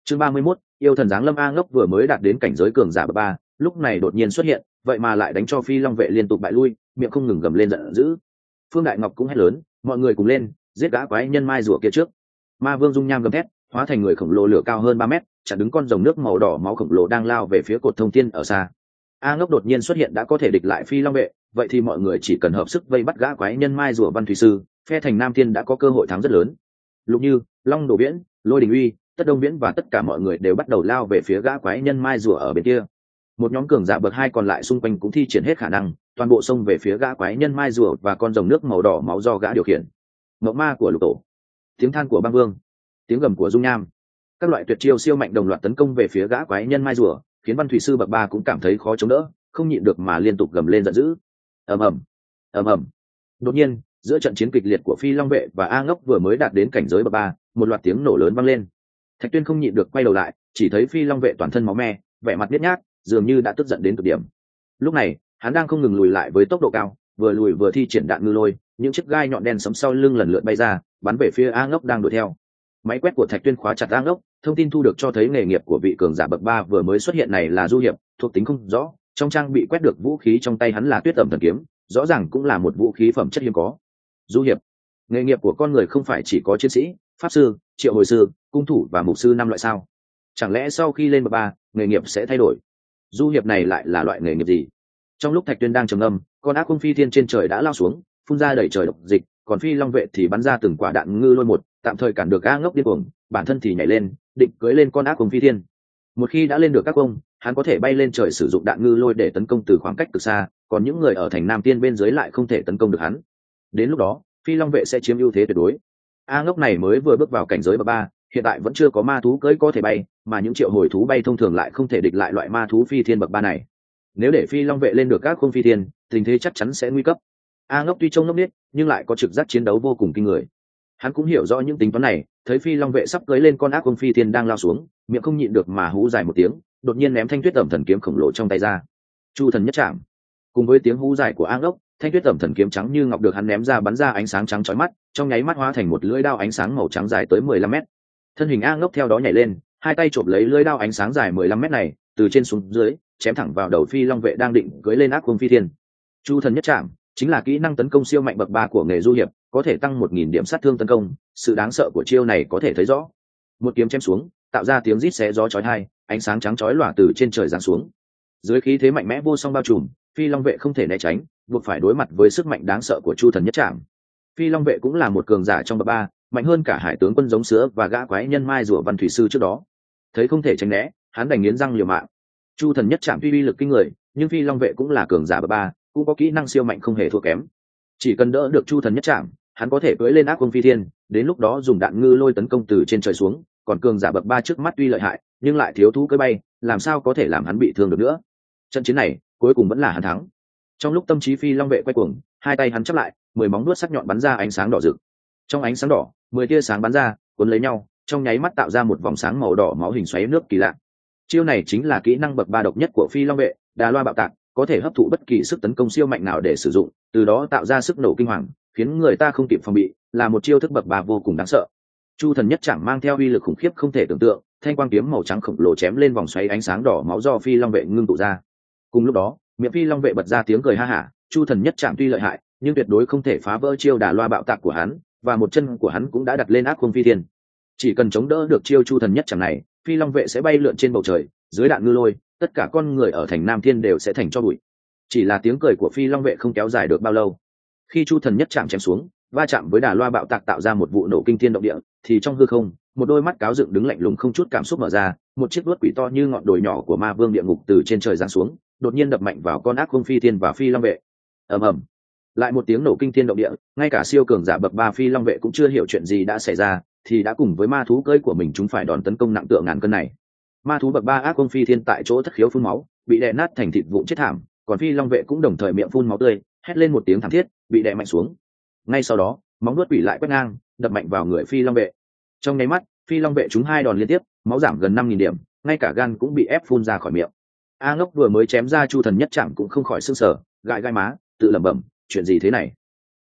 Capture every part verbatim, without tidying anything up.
Chương ba mươi mốt, yêu thần giáng lâm. A Ngốc vừa mới đạt đến cảnh giới cường giả bậc ba, lúc này đột nhiên xuất hiện, vậy mà lại đánh cho Phi Long vệ liên tục bại lui, miệng không ngừng gầm lên giận dữ. Phương Đại Ngọc cũng hét lớn, mọi người cùng lên, giết gã quái nhân mai rùa kia trước. Ma Vương dung nham gầm thét, hóa thành người khổng lồ lửa cao hơn ba mét, chặn đứng con rồng nước màu đỏ máu khổng lồ đang lao về phía cột thông thiên ở xa. A Ngốc đột nhiên xuất hiện đã có thể địch lại Phi Long vệ, vậy thì mọi người chỉ cần hợp sức vây bắt gã quái nhân mai rùa văn thủy sư, phe thành Nam Thiên đã có cơ hội thắng rất lớn. Lục Như, Long Đồ Viễn, Lôi Đình Uy, Tất Đông Viễn và tất cả mọi người đều bắt đầu lao về phía gã quái nhân mai rùa ở bên kia. Một nhóm cường giả bậc hai còn lại xung quanh cũng thi triển hết khả năng, toàn bộ xông về phía gã quái nhân mai rùa và con rồng nước màu đỏ máu do gã điều khiển. Mộng ma của Lục Tổ, tiếng than của Băng Vương, tiếng gầm của Dung Nham, các loại tuyệt chiêu siêu mạnh đồng loạt tấn công về phía gã quái nhân mai rùa, khiến văn thủy sư bậc ba cũng cảm thấy khó chống đỡ, không nhịn được mà liên tục gầm lên giận dữ. Ầm ầm, ầm ầm. Đột nhiên, giữa trận chiến kịch liệt của Phi Long vệ và A Ngốc vừa mới đạt đến cảnh giới bậc ba, một loạt tiếng nổ lớn vang lên. Thạch Tuyên không nhịn được quay đầu lại, chỉ thấy Phi Long vệ toàn thân máu me, vẻ mặt nhếch nhác, dường như đã tức giận đến cực điểm. Lúc này, hắn đang không ngừng lùi lại với tốc độ cao, vừa lùi vừa thi triển đạn ngư lôi, những chiếc gai nhọn đen sẫm sau lưng lần lượt bay ra, bắn về phía A Ngốc đang đuổi theo. Máy quét của Thạch Tuyên khóa chặt A Ngốc, thông tin thu được cho thấy nghề nghiệp của vị cường giả bậc ba vừa mới xuất hiện này là du hiệp, thuộc tính không rõ, trong trang bị quét được vũ khí trong tay hắn là Tuyết Ẩm Thần Kiếm, rõ ràng cũng là một vũ khí phẩm chất hiếm có. Du hiệp, nghề nghiệp của con người không phải chỉ có chiến sĩ, pháp sư, triệu hồi sư, cung thủ và mục sư năm loại sao? Chẳng lẽ sau khi lên bậc ba, nghề nghiệp sẽ thay đổi? Du hiệp này lại là loại nghề nghiệp gì? Trong lúc Thạch Tuyên đang trầm ngâm, con ác cung phi thiên trên trời đã lao xuống, phun ra đầy trời độc dịch, còn Phi Long vệ thì bắn ra từng quả đạn ngư lôi một, tạm thời cản được A Ngốc điên cuồng, bản thân thì nhảy lên, định cưỡi lên con ác cung phi thiên. Một khi đã lên được các cung, hắn có thể bay lên trời sử dụng đạn ngư lôi để tấn công từ khoảng cách cực xa, còn những người ở thành Nam Tiên bên dưới lại không thể tấn công được hắn. Đến lúc đó, Phi Long vệ sẽ chiếm ưu thế tuyệt đối. A Ngốc này mới vừa bước vào cảnh giới bậc ba, hiện tại vẫn chưa có ma thú cưỡi có thể bay, mà những triệu hồi thú bay thông thường lại không thể địch lại loại ma thú phi thiên bậc ba này. Nếu để Phi Long vệ lên được các cung phi thiên, tình thế chắc chắn sẽ nguy cấp. A Ngốc tuy trông ngốc nghếch, nhưng lại có trực giác chiến đấu vô cùng kinh người. Hắn cũng hiểu rõ những tính toán này, thấy Phi Long vệ sắp cưỡi lên con ác cung phi thiên đang lao xuống, miệng không nhịn được mà hú dài một tiếng, đột nhiên ném thanh Tuyết Ẩm Thần Kiếm khổng lồ trong tay ra. Chu thần nhất trảm. Cùng với tiếng hú dài của A Ngốc, thanh Tuyết Ẩm Thần Kiếm trắng như ngọc được hắn ném ra bắn ra ánh sáng trắng chói mắt, trong nháy mắt hóa thành một lưỡi đao ánh sáng màu trắng dài tới mười lăm mét. Thân hình A Ngốc theo đó nhảy lên, hai tay chộp lấy lưỡi đao ánh sáng dài mười lăm mét này, từ trên xuống dưới, chém thẳng vào đầu Phi Long vệ đang định cưỡi lên ác cung phi thiên. Chu thần nhất trảm chính là kỹ năng tấn công siêu mạnh bậc ba của nghề du hiệp, có thể tăng một nghìn điểm sát thương tấn công, sự đáng sợ của chiêu này có thể thấy rõ. Một kiếm chém xuống, tạo ra tiếng rít xé gió chói tai, ánh sáng trắng chói lòa từ trên trời giáng xuống. Dưới khí thế mạnh mẽ vô song bao trùm, Phi Long vệ không thể né tránh, buộc phải đối mặt với sức mạnh đáng sợ của Chu thần nhất trảm. Phi Long vệ cũng là một cường giả trong bậc ba, mạnh hơn cả hải tướng quân giống sữa và gã quái nhân mai rùa văn thủy sư trước đó. Thấy không thể tránh né, hắn đành nghiến răng liều mạng. Chu thần nhất trảm tuy uy lực kinh người, nhưng Phi Long vệ cũng là cường giả bậc ba, cũng có kỹ năng siêu mạnh không hề thua kém. Chỉ cần đỡ được Chu thần nhất trảm, hắn có thể cưỡi lên ác cung phi thiên, đến lúc đó dùng đạn ngư lôi tấn công từ trên trời xuống. Còn cường giả bậc ba trước mắt tuy lợi hại, nhưng lại thiếu thú cưỡi bay, làm sao có thể làm hắn bị thương được nữa. Trận chiến này cuối cùng vẫn là hắn thắng. Trong lúc tâm trí Phi Long vệ quay cuồng, hai tay hắn chắp lại, mười móng đuốt sắc nhọn bắn ra ánh sáng đỏ rực. Trong ánh sáng đỏ, mười tia sáng bắn ra, cuốn lấy nhau, trong nháy mắt tạo ra một vòng sáng màu đỏ máu hình xoáy nước kỳ lạ. Chiêu này chính là kỹ năng bậc ba độc nhất của Phi Long vệ, Đà Loa Bạo Tạc, có thể hấp thụ bất kỳ sức tấn công siêu mạnh nào để sử dụng, từ đó tạo ra sức nổ kinh hoàng, khiến người ta không kịp phòng bị, là một chiêu thức bậc ba vô cùng đáng sợ. Chu thần nhất trảm mang theo uy lực khủng khiếp không thể tưởng tượng, thanh quang kiếm màu trắng khổng lồ chém lên vòng xoáy ánh sáng đỏ máu do Phi Long vệ ngưng tụ ra. Cùng lúc đó, miệng Phi Long vệ bật ra tiếng cười ha hả. Chu thần nhất trảm tuy lợi hại, nhưng tuyệt đối không thể phá vỡ chiêu Đà Loa Bạo Tạc của hắn, và một chân của hắn cũng đã đặt lên ác cung phi thiên. Chỉ cần chống đỡ được chiêu Chu thần nhất trảm này, Phi Long vệ sẽ bay lượn trên bầu trời, dưới đạn ngư lôi, tất cả con người ở thành Nam Thiên đều sẽ thành tro bụi. Chỉ là tiếng cười của Phi Long vệ không kéo dài được bao lâu. Khi Chu thần nhất chạm chém xuống, va chạm với Đà Loa Bạo Tạc tạo ra một vụ nổ kinh thiên động địa, thì trong hư không, một đôi mắt cáo dựng đứng lạnh lùng không chút cảm xúc mở ra, một chiếc đuốt quỷ to như ngọn đồi nhỏ của ma vương địa ngục từ trên trời giáng xuống, đột nhiên đập mạnh vào con ác cung phi thiên và Phi Long vệ. Ầm ầm. Lại một tiếng nổ kinh thiên động địa, ngay cả siêu cường giả bậc ba Phi Long vệ cũng chưa hiểu chuyện gì đã xảy ra, thì đã cùng với ma thú cưỡi của mình chúng phải đòn tấn công nặng tựa ngàn cân này. Ma thú bậc ba ác cung phi thiên tại chỗ thất khiếu phun máu, bị đè nát thành thịt vụn chết thảm, còn Phi Long vệ cũng đồng thời miệng phun máu tươi, hét lên một tiếng thảm thiết, bị đè mạnh xuống. Ngay sau đó, móng vuốt quỷ lại quét ngang, đập mạnh vào người Phi Long vệ. Trong nháy mắt, Phi Long vệ trúng hai đòn liên tiếp, máu giảm gần năm nghìn điểm, ngay cả gan cũng bị ép phun ra khỏi miệng. A Ngốc vừa mới chém ra Chu thần nhất chạm cũng không khỏi sưng sờ, gãi gai má, tự lẩm bẩm, chuyện gì thế này?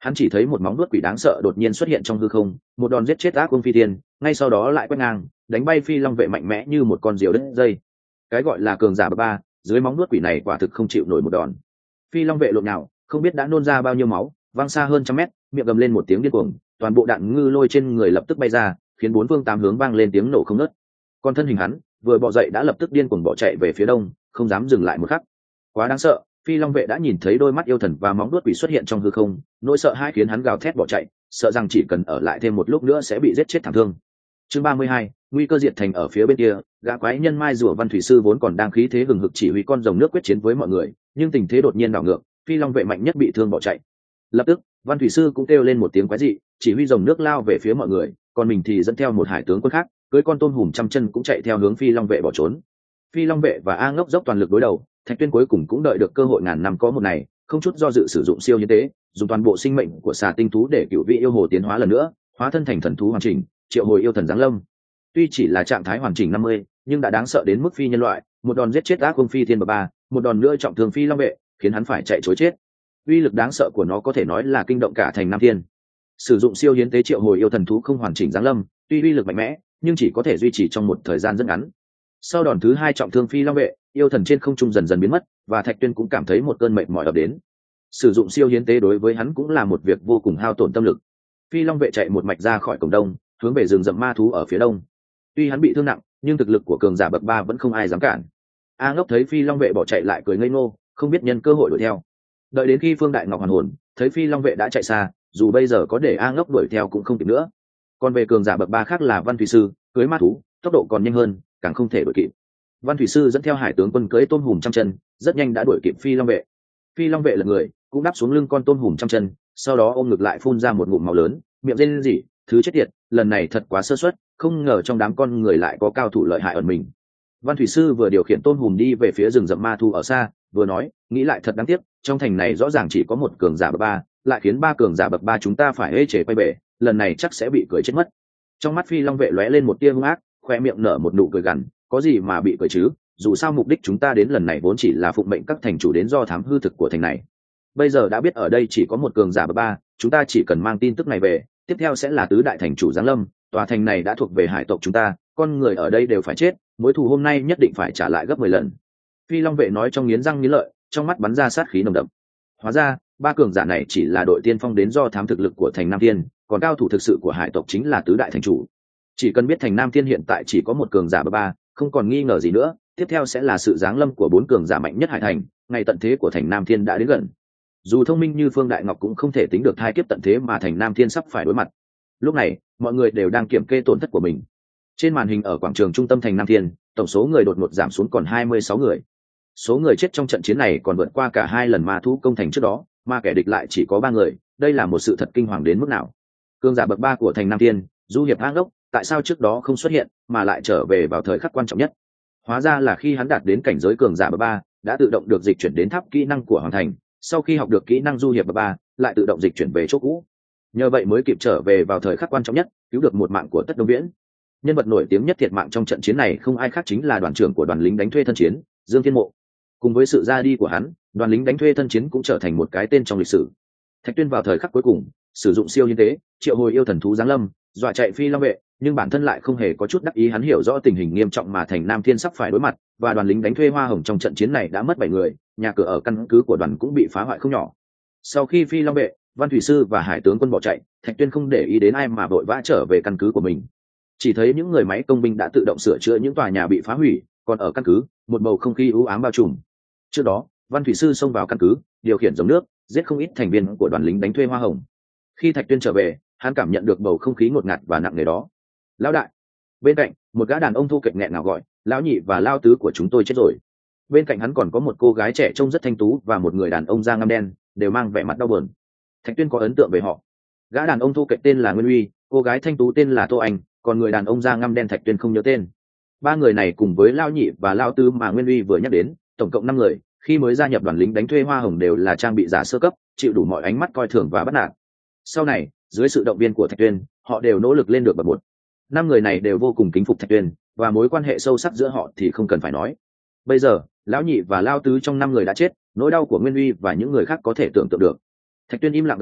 Hắn chỉ thấy một móng vuốt quỷ đáng sợ đột nhiên xuất hiện trong hư không, một đòn giết chết ác quân phi tiên, ngay sau đó lại quét ngang, đánh bay phi long vệ mạnh mẽ như một con diều đứt dây. Cái gọi là cường giả bậc ba, dưới móng vuốt quỷ này quả thực không chịu nổi một đòn. Phi long vệ lộn nào, không biết đã nôn ra bao nhiêu máu, văng xa hơn trăm mét, miệng gầm lên một tiếng điên cuồng, toàn bộ đạn ngư lôi trên người lập tức bay ra, khiến bốn phương tám hướng vang lên tiếng nổ không ngớt. Còn thân hình hắn vừa bò dậy đã lập tức điên cuồng bỏ chạy về phía đông, không dám dừng lại một khắc. Quá đáng sợ, phi long vệ đã nhìn thấy đôi mắt yêu thần và móng đuốt quỷ xuất hiện trong hư không, nỗi sợ hãi khiến hắn gào thét bỏ chạy, sợ rằng chỉ cần ở lại thêm một lúc nữa sẽ bị giết chết thảm thương. Chương ba mươi hai, nguy cơ diệt thành ở phía bên kia. Gã quái nhân mai rùa văn thủy sư vốn còn đang khí thế hừng hực chỉ huy con rồng nước quyết chiến với mọi người, nhưng tình thế đột nhiên đảo ngược, phi long vệ mạnh nhất bị thương bỏ chạy. Lập tức văn thủy sư cũng kêu lên một tiếng quái dị, chỉ huy rồng nước lao về phía mọi người, còn mình thì dẫn theo một hải tướng quân khác cưỡi con tôm hùm trăm chân cũng chạy theo hướng phi long vệ bỏ trốn. Phi long vệ và a ngốc dốc toàn lực đối đầu, Thạch Tuyên cuối cùng cũng đợi được cơ hội ngàn năm có một này, không chút do dự sử dụng siêu hiến tế, dùng toàn bộ sinh mệnh của xà tinh thú để cựu vị yêu hồ tiến hóa lần nữa, hóa thân thành thần thú hoàn chỉnh, triệu hồi yêu thần giáng lâm. Tuy chỉ là trạng thái hoàn chỉnh năm mươi, nhưng đã đáng sợ đến mức phi nhân loại, một đòn giết chết ác quân phi thiên bậc ba, một đòn nữa trọng thương phi long vệ, khiến hắn phải chạy trối chết. Uy lực đáng sợ của nó có thể nói là kinh động cả thành Nam Thiên. Sử dụng siêu hiến tế triệu hồi yêu thần thú không hoàn chỉnh giáng lâm, tuy uy lực mạnh mẽ, nhưng chỉ có thể duy trì trong một thời gian rất ngắn. Sau đòn thứ hai trọng thương phi long vệ, yêu thần trên không trung dần dần biến mất, và Thạch Tuyên cũng cảm thấy một cơn mệt mỏi ập đến. Sử dụng siêu hiến tế đối với hắn cũng là một việc vô cùng hao tổn tâm lực. Phi long vệ chạy một mạch ra khỏi cổng đông, hướng về rừng rậm ma thú ở phía đông. Tuy hắn bị thương nặng, nhưng thực lực của cường giả bậc ba vẫn không ai dám cản. A ngốc thấy phi long vệ bỏ chạy lại cười ngây ngô, không biết nhân cơ hội đuổi theo. Đợi đến khi Phương Đại Ngọc hoàn hồn, thấy phi long vệ đã chạy xa, dù bây giờ có để A ngốc đuổi theo cũng không kịp nữa. Còn về cường giả bậc ba khác là Văn Thủy Sư, cưới ma thú, tốc độ còn nhanh hơn, càng không thể đuổi kịp. Văn Thủy Sư dẫn theo hải tướng quân cưới tôm hùm trăm chân, rất nhanh đã đuổi kịp phi long vệ. Phi long vệ là người, cũng đáp xuống lưng con tôm hùm trăm chân, sau đó ôm ngực lại phun ra một ngụm máu lớn, miệng rên rỉ, thứ chết tiệt, lần này thật quá sơ suất, không ngờ trong đám con người lại có cao thủ lợi hại ẩn mình. Văn Thủy Sư vừa điều khiển tôm hùm đi về phía rừng rậm ma thu ở xa, vừa nói, nghĩ lại thật đáng tiếc, trong thành này rõ ràng chỉ có một cường giả bậc ba, lại khiến ba cường giả bậc ba chúng ta phải ê chề quay bể, lần này chắc sẽ bị cười chết mất. Trong mắt phi long vệ lóe lên một tia hung ác, khoe miệng nở một nụ cười gằn, có gì mà bị cười chứ, dù sao mục đích chúng ta đến lần này vốn chỉ là phụng mệnh các thành chủ đến do thám hư thực của thành này. Bây giờ đã biết ở đây chỉ có một cường giả bậc ba, chúng ta chỉ cần mang tin tức này về, tiếp theo sẽ là tứ đại thành chủ giáng lâm, tòa thành này đã thuộc về hải tộc chúng ta, con người ở đây đều phải chết, mối thù hôm nay nhất định phải trả lại gấp mười lần. Phi long vệ nói trong nghiến răng nghiến lợi, trong mắt bắn ra sát khí nồng đậm. Hóa ra ba cường giả này chỉ là đội tiên phong đến do thám thực lực của thành Nam Thiên, còn cao thủ thực sự của hải tộc chính là tứ đại thành chủ. Chỉ cần biết thành Nam Thiên hiện tại chỉ có một cường giả bậc ba, không còn nghi ngờ gì nữa, tiếp theo sẽ là sự giáng lâm của bốn cường giả mạnh nhất hải thành, ngày tận thế của thành Nam Thiên đã đến gần. Dù thông minh như Phương Đại Ngọc cũng không thể tính được hai kiếp tận thế mà thành Nam Thiên sắp phải đối mặt. Lúc này mọi người đều đang kiểm kê tổn thất của mình. Trên màn hình ở quảng trường trung tâm thành Nam Thiên, tổng số người đột ngột giảm xuống còn hai mươi sáu người. Số người chết trong trận chiến này còn vượt qua cả hai lần ma thú công thành trước đó, mà kẻ địch lại chỉ có ba người, đây là một sự thật kinh hoàng đến mức nào. Cường giả bậc ba của thành Nam Thiên, Du Hiệp A Ngốc, tại sao trước đó không xuất hiện mà lại trở về vào thời khắc quan trọng nhất? Hóa ra là khi hắn đạt đến cảnh giới cường giả bậc ba, đã tự động được dịch chuyển đến tháp kỹ năng của hoàng thành, sau khi học được kỹ năng Du Hiệp bậc ba, lại tự động dịch chuyển về chỗ cũ. Nhờ vậy mới kịp trở về vào thời khắc quan trọng nhất, cứu được một mạng của Tất Đông Viễn. Nhân vật nổi tiếng nhất thiệt mạng trong trận chiến này không ai khác chính là đoàn trưởng của đoàn lính đánh thuê thân chiến, Dương Thiên Mộ. Cùng với sự ra đi của hắn, đoàn lính đánh thuê thân chiến cũng trở thành một cái tên trong lịch sử. Thạch Tuyên vào thời khắc cuối cùng sử dụng siêu hiến tế, triệu hồi yêu thần thú giáng lâm, dọa chạy phi long vệ, nhưng bản thân lại không hề có chút đắc ý. Hắn hiểu rõ tình hình nghiêm trọng mà thành Nam Thiên sắp phải đối mặt, và đoàn lính đánh thuê Hoa Hồng trong trận chiến này đã mất bảy người, nhà cửa ở căn cứ của đoàn cũng bị phá hoại không nhỏ. Sau khi phi long vệ, Văn Thủy Sư và hải tướng quân bỏ chạy, Thạch Tuyên không để ý đến ai mà vội vã trở về căn cứ của mình. Chỉ thấy những người máy công binh đã tự động sửa chữa những tòa nhà bị phá hủy, còn ở căn cứ, một bầu không khí u ám bao trùm. Trước đó, Văn Thủy Sư xông vào căn cứ, điều khiển dòng nước, giết không ít thành viên của đoàn lính đánh thuê Hoa Hồng. Khi Thạch Tuyên trở về, hắn cảm nhận được bầu không khí ngột ngạt và nặng nề đó. Lão đại! Bên cạnh, một gã đàn ông thu kệch nghẹn ngào gọi, lão nhị và lao tứ của chúng tôi chết rồi. Bên cạnh hắn còn có một cô gái trẻ trông rất thanh tú và một người đàn ông da ngăm đen, đều mang vẻ mặt đau buồn. Thạch Tuyên có ấn tượng về họ. Gã đàn ông thu kệch tên là Nguyên Uy, cô gái thanh tú tên là Tô Anh, còn người đàn ông da ngăm đen Thạch Tuyên không nhớ tên. Ba người này cùng với lao nhị và lao tứ mà Nguyên Uy vừa nhắc đến, tổng cộng năm người, khi mới gia nhập đoàn lính đánh thuê Hoa Hồng đều là trang bị giả sơ cấp, chịu đủ mọi ánh mắt coi thường và bắt nạt. Sau này, dưới sự động viên của Thạch Tuyên, họ đều nỗ lực lên được bậc một. Năm người này đều vô cùng kính phục Thạch Tuyên, và mối quan hệ sâu sắc giữa họ thì không cần phải nói. Bây giờ, lão nhị và lao tứ trong năm người đã chết, nỗi đau của Nguyên Uy và những người khác có thể tưởng tượng được. Thạch Tuyên im lặng gật đầu,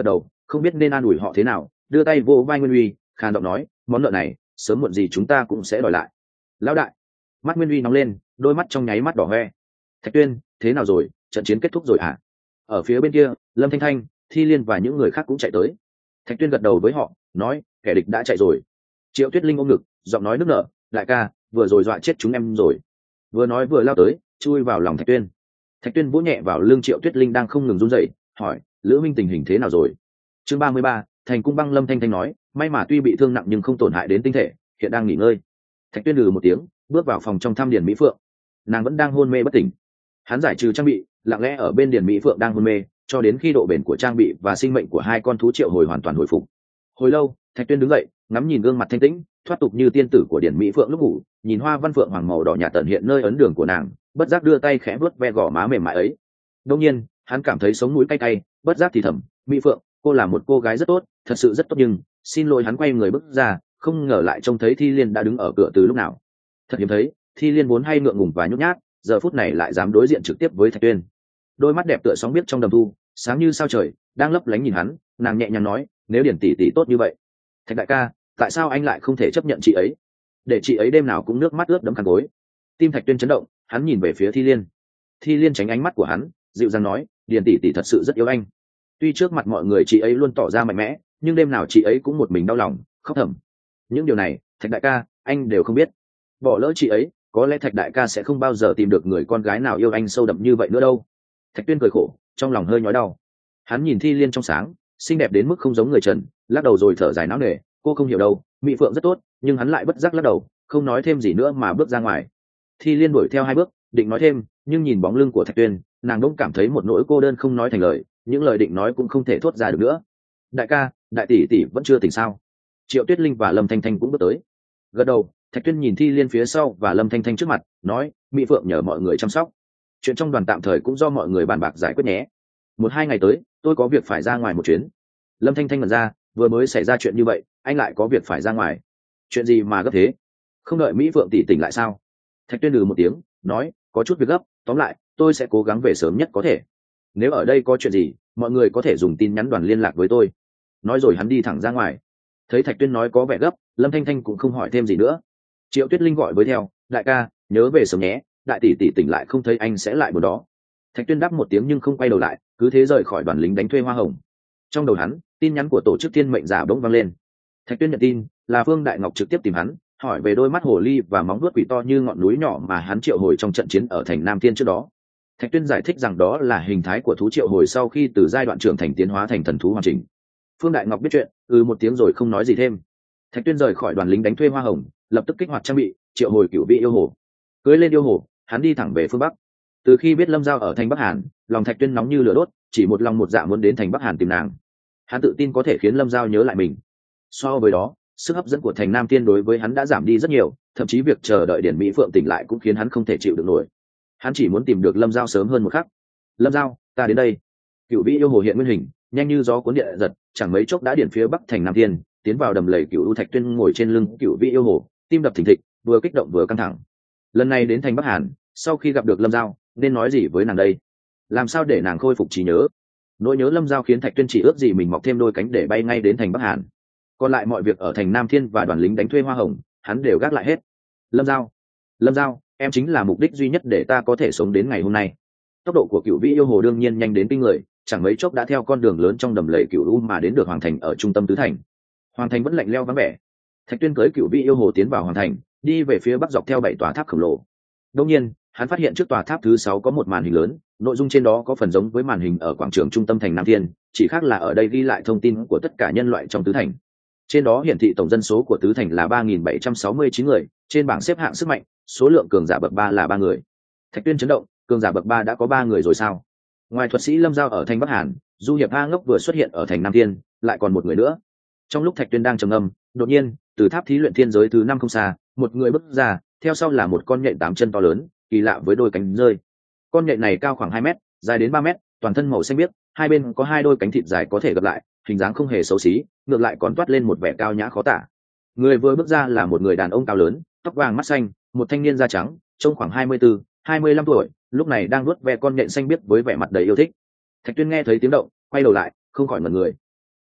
không biết nên an ủi họ thế nào, đưa tay vô vai Nguyên Uy, khàn giọng nói, món nợ này sớm muộn gì chúng ta cũng sẽ đòi lại. Lão đại. Mắt Nguyên Uy nóng lên, đôi mắt trong nháy mắt đỏ hoe. Thạch Tuyên, thế nào rồi, trận chiến kết thúc rồi à? Ở phía bên kia, Lâm Thanh Thanh, Thi Liên và những người khác cũng chạy tới. Thạch Tuyên gật đầu với họ, nói, kẻ địch đã chạy rồi. Triệu Tuyết Linh ôm ngực, giọng nói nức nở, đại ca, vừa rồi dọa chết chúng em rồi. Vừa nói vừa lao tới, chui vào lòng Thạch Tuyên. Thạch Tuyên vỗ nhẹ vào lưng Triệu Tuyết Linh đang không ngừng run rẩy, hỏi, Lữ Minh tình hình thế nào rồi? Chương ba mươi ba, Thành Cung Băng. Lâm Thanh Thanh nói, may mà tuy bị thương nặng nhưng không tổn hại đến tinh thể, hiện đang nghỉ ngơi. Thạch Tuyên lừ một tiếng, bước vào phòng trong thăm Điền Mỹ Phượng. Nàng vẫn đang hôn mê bất tỉnh. Hắn giải trừ trang bị, lặng lẽ ở bên Điền Mỹ Phượng đang hôn mê, cho đến khi độ bền của trang bị và sinh mệnh của hai con thú triệu hồi hoàn toàn hồi phục. Hồi lâu, Thạch Tuyên đứng dậy, ngắm nhìn gương mặt thanh tĩnh, thoát tục như tiên tử của Điền Mỹ Phượng lúc ngủ, nhìn hoa văn phượng hoàng màu đỏ nhạt tận hiện nơi ấn đường của nàng, bất giác đưa tay khẽ vuốt ve gò má mềm mại ấy. Đương nhiên, hắn cảm thấy sống mũi cay cay, bất giác thì thầm, Mỹ Phượng, cô là một cô gái rất tốt, thật sự rất tốt, nhưng xin lỗi. Hắn quay người bước ra, không ngờ lại trông thấy Thi Liên đã đứng ở cửa từ lúc nào. Thật hiếm thấy, Thi Liên vốn hay ngượng ngùng và nhút nhát, giờ phút này lại dám đối diện trực tiếp với Thạch Tuyên. Đôi mắt đẹp tựa sóng biết trong đầm thu, sáng như sao trời, đang lấp lánh nhìn hắn, nàng nhẹ nhàng nói, nếu Điền tỷ tỷ tốt như vậy, Thạch đại ca, tại sao anh lại không thể chấp nhận chị ấy, để chị ấy đêm nào cũng nước mắt ướt đẫm khăn gối? Tim Thạch Tuyên chấn động, hắn nhìn về phía Thi Liên. Thi Liên tránh ánh mắt của hắn, dịu dàng nói, Điền tỷ tỷ thật sự rất yêu anh. Tuy trước mặt mọi người chị ấy luôn tỏ ra mạnh mẽ, nhưng đêm nào chị ấy cũng một mình đau lòng, khóc thầm. Những điều này, Thạch đại ca, anh đều không biết. Bỏ lỡ chị ấy, có lẽ Thạch đại ca sẽ không bao giờ tìm được người con gái nào yêu anh sâu đậm như vậy nữa đâu. Thạch Tuyên cười khổ, trong lòng hơi nhói đau. Hắn nhìn Thi Liên trong sáng, xinh đẹp đến mức không giống người trần, lắc đầu rồi thở dài não nề, cô không hiểu đâu, Mỹ Phượng rất tốt, nhưng hắn lại bất giác lắc đầu, không nói thêm gì nữa mà bước ra ngoài. Thi Liên đuổi theo hai bước, định nói thêm, nhưng nhìn bóng lưng của Thạch Tuyên, nàng bỗng cảm thấy một nỗi cô đơn không nói thành lời, những lời định nói cũng không thể thốt ra được nữa. Đại ca, đại tỷ tỷ vẫn chưa tỉnh sao? Triệu Tuyết Linh và Lâm Thanh Thanh cũng bước tới. Gật đầu, Thạch Tuyên nhìn Thi Liên phía sau và Lâm Thanh Thanh trước mặt, nói, Mỹ Phượng nhờ mọi người chăm sóc, chuyện trong đoàn tạm thời cũng do mọi người bàn bạc giải quyết nhé. Một hai ngày tới, tôi có việc phải ra ngoài một chuyến. Lâm Thanh Thanh ngẩn ra, vừa mới xảy ra chuyện như vậy, anh lại có việc phải ra ngoài? Chuyện gì mà gấp thế? Không đợi Mỹ Phượng tỷ tỉnh lại sao? Thạch Tuyên lừ một tiếng, nói, có chút việc gấp, tóm lại, tôi sẽ cố gắng về sớm nhất có thể. Nếu ở đây có chuyện gì, mọi người có thể dùng tin nhắn đoàn liên lạc với tôi. Nói rồi hắn đi thẳng ra ngoài. Thấy Thạch Tuyên nói có vẻ gấp, Lâm Thanh Thanh cũng không hỏi thêm gì nữa. Triệu Tuyết Linh gọi với theo, đại ca, nhớ về sớm nhé, đại tỷ tỷ tỉnh lại không thấy anh sẽ lại buồn đó. Thạch Tuyên đáp một tiếng nhưng không quay đầu lại, cứ thế rời khỏi đoàn lính đánh thuê hoa hồng. Trong đầu hắn, tin nhắn của tổ chức thiên mệnh giả bỗng vang lên. Thạch Tuyên nhận tin, là Phương Đại Ngọc trực tiếp tìm hắn, hỏi về đôi mắt hồ ly và móng vuốt quỷ to như ngọn núi nhỏ mà hắn triệu hồi trong trận chiến ở thành Nam Thiên trước đó. Thạch Tuyên giải thích rằng đó là hình thái của thú triệu hồi sau khi từ giai đoạn trưởng thành tiến hóa thành thần thú hoàn chỉnh. Phương Đại Ngọc biết chuyện, ừ một tiếng rồi không nói gì thêm. Thạch Tuyên rời khỏi đoàn lính đánh thuê hoa hồng, lập tức kích hoạt trang bị, triệu hồi cửu vị yêu hồ. Cưỡi lên yêu hồ, hắn đi thẳng về phương bắc. Từ khi biết Lâm Giao ở thành Bắc Hàn, lòng Thạch Tuyên nóng như lửa đốt, chỉ một lòng một dạ muốn đến thành Bắc Hàn tìm nàng. Hắn tự tin có thể khiến Lâm Giao nhớ lại mình. So với đó, sức hấp dẫn của thành Nam Thiên đối với hắn đã giảm đi rất nhiều, thậm chí việc chờ đợi Điển Mỹ Phượng tỉnh lại cũng khiến hắn không thể chịu được nổi. Hắn chỉ muốn tìm được Lâm Giao sớm hơn một khắc. Lâm Giao, ta đến đây. Cửu vị yêu hồ hiện nguyên hình, nhanh như gió cuốn địa giật, chẳng mấy chốc đã điển phía bắc thành Nam Thiên, tiến vào đầm lầy. Cửu U Thạch Tuyên ngồi trên lưng cửu vị yêu hồ, tim đập thình thịch, vừa kích động vừa căng thẳng. Lần này đến thành Bắc Hàn, sau khi gặp được Lâm Giao, nên nói gì với nàng đây? Làm sao để nàng khôi phục trí nhớ? Nỗi nhớ Lâm Giao khiến Thạch Tuyên chỉ ước gì mình mọc thêm đôi cánh để bay ngay đến thành Bắc Hàn. Còn lại mọi việc ở thành Nam Thiên và đoàn lính đánh thuê hoa hồng, hắn đều gác lại hết. Lâm Giao, Lâm Giao, em chính là mục đích duy nhất để ta có thể sống đến ngày hôm nay. Tốc độ của cửu vĩ yêu hồ đương nhiên nhanh đến kinh người, chẳng mấy chốc đã theo con đường lớn trong đầm lầy Cửu U mà đến được Hoàng Thành ở trung tâm tứ thành. Hoàng Thành vẫn lạnh lẽo vắng vẻ. Thạch Tuyên cưỡi cửu vĩ yêu hồ tiến vào Hoàng Thành, đi về phía bắc dọc theo bảy tòa tháp khổng lồ. Đương nhiên, hắn phát hiện trước tòa tháp thứ sáu có một màn hình lớn, nội dung trên đó có phần giống với màn hình ở quảng trường trung tâm thành Nam Thiên, chỉ khác là ở đây ghi lại thông tin của tất cả nhân loại trong tứ thành. Trên đó hiển thị tổng dân số của tứ thành là ba nghìn bảy trăm sáu mươi chín người, trên bảng xếp hạng sức mạnh, số lượng cường giả bậc ba là ba người. Thạch Tuyên chấn động, cường giả bậc ba đã có ba người rồi sao? Ngoài thuật sĩ Lâm Giao ở thành Bắc Hàn, Du Hiệp A Ngốc vừa xuất hiện ở thành Nam Thiên, lại còn một người nữa. Trong lúc Thạch Tuyên đang trầm ngâm, đột nhiên, từ tháp thí luyện thiên giới thứ năm không xa, một người bước ra, theo sau là một con nhện tám chân to lớn, kỳ lạ với đôi cánh rơi. Con nhện này cao khoảng hai mét, dài đến ba mét, toàn thân màu xanh biếc, hai bên có hai đôi cánh thịt dài có thể gập lại, hình dáng không hề xấu xí, ngược lại còn toát lên một vẻ cao nhã khó tả. Người vừa bước ra là một người đàn ông cao lớn, tóc vàng mắt xanh, một thanh niên da trắng, trông khoảng hai mươi tư, hai mươi lăm tuổi, lúc này đang nuốt ve con nhện xanh biếc với vẻ mặt đầy yêu thích. Thạch Tuyên nghe thấy tiếng động, quay đầu lại, không khỏi ngẩn người.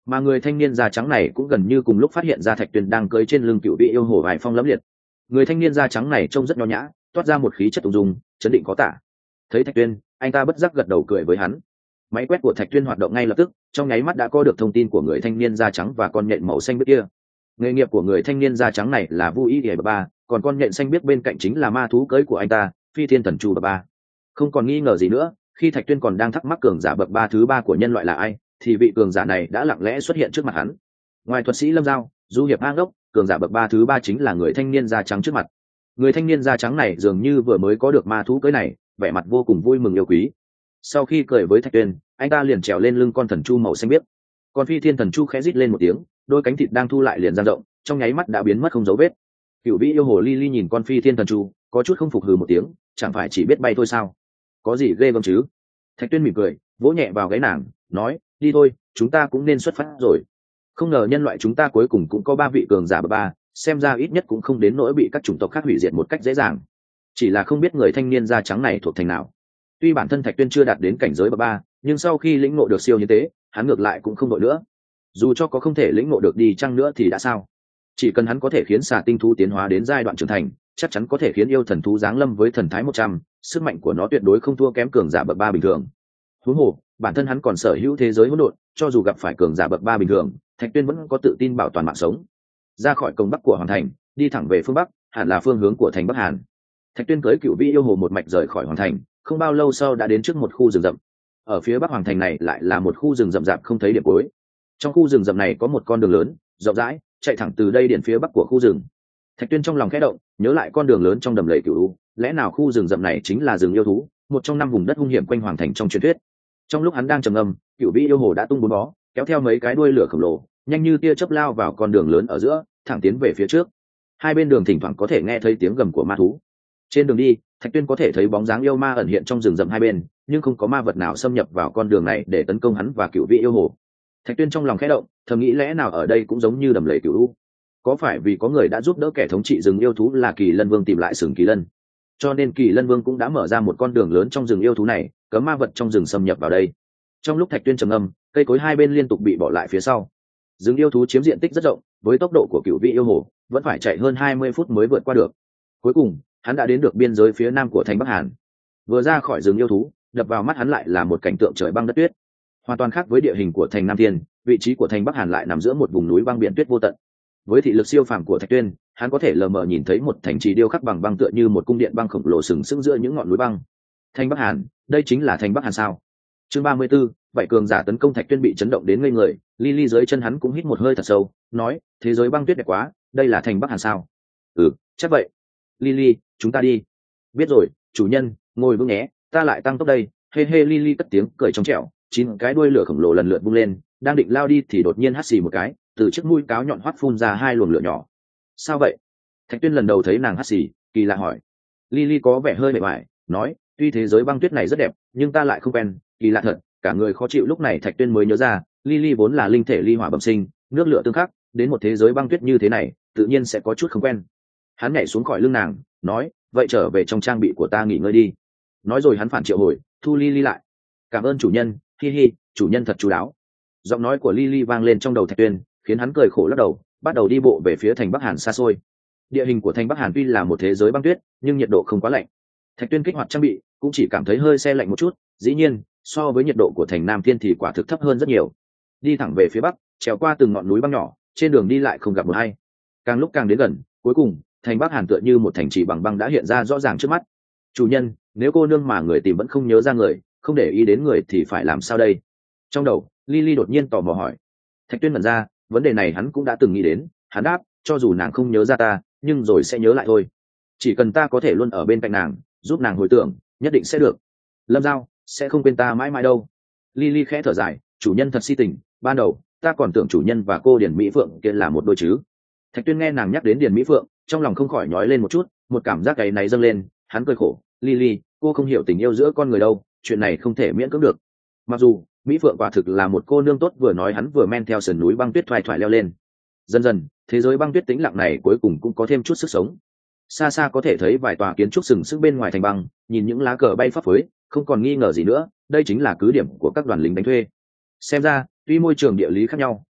mà người thanh niên da trắng này cũng gần như cùng lúc phát hiện ra Thạch Tuyên đang cưỡi trên lưng cựu vị yêu hồ vài phong lẫm liệt. Người thanh niên da trắng này trông rất nho nhã, toát ra một khí chất ung dung, chấn định có tả. Thấy Thạch Tuyên, anh ta bất giác gật đầu cười với hắn. Máy quét của Thạch Tuyên hoạt động ngay lập tức, trong nháy mắt đã có được thông tin của người thanh niên da trắng và con nhện màu xanh biếc kia. Nghề nghiệp của người thanh niên da trắng này là Vu Y Điệp Ba, còn con nhện xanh biếc bên cạnh chính là ma thú cưỡi của anh ta, Phi Thiên Thần Chu Bậc Ba. Không còn nghi ngờ gì nữa, khi Thạch Tuyên còn đang thắc mắc cường giả bậc ba thứ ba của nhân loại là ai, thì vị cường giả này đã lặng lẽ xuất hiện trước mặt hắn. Ngoài thuật sĩ Lâm Giao, Du Hiệp A Ngốc, cường giả bậc ba thứ ba chính là người thanh niên da trắng trước mặt. Người thanh niên da trắng này dường như vừa mới có được ma thú cưỡi này, vẻ mặt vô cùng vui mừng yêu quý. Sau khi cười với Thạch Tuyên, anh ta liền trèo lên lưng con thần chu màu xanh biếc. Con Phi Thiên Thần Chu khẽ rít lên một tiếng, đôi cánh thịt đang thu lại liền dang rộng, trong nháy mắt đã biến mất không dấu vết. Cửu Vĩ yêu hồ Ly Ly nhìn con Phi Thiên Thần Chu, có chút không phục hừ một tiếng, chẳng phải chỉ biết bay thôi sao? Có gì ghê gớm chứ? Thạch Tuyên mỉm cười, vỗ nhẹ vào gáy nàng, nói, đi thôi, chúng ta cũng nên xuất phát rồi. Không ngờ nhân loại chúng ta cuối cùng cũng có ba vị cường giả bậc ba, xem ra ít nhất cũng không đến nỗi bị các chủng tộc khác hủy diệt một cách dễ dàng. Chỉ là không biết người thanh niên da trắng này thuộc thành nào. Tuy bản thân Thạch Tuyên chưa đạt đến cảnh giới bậc ba, nhưng sau khi lĩnh ngộ được siêu như thế, hắn ngược lại cũng không đội nữa. Dù cho có không thể lĩnh ngộ được đi chăng nữa thì đã sao? Chỉ cần hắn có thể khiến xà tinh thú tiến hóa đến giai đoạn trưởng thành, chắc chắn có thể khiến yêu thần thú giáng lâm với thần thái một trăm, sức mạnh của nó tuyệt đối không thua kém cường giả bậc ba bình thường. Huống hồ, bản thân hắn còn sở hữu thế giới hỗn độn, cho dù gặp phải cường giả bậc ba bình thường, Thạch Tuyên vẫn có tự tin bảo toàn mạng sống. Ra khỏi cổng bắc của hoàng thành, đi thẳng về phương bắc, hẳn là phương hướng của thành Bắc Hàn. Thạch Tuyên cưỡi Cửu Vĩ yêu hồ một mạch rời khỏi hoàng thành, không bao lâu sau đã đến trước một khu rừng rậm. Ở phía bắc hoàng thành này lại là một khu rừng rậm rạp không thấy điểm cuối. Trong khu rừng rậm này có một con đường lớn, rộng rãi, chạy thẳng từ đây đến phía bắc của khu rừng. Thạch Tuyên trong lòng khẽ động, nhớ lại con đường lớn trong đầm lầy Cửu U, lẽ nào khu rừng rậm này chính là rừng yêu thú, một trong năm vùng đất hung hiểm quanh hoàng thành trong truyền thuyết. Trong lúc hắn đang trầm ngâm, Cửu Vĩ yêu hồ đã tung bốn bó, kéo theo mấy cái đuôi lửa khổng lồ, nhanh như tia chớp lao vào con đường lớn ở giữa, thẳng tiến về phía trước. Hai bên đường thỉnh thoảng có thể nghe thấy tiếng gầm của ma thú. Trên đường đi, Thạch Tuyên có thể thấy bóng dáng yêu ma ẩn hiện trong rừng rậm hai bên, nhưng không có ma vật nào xâm nhập vào con đường này để tấn công hắn và Cửu Vĩ yêu hồ. Thạch Tuyên trong lòng khẽ động, thầm nghĩ lẽ nào ở đây cũng giống như đầm lầy Cửu U. Có phải vì có người đã giúp đỡ kẻ thống trị rừng yêu thú là Kỳ Lân Vương tìm lại sừng Kỳ Lân, cho nên Kỳ Lân Vương cũng đã mở ra một con đường lớn trong rừng yêu thú này, cấm ma vật trong rừng xâm nhập vào đây. Trong lúc Thạch Tuyên trầm ngâm, cây cối hai bên liên tục bị bỏ lại phía sau. Rừng yêu thú chiếm diện tích rất rộng, với tốc độ của Cửu Vĩ yêu hồ, vẫn phải chạy hơn hai mươi phút mới vượt qua được. Cuối cùng, hắn đã đến được biên giới phía nam của thành Bắc Hàn. Vừa ra khỏi rừng yêu thú, đập vào mắt hắn lại là một cảnh tượng trời băng đất tuyết, hoàn toàn khác với địa hình của thành Nam Thiên. Vị trí của thành Bắc Hàn lại nằm giữa một vùng núi băng biển tuyết vô tận. Với thị lực siêu phàm của Thạch Tuyên, hắn có thể lờ mờ nhìn thấy một thành trì điêu khắc bằng băng tựa như một cung điện băng khổng lồ sừng sững giữa những ngọn núi băng. Thành Bắc Hàn, đây chính là thành Bắc Hàn sao? Chương ba mươi 34, vậy cường giả tấn công Thạch Tuyên bị chấn động đến ngây người, Lily dưới chân hắn cũng hít một hơi thật sâu, nói, thế giới băng tuyết đẹp quá, đây là thành Bắc Hàn sao? Ừ, chắc vậy. Lily, chúng ta đi. Biết rồi, chủ nhân, ngồi vững nhé, ta lại tăng tốc đây. Hê hê Lily cất tiếng cười trong trẻo, chín cái đuôi lửa khổng lồ lần lượt vung lên, đang định lao đi thì đột nhiên hắt xì một cái, từ chiếc mũi cáo nhọn hoắt phun ra hai luồng lửa nhỏ. Sao vậy? Thạch Tuyên lần đầu thấy nàng hắt xì, kỳ lạ hỏi. Lily có vẻ hơi mệt mỏi, nói, tuy thế giới băng tuyết này rất đẹp, nhưng ta lại không quen, kỳ lạ thật. Cả người khó chịu. Lúc này Thạch Tuyên mới nhớ ra, Lily vốn là linh thể ly hỏa bẩm sinh, nước lửa tương khắc, đến một thế giới băng tuyết như thế này, tự nhiên sẽ có chút không quen. Hắn nhảy xuống khỏi lưng nàng, nói, vậy trở về trong trang bị của ta nghỉ ngơi đi. Nói rồi hắn phản triệu hồi, thu Lily lại. Cảm ơn chủ nhân, hi hi, chủ nhân thật chú đáo. Giọng nói của Lily vang lên trong đầu Thạch Tuyên, khiến hắn cười khổ lắc đầu, bắt đầu đi bộ về phía thành Bắc Hàn xa xôi. Địa hình của thành Bắc Hàn tuy là một thế giới băng tuyết, nhưng nhiệt độ không quá lạnh. Thạch Tuyên kích hoạt trang bị, cũng chỉ cảm thấy hơi se lạnh một chút, dĩ nhiên, so với nhiệt độ của thành Nam Thiên thì quả thực thấp hơn rất nhiều. Đi thẳng về phía bắc, trèo qua từng ngọn núi băng nhỏ, trên đường đi lại không gặp một ai. Càng lúc càng đến gần, cuối cùng, thành Bắc Hàn tựa như một thành trì bằng băng đã hiện ra rõ ràng trước mắt. Chủ nhân, nếu cô nương mà người tìm vẫn không nhớ ra người, không để ý đến người thì phải làm sao đây? Trong đầu, Lily đột nhiên tò mò hỏi. Thạch Tuyên mở ra, vấn đề này hắn cũng đã từng nghĩ đến, hắn đáp, cho dù nàng không nhớ ra ta, nhưng rồi sẽ nhớ lại thôi. Chỉ cần ta có thể luôn ở bên cạnh nàng, giúp nàng hồi tưởng, nhất định sẽ được. Lâm Giao sẽ không quên ta mãi mãi đâu. Lily khẽ thở dài, chủ nhân thật si tình, ban đầu ta còn tưởng chủ nhân và cô Điền Mỹ Phượng kia là một đôi chứ. Thạch Tuyên nghe nàng nhắc đến Điền Mỹ Phượng, trong lòng không khỏi nhói lên một chút, một cảm giác gáy náy dâng lên, hắn cười khổ, Lily, cô không hiểu tình yêu giữa con người đâu, chuyện này không thể miễn cưỡng được. Mặc dù Mỹ Phượng quả thực là một cô nương tốt, vừa nói hắn vừa men theo sườn núi băng tuyết thoải thoải leo lên. Dần dần, thế giới băng tuyết tĩnh lặng này cuối cùng cũng có thêm chút sức sống. Xa xa có thể thấy vài tòa kiến trúc sừng sững bên ngoài thành băng, nhìn những lá cờ bay phấp phới, không còn nghi ngờ gì nữa, đây chính là cứ điểm của các đoàn lính đánh thuê. Xem ra, tuy môi trường địa lý khác nhau,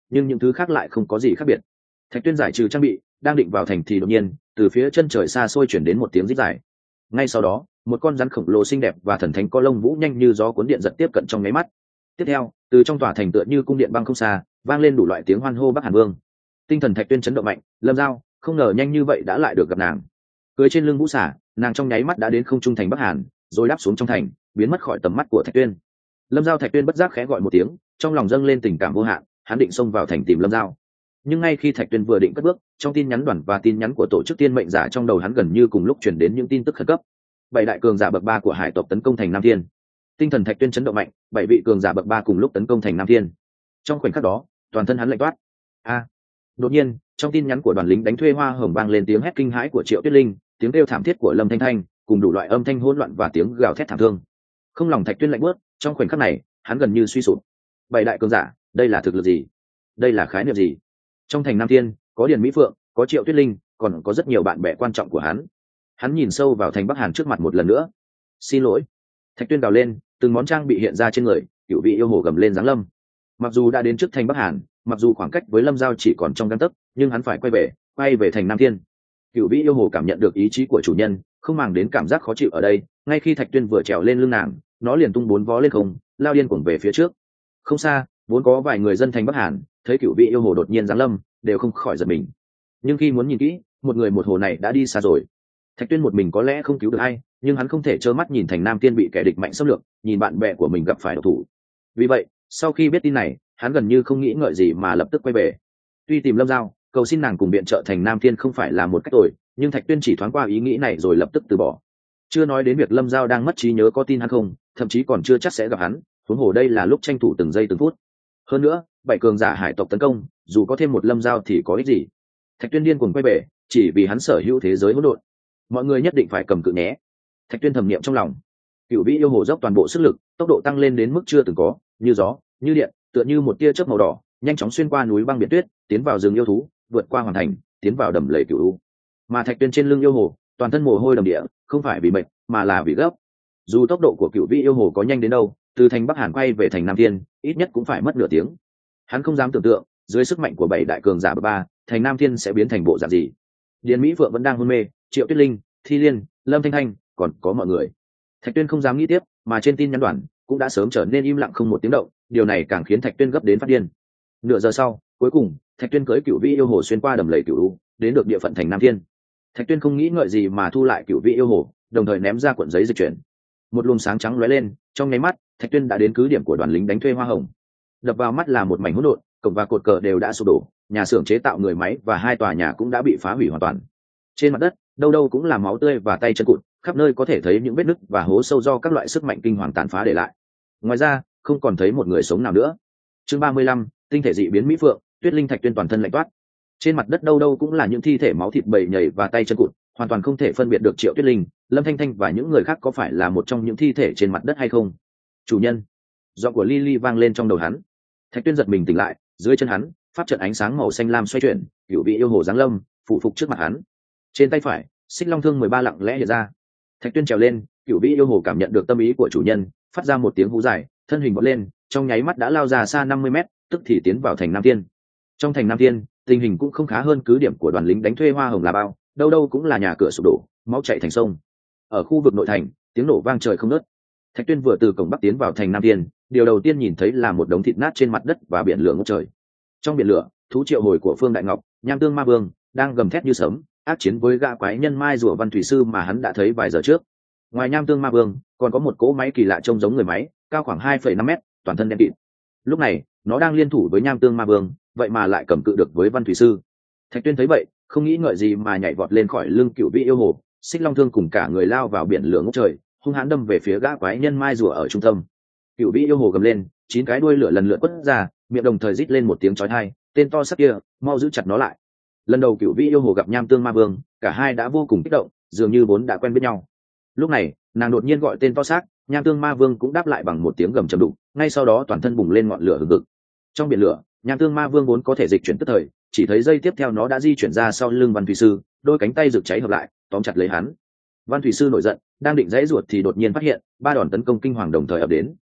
nhưng những thứ khác lại không có gì khác biệt. Thạch Tuyên giải trừ trang bị, đang định vào thành thì đột nhiên từ phía chân trời xa xôi chuyển đến một tiếng rít dài. Ngay sau đó, một con rắn khổng lồ xinh đẹp và thần thánh có lông vũ nhanh như gió cuốn điện giật tiếp cận trong nháy mắt. Tiếp theo, từ trong tòa thành tựa như cung điện băng không xa, vang lên đủ loại tiếng hoan hô Bắc Hàn Vương. Tinh thần Thạch Tuyên chấn động mạnh, Lâm Giao, không ngờ nhanh như vậy đã lại được gặp nàng. Cưỡi trên lưng vũ xả, nàng trong nháy mắt đã đến không trung thành Bắc Hàn, rồi đáp xuống trong thành, biến mất khỏi tầm mắt của Thạch Tuyên. Lâm Giao Thạch Tuyên bất giác khẽ gọi một tiếng, trong lòng dâng lên tình cảm vô hạn, hắn định xông vào thành tìm Lâm Giao. Nhưng ngay khi Thạch Tuyên vừa định cất bước, trong tin nhắn đoàn và tin nhắn của tổ chức tiên mệnh giả trong đầu hắn gần như cùng lúc truyền đến những tin tức khẩn cấp. Bảy đại cường giả bậc ba của hải tộc tấn công thành Nam Thiên. Tinh thần Thạch Tuyên chấn động mạnh, bảy vị cường giả bậc ba cùng lúc tấn công thành Nam Thiên. Trong khoảnh khắc đó, toàn thân hắn lạnh toát. A! Đột nhiên, trong tin nhắn của đoàn lính đánh thuê Hoa Hồng vang lên tiếng hét kinh hãi của Triệu Tuyết Linh, tiếng kêu thảm thiết của Lâm Thanh Thanh, cùng đủ loại âm thanh hỗn loạn và tiếng gào thét thảm thương. Không lòng Thạch Tuyên lạnh buốt, trong khoảnh khắc này, hắn gần như suy sụp. Bảy đại cường giả, đây là thực lực gì? Đây là khái niệm gì? Trong thành Nam Thiên, có Điền Mỹ Phượng, có Triệu Tuyết Linh, còn có rất nhiều bạn bè quan trọng của hắn. Hắn nhìn sâu vào thành Bắc Hàn trước mặt một lần nữa. Xin lỗi. Thạch Tuyên gào lên, từng món trang bị hiện ra trên người, cửu vị yêu hồ gầm lên giáng lâm. Mặc dù đã đến trước thành Bắc Hàn, mặc dù khoảng cách với Lâm Giao chỉ còn trong gang tấc, nhưng hắn phải quay về, quay về thành Nam Thiên. Cửu vị yêu hồ cảm nhận được ý chí của chủ nhân, không màng đến cảm giác khó chịu ở đây. Ngay khi Thạch Tuyên vừa trèo lên lưng nàng, nó liền tung bốn vó lên không, lao điên cuồng về phía trước. Không xa, vốn có vài người dân thành Bắc Hàn, thấy cửu vị yêu hồ đột nhiên giáng lâm, đều không khỏi giật mình. Nhưng khi muốn nhìn kỹ, một người một hồ này đã đi xa rồi. Thạch Tuyên một mình có lẽ không cứu được ai, nhưng hắn không thể trơ mắt nhìn thành Nam Thiên bị kẻ địch mạnh xâm lược, nhìn bạn bè của mình gặp phải độc thủ. Vì vậy, sau khi biết tin này, hắn gần như không nghĩ ngợi gì mà lập tức quay về. Tuy tìm Lâm Giao, cầu xin nàng cùng biện trợ thành Nam Thiên không phải là một cách tồi, nhưng Thạch Tuyên chỉ thoáng qua ý nghĩ này rồi lập tức từ bỏ. Chưa nói đến việc Lâm Giao đang mất trí nhớ có tin hắn không, thậm chí còn chưa chắc sẽ gặp hắn, huống hồ đây là lúc tranh thủ từng giây từng phút. Hơn nữa, bảy cường giả hải tộc tấn công, dù có thêm một Lâm Giao thì có ích gì? Thạch Tuyên điên cuồng quay về, chỉ vì hắn sở hữu thế giới hỗn độn. Mọi người nhất định phải cầm cự nhé. Thạch Tuyên thầm niệm trong lòng. Cửu vĩ yêu hồ dốc toàn bộ sức lực, tốc độ tăng lên đến mức chưa từng có, như gió, như điện, tựa như một tia chớp màu đỏ, nhanh chóng xuyên qua núi băng biển tuyết, tiến vào rừng yêu thú, vượt qua hoàn thành, tiến vào đầm lầy cửu u. Mà Thạch Tuyên trên lưng yêu hồ, toàn thân mồ hôi đầm địa, không phải vì mệt, mà là vì gấp. Dù tốc độ của cửu vĩ yêu hồ có nhanh đến đâu, từ thành Bắc Hàn quay về thành Nam Thiên, ít nhất cũng phải mất nửa tiếng. Hắn không dám tưởng tượng, dưới sức mạnh của bảy đại cường giả bậc ba, thành Nam Thiên sẽ biến thành bộ dạng gì. Điền Mỹ Phượng vẫn đang hôn mê, Triệu Tuyết Linh, Thi Liên, Lâm Thanh Thanh, còn có mọi người. Thạch Tuyên không dám nghĩ tiếp, mà trên tin nhắn đoàn cũng đã sớm trở nên im lặng không một tiếng động, điều này càng khiến Thạch Tuyên gấp đến phát điên. Nửa giờ sau, cuối cùng, Thạch Tuyên cưỡi cửu vĩ yêu hồ xuyên qua đầm lầy cửu u, đến được địa phận thành Nam Thiên. Thạch Tuyên không nghĩ ngợi gì mà thu lại cửu vĩ yêu hồ, đồng thời ném ra cuộn giấy dịch chuyển. Một luồng sáng trắng lóe lên, trong nháy mắt, Thạch Tuyên đã đến cứ điểm của đoàn lính đánh thuê Hoa Hồng. Đập vào mắt là một mảnh hỗn độn, cổng và cột cờ đều đã sụp đổ, nhà xưởng chế tạo người máy và hai tòa nhà cũng đã bị phá hủy hoàn toàn. Trên mặt đất, đâu đâu cũng là máu tươi và tay chân cụt, khắp nơi có thể thấy những vết nứt và hố sâu do các loại sức mạnh kinh hoàng tàn phá để lại. Ngoài ra, không còn thấy một người sống nào nữa. Chương ba mươi lăm, tinh thể dị biến Mỹ Phượng. Tuyết Linh Thạch Tuyên toàn thân lạnh toát. Trên mặt đất đâu đâu cũng là những thi thể máu thịt bầy nhầy và tay chân cụt, hoàn toàn không thể phân biệt được Triệu Tuyết Linh, Lâm Thanh Thanh và những người khác có phải là một trong những thi thể trên mặt đất hay không. Chủ nhân, giọng của Lily vang lên trong đầu hắn. Thạch Tuyên giật mình tỉnh lại, dưới chân hắn, pháp trận ánh sáng màu xanh lam xoay chuyển, cửu vị yêu hồ giáng lâm, phụ phục trước mặt hắn. Trên tay phải, xích long thương mười ba lặng lẽ hiện ra. Thạch Tuyên trèo lên, cửu vị yêu hồ cảm nhận được tâm ý của chủ nhân, phát ra một tiếng hú dài, thân hình vọt lên, trong nháy mắt đã lao ra xa năm mươi mét, tức thì tiến vào thành Nam Thiên. Trong thành Nam Thiên, tình hình cũng không khá hơn cứ điểm của đoàn lính đánh thuê Hoa Hồng là bao, đâu đâu cũng là nhà cửa sụp đổ, máu chảy thành sông. Ở khu vực nội thành, tiếng nổ vang trời không ngớt. Thạch Tuyên vừa từ cổng bắc tiến vào thành Nam Thiên, điều đầu tiên nhìn thấy là một đống thịt nát trên mặt đất và biển lửa ngút trời. Trong biển lửa, thú triệu hồi của Phương Đại Ngọc, Nham Tương Ma Vương, đang gầm thét như sấm, ác chiến với gã quái nhân Mai Rùa Văn Thủy Sư mà hắn đã thấy vài giờ trước. Ngoài Nham Tương Ma Vương, còn có một cỗ máy kỳ lạ trông giống người máy, cao khoảng hai phẩy năm mét, toàn thân đen kịt. Lúc này, nó đang liên thủ với Nham Tương Ma Vương, vậy mà lại cầm cự được với Văn Thủy Sư. Thạch Tuyên thấy vậy, không nghĩ ngợi gì mà nhảy vọt lên khỏi lưng cửu vị yêu hồ, xích long thương cùng cả người lao vào biển lửa ngút trời, hung hãn đâm về phía gã quái nhân Mai Rùa ở trung tâm. Cửu vị yêu hồ gầm lên, chín cái đuôi lửa lần lượt quất ra, miệng đồng thời rít lên một tiếng chói tai, tên to sắc kia, mau giữ chặt nó lại. Lần đầu cửu vị yêu hồ gặp Nham Tương Ma Vương, cả hai đã vô cùng kích động, dường như vốn đã quen biết nhau. Lúc này, nàng đột nhiên gọi tên to xác, Nham Tương Ma Vương cũng đáp lại bằng một tiếng gầm trầm đục, ngay sau đó toàn thân bùng lên ngọn lửa hừng hực. Trong biển lửa, Nham Tương Ma Vương vốn có thể dịch chuyển tức thời, chỉ thấy giây tiếp theo nó đã di chuyển ra sau lưng Văn Thủy Sư, đôi cánh tay rực cháy hợp lại, tóm chặt lấy hắn. Văn Thủy Sư nổi giận, đang định giãy ruột thì đột nhiên phát hiện ba đòn tấn công kinh hoàng đồng thời ập đến.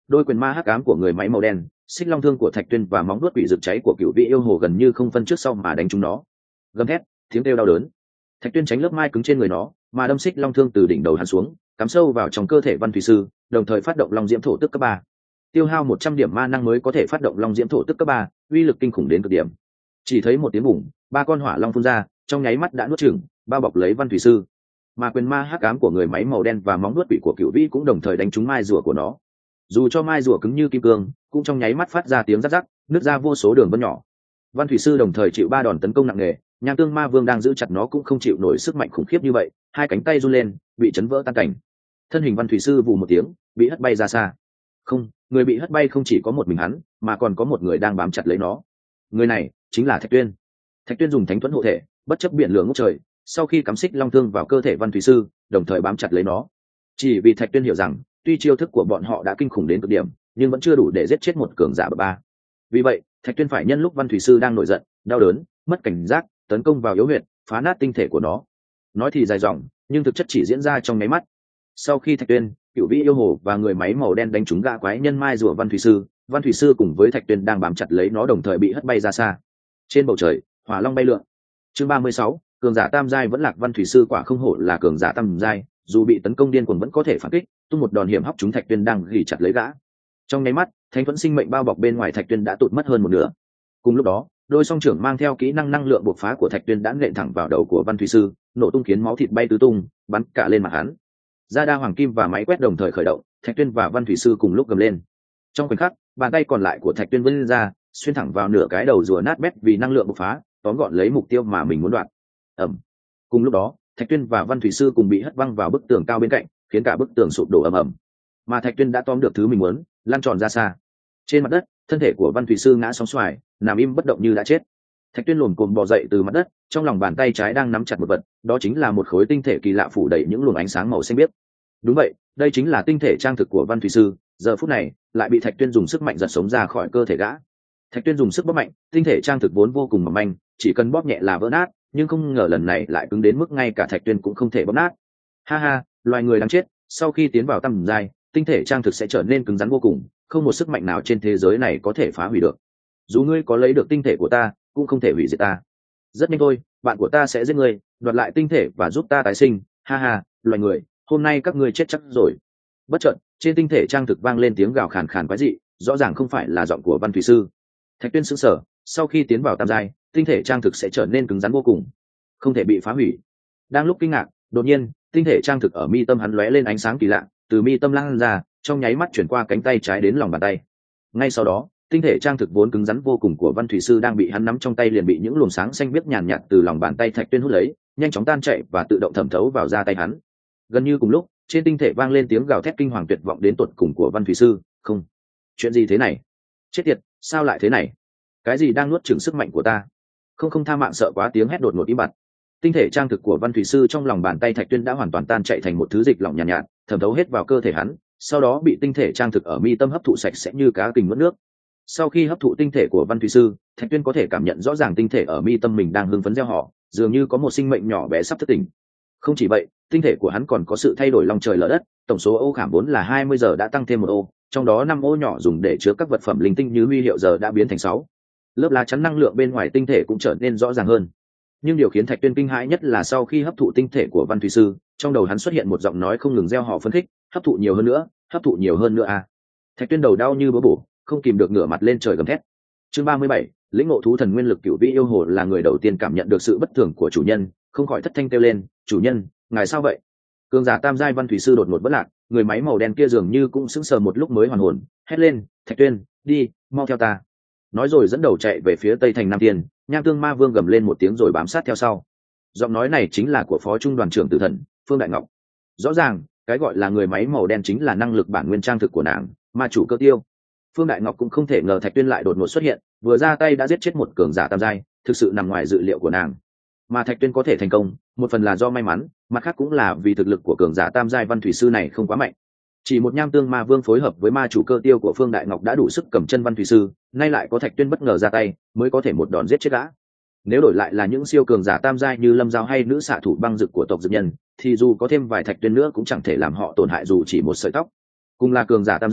đôi quyền ma hắc ám của người máy màu đen, xích long thương của thạch tuyên và móng vuốt quỷ rực cháy của cựu vị yêu hồ gần như không phân trước sau mà đánh chúng nó. Gầm thét, tiếng kêu đau đớn. Thạch tuyên tránh lớp mai cứng trên người nó, mà đâm xích long thương từ đỉnh đầu hắn xuống, cắm sâu vào trong cơ thể văn thủy sư, đồng thời phát động long diễm thổ tức cấp ba. Tiêu hao một trăm điểm ma năng mới có thể phát động long diễm thổ tức cấp ba, uy lực kinh khủng đến cực điểm. Chỉ thấy một tiếng bùng, ba con hỏa long phun ra, trong nháy mắt đã nuốt chửng, bao bọc lấy văn thủy sư. Mà quyền ma hắc ám của người máy màu đen và móng vuốt quỷ của cựu vĩ cũng đồng thời đánh trúng mai rùa của nó. Dù cho mai rùa cứng như kim cương, cũng trong nháy mắt phát ra tiếng rắc rắc, nứt ra vô số đường vân nhỏ. Văn thủy sư đồng thời chịu ba đòn tấn công nặng nề, nham tương ma vương đang giữ chặt nó cũng không chịu nổi sức mạnh khủng khiếp như vậy, hai cánh tay run lên, bị chấn vỡ tan cảnh. Thân hình văn thủy sư vù một tiếng, bị hất bay ra xa. Không, người bị hất bay không chỉ có một mình hắn, mà còn có một người đang bám chặt lấy nó. Người này chính là Thạch Tuyên. Thạch Tuyên dùng thánh thuẫn hộ thể, bất chấp biển lửa ngút trời, sau khi cắm xích long thương vào cơ thể văn thủy sư, đồng thời bám chặt lấy nó. Chỉ vì Thạch Tuyên hiểu rằng, tuy chiêu thức của bọn họ đã kinh khủng đến cực điểm, nhưng vẫn chưa đủ để giết chết một cường giả bậc ba. Vì vậy, Thạch Tuyên phải nhân lúc văn thủy sư đang nổi giận, đau đớn, mất cảnh giác, tấn công vào yếu huyệt, phá nát tinh thể của nó. Nói thì dài dòng, nhưng thực chất chỉ diễn ra trong nháy mắt. Sau khi Thạch Tuyên, cựu vĩ yêu hồ và người máy màu đen đánh trúng gã quái nhân mai rùa văn thủy sư, văn thủy sư cùng với Thạch Tuyên đang bám chặt lấy nó đồng thời bị hất bay ra xa. Trên bầu trời, hỏa long bay lượn. Chương ba mươi sáu, cường giả tam giai vẫn lạc. Văn thủy sư quả không hổ là cường giả tam giai, dù bị tấn công điên cuồng vẫn có thể phản kích, tung một đòn hiểm hóc trúng Thạch Tuyên đang gỉ chặt lấy gã. Trong nháy mắt, thánh thuẫn sinh mệnh bao bọc bên ngoài Thạch Tuyên đã tụt mất hơn một nửa. Cùng lúc đó, đôi song trưởng mang theo kỹ năng năng lượng bộc phá của Thạch Tuyên đã nện thẳng vào đầu của văn thủy sư, nổ tung khiến máu thịt bay tứ tung, bắn cả lên mặt hắn. Gia đa hoàng kim và máy quét đồng thời khởi động, Thạch Tuyên và văn thủy sư cùng lúc gầm lên. Trong khoảnh khắc, bàn tay còn lại của Thạch Tuyên vươn ra, xuyên thẳng vào nửa cái đầu rùa nát bét vì năng lượng bộc phá, tóm gọn lấy mục tiêu mà mình muốn đoạt. Ầm. Cùng lúc đó, Thạch Tuyên và văn thủy sư cùng bị hất văng vào bức tường cao bên cạnh, khiến cả bức tường sụp đổ ầm ầm. Mà Thạch Tuyên đã tóm được thứ mình muốn, lăn tròn ra xa. Trên mặt đất, thân thể của văn thủy sư ngã sóng xoài, nằm im bất động như đã chết. Thạch Tuyên lồm cồm bò dậy từ mặt đất, trong lòng bàn tay trái đang nắm chặt một vật, đó chính là một khối tinh thể kỳ lạ phủ đầy những luồng ánh sáng màu xanh biếc. Đúng vậy, đây chính là tinh thể trang thực của văn thủy sư, giờ phút này lại bị Thạch Tuyên dùng sức mạnh giật sống ra khỏi cơ thể gã. Thạch Tuyên dùng sức bóp mạnh, tinh thể trang thực vốn vô cùng mỏng manh, chỉ cần bóp nhẹ là vỡ nát, nhưng không ngờ lần này lại cứng đến mức ngay cả Thạch Tuyên cũng không thể bóp nát. Ha ha, loài người đáng chết, sau khi tiến vào tầm giai, tinh thể trang thực sẽ trở nên cứng rắn vô cùng, không một sức mạnh nào trên thế giới này có thể phá hủy được. Dù ngươi có lấy được tinh thể của ta, cũng không thể hủy diệt ta. Rất nhanh thôi, bạn của ta sẽ giết ngươi, đoạt lại tinh thể và giúp ta tái sinh. Ha ha, loài người, hôm nay các ngươi chết chắc rồi. Bất chợt, trên tinh thể trang thực vang lên tiếng gào khàn khàn quái dị, rõ ràng không phải là giọng của văn thủy sư. Thạch Tuyên sững sờ, sau khi tiến vào tam giai, tinh thể trang thực sẽ trở nên cứng rắn vô cùng, không thể bị phá hủy. Đang lúc kinh ngạc, đột nhiên, tinh thể trang thực ở mi tâm hắn lóe lên ánh sáng kỳ lạ, từ mi tâm lan ra, trong nháy mắt chuyển qua cánh tay trái đến lòng bàn tay. Ngay sau đó, tinh thể trang thực vốn cứng rắn vô cùng của văn thủy sư đang bị hắn nắm trong tay liền bị những luồng sáng xanh biếc nhàn nhạt từ lòng bàn tay Thạch Tuyên hút lấy, nhanh chóng tan chảy và tự động thẩm thấu vào da tay hắn. Gần như cùng lúc, trên tinh thể vang lên tiếng gào thét kinh hoàng tuyệt vọng đến tột cùng của văn thủy sư. Không, chuyện gì thế này? Chết tiệt, sao lại thế này? Cái gì đang nuốt chửng sức mạnh của ta? Không không tha mạng, sợ quá, tiếng hét đột ngột im bặt. Tinh thể trang thực của văn thủy sư trong lòng bàn tay Thạch Tuyên đã hoàn toàn tan chảy thành một thứ dịch lỏng nhàn nhạt, nhạt, thẩm thấu hết vào cơ thể hắn, sau đó bị tinh thể trang thực ở mi tâm hấp thụ sạch sẽ như cá kình nuốt nước. Sau khi hấp thụ tinh thể của văn thủy sư, Thạch Tuyên có thể cảm nhận rõ ràng tinh thể ở mi tâm mình đang hưng phấn reo hò, dường như có một sinh mệnh nhỏ bé sắp thức tỉnh. Không chỉ vậy, tinh thể của hắn còn có sự thay đổi long trời lở đất, tổng số ô khảm vốn là hai mươi giờ đã tăng thêm một ô, trong đó năm ô nhỏ dùng để chứa các vật phẩm linh tinh như huy hiệu giờ đã biến thành sáu. Lớp lá chắn năng lượng bên ngoài tinh thể cũng trở nên rõ ràng hơn. Nhưng điều khiến Thạch Tuyên kinh hãi nhất là sau khi hấp thụ tinh thể của văn thủy sư, trong đầu hắn xuất hiện một giọng nói không ngừng reo hò phấn khích, hấp thụ nhiều hơn nữa, hấp thụ nhiều hơn nữa à. Thạch Tuyên đầu đau như búa bổ, không kìm được ngửa mặt lên trời gầm thét. Chương ba mươi bảy, lĩnh ngộ thú thần nguyên lực. Cửu vĩ yêu hồ là người đầu tiên cảm nhận được sự bất thường của chủ nhân, không khỏi thất thanh kêu lên, chủ nhân, ngài sao vậy? Cường giả tam giai văn thủy sư đột ngột vỡ lạc, người máy màu đen kia dường như cũng sững sờ một lúc mới hoàn hồn, hét lên, Thạch Tuyên, đi, mau theo ta. Nói rồi dẫn đầu chạy về phía tây thành Nam Tiên. Nham tương ma vương gầm lên một tiếng rồi bám sát theo sau. Giọng nói này chính là của phó trung đoàn trưởng tử thần Phương Đại Ngọc. Rõ ràng cái gọi là người máy màu đen chính là năng lực bản nguyên trang thực của nàng, ma chủ Cơ Tiêu. Phương Đại Ngọc cũng không thể ngờ Thạch Tuyên lại đột ngột xuất hiện, vừa ra tay đã giết chết một cường giả tam giai, thực sự nằm ngoài dự liệu của nàng. Mà Thạch Tuyên có thể thành công, một phần là do may mắn, mặt khác cũng là vì thực lực của cường giả tam giai văn thủy sư này không quá mạnh. Chỉ một nham tương ma vương phối hợp với ma chủ Cơ Tiêu của Phương Đại Ngọc đã đủ sức cầm chân văn thủy sư, nay lại có Thạch Tuyên bất ngờ ra tay, mới có thể một đòn giết chết gã. Nếu đổi lại là những siêu cường giả tam giai như Lâm Giao hay nữ xạ thủ băng dực của tộc dực nhân, thì dù có thêm vài Thạch Tuyên nữa cũng chẳng thể làm họ tổn hại dù chỉ một sợi tóc. Cùng là cường giả tam giai,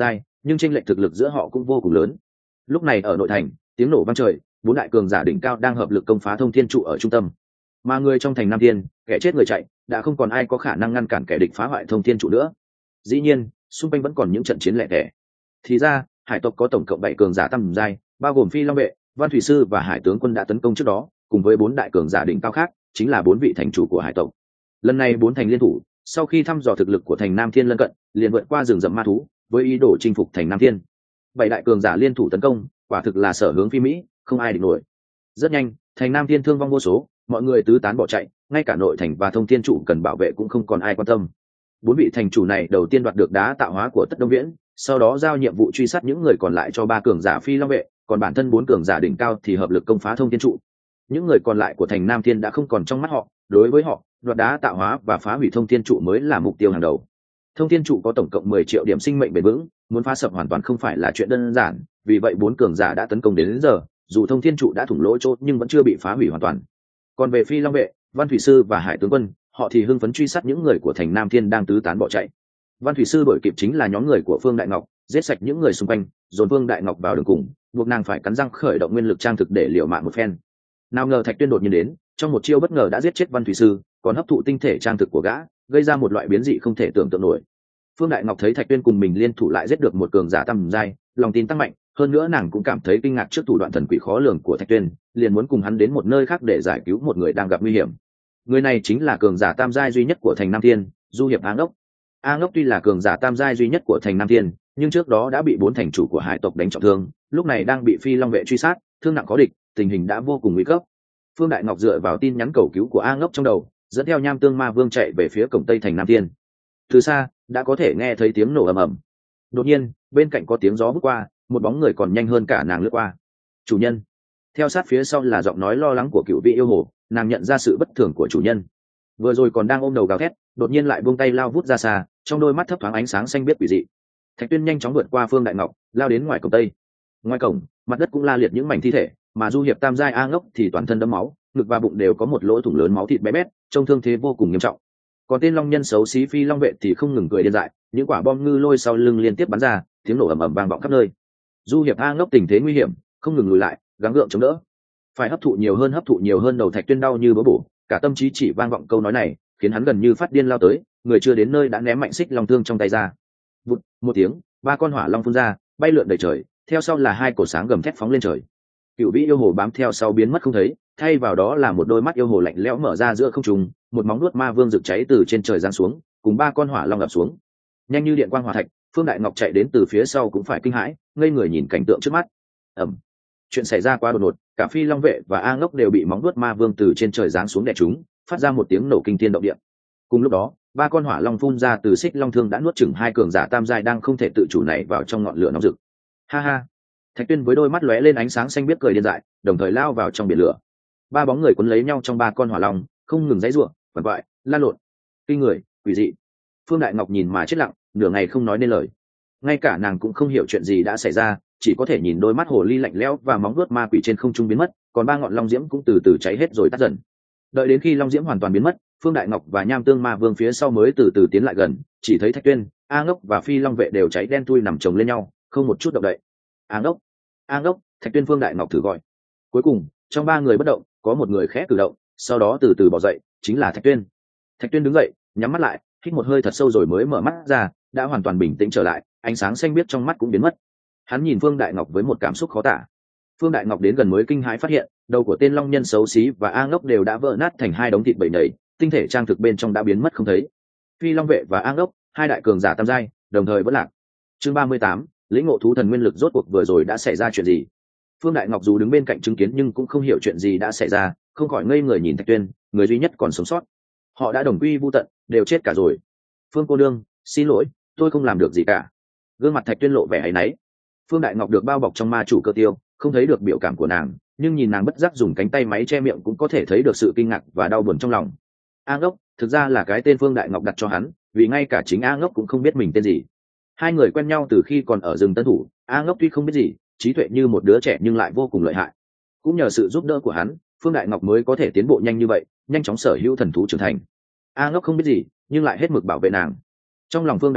nhưng chênh lệch thực lực giữa họ cũng vô cùng lớn. Lúc này ở nội thành, tiếng nổ vang trời, bốn đại cường giả đỉnh cao đang hợp lực công phá Thông Thiên trụ ở trung tâm. Mà người trong thành Nam Thiên, kẻ chết người chạy, đã không còn ai có khả năng ngăn cản kẻ địch phá hoại Thông Thiên trụ nữa. Dĩ nhiên, xung quanh vẫn còn những trận chiến lẻ tẻ. Thì ra, hải tộc có tổng cộng bảy cường giả tam giai, bao gồm Phi Long vệ, Văn Thủy sư và Hải tướng quân đã tấn công trước đó, cùng với bốn đại cường giả đỉnh cao khác, chính là bốn vị thành chủ của hải tộc. Lần này bốn thành liên thủ, sau khi thăm dò thực lực của thành Nam Thiên lân cận, liền vượt qua rừng rậm ma thú, với ý đồ chinh phục thành Nam Thiên. Bảy đại cường giả liên thủ tấn công, quả thực là sở hướng phi mỹ, không ai địch nổi. Rất nhanh, thành Nam Thiên thương vong vô số, mọi người tứ tán bỏ chạy, ngay cả nội thành và Thông Thiên trụ cần bảo vệ cũng không còn ai quan tâm. Bốn vị thành chủ này đầu tiên đoạt được đá tạo hóa của Tất Đông Viễn, sau đó giao nhiệm vụ truy sát những người còn lại cho ba cường giả Phi Long vệ, còn bản thân bốn cường giả đỉnh cao thì hợp lực công phá Thông Thiên trụ. Những người còn lại của thành Nam Thiên đã không còn trong mắt họ, đối với họ, đoạt đá tạo hóa và phá hủy Thông Thiên trụ mới là mục tiêu hàng đầu. Thông Thiên trụ có tổng cộng mười triệu điểm sinh mệnh bền vững, muốn phá sập hoàn toàn không phải là chuyện đơn giản, vì vậy bốn cường giả đã tấn công đến, đến giờ, dù Thông Thiên trụ đã thủng lỗ chốt nhưng vẫn chưa bị phá hủy hoàn toàn. Còn về Phi Long vệ, Văn Thủy sư và Hải tướng quân, họ thì hưng phấn truy sát những người của thành Nam Thiên đang tứ tán bỏ chạy. Văn Thủy sư đội kịp chính là nhóm người của Phương Đại Ngọc, giết sạch những người xung quanh, dồn Phương Đại Ngọc vào đường cùng, buộc nàng phải cắn răng khởi động nguyên lực trang thực để liều mạng một phen. Nào ngờ Thạch Tuyên đột nhiên đến, trong một chiêu bất ngờ đã giết chết Văn Thủy sư, còn hấp thụ tinh thể trang thực của gã, gây ra một loại biến dị không thể tưởng tượng nổi. Phương Đại Ngọc thấy Thạch Tuyên cùng mình liên thủ lại giết được một cường giả tầm giai, lòng tin tăng mạnh, hơn nữa nàng cũng cảm thấy kinh ngạc trước thủ đoạn thần quỷ khó lường của Thạch Tuyên, liền muốn cùng hắn đến một nơi khác để giải cứu một người đang gặp nguy hiểm. Người này chính là cường giả tam giai duy nhất của thành Nam Thiên, Du Hiệp A Ngốc. A Ngốc tuy là cường giả tam giai duy nhất của thành Nam Thiên, nhưng trước đó đã bị bốn thành chủ của hải tộc đánh trọng thương, lúc này đang bị Phi Long vệ truy sát, thương nặng có địch, tình hình đã vô cùng nguy cấp. Phương Đại Ngọc dựa vào tin nhắn cầu cứu của A Ngốc trong đầu, dẫn theo Nham Tương Ma Vương chạy về phía cổng tây thành Nam Thiên. Từ xa, đã có thể nghe thấy tiếng nổ ầm ầm. Đột nhiên, bên cạnh có tiếng gió vút qua, một bóng người còn nhanh hơn cả nàng lướt qua. Chủ nhân. Theo sát phía sau là giọng nói lo lắng của cựu vị yêu hồ, nàng nhận ra sự bất thường của chủ nhân. Vừa rồi còn đang ôm đầu gào thét, đột nhiên lại buông tay lao vút ra xa, trong đôi mắt thấp thoáng ánh sáng xanh biếc quỷ dị. Thạch Tuyên nhanh chóng vượt qua Phương Đại Ngọc, lao đến ngoài cổng tây. Ngoài cổng, mặt đất cũng la liệt những mảnh thi thể, mà Du Hiệp tam giai A Ngốc thì toàn thân đẫm máu, ngực và bụng đều có một lỗ thủng lớn máu thịt bé bét, trông thương thế vô cùng nghiêm trọng. Còn tên long nhân xấu xí Phi Long vệ thì không ngừng cười điên dại, những quả bom ngư lôi sau lưng liên tiếp bắn ra, tiếng nổ ầm ầm vang vọng khắp nơi. Du Hiệp A Ngốc tình thế nguy hiểm, không ngừng lùi lại, gắng gượng chống đỡ. Phải hấp thụ nhiều hơn hấp thụ nhiều hơn, đầu Thạch Tuyên đau như bớ bổ, cả tâm trí chỉ vang vọng câu nói này, khiến hắn gần như phát điên lao tới, người chưa đến nơi đã ném mạnh xích long thương trong tay ra. Vụt, một tiếng, ba con hỏa long phun ra, bay lượn đầy trời, theo sau là hai cổ sáng gầm thét phóng lên trời. Cựu vĩ yêu hồ bám theo sau biến mất không thấy, thay vào đó là một đôi mắt yêu hồ lạnh lẽo mở ra giữa không trung, một móng vuốt ma vương rực cháy từ trên trời giáng xuống, cùng ba con hỏa long ập xuống. Nhanh như điện quang hỏa thạch, Phương Đại Ngọc chạy đến từ phía sau cũng phải kinh hãi, ngây người nhìn cảnh tượng trước mắt. Ầm. Chuyện xảy ra quá đột ngột, cả Phi Long vệ và A Ngốc đều bị móng vuốt ma vương từ trên trời giáng xuống đè chúng, phát ra một tiếng nổ kinh thiên động địa. Cùng lúc đó, ba con hỏa long phun ra từ xích long thương đã nuốt chửng hai cường giả tam giai đang không thể tự chủ này vào trong ngọn lửa nóng rực. Ha ha. Thạch Tuyên với đôi mắt lóe lên ánh sáng xanh biếc cười điên dại, đồng thời lao vào trong biển lửa. Ba bóng người quấn lấy nhau trong ba con hỏa long, không ngừng giãy giụa, quằn quại, lan lộn. Kinh người, quỷ dị. Phương Đại Ngọc nhìn mà chết lặng, nửa ngày không nói nên lời. Ngay cả nàng cũng không hiểu chuyện gì đã xảy ra, chỉ có thể nhìn đôi mắt hồ ly lạnh lẽo và móng vuốt ma quỷ trên không trung biến mất, còn ba ngọn long diễm cũng từ từ cháy hết rồi tắt dần. Đợi đến khi long diễm hoàn toàn biến mất, Phương Đại Ngọc và Nham Tương Ma Vương phía sau mới từ từ tiến lại gần, chỉ thấy Thạch Tuyên, A Ngốc và Phi Long vệ đều cháy đen thui nằm chồng lên nhau, không một chút động đậy. A Ngốc, A Ngốc, Thạch Tuyên, Phương Đại Ngọc thử gọi. Cuối cùng, trong ba người bất động, có một người khẽ cử động, sau đó từ từ bỏ dậy, chính là Thạch Tuyên. Thạch Tuyên đứng dậy, nhắm mắt lại, hít một hơi thật sâu rồi mới mở mắt ra, đã hoàn toàn bình tĩnh trở lại, ánh sáng xanh biếc trong mắt cũng biến mất. Hắn nhìn Phương Đại Ngọc với một cảm xúc khó tả. Phương Đại Ngọc đến gần mới kinh hãi phát hiện, đầu của tên long nhân xấu xí và A Ngốc đều đã vỡ nát thành hai đống thịt bầy nhầy, tinh thể trang thực bên trong đã biến mất không thấy. Phi Long vệ và A Ngốc, hai đại cường giả tam giai, đồng thời vẫn lạc. Chương ba mươi tám, lĩnh ngộ thú thần nguyên lực, rốt cuộc vừa rồi đã xảy ra chuyện gì? Phương Đại Ngọc dù đứng bên cạnh chứng kiến nhưng cũng không hiểu chuyện gì đã xảy ra, không khỏi ngây người nhìn Thạch Tuyên, người duy nhất còn sống sót. Họ đã đồng quy vu tận, đều chết cả rồi. Phương cô nương, xin lỗi, tôi không làm được gì cả. Gương mặt Thạch Tuyên lộ vẻ áy náy. Phương Đại Ngọc được bao bọc trong ma chủ cơ tiêu, không thấy được biểu cảm của nàng, nhưng nhìn nàng bất giác dùng cánh tay máy che miệng cũng có thể thấy được sự kinh ngạc và đau buồn trong lòng. A Ngốc, thực ra là cái tên Phương Đại Ngọc đặt cho hắn, vì ngay cả chính A Ngốc cũng không biết mình tên gì. Hai người quen nhau từ khi còn ở rừng Tân Thủ, A Ngốc tuy không biết gì, trí tuệ như một đứa trẻ nhưng lại vô cùng lợi hại. Cũng nhờ sự giúp đỡ của hắn, Phương Đại Ngọc mới có thể tiến bộ nhanh như vậy, nhanh chóng sở hữu thần thú trưởng thành. A Ngốc không biết gì, nhưng lại hết mực bảo vệ nàng. Trong lòng Phương Đại Ngọc,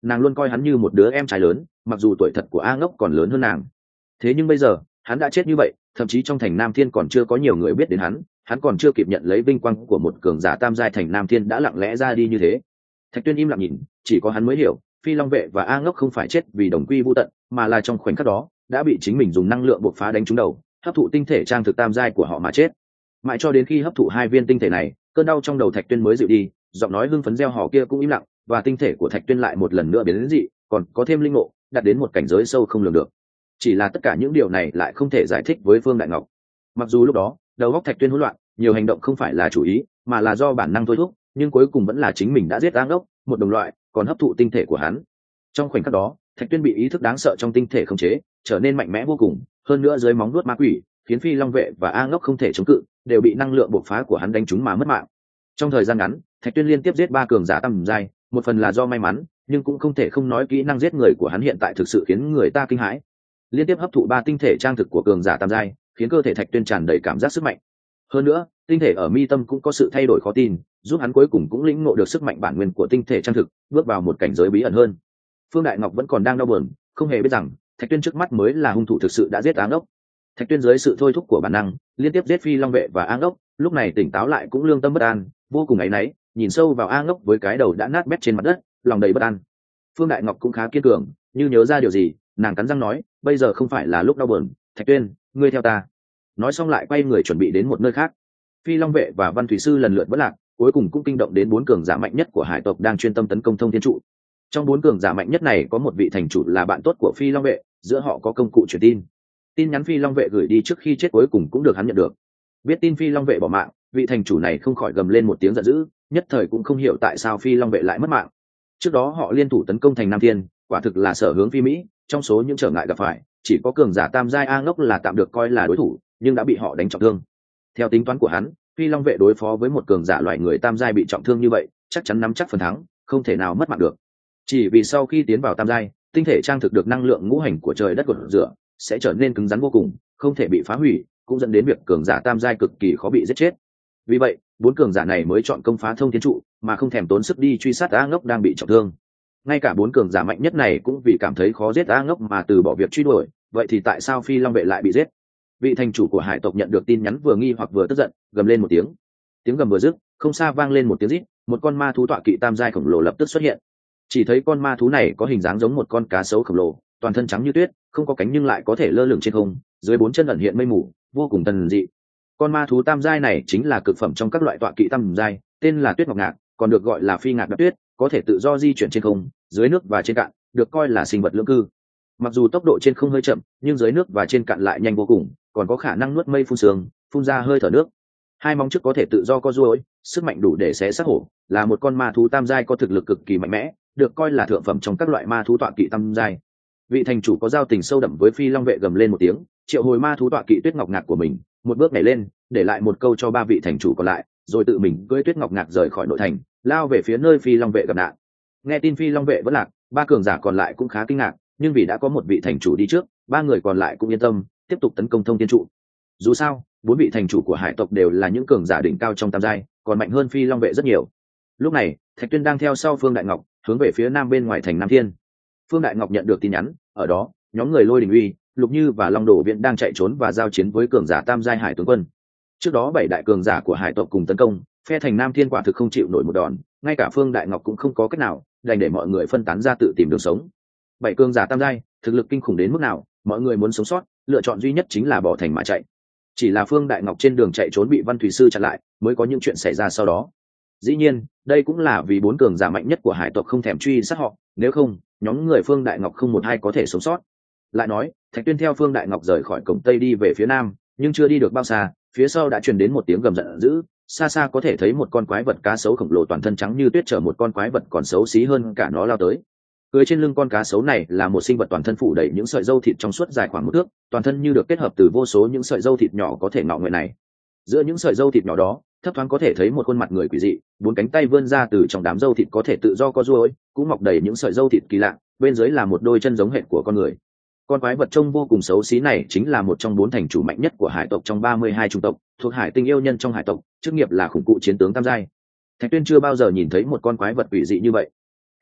nàng luôn coi hắn như một đứa em trai lớn, mặc dù tuổi thật của A Ngốc còn lớn hơn nàng. Thế nhưng bây giờ hắn đã chết như vậy, thậm chí trong thành Nam Thiên còn chưa có nhiều người biết đến hắn, hắn còn chưa kịp nhận lấy vinh quang của một cường giả tam giai, thành Nam Thiên đã lặng lẽ ra đi như thế. Thạch Tuyên im lặng nhìn, chỉ có hắn mới hiểu, Phi Long vệ và A Ngốc không phải chết vì đồng quy vô tận, mà là trong khoảnh khắc đó đã bị chính mình dùng năng lượng bộc phá đánh trúng đầu, hấp thụ tinh thể trang thực tam giai của họ mà chết. Mãi cho đến khi hấp thụ hai viên tinh thể này, cơn đau trong đầu Thạch Tuyên mới dịu đi, giọng nói hưng phấn reo hò kia cũng im lặng, và tinh thể của Thạch Tuyên lại một lần nữa biến đến dị, còn có thêm linh ngộ, đạt đến một cảnh giới sâu không lường được. Chỉ là tất cả những điều này lại không thể giải thích với Phương Đại Ngọc. Mặc dù lúc đó đầu óc Thạch Tuyên hỗn loạn, nhiều hành động không phải là chủ ý, mà là do bản năng thôi thúc, nhưng cuối cùng vẫn là chính mình đã giết A Ngốc, một đồng loại, còn hấp thụ tinh thể của hắn. Trong khoảnh khắc đó, Thạch Tuyên bị ý thức đáng sợ trong tinh thể khống chế, trở nên mạnh mẽ vô cùng, hơn nữa dưới móng vuốt ma quỷ, khiến Phi Long vệ và A Ngốc không thể chống cự, đều bị năng lượng bộc phá của hắn đánh trúng mà mất mạng. Trong thời gian ngắn, Thạch Tuyên liên tiếp giết ba cường giả tầm giai, một phần là do may mắn, nhưng cũng không thể không nói kỹ năng giết người của hắn hiện tại thực sự khiến người ta kinh hãi. Liên tiếp hấp thụ ba tinh thể trang thực của cường giả tam giai, khiến cơ thể Thạch Tuyên tràn đầy cảm giác sức mạnh. Hơn nữa, tinh thể ở mi tâm cũng có sự thay đổi khó tin, giúp hắn cuối cùng cũng lĩnh ngộ được sức mạnh bản nguyên của tinh thể trang thực, bước vào một cảnh giới bí ẩn hơn. Phương Đại Ngọc vẫn còn đang đau buồn, không hề biết rằng Thạch Tuyên trước mắt mới là hung thủ thực sự đã giết A Ngốc. Thạch Tuyên dưới sự thôi thúc của bản năng, liên tiếp giết Phi Long vệ và A Ngốc, lúc này tỉnh táo lại cũng lương tâm bất an, vô cùng áy náy, nhìn sâu vào A Ngốc với cái đầu đã nát bét trên mặt đất, lòng đầy bất an. Phương Đại Ngọc cũng khá kiên cường, như nhớ ra điều gì, nàng cắn răng nói, bây giờ không phải là lúc đau buồn, Thạch Tuyên, ngươi theo ta. Nói xong lại quay người chuẩn bị đến một nơi khác. Phi Long vệ và Văn Thủy sư lần lượt vỡ lạc, cuối cùng cũng kinh động đến bốn cường giả mạnh nhất của hải tộc đang chuyên tâm tấn công Thông Thiên trụ. Trong bốn cường giả mạnh nhất này có một vị thành chủ là bạn tốt của Phi Long vệ, giữa họ có công cụ truyền tin. Tin nhắn Phi Long vệ gửi đi trước khi chết cuối cùng cũng được hắn nhận được. Biết tin Phi Long vệ bỏ mạng, vị thành chủ này không khỏi gầm lên một tiếng giận dữ, nhất thời cũng không hiểu tại sao Phi Long vệ lại mất mạng. Trước đó họ liên thủ tấn công thành Nam Thiên, quả thực là sở hướng phi mỹ, trong số những trở ngại gặp phải, chỉ có cường giả tam giai A Ngốc là tạm được coi là đối thủ, nhưng đã bị họ đánh trọng thương. Theo tính toán của hắn, Phi Long vệ đối phó với một cường giả loại người tam giai bị trọng thương như vậy, chắc chắn nắm chắc phần thắng, không thể nào mất mạng được. Chỉ vì sau khi tiến vào tam giai, tinh thể trang thực được năng lượng ngũ hành của trời đất gột rửa, sẽ trở nên cứng rắn vô cùng, không thể bị phá hủy, cũng dẫn đến việc cường giả tam giai cực kỳ khó bị giết chết. Vì vậy, bốn cường giả này mới chọn công phá Thông Thiên trụ, mà không thèm tốn sức đi truy sát A Ngốc đang bị trọng thương. Ngay cả bốn cường giả mạnh nhất này cũng vì cảm thấy khó giết A Ngốc mà từ bỏ việc truy đuổi, vậy thì tại sao Phi Long vệ lại bị giết? Vị thành chủ của hải tộc nhận được tin nhắn vừa nghi hoặc vừa tức giận, gầm lên một tiếng. Tiếng gầm vừa dứt, không xa vang lên một tiếng rít, một con ma thú tọa kỵ tam giai khổng lồ lập tức xuất hiện. Chỉ thấy con ma thú này có hình dáng giống một con cá sấu khổng lồ, toàn thân trắng như tuyết, không có cánh nhưng lại có thể lơ lửng trên không, dưới bốn chân ẩn hiện mây mù, vô cùng thần dị. Con ma thú tam giai này chính là cực phẩm trong các loại tọa kỵ tam giai, tên là Tuyết Ngọc Ngạc, còn được gọi là Phi Ngạc Đạp Tuyết, có thể tự do di chuyển trên không, dưới nước và trên cạn, được coi là sinh vật lưỡng cư. Mặc dù tốc độ trên không hơi chậm, nhưng dưới nước và trên cạn lại nhanh vô cùng, còn có khả năng nuốt mây phun sương, phun ra hơi thở nước. Hai móng trước có thể tự do co duỗi, sức mạnh đủ để xé xác hổ, là một con ma thú tam giai có thực lực cực kỳ mạnh mẽ, được coi là thượng phẩm trong các loại ma thú tọa kỵ tam giai. Vị thành chủ có giao tình sâu đậm với Phi Long vệ gầm lên một tiếng, triệu hồi ma thú tọa kỵ Tuyết Ngọc Ngạc của mình, một bước nhảy lên, để lại một câu cho ba vị thành chủ còn lại, rồi tự mình cưỡi Tuyết Ngọc Ngạc rời khỏi nội thành, lao về phía nơi Phi Long vệ gặp nạn. Nghe tin Phi Long vệ vẫn lạc, ba cường giả còn lại cũng khá kinh ngạc, nhưng vì đã có một vị thành chủ đi trước, ba người còn lại cũng yên tâm, tiếp tục tấn công Thông Thiên trụ. Dù sao, bốn vị thành chủ của hải tộc đều là những cường giả đỉnh cao trong tam giai, còn mạnh hơn Phi Long vệ rất nhiều. Lúc này, Thạch Tuyên đang theo sau Phương Đại Ngọc, hướng về phía nam bên ngoài thành Nam Thiên. Phương Đại Ngọc nhận được tin nhắn, ở đó, nhóm người Lôi Đình Uy, Lục Như và Long Đổ Viễn đang chạy trốn và giao chiến với cường giả tam giai hải tướng quân. Trước đó bảy đại cường giả của hải tộc cùng tấn công, phe thành Nam Thiên quả thực không chịu nổi một đòn, ngay cả Phương Đại Ngọc cũng không có cách nào, đành để mọi người phân tán ra tự tìm đường sống. Bảy cường giả tam giai, thực lực kinh khủng đến mức nào, mọi người muốn sống sót, lựa chọn duy nhất chính là bỏ thành mà chạy. Chỉ là Phương Đại Ngọc trên đường chạy trốn bị Văn Thủy sư chặn lại, mới có những chuyện xảy ra sau đó. Dĩ nhiên, đây cũng là vì bốn cường giả mạnh nhất của hải tộc không thèm truy sát họ, nếu không, nhóm người Phương Đại Ngọc không một ai có thể sống sót. Lại nói, Thạch Tuyên theo Phương Đại Ngọc rời khỏi cổng tây đi về phía nam, nhưng chưa đi được bao xa, phía sau đã truyền đến một tiếng gầm giận dữ, xa xa có thể thấy một con quái vật cá sấu khổng lồ toàn thân trắng như tuyết chở một con quái vật còn xấu xí hơn cả nó lao tới. Cưỡi trên lưng con cá sấu này là một sinh vật toàn thân phủ đầy những sợi râu thịt trong suốt dài khoảng một thước, toàn thân như được kết hợp từ vô số những sợi râu thịt nhỏ có thể ngọ người này. Giữa những sợi râu thịt nhỏ đó, thấp thoáng có thể thấy một khuôn mặt người quỷ dị, bốn cánh tay vươn ra từ trong đám râu thịt có thể tự do co duỗi, cũng mọc đầy những sợi râu thịt kỳ lạ, bên dưới là một đôi chân giống hệt của con người. Con quái vật trông vô cùng xấu xí này chính là một trong bốn thành chủ mạnh nhất của hải tộc trong ba mươi hai chủng tộc, thuộc hải tinh yêu nhân trong hải tộc, chức nghiệp là khủng cụ chiến tướng tam giai. Thạch Tuyên chưa bao giờ nhìn thấy một con quái vật quỷ dị như vậy.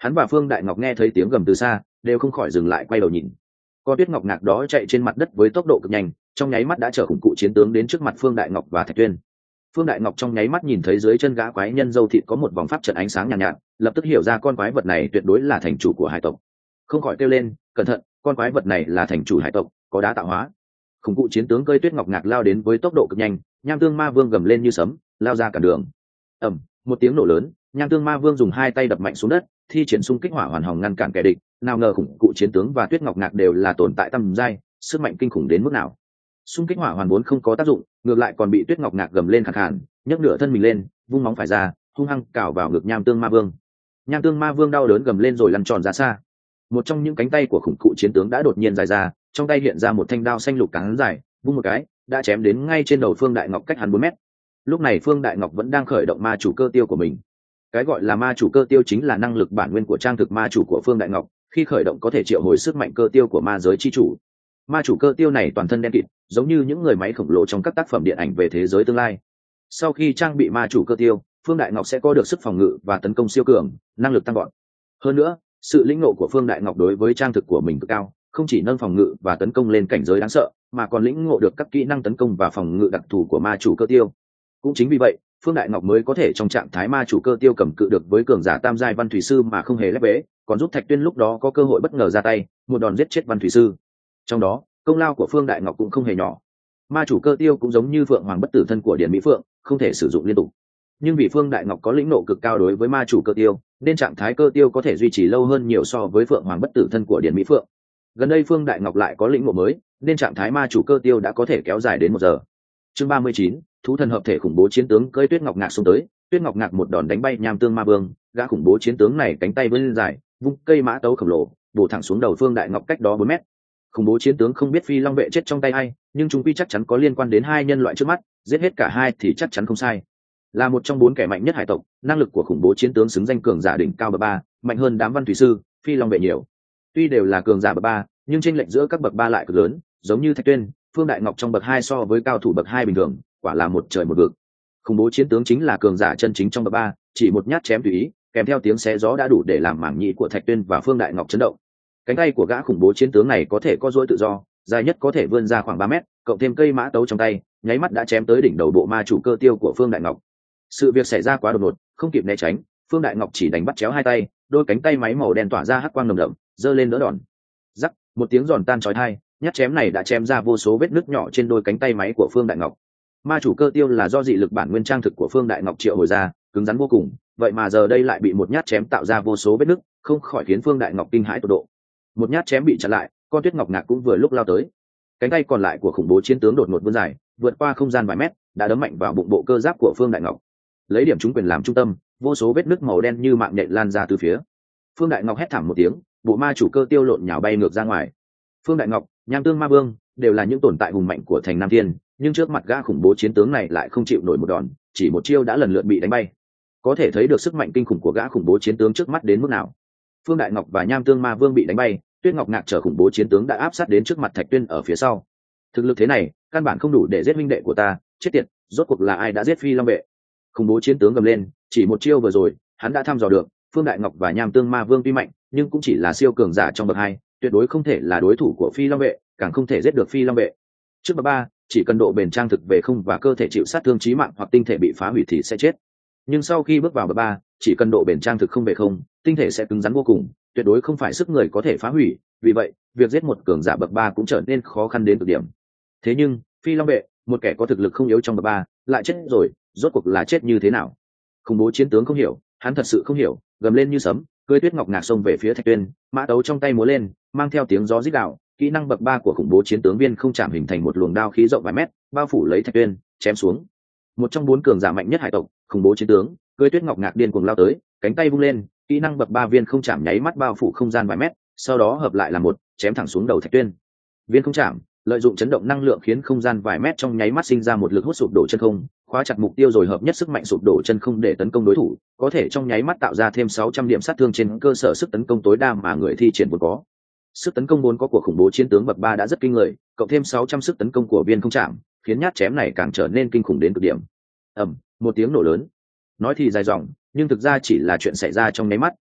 Hắn và Phương Đại Ngọc nghe thấy tiếng gầm từ xa, đều không khỏi dừng lại quay đầu nhìn. Con tuyết ngọc ngạc đó chạy trên mặt đất với tốc độ cực nhanh, trong nháy mắt đã chở khủng cụ chiến tướng đến trước mặt Phương Đại Ngọc và Thạch Tuyên. Phương Đại Ngọc trong nháy mắt nhìn thấy dưới chân gã quái nhân dâu thịt có một vòng pháp trận ánh sáng nhàn nhạt, nhạt, lập tức hiểu ra con quái vật này tuyệt đối là thành chủ của hải tộc. Không khỏi kêu lên, cẩn thận, con quái vật này là thành chủ hải tộc, có đá tạo hóa. Khủng cụ chiến tướng cơi tuyết ngọc ngạc lao đến với tốc độ cực nhanh, Nham Tương Ma Vương gầm lên như sấm, lao ra cản đường. Ầm, một tiếng nổ lớn, Nham Tương Ma Vương dùng hai tay đập mạnh xuống đất, thi triển xung kích hỏa hoàn hồng ngăn cản kẻ địch. Nào ngờ khủng cụ chiến tướng và tuyết ngọc ngạc đều là tồn tại tầm giai, sức mạnh kinh khủng đến mức nào. Xung kích hỏa hoàn vốn không có tác dụng, ngược lại còn bị tuyết ngọc ngạc gầm lên khàn khàn, nhấc nửa thân mình lên, vung móng phải ra, hung hăng cào vào ngực Nham Tương Ma Vương. Nham Tương Ma Vương đau đớn gầm lên rồi lăn tròn ra xa. Một trong những cánh tay của khủng cụ chiến tướng đã đột nhiên dài ra, trong tay hiện ra một thanh đao xanh lục cán dài, vung một cái đã chém đến ngay trên đầu Phương Đại Ngọc cách hắn bốn mét. Lúc này Phương Đại Ngọc vẫn đang khởi động ma chủ cơ tiêu của mình. Cái gọi là ma chủ cơ tiêu chính là năng lực bản nguyên của trang thực ma chủ của Phương Đại Ngọc, khi khởi động có thể triệu hồi sức mạnh cơ tiêu của ma giới chi chủ. Ma chủ cơ tiêu này toàn thân đen kịt, giống như những người máy khổng lồ trong các tác phẩm điện ảnh về thế giới tương lai. Sau khi trang bị ma chủ cơ tiêu, Phương Đại Ngọc sẽ có được sức phòng ngự và tấn công siêu cường, năng lực tăng gọn. Hơn nữa, sự lĩnh ngộ của Phương Đại Ngọc đối với trang thực của mình cực cao, không chỉ nâng phòng ngự và tấn công lên cảnh giới đáng sợ, mà còn lĩnh ngộ được các kỹ năng tấn công và phòng ngự đặc thù của ma chủ cơ tiêu. Cũng chính vì vậy, Phương Đại Ngọc mới có thể trong trạng thái ma chủ cơ tiêu cầm cự được với cường giả tam giai văn thủy sư mà không hề lép vế, còn giúp Thạch Tuyên lúc đó có cơ hội bất ngờ ra tay, một đòn giết chết văn thủy sư. Trong đó, công lao của Phương Đại Ngọc cũng không hề nhỏ. Ma chủ cơ tiêu cũng giống như Phượng Hoàng bất tử thân của Điền Mỹ Phượng, không thể sử dụng liên tục. Nhưng vì Phương Đại Ngọc có lĩnh ngộ cực cao đối với ma chủ cơ tiêu, nên trạng thái cơ tiêu có thể duy trì lâu hơn nhiều so với Phượng Hoàng bất tử thân của Điền Mỹ Phượng. Gần đây Phương Đại Ngọc lại có lĩnh ngộ mới, nên trạng thái ma chủ cơ tiêu đã có thể kéo dài đến một giờ. Chương ba mươi chín, thú thần hợp thể khủng bố chiến tướng cưỡi tuyết ngọc ngạc xông tới, tuyết ngọc ngạc một đòn đánh bay Nham Tương Ma Vương, gã khủng bố chiến tướng này cánh tay vươn dài, vung cây mã tấu khổng lồ, bổ thẳng xuống đầu Phương Đại Ngọc cách đó bốn mét. Khủng bố chiến tướng không biết Phi Long vệ chết trong tay ai, nhưng chúng quy chắc chắn có liên quan đến hai nhân loại trước mắt, giết hết cả hai thì chắc chắn không sai. Là một trong bốn kẻ mạnh nhất hải tộc, năng lực của khủng bố chiến tướng xứng danh cường giả đỉnh cao bậc ba, mạnh hơn đám văn thủy sư, Phi Long vệ nhiều. Tuy đều là cường giả bậc ba, nhưng chênh lệch giữa các bậc ba lại cực lớn, giống như Thạch Tuyên, Phương Đại Ngọc trong bậc hai so với cao thủ bậc hai bình thường, quả là một trời một vực. Khủng bố chiến tướng chính là cường giả chân chính trong bậc ba, chỉ một nhát chém tùy ý, kèm theo tiếng xé gió đã đủ để làm mảng nhĩ của Thạch Tuyên và Phương Đại Ngọc chấn động. Cánh tay của gã khủng bố chiến tướng này có thể có duỗi tự do, dài nhất có thể vươn ra khoảng ba mét, cộng thêm cây mã tấu trong tay, nháy mắt đã chém tới đỉnh đầu bộ ma chủ cơ tiêu của Phương Đại Ngọc. Sự việc xảy ra quá đột ngột, không kịp né tránh, Phương Đại Ngọc chỉ đánh bắt chéo hai tay, đôi cánh tay máy màu đen tỏa ra hắc quang nồng đậm, giơ lên đỡ đòn. Rắc, một tiếng giòn tan chói tai, nhát chém này đã chém ra vô số vết nứt nhỏ trên đôi cánh tay máy của Phương Đại Ngọc. Ma chủ cơ tiêu là do dị lực bản nguyên trang thực của Phương Đại Ngọc triệu hồi ra, cứng rắn vô cùng, vậy mà giờ đây lại bị một nhát chém tạo ra vô số vết nứt, không khỏi khiến Phương Đại Ngọc kinh hãi tột độ. Một nhát chém bị chặn lại, con tuyết ngọc ngạc cũng vừa lúc lao tới. Cánh tay còn lại của khủng bố chiến tướng đột ngột vươn dài, vượt qua không gian vài mét, đã đấm mạnh vào bụng bộ cơ giáp của Phương Đại Ngọc. Lấy điểm trúng quyền làm trung tâm, vô số vết nứt màu đen như mạng nhện lan ra từ phía. Phương Đại Ngọc hét thảm một tiếng, bộ ma chủ cơ tiêu lộn nhào bay ngược ra ngoài. Phương Đại Ngọc, Nham Tương Ma Vương đều là những tồn tại hùng mạnh của thành Nam Thiên, nhưng trước mặt gã khủng bố chiến tướng này lại không chịu nổi một đòn, chỉ một chiêu đã lần lượt bị đánh bay. Có thể thấy được sức mạnh kinh khủng của gã khủng bố chiến tướng trước mắt đến mức nào. Phương Đại Ngọc và Nham Tương Ma Vương bị đánh bay, Tuyết Ngọc ngạc chở khủng bố chiến tướng đã áp sát đến trước mặt Thạch Tuyên ở phía sau. Thực lực thế này, căn bản không đủ để giết huynh đệ của ta, chết tiệt, rốt cuộc là ai đã giết Phi Long vệ? Khủng bố chiến tướng gầm lên, chỉ một chiêu vừa rồi, hắn đã thăm dò được, Phương Đại Ngọc và Nham Tương Ma Vương tuy mạnh, nhưng cũng chỉ là siêu cường giả trong bậc hai, tuyệt đối không thể là đối thủ của Phi Long vệ, càng không thể giết được Phi Long vệ. Trước bậc ba, chỉ cần độ bền trang thực về không và cơ thể chịu sát thương chí mạng hoặc tinh thể bị phá hủy thì sẽ chết. Nhưng sau khi bước vào bậc ba, chỉ cần độ bền trang thực không về không, tinh thể sẽ cứng rắn vô cùng, tuyệt đối không phải sức người có thể phá hủy, vì vậy, việc giết một cường giả bậc ba cũng trở nên khó khăn đến cực điểm. Thế nhưng, Phi Long vệ, một kẻ có thực lực không yếu trong bậc ba, lại chết rồi, rốt cuộc là chết như thế nào? Khủng bố chiến tướng không hiểu, hắn thật sự không hiểu, gầm lên như sấm, cưỡi tuyết ngọc ngạc xông về phía Thạch Tuyên, mã tấu trong tay múa lên, mang theo tiếng gió rít gào, kỹ năng bậc ba của khủng bố chiến tướng viên không chạm hình thành một luồng đao khí rộng vài mét, bao phủ lấy Thạch Tuyên, chém xuống. Một trong bốn cường giả mạnh nhất hải tộc, khủng bố chiến tướng, cưỡi tuyết ngọc ngạc điên cuồng lao tới, cánh tay vung lên, kỹ năng bậc ba viên không chạm nháy mắt bao phủ không gian vài mét, sau đó hợp lại là một, chém thẳng xuống đầu Thạch Tuyên. Viên không chạm, lợi dụng chấn động năng lượng khiến không gian vài mét trong nháy mắt sinh ra một lực hút sụp đổ chân không, khóa chặt mục tiêu rồi hợp nhất sức mạnh sụp đổ chân không để tấn công đối thủ, có thể trong nháy mắt tạo ra thêm sáu trăm điểm sát thương trên cơ sở sức tấn công tối đa mà người thi triển vốn có. Sức tấn công vốn có của khủng bố chiến tướng bậc ba đã rất kinh người, cộng thêm sáu trăm sức tấn công của viên không chạm, khiến nhát chém này càng trở nên kinh khủng đến cực điểm. Ầm, một tiếng nổ lớn. Nói thì dài dòng, nhưng thực ra chỉ là chuyện xảy ra trong nháy mắt,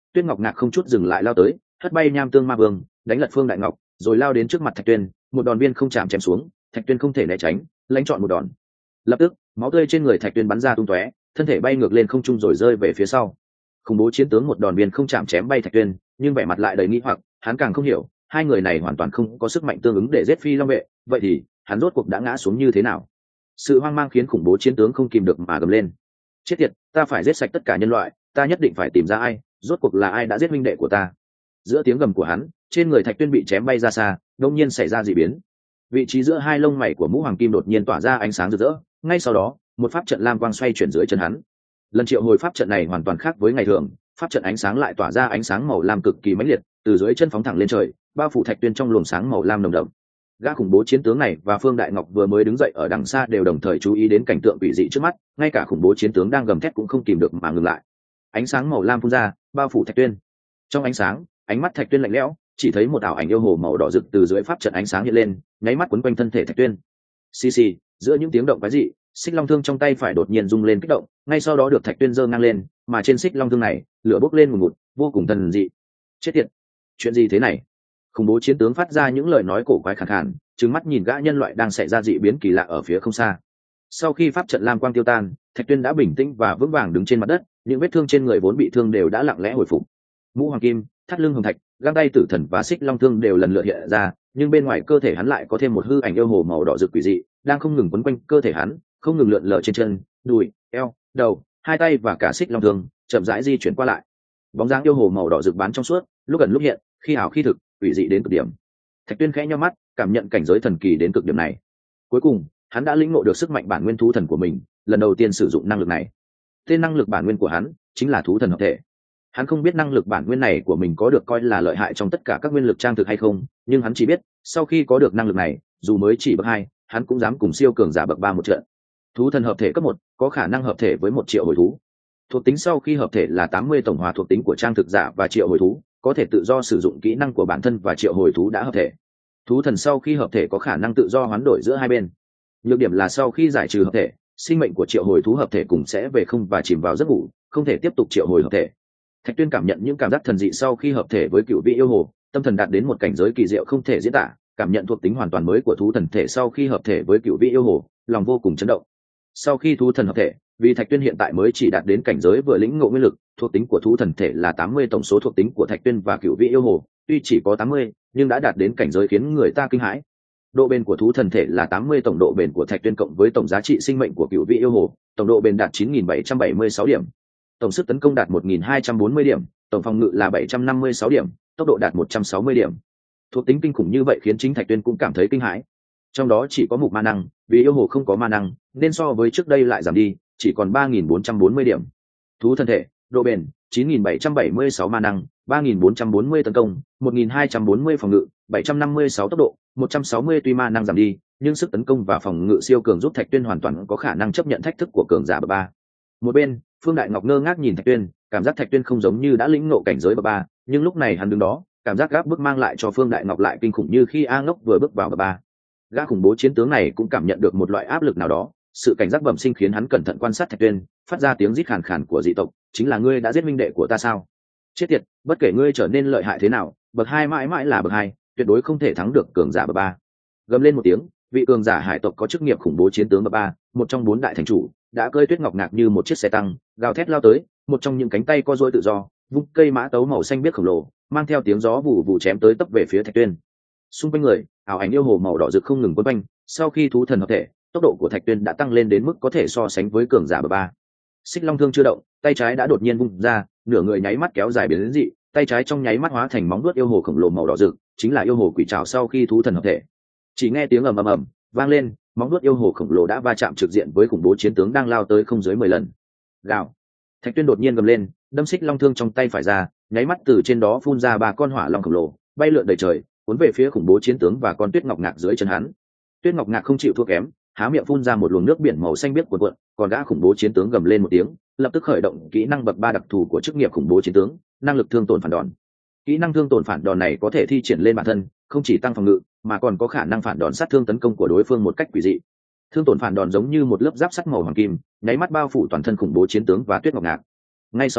Tuyết Ngọc Ngạc không chút dừng lại lao tới, hất bay Nham Tương Ma Vương, đánh lật Phương Đại Ngọc, rồi lao đến trước mặt Thạch Tuyên, một đòn viên không chạm chém xuống, Thạch Tuyên không thể né tránh, lãnh chọn một đòn. Lập tức, máu tươi trên người Thạch Tuyên bắn ra tung tóe, thân thể bay ngược lên không trung rồi rơi về phía sau. Khủng bố chiến tướng một đòn viên không chạm chém bay Thạch Tuyên, nhưng vẻ mặt lại đầy nghi hoặc, hắn càng không hiểu, hai người này hoàn toàn không có sức mạnh tương ứng để giết Phi Long vệ, vậy thì hắn rốt cuộc đã ngã xuống như thế nào? Sự hoang mang khiến khủng bố chiến tướng không kìm được mà gầm lên: chết tiệt, ta phải giết sạch tất cả nhân loại, ta nhất định phải tìm ra ai, rốt cuộc là ai đã giết minh đệ của ta. Giữa tiếng gầm của hắn, trên người Thạch Tuyên bị chém bay ra xa, đột nhiên xảy ra dị biến. Vị trí giữa hai lông mày của mũ hoàng kim đột nhiên tỏa ra ánh sáng rực rỡ, ngay sau đó, một pháp trận lam quang xoay chuyển dưới chân hắn. Lần triệu hồi pháp trận này hoàn toàn khác với ngày thường, pháp trận ánh sáng lại tỏa ra ánh sáng màu lam cực kỳ mãnh liệt, từ dưới chân phóng thẳng lên trời, bao phủ Thạch Tuyên trong luồng sáng màu lam nồng đậm. Gã khủng bố chiến tướng này và Phương Đại Ngọc vừa mới đứng dậy ở đằng xa đều đồng thời chú ý đến cảnh tượng quỷ dị trước mắt, ngay cả khủng bố chiến tướng đang gầm thét cũng không kìm được mà ngừng lại. Ánh sáng màu lam phun ra, bao phủ Thạch Tuyên. Trong ánh sáng, ánh mắt Thạch Tuyên lạnh lẽo, chỉ thấy một ảo ảnh yêu hồ màu đỏ rực từ dưới pháp trận ánh sáng hiện lên, nháy mắt quấn quanh thân thể Thạch Tuyên. Xì xì, giữa những tiếng động quái dị, xích long thương trong tay phải đột nhiên rung lên kích động, ngay sau đó được Thạch Tuyên giơ ngang lên, mà trên xích long thương này, lửa bốc lên ngùn ngụt, vô cùng thần dị. Chết tiệt, chuyện gì thế này? Khủng bố chiến tướng phát ra những lời nói cổ quái khàn khàn, trừng mắt nhìn gã nhân loại đang xảy ra dị biến kỳ lạ ở phía không xa. Sau khi pháp trận lam quang tiêu tan, Thạch Tuyên đã bình tĩnh và vững vàng đứng trên mặt đất, những vết thương trên người vốn bị thương đều đã lặng lẽ hồi phục. Mũ hoàng kim, thắt lưng hồng thạch, găng tay tử thần và xích long thương đều lần lượt hiện ra, nhưng bên ngoài cơ thể hắn lại có thêm một hư ảnh yêu hồ màu đỏ rực quỷ dị, đang không ngừng quấn quanh cơ thể hắn, không ngừng lượn lờ trên chân, đùi, eo, đầu, hai tay và cả xích long thương, chậm rãi di chuyển qua lại. Bóng dáng yêu hồ màu đỏ rực bán trong suốt, lúc gần lúc hiện, khi ảo khi thực, quỷ dị đến cực điểm. Thạch Tuyên khẽ nhíu mắt, cảm nhận cảnh giới thần kỳ đến cực điểm này. Cuối cùng, hắn đã lĩnh ngộ được sức mạnh bản nguyên thú thần của mình, lần đầu tiên sử dụng năng lực này. Tên năng lực bản nguyên của hắn chính là thú thần hợp thể. Hắn không biết năng lực bản nguyên này của mình có được coi là lợi hại trong tất cả các nguyên lực trang thực hay không, nhưng hắn chỉ biết, sau khi có được năng lực này, dù mới chỉ bậc hai, hắn cũng dám cùng siêu cường giả bậc ba một trận. Thú thần hợp thể cấp một, có khả năng hợp thể với một triệu hồi thú. Thuộc tính sau khi hợp thể là tám mươi tổng hòa thuộc tính của trang thực giả và triệu hồi thú, có thể tự do sử dụng kỹ năng của bản thân và triệu hồi thú đã hợp thể. Thú thần sau khi hợp thể có khả năng tự do hoán đổi giữa hai bên. Nhược điểm là sau khi giải trừ hợp thể, sinh mệnh của triệu hồi thú hợp thể cùng sẽ về không và chìm vào giấc ngủ, không thể tiếp tục triệu hồi hợp thể. Thạch Tuyên cảm nhận những cảm giác thần dị sau khi hợp thể với cựu vị yêu hồ, tâm thần đạt đến một cảnh giới kỳ diệu không thể diễn tả, cảm nhận thuộc tính hoàn toàn mới của thú thần thể sau khi hợp thể với cựu vị yêu hồ, lòng vô cùng chấn động. Sau khi thú thần hợp thể, vì Thạch Tuyên hiện tại mới chỉ đạt đến cảnh giới vừa lĩnh ngộ nguyên lực, thuộc tính của thú thần thể là tám mươi tổng số thuộc tính của Thạch Tuyên và cựu vị yêu hồ, tuy chỉ có tám mươi, nhưng đã đạt đến cảnh giới khiến người ta kinh hãi. Độ bền của thú thần thể là tám mươi tổng độ bền của Thạch Tuyên cộng với tổng giá trị sinh mệnh của cựu vị yêu hồ, tổng độ bền đạt chín nghìn bảy trăm bảy mươi sáu điểm. Tổng sức tấn công đạt một nghìn hai trăm bốn mươi điểm, tổng phòng ngự là bảy trăm năm mươi sáu điểm, tốc độ đạt một trăm sáu mươi điểm. Thuộc tính kinh khủng như vậy khiến chính Thạch Tuyên cũng cảm thấy kinh hãi. Trong đó chỉ có mục ma năng, vì yêu hồ không có ma năng, nên so với trước đây lại giảm đi, chỉ còn ba nghìn bốn trăm bốn mươi điểm. Thú thân thể, độ bền chín nghìn bảy trăm bảy mươi sáu ma năng, ba nghìn bốn trăm bốn mươi tấn công, một nghìn hai trăm bốn mươi phòng ngự, bảy trăm năm mươi sáu tốc độ, một trăm sáu mươi tuy ma năng giảm đi, nhưng sức tấn công và phòng ngự siêu cường giúp Thạch Tuyên hoàn toàn có khả năng chấp nhận thách thức của cường giả bậc ba. Một bên, Phương Đại Ngọc ngơ ngác nhìn Thạch Tuyên, cảm giác Thạch Tuyên không giống như đã lĩnh ngộ cảnh giới bậc ba, nhưng lúc này hắn đứng đó, cảm giác gáp bức mang lại cho Phương Đại Ngọc lại kinh khủng như khi A Ngốc vừa bước vào bậc ba. Gã khủng bố chiến tướng này cũng cảm nhận được một loại áp lực nào đó, sự cảnh giác bẩm sinh khiến hắn cẩn thận quan sát Thạch Tuyên, phát ra tiếng rít khàn khàn của dị tộc, chính là ngươi đã giết minh đệ của ta sao? Chết tiệt, bất kể ngươi trở nên lợi hại thế nào, bậc hai mãi mãi là bậc hai, tuyệt đối không thể thắng được cường giả bậc ba. Gầm lên một tiếng, vị cường giả hải tộc có chức nghiệp khủng bố chiến tướng bậc ba, một trong bốn đại thành chủ, đã cơi Tuyết Ngọc Ngạc như một chiếc xe tăng, gào thét lao tới, một trong những cánh tay co duỗi tự do, vung cây mã tấu màu xanh biếc khổng lồ, mang theo tiếng gió vụ vụ chém tới tấp về phía Thạch Tuyên. Xung quanh người, ảo ảnh yêu hồ màu đỏ rực không ngừng quấn quanh, sau khi thú thần hợp thể, tốc độ của Thạch Tuyên đã tăng lên đến mức có thể so sánh với cường giả bậc ba. Xích long thương chưa động, tay trái đã đột nhiên vung ra, nửa người nháy mắt kéo dài biến đến dị, tay trái trong nháy mắt hóa thành móng vuốt yêu hồ khổng lồ màu đỏ rực, chính là yêu hồ quỷ trảo sau khi thú thần hợp thể. Chỉ nghe tiếng ầm ầm ầm vang lên, móng vuốt yêu hồ khổng lồ đã va chạm trực diện với khủng bố chiến tướng đang lao tới không dưới mười lần. Gào! Thạch Tuyên đột nhiên gầm lên, đâm xích long thương trong tay phải ra, nháy mắt từ trên đó phun ra ba con hỏa long khổng lồ, bay lượn đầy trời, cuốn về phía khủng bố chiến tướng và con Tuyết Ngọc Ngạc dưới chân hắn. Tuyết Ngọc Ngạc không chịu thua kém, há miệng phun ra một luồng nước biển màu xanh biếc cuộn cuộn, còn gã khủng bố chiến tướng gầm lên một tiếng, lập tức khởi động kỹ năng bậc ba đặc thù của chức nghiệp khủng bố chiến tướng, năng lực thương tổn phản đòn. Kỹ năng thương tổn phản đòn này có thể thi triển lên bản thân, không chỉ tăng phòng ngự, mà còn có khả năng phản đòn sát thương tấn công của đối phương một cách quỷ dị. Thương tổn phản đòn giống như một lớp giáp sắt màu hoàng kim, nháy mắt bao phủ toàn thân khủng bố chiến tướng và Tuyết Ngọc Ngạc. Ngay sau đó,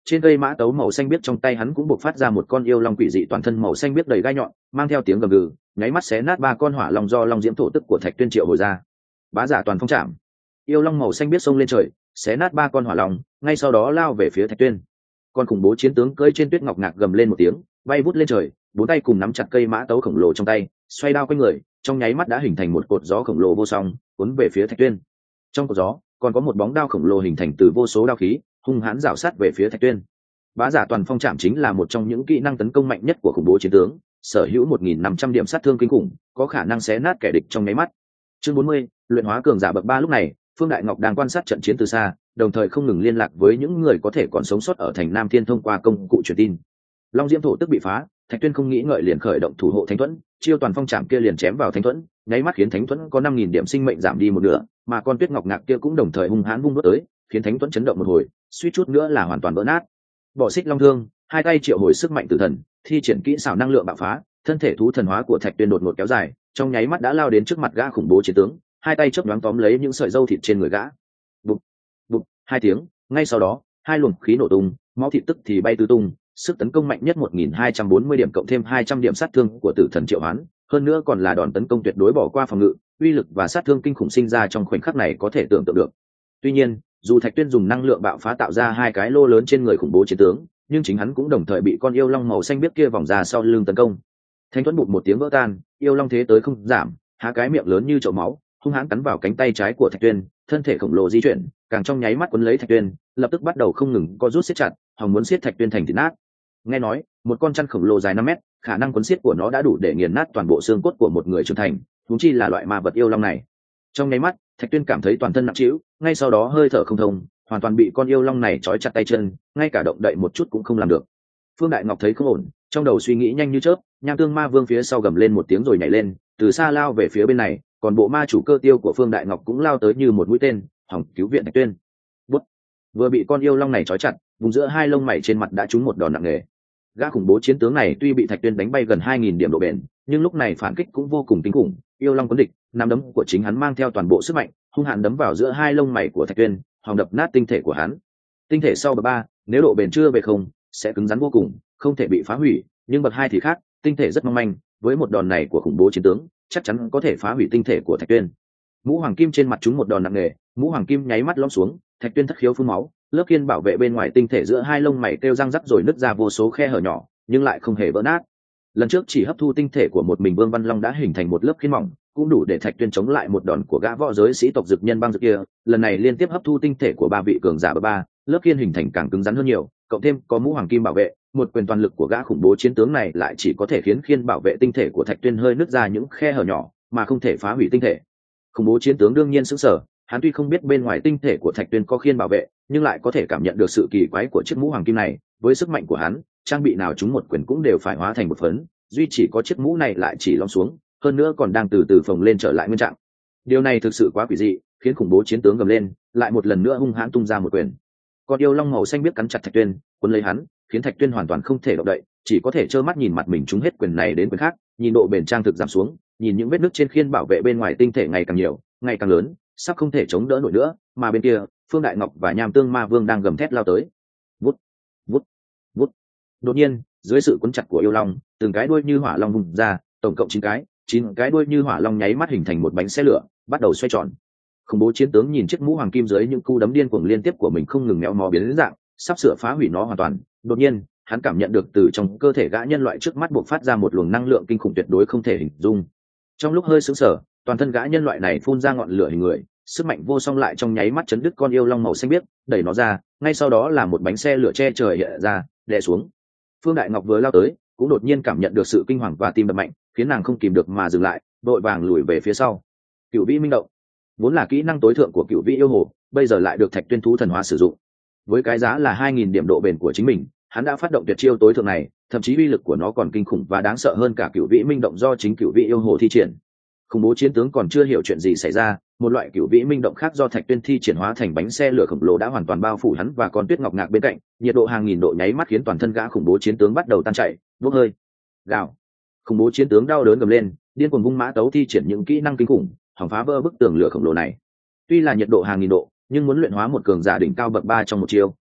Trên cây mã tấu màu xanh biếc trong tay hắn cũng bộc phát ra một con yêu long quỷ dị toàn thân màu xanh biếc đầy gai nhọn, mang theo tiếng gầm gừ, nháy mắt xé nát ba con hỏa long do long diễm thổ tức của Thạch Tuyên triệu hồi ra. Bá giả toàn phong chạm. Yêu long màu xanh biếc xông lên trời, xé nát ba con hỏa long, ngay sau đó lao về phía Thạch Tuyên. Con khủng bố chiến tướng cưỡi trên tuyết ngọc ngạc gầm lên một tiếng, bay vút lên trời, bốn tay cùng nắm chặt cây mã tấu khổng lồ trong tay, xoay đao quanh người, trong nháy mắt đã hình thành một cột gió khổng lồ vô song, cuốn về phía Thạch Tuyên. Trong cột gió, còn có một bóng đao khổng lồ hình thành từ vô số đao khí, hung hãn rảo sát về phía Thạch Tuyên. Bá giả toàn phong chạm chính là một trong những kỹ năng tấn công mạnh nhất của khủng bố chiến tướng, sở hữu một nghìn năm trăm điểm sát thương kinh khủng, có khả năng xé nát kẻ địch trong nháy mắt. Chương bốn mươi, luyện hóa cường giả bậc ba. Lúc này, Phương Đại Ngọc đang quan sát trận chiến từ xa, đồng thời không ngừng liên lạc với những người có thể còn sống sót ở thành Nam Thiên thông qua công cụ truyền tin. Long diễm thổ tức bị phá, Thạch Tuyên không nghĩ ngợi liền khởi động thủ hộ thánh thuẫn, chiêu toàn phong chạm kia liền chém vào thánh thuẫn, nháy mắt khiến thánh thuẫn có năm nghìn điểm sinh mệnh giảm đi một nửa, mà con tuyết ngọc ngạc kia cũng đồng thời hung hãn vung đốt tới, khiến thánh thuẫn chấn động một hồi, suýt chút nữa là hoàn toàn vỡ nát. Bỏ xích long thương, hai tay triệu hồi sức mạnh tử thần, thi triển kỹ xảo năng lượng bạo phá, thân thể thú thần hóa của Thạch Tuyên đột ngột kéo dài, trong nháy mắt đã lao đến trước mặt gã khủng bố chiến tướng, hai tay chớp nhoáng tóm lấy những sợi râu thịt trên người gã. Bụp, bụp, hai tiếng, ngay sau đó, hai luồng khí nổ tung, máu thịt tức thì bay tứ tung, sức tấn công mạnh nhất một nghìn hai trăm bốn mươi điểm cộng thêm hai trăm điểm sát thương của tử thần triệu hoán, hơn nữa còn là đòn tấn công tuyệt đối bỏ qua phòng ngự, uy lực và sát thương kinh khủng sinh ra trong khoảnh khắc này có thể tưởng tượng được. Tuy nhiên, dù Thạch Tuyên dùng năng lượng bạo phá tạo ra hai cái lô lớn trên người khủng bố chiến tướng, nhưng chính hắn cũng đồng thời bị con yêu long màu xanh biếc kia vòng ra sau lưng tấn công. Thanh thuẫn bụt một tiếng vỡ tan, yêu long thế tới không giảm, há cái miệng lớn như chậu máu, hung hãn cắn vào cánh tay trái của Thạch Tuyên, thân thể khổng lồ di chuyển, càng trong nháy mắt quấn lấy Thạch Tuyên, lập tức bắt đầu không ngừng co rút siết chặt, hòng muốn siết Thạch Tuyên thành thịt nát. Nghe nói, một con chăn khổng lồ dài năm mét, khả năng quấn siết của nó đã đủ để nghiền nát toàn bộ xương cốt của một người trưởng thành, huống chi là loại ma vật yêu long này. Trong nháy mắt, Thạch Tuyên cảm thấy toàn thân nặng trĩu, ngay sau đó hơi thở không thông, hoàn toàn bị con yêu long này trói chặt tay chân, ngay cả động đậy một chút cũng không làm được. Phương Đại Ngọc thấy không ổn, trong đầu suy nghĩ nhanh như chớp, Nham Tương Ma Vương phía sau gầm lên một tiếng rồi nhảy lên, từ xa lao về phía bên này, còn bộ ma chủ cơ tiêu của Phương Đại Ngọc cũng lao tới như một mũi tên, hòng cứu viện Thạch Tuyên. Bút, vừa bị con yêu long này trói chặt, vùng giữa hai lông mày trên mặt đã trúng một đòn nặng nề. Gã khủng bố chiến tướng này tuy bị Thạch Tuyên đánh bay gần hai nghìn điểm độ bền, nhưng lúc này phản kích cũng vô cùng kinh khủng, yêu long cuốn địch, nắm đấm của chính hắn mang theo toàn bộ sức mạnh, hung hãn đấm vào giữa hai lông mày của Thạch Tuyên, hòng đập nát tinh thể của hắn. Tinh thể sau bậc ba, nếu độ bền chưa về không, sẽ cứng rắn vô cùng, không thể bị phá hủy, nhưng bậc hai thì khác, tinh thể rất mong manh, với một đòn này của khủng bố chiến tướng, chắc chắn có thể phá hủy tinh thể của Thạch Tuyên. Mũ hoàng kim trên mặt chúng một đòn nặng nề, mũ hoàng kim nháy mắt lõm xuống, Thạch Tuyên thất khiếu phun máu, lớp kiên bảo vệ bên ngoài tinh thể giữa hai lông mày kêu răng rắc rồi nứt ra vô số khe hở nhỏ, nhưng lại không hề vỡ nát. Lần trước chỉ hấp thu tinh thể của một mình Vương Văn Long đã hình thành một lớp kiên mỏng, cũng đủ để Thạch Tuyên chống lại một đòn của gã võ giới sĩ tộc dực nhân băng dực kia. Lần này liên tiếp hấp thu tinh thể của ba vị cường giả bậc ba, lớp kiên hình thành càng cứng rắn hơn nhiều, cộng thêm có mũ hoàng kim bảo vệ, một quyền toàn lực của gã khủng bố chiến tướng này lại chỉ có thể khiến khiên bảo vệ tinh thể của Thạch Tuyên hơi nứt ra những khe hở nhỏ, mà không thể phá hủy tinh thể. Khủng bố chiến tướng đương nhiên sững sờ, hắn tuy không biết bên ngoài tinh thể của Thạch Tuyên có khiên bảo vệ, nhưng lại có thể cảm nhận được sự kỳ quái của chiếc mũ hoàng kim này. Với sức mạnh của hắn, trang bị nào trúng một quyền cũng đều phải hóa thành một phấn, duy chỉ có chiếc mũ này lại chỉ lõm xuống, hơn nữa còn đang từ từ phồng lên trở lại nguyên trạng. Điều này thực sự quá quỷ dị, khiến khủng bố chiến tướng gầm lên, lại một lần nữa hung hãn tung ra một quyền. Con yêu long màu xanh biết cắn chặt Thạch Tuyên, cuốn lấy hắn, khiến Thạch Tuyên hoàn toàn không thể động đậy, chỉ có thể trơ mắt nhìn mặt mình trúng hết quyền này đến quyền khác, nhìn độ bền trang thực giảm xuống, nhìn những vết nứt trên khiên bảo vệ bên ngoài tinh thể ngày càng nhiều, ngày càng lớn, sắp không thể chống đỡ nổi nữa. Mà bên kia, Phương Đại Ngọc và Nham Tương Ma Vương đang gầm thét lao tới. Vút, vút, vút. Đột nhiên, dưới sự cuốn chặt của yêu long, từng cái đuôi như hỏa long vung ra, tổng cộng chín cái, chín cái đuôi như hỏa long nháy mắt hình thành một bánh xe lửa, bắt đầu xoay tròn. Khủng bố chiến tướng nhìn chiếc mũ hoàng kim dưới những cú đấm điên cuồng liên tiếp của mình không ngừng méo mó biến dạng, sắp sửa phá hủy nó hoàn toàn. Đột nhiên, hắn cảm nhận được từ trong cơ thể gã nhân loại trước mắt bộc phát ra một luồng năng lượng kinh khủng tuyệt đối không thể hình dung. Trong lúc hơi sững sờ, toàn thân gã nhân loại này phun ra ngọn lửa hình người, sức mạnh vô song lại trong nháy mắt chấn đứt con yêu long màu xanh biếc, đẩy nó ra, ngay sau đó là một bánh xe lửa che trời hiện ra, đè xuống. Phương Đại Ngọc vừa lao tới, cũng đột nhiên cảm nhận được sự kinh hoàng và tim đập mạnh, khiến nàng không kìm được mà dừng lại, đội vàng lùi về phía sau. Cửu vĩ minh động, vốn là kỹ năng tối thượng của Cửu vĩ yêu hồ, bây giờ lại được Thạch Tuyên thú thần hóa sử dụng. Với cái giá là hai nghìn điểm độ bền của chính mình, hắn đã phát động tuyệt chiêu tối thượng này, thậm chí uy lực của nó còn kinh khủng và đáng sợ hơn cả Cửu vĩ minh động do chính Cửu vĩ yêu hồ thi triển. Khủng bố chiến tướng còn chưa hiểu chuyện gì xảy ra, một loại Cửu vĩ minh động khác do Thạch Tuyên thi triển hóa thành bánh xe lửa khổng lồ đã hoàn toàn bao phủ hắn và con tuyết ngọc ngạc bên cạnh, nhiệt độ hàng nghìn độ nháy mắt khiến toàn thân gã khủng bố chiến tướng bắt đầu tan chảy, bốc hơi. Gào. Khủng bố chiến tướng đau đớn gầm lên, điên cuồng vung mã tấu thi triển những kỹ năng kinh khủng, hòng phá vỡ bức tường lửa khổng lồ này. Tuy là nhiệt độ hàng nghìn độ, nhưng muốn luyện hóa một cường giả đỉnh cao bậc ba trong một chiêu,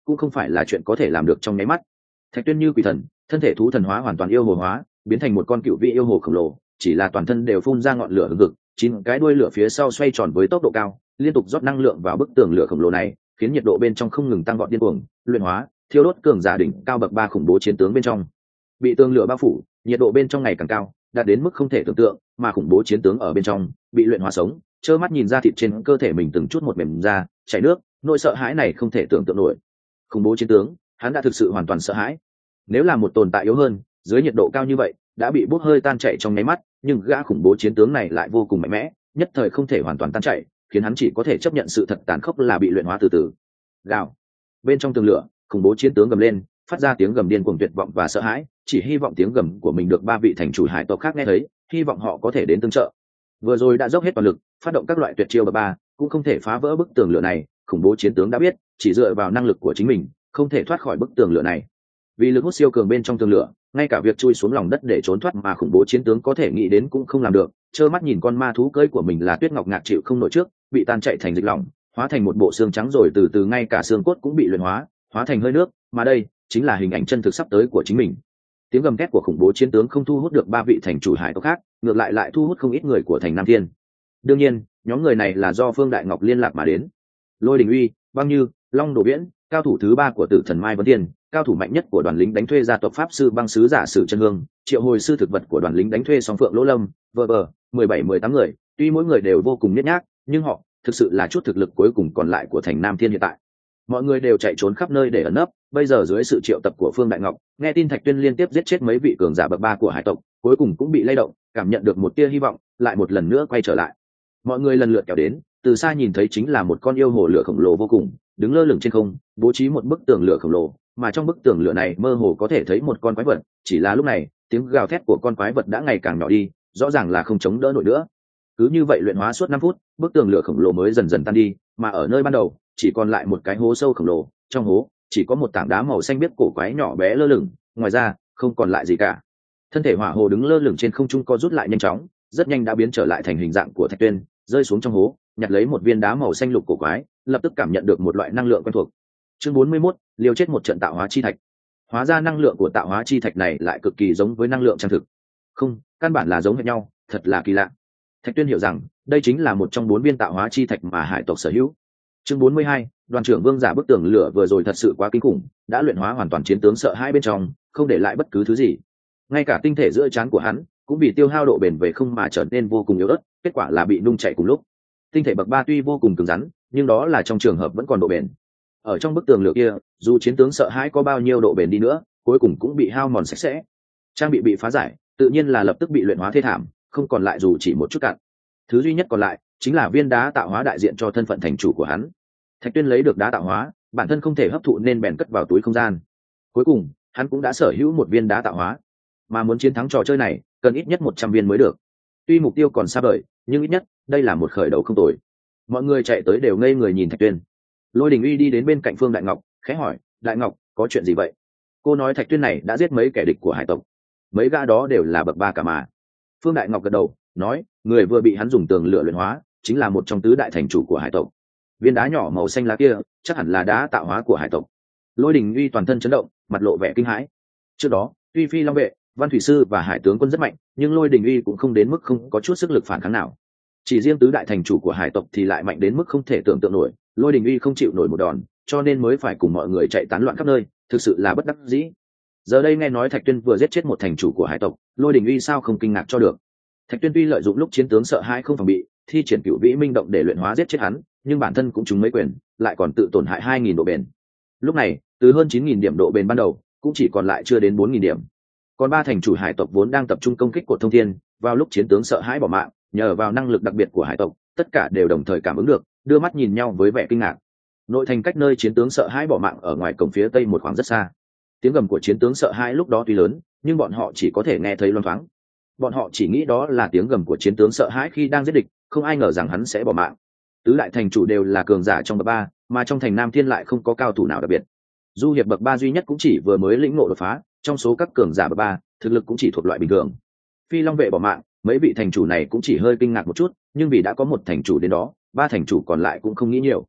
cũng không phải là chuyện có thể làm được trong nháy mắt. Thạch Tuyên như quỷ thần, thân thể thú thần hóa hoàn toàn yêu hồ hóa, biến thành một con cựu vị yêu hồ khổng lồ, chỉ là toàn thân đều phun ra ngọn lửa hừng hực, chín cái đuôi lửa phía sau xoay tròn với tốc độ cao, liên tục rót năng lượng vào bức tường lửa khổng lồ này, khiến nhiệt độ bên trong không ngừng tăng vọt điên cuồng, luyện hóa, thiêu đốt cường giả đỉnh cao bậc ba khủng bố chiến tướng bên trong. Bị tường lửa bao phủ, nhiệt độ bên trong ngày càng cao, đạt đến mức không thể tưởng tượng, mà khủng bố chiến tướng ở bên trong bị luyện hóa sống, trơ mắt nhìn ra thịt trên cơ thể mình từng chút một mềm ra, chảy nước, nỗi sợ hãi này không thể tưởng tượng nổi. Khủng bố chiến tướng, hắn đã thực sự hoàn toàn sợ hãi. Nếu là một tồn tại yếu hơn, dưới nhiệt độ cao như vậy, đã bị bốc hơi tan chảy trong nháy mắt, nhưng gã khủng bố chiến tướng này lại vô cùng mạnh mẽ, nhất thời không thể hoàn toàn tan chảy, khiến hắn chỉ có thể chấp nhận sự thật tàn khốc là bị luyện hóa từ từ. Gào. Bên trong tường lửa, khủng bố chiến tướng gầm lên, phát ra tiếng gầm điên cuồng tuyệt vọng và sợ hãi, chỉ hy vọng tiếng gầm của mình được ba vị thành chủ hải tộc khác nghe thấy, hy vọng họ có thể đến tương trợ. Vừa rồi đã dốc hết toàn lực, phát động các loại tuyệt chiêu bậc ba, cũng không thể phá vỡ bức tường lửa này, khủng bố chiến tướng đã biết, chỉ dựa vào năng lực của chính mình, không thể thoát khỏi bức tường lửa này. Vì lực hút siêu cường bên trong tường lửa, ngay cả việc chui xuống lòng đất để trốn thoát mà khủng bố chiến tướng có thể nghĩ đến cũng không làm được, trơ mắt nhìn con ma thú cưỡi của mình là Tuyết Ngọc Ngạc chịu không nổi trước, bị tan chạy thành dịch lỏng, hóa thành một bộ xương trắng rồi từ từ ngay cả xương cốt cũng bị luyện hóa, hóa thành hơi nước, mà đây chính là hình ảnh chân thực sắp tới của chính mình. Tiếng gầm thét của khủng bố chiến tướng không thu hút được ba vị thành chủ hải tộc khác, ngược lại lại thu hút không ít người của thành Nam Thiên. Đương nhiên, nhóm người này là do Phương Đại Ngọc liên lạc mà đến. Lôi Đình Uy, Băng Như, Long Đồ Viễn, cao thủ thứ ba của Tử Thần Mai Vấn Thiên, cao thủ mạnh nhất của đoàn lính đánh thuê gia tộc pháp sư Băng sứ giả Sử Chân Hương, triệu hồi sư thực vật của đoàn lính đánh thuê Song Phượng Lỗ Lâm, vờ vờ, mười bảy mười tám người, tuy mỗi người đều vô cùng nhếch nhác, nhưng họ thực sự là chút thực lực cuối cùng còn lại của thành Nam Thiên hiện tại. Mọi người đều chạy trốn khắp nơi để ẩn nấp, bây giờ dưới sự triệu tập của Phương Đại Ngọc, nghe tin Thạch Tuyên liên tiếp giết chết mấy vị cường giả bậc ba của hải tộc, cuối cùng cũng bị lay động, cảm nhận được một tia hy vọng, lại một lần nữa quay trở lại. Mọi người lần lượt kéo đến, từ xa nhìn thấy chính là một con yêu hồ lửa khổng lồ vô cùng, đứng lơ lửng trên không, bố trí một bức tường lửa khổng lồ, mà trong bức tường lửa này mơ hồ có thể thấy một con quái vật, chỉ là lúc này, tiếng gào thét của con quái vật đã ngày càng nhỏ đi, rõ ràng là không chống đỡ nổi nữa. Cứ như vậy luyện hóa suốt năm phút, bức tường lửa khổng lồ mới dần dần tan đi, mà ở nơi ban đầu, chỉ còn lại một cái hố sâu khổng lồ, trong hố chỉ có một tảng đá màu xanh biếc cổ quái nhỏ bé lơ lửng, ngoài ra không còn lại gì cả. Thân thể hỏa hồ đứng lơ lửng trên không trung co rút lại nhanh chóng, rất nhanh đã biến trở lại thành hình dạng của Thạch Tuyên, rơi xuống trong hố, nhặt lấy một viên đá màu xanh lục cổ quái, lập tức cảm nhận được một loại năng lượng quen thuộc. Chương bốn mươi mốt, liều chết một trận tạo hóa chi thạch. Hóa ra năng lượng của tạo hóa chi thạch này lại cực kỳ giống với năng lượng chân thực. Không, căn bản là giống hệt nhau, thật là kỳ lạ. Thạch Tuyên hiểu rằng, đây chính là một trong bốn viên tạo hóa chi thạch mà hải tộc sở hữu. Chương bốn mươi hai, đoàn trưởng Vương Giả bức tường lửa vừa rồi thật sự quá kinh khủng, đã luyện hóa hoàn toàn chiến tướng sợ hai bên trong, không để lại bất cứ thứ gì. Ngay cả tinh thể giữa trán của hắn cũng bị tiêu hao độ bền về không mà trở nên vô cùng yếu ớt, kết quả là bị nung chảy cùng lúc. Tinh thể bậc ba tuy vô cùng cứng rắn, nhưng đó là trong trường hợp vẫn còn độ bền. Ở trong bức tường lửa kia, dù chiến tướng sợ hãi có bao nhiêu độ bền đi nữa, cuối cùng cũng bị hao mòn sạch sẽ. Trang bị bị phá giải, tự nhiên là lập tức bị luyện hóa thê thảm, không còn lại dù chỉ một chút cạn. Thứ duy nhất còn lại chính là viên đá tạo hóa đại diện cho thân phận thành chủ của hắn. Thạch Tuyên lấy được đá tạo hóa, bản thân không thể hấp thụ nên bèn cất vào túi không gian. Cuối cùng, hắn cũng đã sở hữu một viên đá tạo hóa. Mà muốn chiến thắng trò chơi này, cần ít nhất một trăm viên mới được. Tuy mục tiêu còn xa vời, nhưng ít nhất đây là một khởi đầu không tồi. Mọi người chạy tới đều ngây người nhìn Thạch Tuyên. Lôi Đình Uy đi đến bên cạnh Phương Đại Ngọc, khẽ hỏi: "Đại Ngọc, có chuyện gì vậy?" Cô nói Thạch Tuyên này đã giết mấy kẻ địch của hải tộc, mấy gã đó đều là bậc ba cả mà. Phương Đại Ngọc gật đầu, nói: "Người vừa bị hắn dùng tường lửa luyện hóa, chính là một trong tứ đại thành chủ của hải tộc. Viên đá nhỏ màu xanh lá kia, chắc hẳn là đá tạo hóa của hải tộc." Lôi Đình Uy toàn thân chấn động, mặt lộ vẻ kinh hãi. Trước đó, tuy Phi Long vệ, Văn Thủy sư và Hải tướng quân rất mạnh, nhưng Lôi Đình Uy cũng không đến mức không có chút sức lực phản kháng nào. Chỉ riêng tứ đại thành chủ của hải tộc thì lại mạnh đến mức không thể tưởng tượng nổi, Lôi Đình Uy không chịu nổi một đòn, cho nên mới phải cùng mọi người chạy tán loạn khắp nơi, thực sự là bất đắc dĩ. Giờ đây nghe nói Thạch Tuyên vừa giết chết một thành chủ của hải tộc, Lôi Đình Uy sao không kinh ngạc cho được. Thạch Tuyên tuy lợi dụng lúc chiến tướng sợ hãi không phòng bị, thi triển cửu vĩ minh động để luyện hóa giết chết hắn, nhưng bản thân cũng trúng mấy quyền, lại còn tự tổn hại hai nghìn độ bền. Lúc này, từ hơn chín nghìn điểm độ bền ban đầu, cũng chỉ còn lại chưa đến bốn nghìn điểm. Còn ba thành chủ hải tộc vốn đang tập trung công kích cột thông thiên, vào lúc chiến tướng sợ hãi bỏ mạng, nhờ vào năng lực đặc biệt của hải tộc, tất cả đều đồng thời cảm ứng được, đưa mắt nhìn nhau với vẻ kinh ngạc. Nội thành cách nơi chiến tướng sợ hãi bỏ mạng ở ngoài cổng phía tây một khoảng rất xa. Tiếng gầm của chiến tướng sợ hãi lúc đó tuy lớn, nhưng bọn họ chỉ có thể nghe thấy loáng thoáng. Bọn họ chỉ nghĩ đó là tiếng gầm của chiến tướng sợ hãi khi đang giết địch, không ai ngờ rằng hắn sẽ bỏ mạng. Tứ đại thành chủ đều là cường giả trong bậc ba, mà trong thành Nam Thiên lại không có cao thủ nào đặc biệt. Du hiệp bậc ba duy nhất cũng chỉ vừa mới lĩnh ngộ đột phá, trong số các cường giả bậc ba, thực lực cũng chỉ thuộc loại bình thường. Phi Long vệ bỏ mạng, mấy vị thành chủ này cũng chỉ hơi kinh ngạc một chút, nhưng vì đã có một thành chủ đến đó, ba thành chủ còn lại cũng không nghĩ nhiều.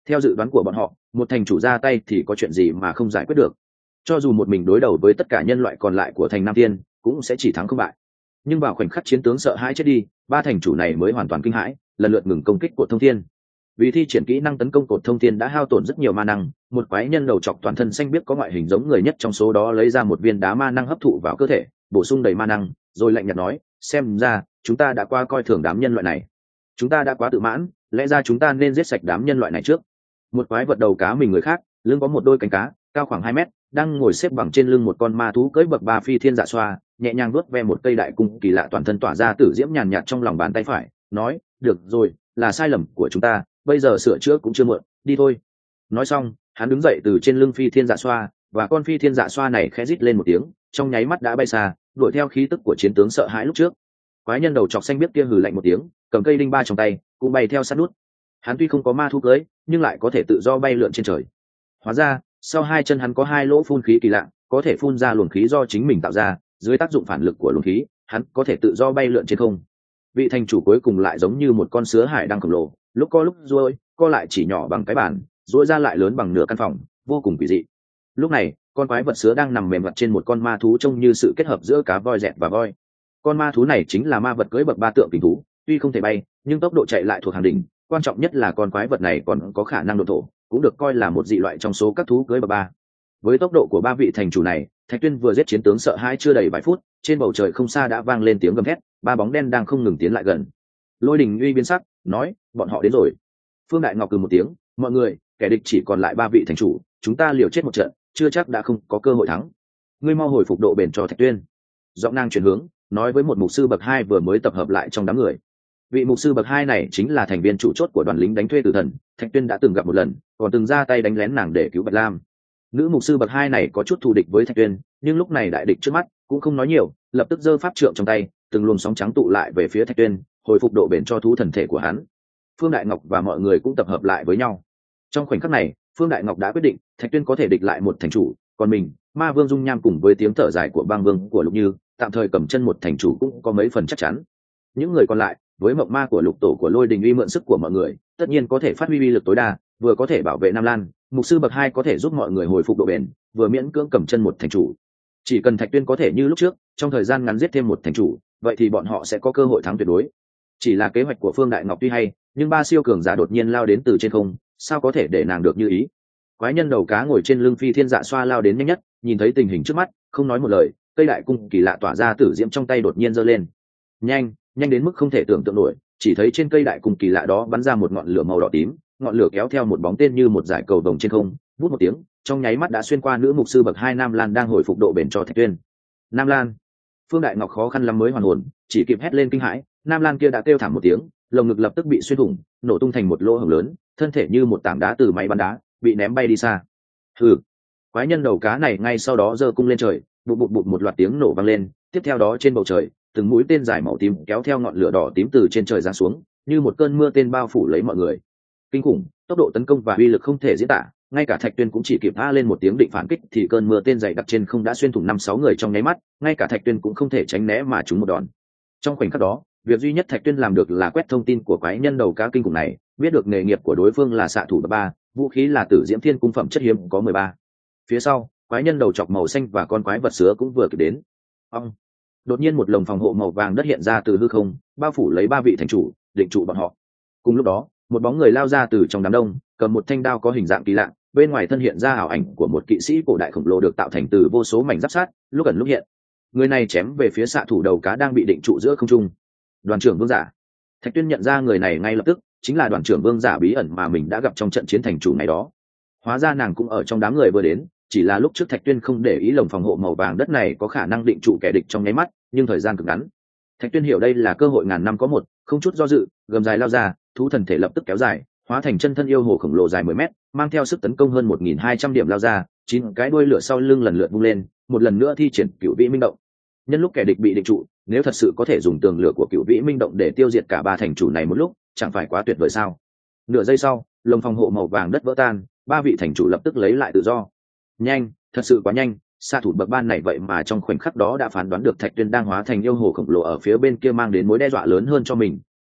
Theo dự đoán của bọn họ, một thành chủ ra tay thì có chuyện gì mà không giải quyết được. Cho dù một mình đối đầu với tất cả nhân loại còn lại của thành Nam Thiên, cũng sẽ chỉ thắng không bại. Nhưng vào khoảnh khắc chiến tướng sợ hãi chết đi, ba thành chủ này mới hoàn toàn kinh hãi, lần lượt ngừng công kích cột thông thiên. Vì thi triển kỹ năng tấn công cột thông thiên đã hao tổn rất nhiều ma năng, một quái nhân đầu chọc toàn thân xanh biếc có ngoại hình giống người nhất trong số đó lấy ra một viên đá ma năng hấp thụ vào cơ thể, bổ sung đầy ma năng, rồi lạnh nhạt nói, xem ra chúng ta đã qua coi thường đám nhân loại này. Chúng ta đã quá tự mãn, lẽ ra chúng ta nên giết sạch đám nhân loại này trước. Một quái vật đầu cá mình người khác, lưng có một đôi cánh cá cao khoảng hai mét, đang ngồi xếp bằng trên lưng một con ma thú cưỡi bậc ba phi thiên dạ xoa, nhẹ nhàng vuốt ve một cây đại cung kỳ lạ toàn thân tỏa ra tử diễm nhàn nhạt trong lòng bàn tay phải, nói, được rồi, là sai lầm của chúng ta, bây giờ sửa chữa cũng chưa muộn, đi thôi. Nói xong, hắn đứng dậy từ trên lưng phi thiên dạ xoa, và con phi thiên dạ xoa này khẽ rít lên một tiếng, trong nháy mắt đã bay xa, đuổi theo khí tức của chiến tướng sợ hãi lúc trước. Quái nhân đầu chọc xanh biết kia hừ lạnh một tiếng, cầm cây đinh ba trong tay, cũng bay theo sát nút. Hắn tuy không có ma thú cưỡi, nhưng lại có thể tự do bay lượn trên trời. Hóa ra, sau hai chân hắn có hai lỗ phun khí kỳ lạ, có thể phun ra luồng khí do chính mình tạo ra, dưới tác dụng phản lực của luồng khí, hắn có thể tự do bay lượn trên không. Vị thành chủ cuối cùng lại giống như một con sứa hải đăng khổng lồ, lúc co lúc duỗi, co lại chỉ nhỏ bằng cái bàn, duỗi ra lại lớn bằng nửa căn phòng, vô cùng kỳ dị. Lúc này, con quái vật sứa đang nằm mềm mặt trên một con ma thú trông như sự kết hợp giữa cá voi dẹt và voi. Con ma thú này chính là ma vật cưỡi bậc ba tượng kình thú, tuy không thể bay, nhưng tốc độ chạy lại thuộc hàng đỉnh, quan trọng nhất là con quái vật này còn có khả năng độn thổ, cũng được coi là một dị loại trong số các thú cưỡi bậc ba. Với tốc độ của ba vị thành chủ này, Thạch Tuyên vừa giết chiến tướng sợ hãi chưa đầy vài phút, trên bầu trời không xa đã vang lên tiếng gầm thét, ba bóng đen đang không ngừng tiến lại gần. Lôi Đình uy biến sắc, nói, bọn họ đến rồi. Phương Đại Ngọc cười một tiếng, mọi người, kẻ địch chỉ còn lại ba vị thành chủ, chúng ta liều chết một trận, chưa chắc đã không có cơ hội thắng. Ngươi mau hồi phục độ bền cho Thạch Tuyên. Giọng nàng chuyển hướng, nói với một mục sư bậc hai vừa mới tập hợp lại trong đám người. Vị mục sư bậc hai này chính là thành viên chủ chốt của đoàn lính đánh thuê tử thần, Thạch Tuyên đã từng gặp một lần, còn từng ra tay đánh lén nàng để cứu Bạch Lam. Nữ mục sư bậc hai này có chút thù địch với Thạch Tuyên, nhưng lúc này đại địch trước mắt, cũng không nói nhiều, lập tức giơ pháp trượng trong tay, từng luồng sóng trắng tụ lại về phía Thạch Tuyên, hồi phục độ bền cho thú thần thể của hắn. Phương Đại Ngọc và mọi người cũng tập hợp lại với nhau. Trong khoảnh khắc này, Phương Đại Ngọc đã quyết định, Thạch Tuyên có thể địch lại một thành chủ, còn mình, Ma Vương Dung Nham cùng với tiếng thở dài của Băng Vương của Lục Như, tạm thời cầm chân một thành chủ cũng có mấy phần chắc chắn. Những người còn lại, với mộng ma của Lục Tổ của Lôi Đình uy mượn sức của mọi người, tất nhiên có thể phát huy uy lực tối đa, vừa có thể bảo vệ Nam Lan, mục sư bậc hai có thể giúp mọi người hồi phục độ bền, vừa miễn cưỡng cầm chân một thành chủ. Chỉ cần Thạch Tuyên có thể như lúc trước, trong thời gian ngắn giết thêm một thành chủ, vậy thì bọn họ sẽ có cơ hội thắng tuyệt đối. Chỉ là kế hoạch của Phương Đại Ngọc tuy hay, nhưng ba siêu cường giả đột nhiên lao đến từ trên không, sao có thể để nàng được như ý. Quái nhân đầu cá ngồi trên lưng phi thiên dạ xoa lao đến nhanh nhất, nhìn thấy tình hình trước mắt, không nói một lời, cây đại cung kỳ lạ tỏa ra tử diễm trong tay đột nhiên giơ lên. Nhanh, nhanh đến mức không thể tưởng tượng nổi, chỉ thấy trên cây đại cung kỳ lạ đó bắn ra một ngọn lửa màu đỏ tím, ngọn lửa kéo theo một bóng tên như một dải cầu vồng trên không, vút một tiếng, trong nháy mắt đã xuyên qua nữ mục sư bậc hai Nam Lan đang hồi phục độ bền cho Thạch Tuyên. Nam Lan. Phương Đại Ngọc khó khăn lắm mới hoàn hồn, chỉ kịp hét lên kinh hãi, Nam Lan kia đã kêu thảm một tiếng, lồng ngực lập tức bị xuyên thủng, nổ tung thành một lỗ hổng lớn, thân thể như một tảng đá từ máy bắn đá, bị ném bay đi xa. Hừ. Quái nhân đầu cá này ngay sau đó giơ cung lên trời, bụp bụp bụp một loạt tiếng nổ vang lên, tiếp theo đó trên bầu trời, từng mũi tên dài màu tím kéo theo ngọn lửa đỏ tím từ trên trời giáng xuống, như một cơn mưa tên bao phủ lấy mọi người. Kinh khủng, tốc độ tấn công và uy lực không thể diễn tả, ngay cả Thạch Tuyên cũng chỉ kịp a lên một tiếng định phản kích thì cơn mưa tên dày đặc trên không đã xuyên thủng năm sáu người trong nháy mắt, ngay cả Thạch Tuyên cũng không thể tránh né mà trúng một đòn. Trong khoảnh khắc đó, việc duy nhất Thạch Tuyên làm được là quét thông tin của quái nhân đầu cá kinh khủng này, biết được nghề nghiệp của đối phương là xạ thủ bậc ba, vũ khí là Tử Diễm Thiên cung phẩm chất hiếm có mười ba. Phía sau, quái nhân đầu chọc màu xanh và con quái vật sứa cũng vừa kịp đến. Ông. Đột nhiên một lồng phòng hộ màu vàng đất hiện ra từ hư không, bao phủ lấy ba vị thành chủ, định trụ bọn họ. Cùng lúc đó, một bóng người lao ra từ trong đám đông, cầm một thanh đao có hình dạng kỳ lạ, bên ngoài thân hiện ra ảo ảnh của một kỵ sĩ cổ đại khổng lồ được tạo thành từ vô số mảnh giáp sát, lúc ẩn lúc hiện. Người này chém về phía xạ thủ đầu cá đang bị định trụ giữa không trung. Đoàn trưởng Vương Giả. Thạch Tuyên nhận ra người này ngay lập tức, chính là đoàn trưởng Vương Giả bí ẩn mà mình đã gặp trong trận chiến thành chủ ngày đó. Hóa ra nàng cũng ở trong đám người vừa đến, chỉ là lúc trước Thạch Tuyên không để ý lồng phòng hộ màu vàng đất này có khả năng định trụ kẻ địch trong nháy mắt, nhưng thời gian cực ngắn. Thạch Tuyên hiểu đây là cơ hội ngàn năm có một, không chút do dự, gầm dài lao ra, thú thần thể lập tức kéo dài, hóa thành chân thân yêu hồ khổng lồ dài mười mét, mang theo sức tấn công hơn một nghìn hai trăm điểm lao ra, chín cái đuôi lửa sau lưng lần lượt vung lên, một lần nữa thi triển Cửu Vĩ Minh Động. Nhân lúc kẻ địch bị định trụ, nếu thật sự có thể dùng tường lửa của Cửu Vĩ Minh Động để tiêu diệt cả ba thành chủ này một lúc, chẳng phải quá tuyệt vời sao? Nửa giây sau, lồng phòng hộ màu vàng đất vỡ tan, ba vị thành chủ lập tức lấy lại tự do. Nhanh, thật sự quá nhanh, xạ thủ bậc ban này vậy mà trong khoảnh khắc đó đã phán đoán được Thạch Tuyên đang hóa thành yêu hồ khổng lồ ở phía bên kia mang đến mối đe dọa lớn hơn cho mình,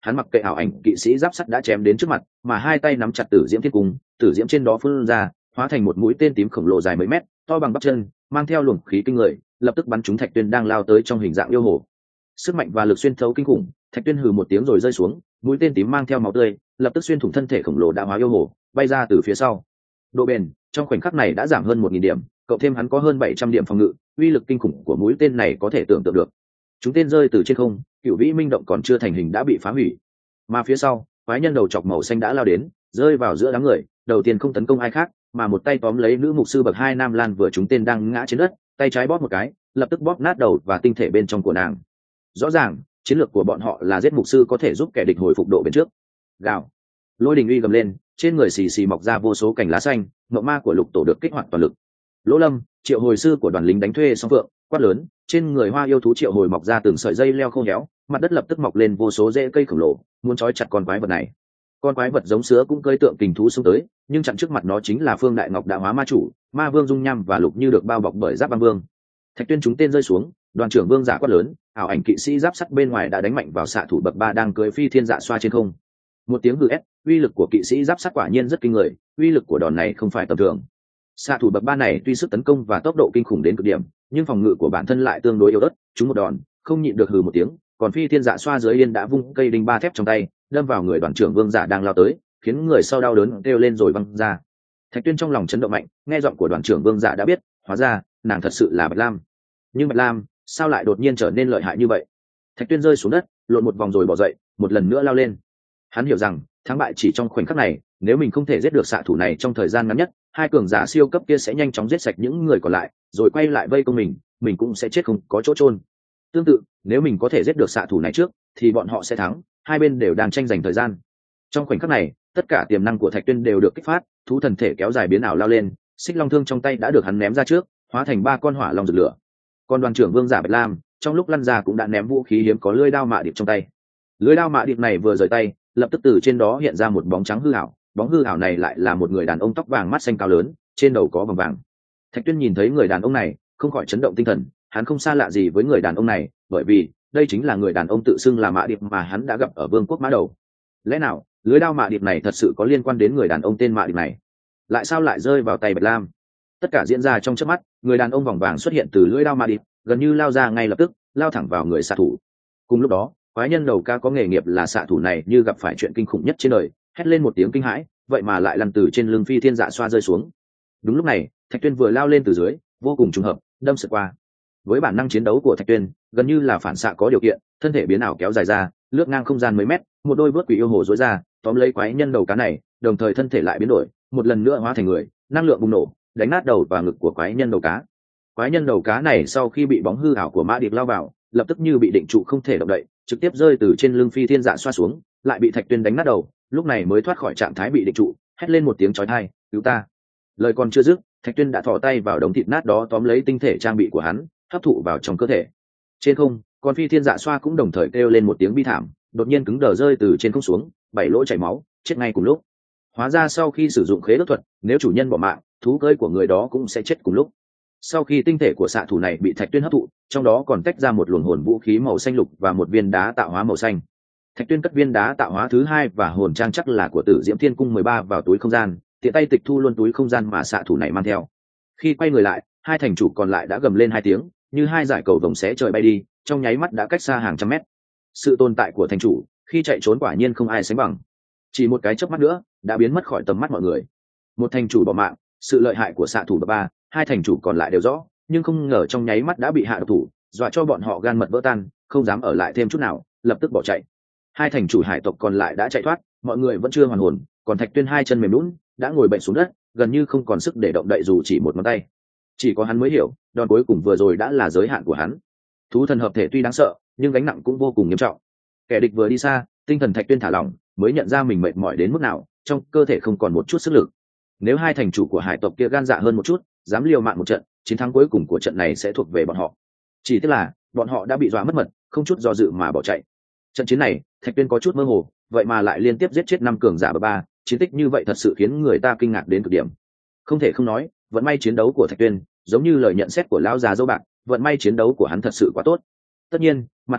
hắn mặc kệ ảo ảnh kỵ sĩ giáp sắt đã chém đến trước mặt, mà hai tay nắm chặt tử diễm thiên cung, tử diễm trên đó phun ra, hóa thành một mũi tên tím khổng lồ dài mấy mét, to bằng bắp chân, mang theo luồng khí kinh người, lập tức bắn trúng Thạch Tuyên đang lao tới trong hình dạng yêu hồ. Sức mạnh và lực xuyên thấu kinh khủng, Thạch Tuyên hừ một tiếng rồi rơi xuống, mũi tên tím mang theo máu tươi, lập tức xuyên thủng thân thể khổng lồ đã hóa yêu hồ, bay ra từ phía sau. Độ bền trong khoảnh khắc này đã giảm hơn một nghìn điểm, cộng thêm hắn có hơn bảy trăm điểm phòng ngự, uy lực kinh khủng của mũi tên này có thể tưởng tượng được. Chúng tên rơi từ trên không, Cửu Vĩ Minh động còn chưa thành hình đã bị phá hủy. Mà phía sau, quái nhân đầu chọc màu xanh đã lao đến, rơi vào giữa đám người, đầu tiên không tấn công ai khác, mà một tay tóm lấy nữ mục sư bậc hai Nam Lan vừa chúng tên đang ngã trên đất, tay trái bóp một cái, lập tức bóp nát đầu và tinh thể bên trong của nàng. Rõ ràng, chiến lược của bọn họ là giết mục sư có thể giúp kẻ địch hồi phục độ bên trước. Gào. Lôi Đình uy gầm lên, trên người xì xì mọc ra vô số cành lá xanh, mộng ma của Lục Tổ được kích hoạt toàn lực. Lỗ Lâm, triệu hồi sư của đoàn lính đánh thuê song phượng, quát lớn, trên người hoa yêu thú triệu hồi mọc ra từng sợi dây leo khô héo, mặt đất lập tức mọc lên vô số rễ cây khổng lồ, muốn trói chặt con quái vật này. Con quái vật giống sứa cũng cơi tượng kình thú xông tới, nhưng chặn trước mặt nó chính là Phương Đại Ngọc đã hóa ma chủ, Ma Vương Dung Nham và Lục Như được bao bọc bởi giáp băng vương. Thạch Tuyên chúng tên rơi xuống, đoàn trưởng vương giả quát lớn, ảo ảnh kỵ sĩ giáp sắt bên ngoài đã đánh mạnh vào xạ thủ bậc ba đang cưỡi phi thiên dạ xoa trên không. Một tiếng hừ ép, uy lực của kỵ sĩ giáp sắt quả nhiên rất kinh người, uy lực của đòn này không phải tầm thường. Xạ thủ bậc ba này tuy sức tấn công và tốc độ kinh khủng đến cực điểm, nhưng phòng ngự của bản thân lại tương đối yếu ớt, chúng một đòn, không nhịn được hừ một tiếng, còn phi thiên dạ xoa dưới yên đã vung cây đinh ba thép trong tay, đâm vào người đoàn trưởng vương giả đang lao tới, khiến người sau đau đớn kêu lên rồi văng ra. Thạch Tuyên trong lòng chấn động mạnh, nghe giọng của đoàn trưởng vương giả đã biết, hóa ra nàng thật sự là Bạch Lam. Nhưng Bạch Lam sao lại đột nhiên trở nên lợi hại như vậy? Thạch Tuyên rơi xuống đất, lộn một vòng rồi bỏ dậy, một lần nữa lao lên. Hắn hiểu rằng thắng bại chỉ trong khoảnh khắc này, nếu mình không thể giết được xạ thủ này trong thời gian ngắn nhất, hai cường giả siêu cấp kia sẽ nhanh chóng giết sạch những người còn lại, rồi quay lại vây công mình, mình cũng sẽ chết không có chỗ chôn. Tương tự, nếu mình có thể giết được xạ thủ này trước, thì bọn họ sẽ thắng, hai bên đều đang tranh giành thời gian. Trong khoảnh khắc này, tất cả tiềm năng của Thạch Tuyên đều được kích phát, thú thần thể kéo dài biến ảo lao lên, xích long thương trong tay đã được hắn ném ra trước, hóa thành ba con hỏa long rực lửa. Còn đoàn trưởng vương giả Bạch Lam, trong lúc lăn ra cũng đã ném vũ khí hiếm có lưỡi đao mạ điệp trong tay. Lưỡi đao mạ điệp này vừa rời tay, lập tức từ trên đó hiện ra một bóng trắng hư ảo, bóng hư ảo này lại là một người đàn ông tóc vàng mắt xanh cao lớn, trên đầu có vòng vàng. Thạch Tuyên nhìn thấy người đàn ông này, không khỏi chấn động tinh thần, hắn không xa lạ gì với người đàn ông này, bởi vì đây chính là người đàn ông tự xưng là Mạ Điệp mà hắn đã gặp ở Vương quốc Mã Đầu. Lẽ nào lưới đao Mạ Điệp này thật sự có liên quan đến người đàn ông tên Mạ Điệp này? Lại sao lại rơi vào tay Bạch Lam? Tất cả diễn ra trong chớp mắt, người đàn ông vòng vàng xuất hiện từ lưỡi đao Mạ Điệp, gần như lao ra ngay lập tức, lao thẳng vào người xạ thủ. Cùng lúc đó, quái nhân đầu ca có nghề nghiệp là xạ thủ này như gặp phải chuyện kinh khủng nhất trên đời, hét lên một tiếng kinh hãi, vậy mà lại lăn từ trên lưng phi thiên dạ xoa rơi xuống. Đúng lúc này, Thạch Tuyên vừa lao lên từ dưới, vô cùng trùng hợp, đâm sượt qua. Với bản năng chiến đấu của Thạch Tuyên, gần như là phản xạ có điều kiện, thân thể biến ảo kéo dài ra, lướt ngang không gian mấy mét, một đôi vớt quỷ yêu hồ rối ra, tóm lấy quái nhân đầu cá này, đồng thời thân thể lại biến đổi, một lần nữa hóa thành người, năng lượng bùng nổ, đánh nát đầu và ngực của quái nhân đầu cá. Quái nhân đầu cá này sau khi bị bóng hư ảo của Mã Điệp lao vào, lập tức như bị định trụ không thể động đậy, trực tiếp rơi từ trên lưng phi thiên dạ xoa xuống, lại bị Thạch Tuyên đánh nát đầu, lúc này mới thoát khỏi trạng thái bị định trụ, hét lên một tiếng chói tai, "Cứu ta!" Lời còn chưa dứt, Thạch Tuyên đã thò tay vào đống thịt nát đó tóm lấy tinh thể trang bị của hắn, hấp thụ vào trong cơ thể. Trên không, con phi thiên dạ xoa cũng đồng thời kêu lên một tiếng bi thảm, đột nhiên cứng đờ rơi từ trên không xuống, bảy lỗ chảy máu, chết ngay cùng lúc. Hóa ra sau khi sử dụng khế ước thuật, nếu chủ nhân bỏ mạng, thú cưỡi của người đó cũng sẽ chết cùng lúc. Sau khi tinh thể của xạ thủ này bị Thạch Tuyên hấp thụ, trong đó còn tách ra một luồng hồn vũ khí màu xanh lục và một viên đá tạo hóa màu xanh. Thạch Tuyên cất viên đá tạo hóa thứ hai và hồn trang chắc là của Tử Diễm Thiên Cung mười ba vào túi không gian, tiện tay tịch thu luôn túi không gian mà xạ thủ này mang theo. Khi quay người lại, hai thành chủ còn lại đã gầm lên hai tiếng, như hai dải cầu vồng xé trời bay đi, trong nháy mắt đã cách xa hàng trăm mét. Sự tồn tại của thành chủ, khi chạy trốn quả nhiên không ai sánh bằng. Chỉ một cái chớp mắt nữa, đã biến mất khỏi tầm mắt mọi người. Một thành chủ bỏ mạng, sự lợi hại của xạ thủ bậc ba, hai thành chủ còn lại đều rõ, nhưng không ngờ trong nháy mắt đã bị hạ độc thủ, dọa cho bọn họ gan mật vỡ tan, không dám ở lại thêm chút nào, lập tức bỏ chạy. Hai thành chủ hải tộc còn lại đã chạy thoát, mọi người vẫn chưa hoàn hồn, còn Thạch Tuyên hai chân mềm nhũn, đã ngồi bệnh xuống đất, gần như không còn sức để động đậy dù chỉ một ngón tay. Chỉ có hắn mới hiểu, đòn cuối cùng vừa rồi đã là giới hạn của hắn. Thú thần hợp thể tuy đáng sợ, nhưng gánh nặng cũng vô cùng nghiêm trọng. Kẻ địch vừa đi xa, tinh thần Thạch Tuyên thả lỏng, mới nhận ra mình mệt mỏi đến mức nào, trong cơ thể không còn một chút sức lực. Nếu hai thành chủ của hải tộc kia gan dạ hơn một chút, dám liều mạng một trận, chiến thắng cuối cùng của trận này sẽ thuộc về bọn họ. Chỉ tiếc là bọn họ đã bị dọa mất mật, không chút do dự mà bỏ chạy. Trận chiến này, Thạch Tuyên có chút mơ hồ, vậy mà lại liên tiếp giết chết năm cường giả bậc ba, chiến tích như vậy thật sự khiến người ta kinh ngạc đến cực điểm. Không thể không nói, vận may chiến đấu của Thạch Tuyên, giống như lời nhận xét của lão già dâu bạc, vận may chiến đấu của hắn thật sự quá tốt. Tất nhiên, mặt khác,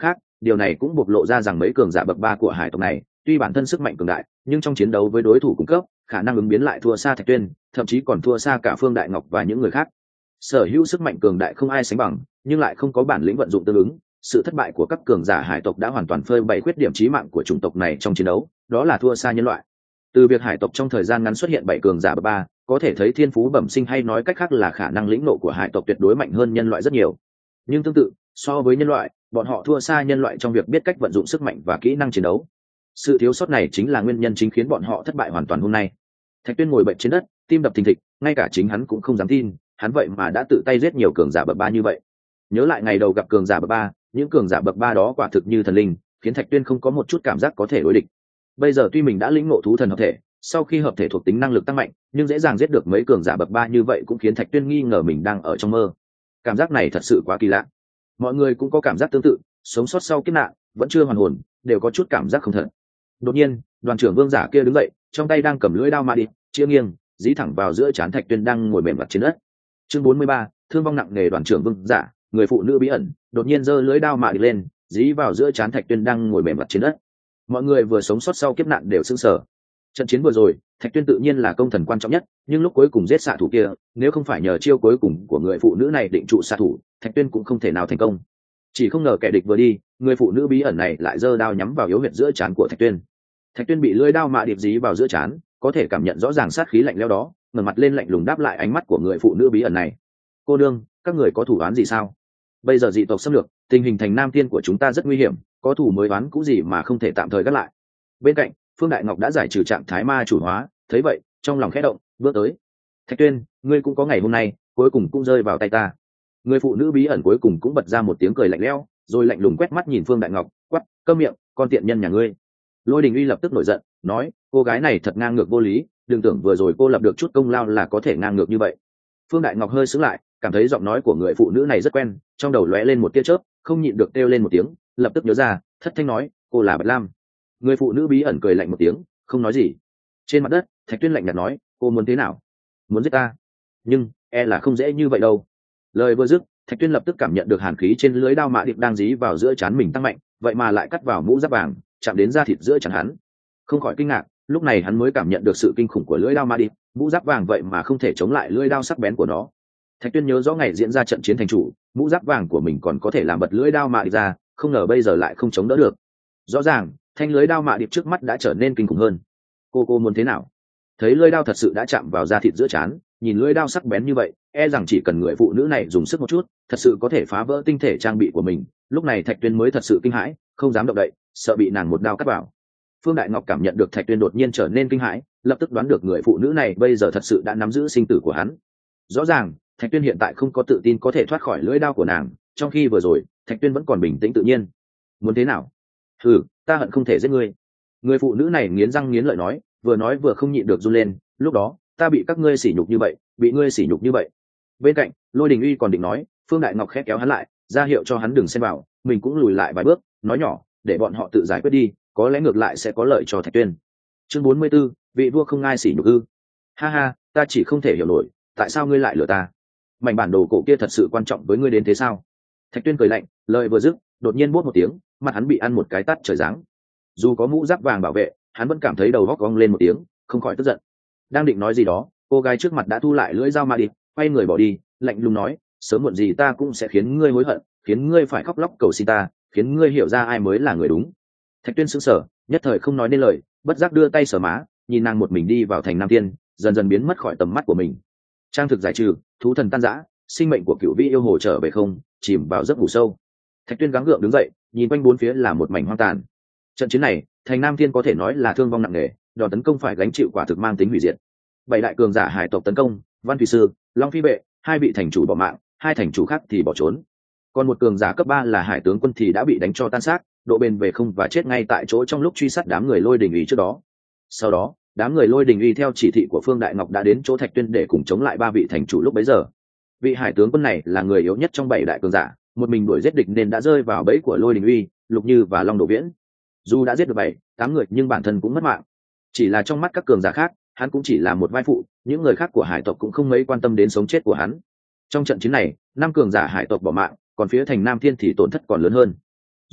điều này cũng bộc lộ ra rằng mấy cường giả bậc ba của hải tộc này tuy bản thân sức mạnh cường đại nhưng trong chiến đấu với đối thủ cung cấp khả năng ứng biến lại thua xa Thạch Tuyên, thậm chí còn thua xa cả Phương Đại Ngọc và những người khác. Sở hữu sức mạnh cường đại không ai sánh bằng, nhưng lại không có bản lĩnh vận dụng tương ứng. Sự thất bại của các cường giả hải tộc đã hoàn toàn phơi bày khuyết điểm chí mạng của chủng tộc này trong chiến đấu, đó là thua xa nhân loại. Từ việc hải tộc trong thời gian ngắn xuất hiện bảy cường giả bậc ba, có thể thấy thiên phú bẩm sinh hay nói cách khác là khả năng lĩnh nộ của hải tộc tuyệt đối mạnh hơn nhân loại rất nhiều. Nhưng tương tự, so với nhân loại, bọn họ thua xa nhân loại trong việc biết cách vận dụng sức mạnh và kỹ năng chiến đấu. Sự thiếu sót này chính là nguyên nhân chính khiến bọn họ thất bại hoàn toàn hôm nay. Thạch Tuyên ngồi bệnh trên đất, tim đập thình thịch, ngay cả chính hắn cũng không dám tin, hắn vậy mà đã tự tay giết nhiều cường giả bậc ba như vậy. Nhớ lại ngày đầu gặp cường giả bậc ba, những cường giả bậc ba đó quả thực như thần linh, khiến Thạch Tuyên không có một chút cảm giác có thể đối địch. Bây giờ tuy mình đã lĩnh ngộ thú thần hợp thể, sau khi hợp thể thuộc tính năng lực tăng mạnh, nhưng dễ dàng giết được mấy cường giả bậc ba như vậy cũng khiến Thạch Tuyên nghi ngờ mình đang ở trong mơ. Cảm giác này thật sự quá kỳ lạ. Mọi người cũng có cảm giác tương tự, sống sót sau kiếp nạn, vẫn chưa hoàn hồn, đều có chút cảm giác không thật. Đột nhiên, đoàn trưởng vương giả kia đứng dậy, trong tay đang cầm lưỡi đao ma đi, chia nghiêng, dí thẳng vào giữa trán Thạch Tuyên đang ngồi mềm mặt trên đất. Chương bốn mươi ba, thương vong nặng nề đoàn trưởng vương giả, người phụ nữ bí ẩn, đột nhiên giơ lưỡi đao ma đi lên, dí vào giữa trán Thạch Tuyên đang ngồi mềm mặt trên đất. Mọi người vừa sống sót sau kiếp nạn đều sững sờ. Trận chiến vừa rồi, Thạch Tuyên tự nhiên là công thần quan trọng nhất, nhưng lúc cuối cùng giết xạ thủ kia, nếu không phải nhờ chiêu cuối cùng của người phụ nữ này định trụ xạ thủ, Thạch Tuyên cũng không thể nào thành công. Chỉ không ngờ kẻ địch vừa đi, người phụ nữ bí ẩn này lại giơ đao nhắm vào yếu huyệt giữa trán của Thạch Tuyên. Thạch Tuyên bị lưỡi đao mạ điệp dí vào giữa trán, có thể cảm nhận rõ ràng sát khí lạnh lẽo đó, ngẩng mặt lên lạnh lùng đáp lại ánh mắt của người phụ nữ bí ẩn này. "Cô đương, các người có thủ án gì sao? Bây giờ dị tộc xâm lược, tình hình thành Nam Thiên của chúng ta rất nguy hiểm, có thủ mới oán cũ gì mà không thể tạm thời gác lại." Bên cạnh, Phương Đại Ngọc đã giải trừ trạng thái ma chủ hóa, thấy vậy, trong lòng khẽ động, bước tới. "Thạch Tuyên, ngươi cũng có ngày hôm nay, cuối cùng cũng rơi vào tay ta." Người phụ nữ bí ẩn cuối cùng cũng bật ra một tiếng cười lạnh lẽo, rồi lạnh lùng quét mắt nhìn Phương Đại Ngọc, quát: "Câm miệng, con tiện nhân nhà ngươi." Lôi Đình Uy lập tức nổi giận, nói: "Cô gái này thật ngang ngược vô lý, đừng tưởng vừa rồi cô lập được chút công lao là có thể ngang ngược như vậy." Phương Đại Ngọc hơi sững lại, cảm thấy giọng nói của người phụ nữ này rất quen, trong đầu lóe lên một tia chớp, không nhịn được kêu lên một tiếng, lập tức nhớ ra, thất thanh nói: "Cô là Bạch Lam." Người phụ nữ bí ẩn cười lạnh một tiếng, không nói gì. Trên mặt đất, Thạch Tuyên lạnh nhạt nói: "Cô muốn thế nào? Muốn giết ta? Nhưng e là không dễ như vậy đâu." Lời vừa dứt, Thạch Tuyên lập tức cảm nhận được hàn khí trên lưỡi đao mạ điệp đang dí vào giữa trán mình tăng mạnh, vậy mà lại cắt vào mũ giáp vàng, chạm đến da thịt giữa trán hắn. Không khỏi kinh ngạc, lúc này hắn mới cảm nhận được sự kinh khủng của lưỡi đao mạ điệp, mũ giáp vàng vậy mà không thể chống lại lưỡi đao sắc bén của nó. Thạch Tuyên nhớ rõ ngày diễn ra trận chiến thành chủ, mũ giáp vàng của mình còn có thể làm bật lưỡi đao mạ điệp ra, không ngờ bây giờ lại không chống đỡ được. Rõ ràng, thanh lưỡi đao mạ điệp trước mắt đã trở nên kinh khủng hơn. Cô cô muốn thế nào? Thấy lưỡi đao thật sự đã chạm vào da thịt giữa trán, nhìn lưỡi đao sắc bén như vậy, e rằng chỉ cần người phụ nữ này dùng sức một chút, thật sự có thể phá vỡ tinh thể trang bị của mình. Lúc này Thạch Tuyên mới thật sự kinh hãi, không dám động đậy, sợ bị nàng một đao cắt vào. Phương Đại Ngọc cảm nhận được Thạch Tuyên đột nhiên trở nên kinh hãi, lập tức đoán được người phụ nữ này bây giờ thật sự đã nắm giữ sinh tử của hắn. Rõ ràng, Thạch Tuyên hiện tại không có tự tin có thể thoát khỏi lưỡi đao của nàng, trong khi vừa rồi, Thạch Tuyên vẫn còn bình tĩnh tự nhiên. Muốn thế nào? "Ừ, ta hận không thể giết ngươi." Người phụ nữ này nghiến răng nghiến lợi nói, vừa nói vừa không nhịn được run lên, "Lúc đó, ta bị các ngươi sỉ nhục như vậy, bị ngươi sỉ nhục như vậy." Bên cạnh, Lôi Đình Uy còn định nói, Phương Đại Ngọc khẽ kéo hắn lại, ra hiệu cho hắn đừng xen vào, mình cũng lùi lại vài bước, nói nhỏ, để bọn họ tự giải quyết đi, có lẽ ngược lại sẽ có lợi cho Thạch Tuyên. Chương bốn mươi 44, vị vua không ngai sỉ nhục ư? Ha ha, ta chỉ không thể hiểu nổi, tại sao ngươi lại lừa ta? Mảnh bản đồ cổ kia thật sự quan trọng với ngươi đến thế sao? Thạch Tuyên cười lạnh, lời vừa dứt, đột nhiên bốt một tiếng, mặt hắn bị ăn một cái tát trời giáng. Dù có mũ giáp vàng bảo vệ, hắn vẫn cảm thấy đầu góc cong lên một tiếng, không khỏi tức giận. Đang định nói gì đó, cô gái trước mặt đã thu lại lưỡi dao ma đi, quay người bỏ đi, lạnh lùng nói: "Sớm muộn gì ta cũng sẽ khiến ngươi hối hận, khiến ngươi phải khóc lóc cầu xin ta, khiến ngươi hiểu ra ai mới là người đúng." Thạch Tuyên sững sờ, nhất thời không nói nên lời, bất giác đưa tay sờ má, nhìn nàng một mình đi vào thành Nam Thiên, dần dần biến mất khỏi tầm mắt của mình. Trang thực giải trừ, thú thần tan rã, sinh mệnh của cựu vị yêu hồ trở về không, chìm vào giấc ngủ sâu. Thạch Tuyên gắng gượng đứng dậy, nhìn quanh bốn phía là một mảnh hoang tàn. Trận chiến này, thành Nam Thiên có thể nói là thương vong nặng nề, đòn tấn công phải gánh chịu quả thực mang tính hủy diệt. Bảy đại cường giả hải tộc tấn công, Văn Thủy Sư, Long Phi Bệ, hai vị thành chủ bỏ mạng, hai thành chủ khác thì bỏ trốn. Còn một cường giả cấp ba là hải tướng quân thì đã bị đánh cho tan xác, độ bền về không và chết ngay tại chỗ trong lúc truy sát đám người Lôi Đình Uy trước đó. Sau đó, đám người Lôi Đình Uy theo chỉ thị của Phương Đại Ngọc đã đến chỗ Thạch Tuyên để cùng chống lại ba vị thành chủ lúc bấy giờ. Vị hải tướng quân này là người yếu nhất trong bảy đại cường giả, một mình đuổi giết địch nên đã rơi vào bẫy của Lôi Đình Uy, Lục Như và Long Đỗ Viễn. Dù đã giết được bảy, tám người nhưng bản thân cũng mất mạng. Chỉ là trong mắt các cường giả khác, hắn cũng chỉ là một vai phụ, những người khác của hải tộc cũng không mấy quan tâm đến sống chết của hắn. Trong trận chiến này, năm cường giả hải tộc bỏ mạng, còn phía thành Nam Thiên thì tổn thất còn lớn hơn.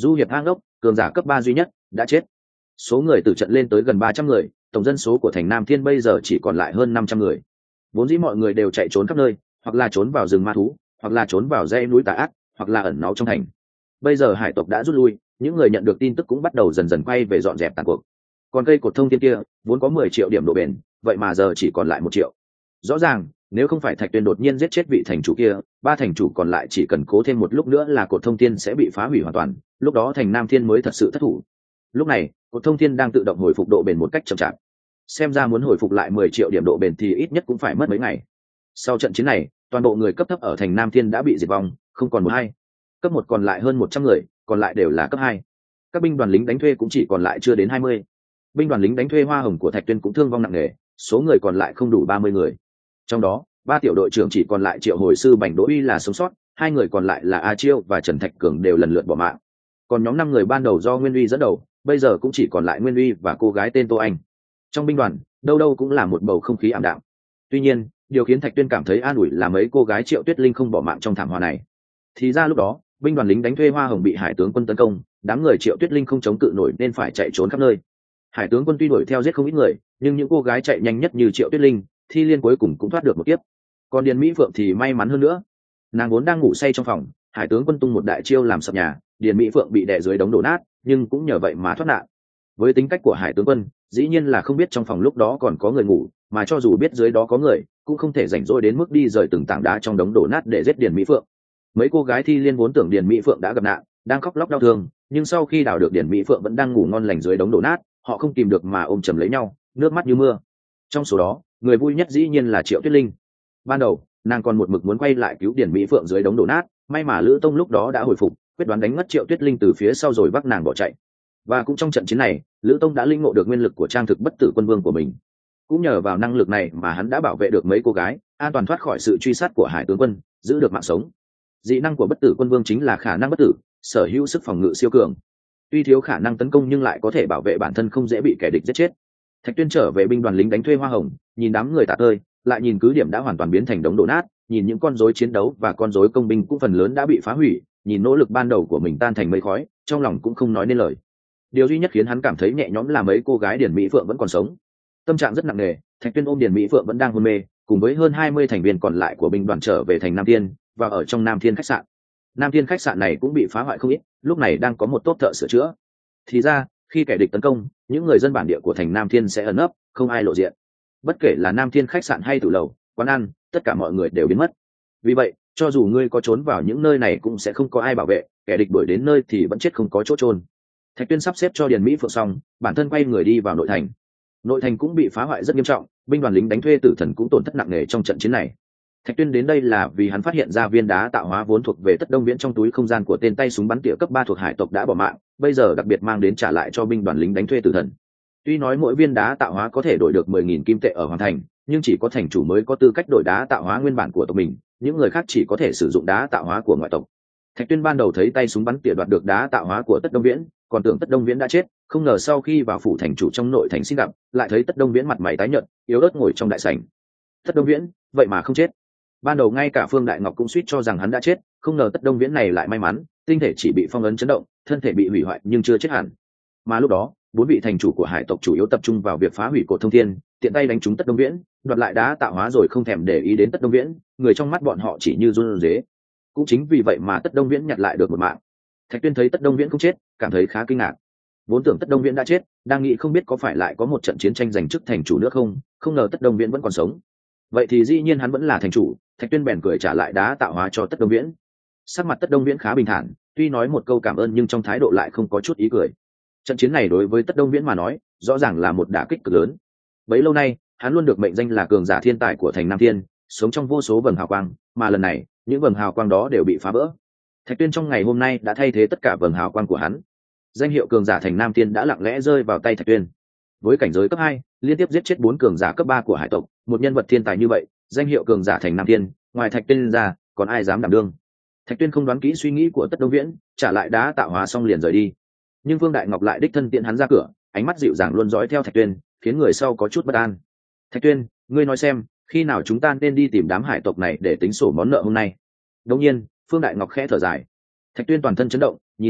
Du hiệp hang ốc cường giả cấp ba duy nhất đã chết. Số người từ trận lên tới gần ba trăm người, tổng dân số của thành Nam Thiên bây giờ chỉ còn lại hơn năm trăm người. Vốn dĩ mọi người đều chạy trốn khắp nơi, hoặc là trốn vào rừng ma thú, hoặc là trốn vào dãy núi tà ác, hoặc là ẩn náu trong thành. Bây giờ hải tộc đã rút lui, những người nhận được tin tức cũng bắt đầu dần dần quay về dọn dẹp tàn cuộc. Còn cây cột thông thiên kia vốn có mười triệu điểm độ bền, vậy mà giờ chỉ còn lại một triệu. Rõ ràng nếu không phải Thạch Tuyên đột nhiên giết chết vị thành chủ kia, ba thành chủ còn lại chỉ cần cố thêm một lúc nữa là cột thông thiên sẽ bị phá hủy hoàn toàn, lúc đó thành Nam Thiên mới thật sự thất thủ. Lúc này cột thông thiên đang tự động hồi phục độ bền một cách chậm chạp, xem ra muốn hồi phục lại mười triệu điểm độ bền thì ít nhất cũng phải mất mấy ngày. Sau trận chiến này toàn bộ người cấp thấp ở thành Nam Thiên đã bị diệt vong, không còn một hai. Cấp một còn lại hơn một trăm người, còn lại đều là cấp hai. Các binh đoàn lính đánh thuê cũng chỉ còn lại chưa đến hai mươi. Binh đoàn lính đánh thuê hoa hồng của Thạch Tuyên cũng thương vong nặng nề, số người còn lại không đủ ba mươi người. Trong đó ba tiểu đội trưởng chỉ còn lại Triệu Hồi sư Bành Đỗ Uy là sống sót, hai người còn lại là A Chiêu và Trần Thạch Cường đều lần lượt bỏ mạng. Còn nhóm năm người ban đầu do Nguyên Uy dẫn đầu, bây giờ cũng chỉ còn lại Nguyên Uy và cô gái tên Tô Anh. Trong binh đoàn đâu đâu cũng là một bầu không khí ảm đạm. Tuy nhiên điều khiến Thạch Tuyên cảm thấy an ủi là mấy cô gái Triệu Tuyết Linh không bỏ mạng trong thảm họa này. Thì ra lúc đó binh đoàn lính đánh thuê hoa hồng bị hải tướng quân tấn công, đám người Triệu Tuyết Linh không chống cự nổi nên phải chạy trốn khắp nơi. Hải tướng quân tuy đuổi theo giết không ít người, nhưng những cô gái chạy nhanh nhất như Triệu Tuyết Linh, Thi Liên cuối cùng cũng thoát được một kiếp. Còn Điền Mỹ Phượng thì may mắn hơn nữa, nàng vốn đang ngủ say trong phòng, hải tướng quân tung một đại chiêu làm sập nhà, Điền Mỹ Phượng bị đè dưới đống đổ nát, nhưng cũng nhờ vậy mà thoát nạn. Với tính cách của hải tướng quân, dĩ nhiên là không biết trong phòng lúc đó còn có người ngủ, mà cho dù biết dưới đó có người, cũng không thể rảnh rỗi đến mức đi rời từng tảng đá trong đống đổ nát để giết Điền Mỹ Phượng. Mấy cô gái Thi Liên vốn tưởng Điền Mỹ Phượng đã gặp nạn, đang khóc lóc đau thương, nhưng sau khi đào được Điền Mỹ Phượng vẫn đang ngủ ngon lành dưới đống đổ nát, họ không kìm được mà ôm chầm lấy nhau, nước mắt như mưa. Trong số đó người vui nhất dĩ nhiên là Triệu Tuyết Linh. Ban đầu nàng còn một mực muốn quay lại cứu Điền Mỹ Phượng dưới đống đổ nát, may mà Lữ Tông lúc đó đã hồi phục, quyết đoán đánh ngất Triệu Tuyết Linh từ phía sau rồi bắt nàng bỏ chạy. Và cũng trong trận chiến này Lữ Tông đã linh ngộ được nguyên lực của trang thực bất tử quân vương của mình. Cũng nhờ vào năng lực này mà hắn đã bảo vệ được mấy cô gái, an toàn thoát khỏi sự truy sát của hải tướng quân, giữ được mạng sống. Dị năng của bất tử quân vương chính là khả năng bất tử, sở hữu sức phòng ngự siêu cường. Tuy thiếu khả năng tấn công nhưng lại có thể bảo vệ bản thân không dễ bị kẻ địch giết chết. Thạch Tuyên trở về binh đoàn lính đánh thuê hoa hồng, nhìn đám người tả tơi, lại nhìn cứ điểm đã hoàn toàn biến thành đống đổ nát, nhìn những con rối chiến đấu và con rối công binh cũng phần lớn đã bị phá hủy, nhìn nỗ lực ban đầu của mình tan thành mây khói, trong lòng cũng không nói nên lời. Điều duy nhất khiến hắn cảm thấy nhẹ nhõm là mấy cô gái Điền Mỹ Phượng vẫn còn sống. Tâm trạng rất nặng nề, Thạch Tuyên ôm Điền Mỹ Phượng vẫn đang hôn mê, cùng với hơn hai mươi thành viên còn lại của binh đoàn trở về thành Nam Thiên và ở trong Nam Thiên khách sạn. Nam Thiên khách sạn này cũng bị phá hoại không ít, lúc này đang có một tốp thợ sửa chữa. Thì ra khi kẻ địch tấn công, những người dân bản địa của thành Nam Thiên sẽ ẩn nấp, không ai lộ diện. Bất kể là Nam Thiên khách sạn hay tử lầu, quán ăn, tất cả mọi người đều biến mất. Vì vậy cho dù ngươi có trốn vào những nơi này cũng sẽ không có ai bảo vệ, kẻ địch đuổi đến nơi thì vẫn chết không có chỗ trôn. Thạch Tuyên sắp xếp cho Điền Mỹ Phượng xong, bản thân quay người đi vào nội thành. Nội thành cũng bị phá hoại rất nghiêm trọng, binh đoàn lính đánh thuê tử thần cũng tổn thất nặng nề trong trận chiến này. Thạch Tuyên đến đây là vì hắn phát hiện ra viên đá tạo hóa vốn thuộc về Tất Đông Viễn trong túi không gian của tên tay súng bắn tỉa cấp ba thuộc hải tộc đã bỏ mạng, bây giờ đặc biệt mang đến trả lại cho binh đoàn lính đánh thuê tử thần. Tuy nói mỗi viên đá tạo hóa có thể đổi được mười nghìn kim tệ ở hoàng thành, nhưng chỉ có thành chủ mới có tư cách đổi đá tạo hóa nguyên bản của tộc mình, những người khác chỉ có thể sử dụng đá tạo hóa của ngoại tộc. Thạch Tuyên ban đầu thấy tay súng bắn tỉa đoạt được đá tạo hóa của Tất Đông Viễn, còn tưởng Tất Đông Viễn đã chết, không ngờ sau khi vào phủ thành chủ trong nội thành xin gặp, lại thấy Tất Đông Viễn mặt mày tái nhợt, yếu ớt ngồi trong đại sảnh. Tất Đông Viễn, vậy mà không chết. Ban đầu ngay cả Phương Đại Ngọc cũng suýt cho rằng hắn đã chết, không ngờ Tất Đông Viễn này lại may mắn, tinh thể chỉ bị phong ấn chấn động, thân thể bị hủy hoại nhưng chưa chết hẳn. Mà lúc đó bốn vị thành chủ của hải tộc chủ yếu tập trung vào việc phá hủy cột thông thiên, tiện tay đánh trúng Tất Đông Viễn, đoạt lại đá tạo hóa rồi không thèm để ý đến Tất Đông Viễn, người trong mắt bọn họ chỉ như run rế. Cũng chính vì vậy mà Tất Đông Viễn nhặt lại được một mạng. Thạch Tuyên thấy Tất Đông Viễn không chết, cảm thấy khá kinh ngạc. Vốn tưởng Tất Đông Viễn đã chết, đang nghĩ không biết có phải lại có một trận chiến tranh giành chức thành chủ nữa không, không ngờ Tất Đông Viễn vẫn còn sống. Vậy thì dĩ nhiên hắn vẫn là thành chủ. Thạch Tuyên bèn cười trả lại đá tạo hóa cho Tất Đông Viễn. Sắc mặt Tất Đông Viễn khá bình thản, tuy nói một câu cảm ơn nhưng trong thái độ lại không có chút ý cười. Trận chiến này đối với Tất Đông Viễn mà nói, rõ ràng là một đả kích cực lớn. Bấy lâu nay, hắn luôn được mệnh danh là cường giả thiên tài của thành Nam Thiên, sống trong vô số vầng hào quang, mà lần này, những vầng hào quang đó đều bị phá vỡ. Thạch Tuyên trong ngày hôm nay đã thay thế tất cả vầng hào quang của hắn. Danh hiệu cường giả thành Nam Thiên đã lặng lẽ rơi vào tay Thạch Tuyên. Với cảnh giới cấp hai, liên tiếp giết chết bốn cường giả cấp ba của hải tộc, một nhân vật thiên tài như vậy, danh hiệu cường giả thành Nam Thiên, ngoài Thạch Tuyên ra, còn ai dám đảm đương. Thạch Tuyên không đoán kỹ suy nghĩ của Tất Đông Viễn, trả lại đá tạo hóa xong liền rời đi. Nhưng Vương Đại Ngọc lại đích thân tiện hắn ra cửa, ánh mắt dịu dàng luôn dõi theo Thạch Tuyên, khiến người sau có chút bất an. Thạch Tuyên, ngươi nói xem, khi nào chúng ta nên đi tìm đám hải tộc này để tính sổ món nợ hôm nay? Đương nhiên, Phương Đại Ngọc khẽ thở dài. Thạch Tuyên toàn thân chấn động, nhìn nàng,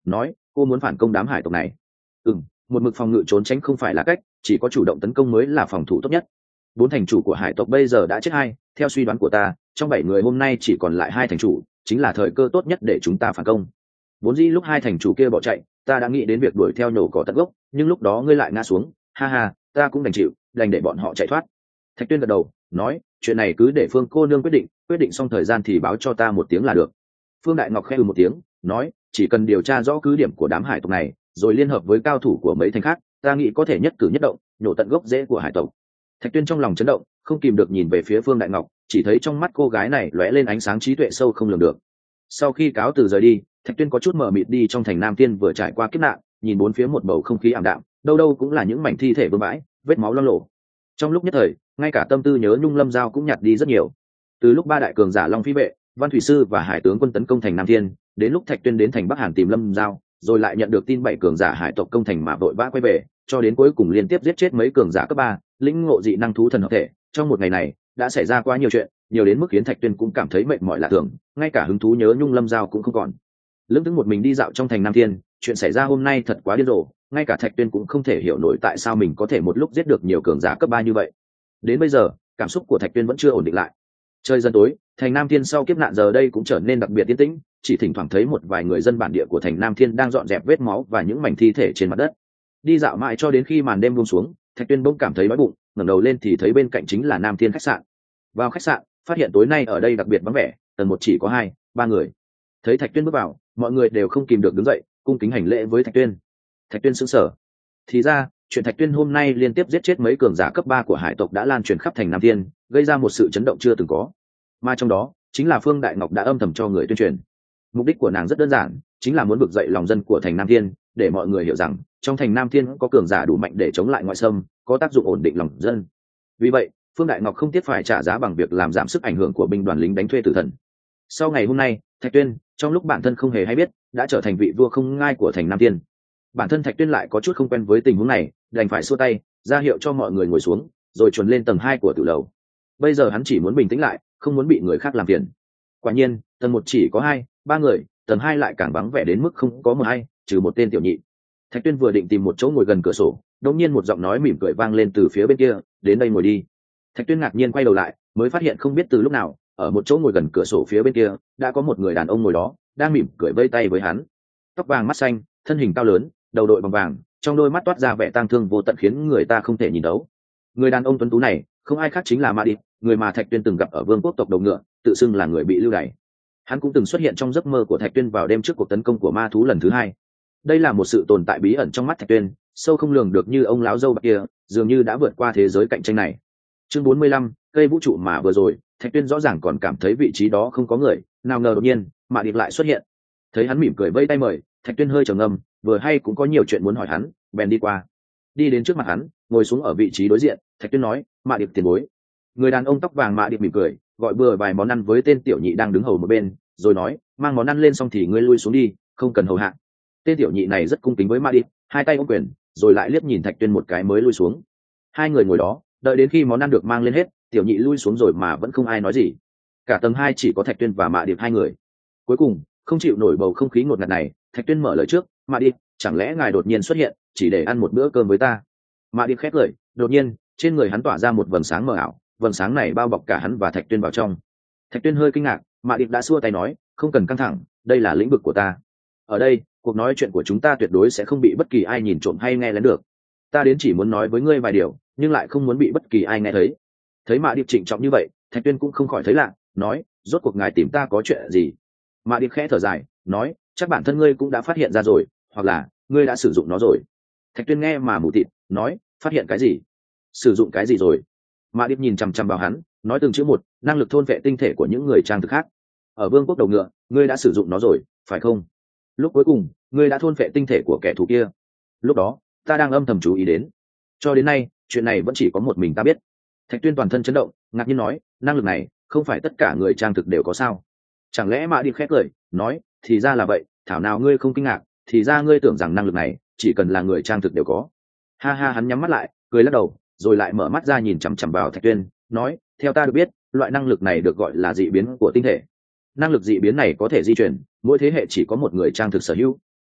nói cô muốn phản công đám hải tộc này. Ừ, một mực phòng ngự trốn tránh không phải là cách, chỉ có chủ động tấn công mới là phòng thủ tốt nhất. Bốn thành chủ của hải tộc bây giờ đã chết hai, theo suy đoán của ta trong bảy người hôm nay chỉ còn lại hai thành chủ, chính là thời cơ tốt nhất để chúng ta phản công. Vốn dĩ lúc hai thành chủ kia bỏ chạy, ta đã nghĩ đến việc đuổi theo nhổ cỏ tận gốc, nhưng lúc đó ngươi lại ngã xuống, ha ha, ta cũng đành chịu, đành để bọn họ chạy thoát. Thạch Tuyên gật đầu nói, chuyện này cứ để Phương cô nương quyết định, quyết định xong thời gian thì báo cho ta một tiếng là được. Phương Đại Ngọc khẽ ừ một tiếng nói, chỉ cần điều tra rõ cứ điểm của đám hải tộc này rồi liên hợp với cao thủ của mấy thành khác, ta nghĩ có thể nhất cử nhất động nhổ tận gốc rễ của hải tộc. Thạch Tuyên trong lòng chấn động, không kìm được nhìn về phía Phương Đại Ngọc, chỉ thấy trong mắt cô gái này lóe lên ánh sáng trí tuệ sâu không lường được. Sau khi cáo từ rời đi, Thạch Tuyên có chút mờ mịt đi trong thành Nam Tiên vừa trải qua kiếp nạn, nhìn bốn phía một bầu không khí ảm đạm, đâu đâu cũng là những mảnh thi thể vương vãi, vết máu loang lổ. Trong lúc nhất thời, ngay cả tâm tư nhớ nhung Lâm Giao cũng nhạt đi rất nhiều. Từ lúc ba đại cường giả Long Phi vệ, Văn Thủy sư và Hải tướng quân tấn công thành Nam Thiên, đến lúc Thạch Tuyên đến thành Bắc Hàn tìm Lâm Giao, rồi lại nhận được tin bảy cường giả hải tộc công thành mà vội vã quay về, cho đến cuối cùng liên tiếp giết chết mấy cường giả cấp ba, lĩnh ngộ dị năng thú thần hợp thể. Trong một ngày này, đã xảy ra quá nhiều chuyện, nhiều đến mức khiến Thạch Tuyên cũng cảm thấy mệt mỏi lạ thường, ngay cả hứng thú nhớ nhung Lâm Giao cũng không còn. Lững thững một mình đi dạo trong thành Nam Thiên, chuyện xảy ra hôm nay thật quá điên rồ, ngay cả Thạch Tuyên cũng không thể hiểu nổi tại sao mình có thể một lúc giết được nhiều cường giả cấp ba như vậy. Đến bây giờ, cảm xúc của Thạch Tuyên vẫn chưa ổn định lại. Trời dần tối, thành Nam Thiên sau kiếp nạn giờ đây cũng trở nên đặc biệt yên tĩnh, chỉ thỉnh thoảng thấy một vài người dân bản địa của thành Nam Thiên đang dọn dẹp vết máu và những mảnh thi thể trên mặt đất. Đi dạo mãi cho đến khi màn đêm buông xuống, Thạch Tuyên bỗng cảm thấy đói bụng, ngẩng đầu lên thì thấy bên cạnh chính là Nam Thiên khách sạn. Vào khách sạn, phát hiện tối nay ở đây đặc biệt vắng vẻ, tầng một chỉ có hai, ba người. Thấy Thạch Tuyên bước vào, mọi người đều không kìm được đứng dậy, cung kính hành lễ với Thạch Tuyên. Thạch Tuyên sững sờ. Thì ra, chuyện Thạch Tuyên hôm nay liên tiếp giết chết mấy cường giả cấp ba của hải tộc đã lan truyền khắp thành Nam Thiên, gây ra một sự chấn động chưa từng có. Mà trong đó, chính là Phương Đại Ngọc đã âm thầm cho người tuyên truyền. Mục đích của nàng rất đơn giản, chính là muốn vực dậy lòng dân của thành Nam Thiên, để mọi người hiểu rằng trong thành Nam Thiên có cường giả đủ mạnh để chống lại ngoại xâm, có tác dụng ổn định lòng dân. Vì vậy, Phương Đại Ngọc không tiếc phải trả giá bằng việc làm giảm sức ảnh hưởng của binh đoàn lính đánh thuê tử thần. Sau ngày hôm nay, Thạch Tuyên, trong lúc bản thân không hề hay biết, đã trở thành vị vua không ngai của thành Nam Thiên. Bản thân Thạch Tuyên lại có chút không quen với tình huống này, đành phải xua tay, ra hiệu cho mọi người ngồi xuống, rồi chuồn lên tầng hai của tử lầu. Bây giờ hắn chỉ muốn bình tĩnh lại, không muốn bị người khác làm phiền. Quả nhiên, tầng một chỉ có hai, ba người, tầng hai lại càng vắng vẻ đến mức không có mờ hay, trừ một tên tiểu nhị. Thạch Tuyên vừa định tìm một chỗ ngồi gần cửa sổ, đột nhiên một giọng nói mỉm cười vang lên từ phía bên kia, "Đến đây ngồi đi." Thạch Tuyên ngạc nhiên quay đầu lại, mới phát hiện không biết từ lúc nào, ở một chỗ ngồi gần cửa sổ phía bên kia, đã có một người đàn ông ngồi đó, đang mỉm cười vây tay với hắn. Tóc vàng mắt xanh, thân hình cao lớn, đầu đội bằng vàng, trong đôi mắt toát ra vẻ tang thương vô tận khiến người ta không thể nhìn đấu. Người đàn ông tuấn tú này, không ai khác chính là Ma Điệp, người mà Thạch Tuyên từng gặp ở Vương quốc tộc đầu ngựa, tự xưng là người bị lưu đày. Hắn cũng từng xuất hiện trong giấc mơ của Thạch Tuyên vào đêm trước cuộc tấn công của ma thú lần thứ hai. Đây là một sự tồn tại bí ẩn trong mắt Thạch Tuyên, sâu không lường được như ông láo dâu bạc kia, dường như đã vượt qua thế giới cạnh tranh này. Chương bốn mươi lăm, cây vũ trụ mà vừa rồi, Thạch Tuyên rõ ràng còn cảm thấy vị trí đó không có người, nào ngờ đột nhiên, Ma Điệp lại xuất hiện. Thấy hắn mỉm cười vẫy tay mời, Thạch Tuyên hơi trầm ngâm, vừa hay cũng có nhiều chuyện muốn hỏi hắn, bèn đi qua. Đi đến trước mặt hắn, ngồi xuống ở vị trí đối diện, Thạch Tuyên nói, "Ma Điệp tiền bối." Người đàn ông tóc vàng Ma Điệp mỉm cười, gọi bừa vài món ăn với tên tiểu nhị đang đứng hầu một bên, rồi nói, "Mang món ăn lên xong thì ngươi lui xuống đi, không cần hầu hạ." Tên tiểu nhị này rất cung kính với Ma Điệp, hai tay ôm quyền, rồi lại liếc nhìn Thạch Tuyên một cái mới lui xuống. Hai người ngồi đó, đợi đến khi món ăn được mang lên hết, tiểu nhị lui xuống rồi mà vẫn không ai nói gì. Cả tầng hai chỉ có Thạch Tuyên và Ma Điệp hai người. Cuối cùng, không chịu nổi bầu không khí ngột ngạt này, Thạch Tuyên mở lời trước, "Ma Điệp, chẳng lẽ ngài đột nhiên xuất hiện chỉ để ăn một bữa cơm với ta?" Ma Điệp khép lời, đột nhiên, trên người hắn tỏa ra một vầng sáng mờ ảo, vầng sáng này bao bọc cả hắn và Thạch Tuyên vào trong. Thạch Tuyên hơi kinh ngạc, Ma Điệp đã xua tay nói, "Không cần căng thẳng, đây là lĩnh vực của ta. Ở đây, cuộc nói chuyện của chúng ta tuyệt đối sẽ không bị bất kỳ ai nhìn trộm hay nghe lén được. Ta đến chỉ muốn nói với ngươi vài điều, nhưng lại không muốn bị bất kỳ ai nghe thấy." Thấy Ma Điệp trịnh trọng như vậy, Thạch Tuyên cũng không khỏi thấy lạ, nói, "Rốt cuộc ngài tìm ta có chuyện gì?" Ma Điệp khẽ thở dài, nói, "Chắc bản thân ngươi cũng đã phát hiện ra rồi, hoặc là ngươi đã sử dụng nó rồi." Thạch Tuyên nghe mà mù tịt, nói, "Phát hiện cái gì? Sử dụng cái gì rồi?" Ma Điệp nhìn chằm chằm vào hắn, nói từng chữ một, "Năng lực thôn vệ tinh thể của những người trang thực khác. Ở Vương quốc đầu ngựa, ngươi đã sử dụng nó rồi, phải không? Lúc cuối cùng, ngươi đã thôn vệ tinh thể của kẻ thù kia. Lúc đó, ta đang âm thầm chú ý đến. Cho đến nay, chuyện này vẫn chỉ có một mình ta biết." Thạch Tuyên toàn thân chấn động, ngạc nhiên nói, "Năng lực này, không phải tất cả người trang thực đều có sao?" Chẳng lẽ Ma Điệp khét cười, nói, "Thì ra là vậy, thảo nào ngươi không kinh ngạc, thì ra ngươi tưởng rằng năng lực này chỉ cần là người trang thực đều có." Ha ha, hắn nhắm mắt lại, cười lắc đầu, rồi lại mở mắt ra nhìn chằm chằm vào Thạch Tuyên, nói, "Theo ta được biết, loại năng lực này được gọi là dị biến của tinh thể. Năng lực dị biến này có thể di chuyển, mỗi thế hệ chỉ có một người trang thực sở hữu.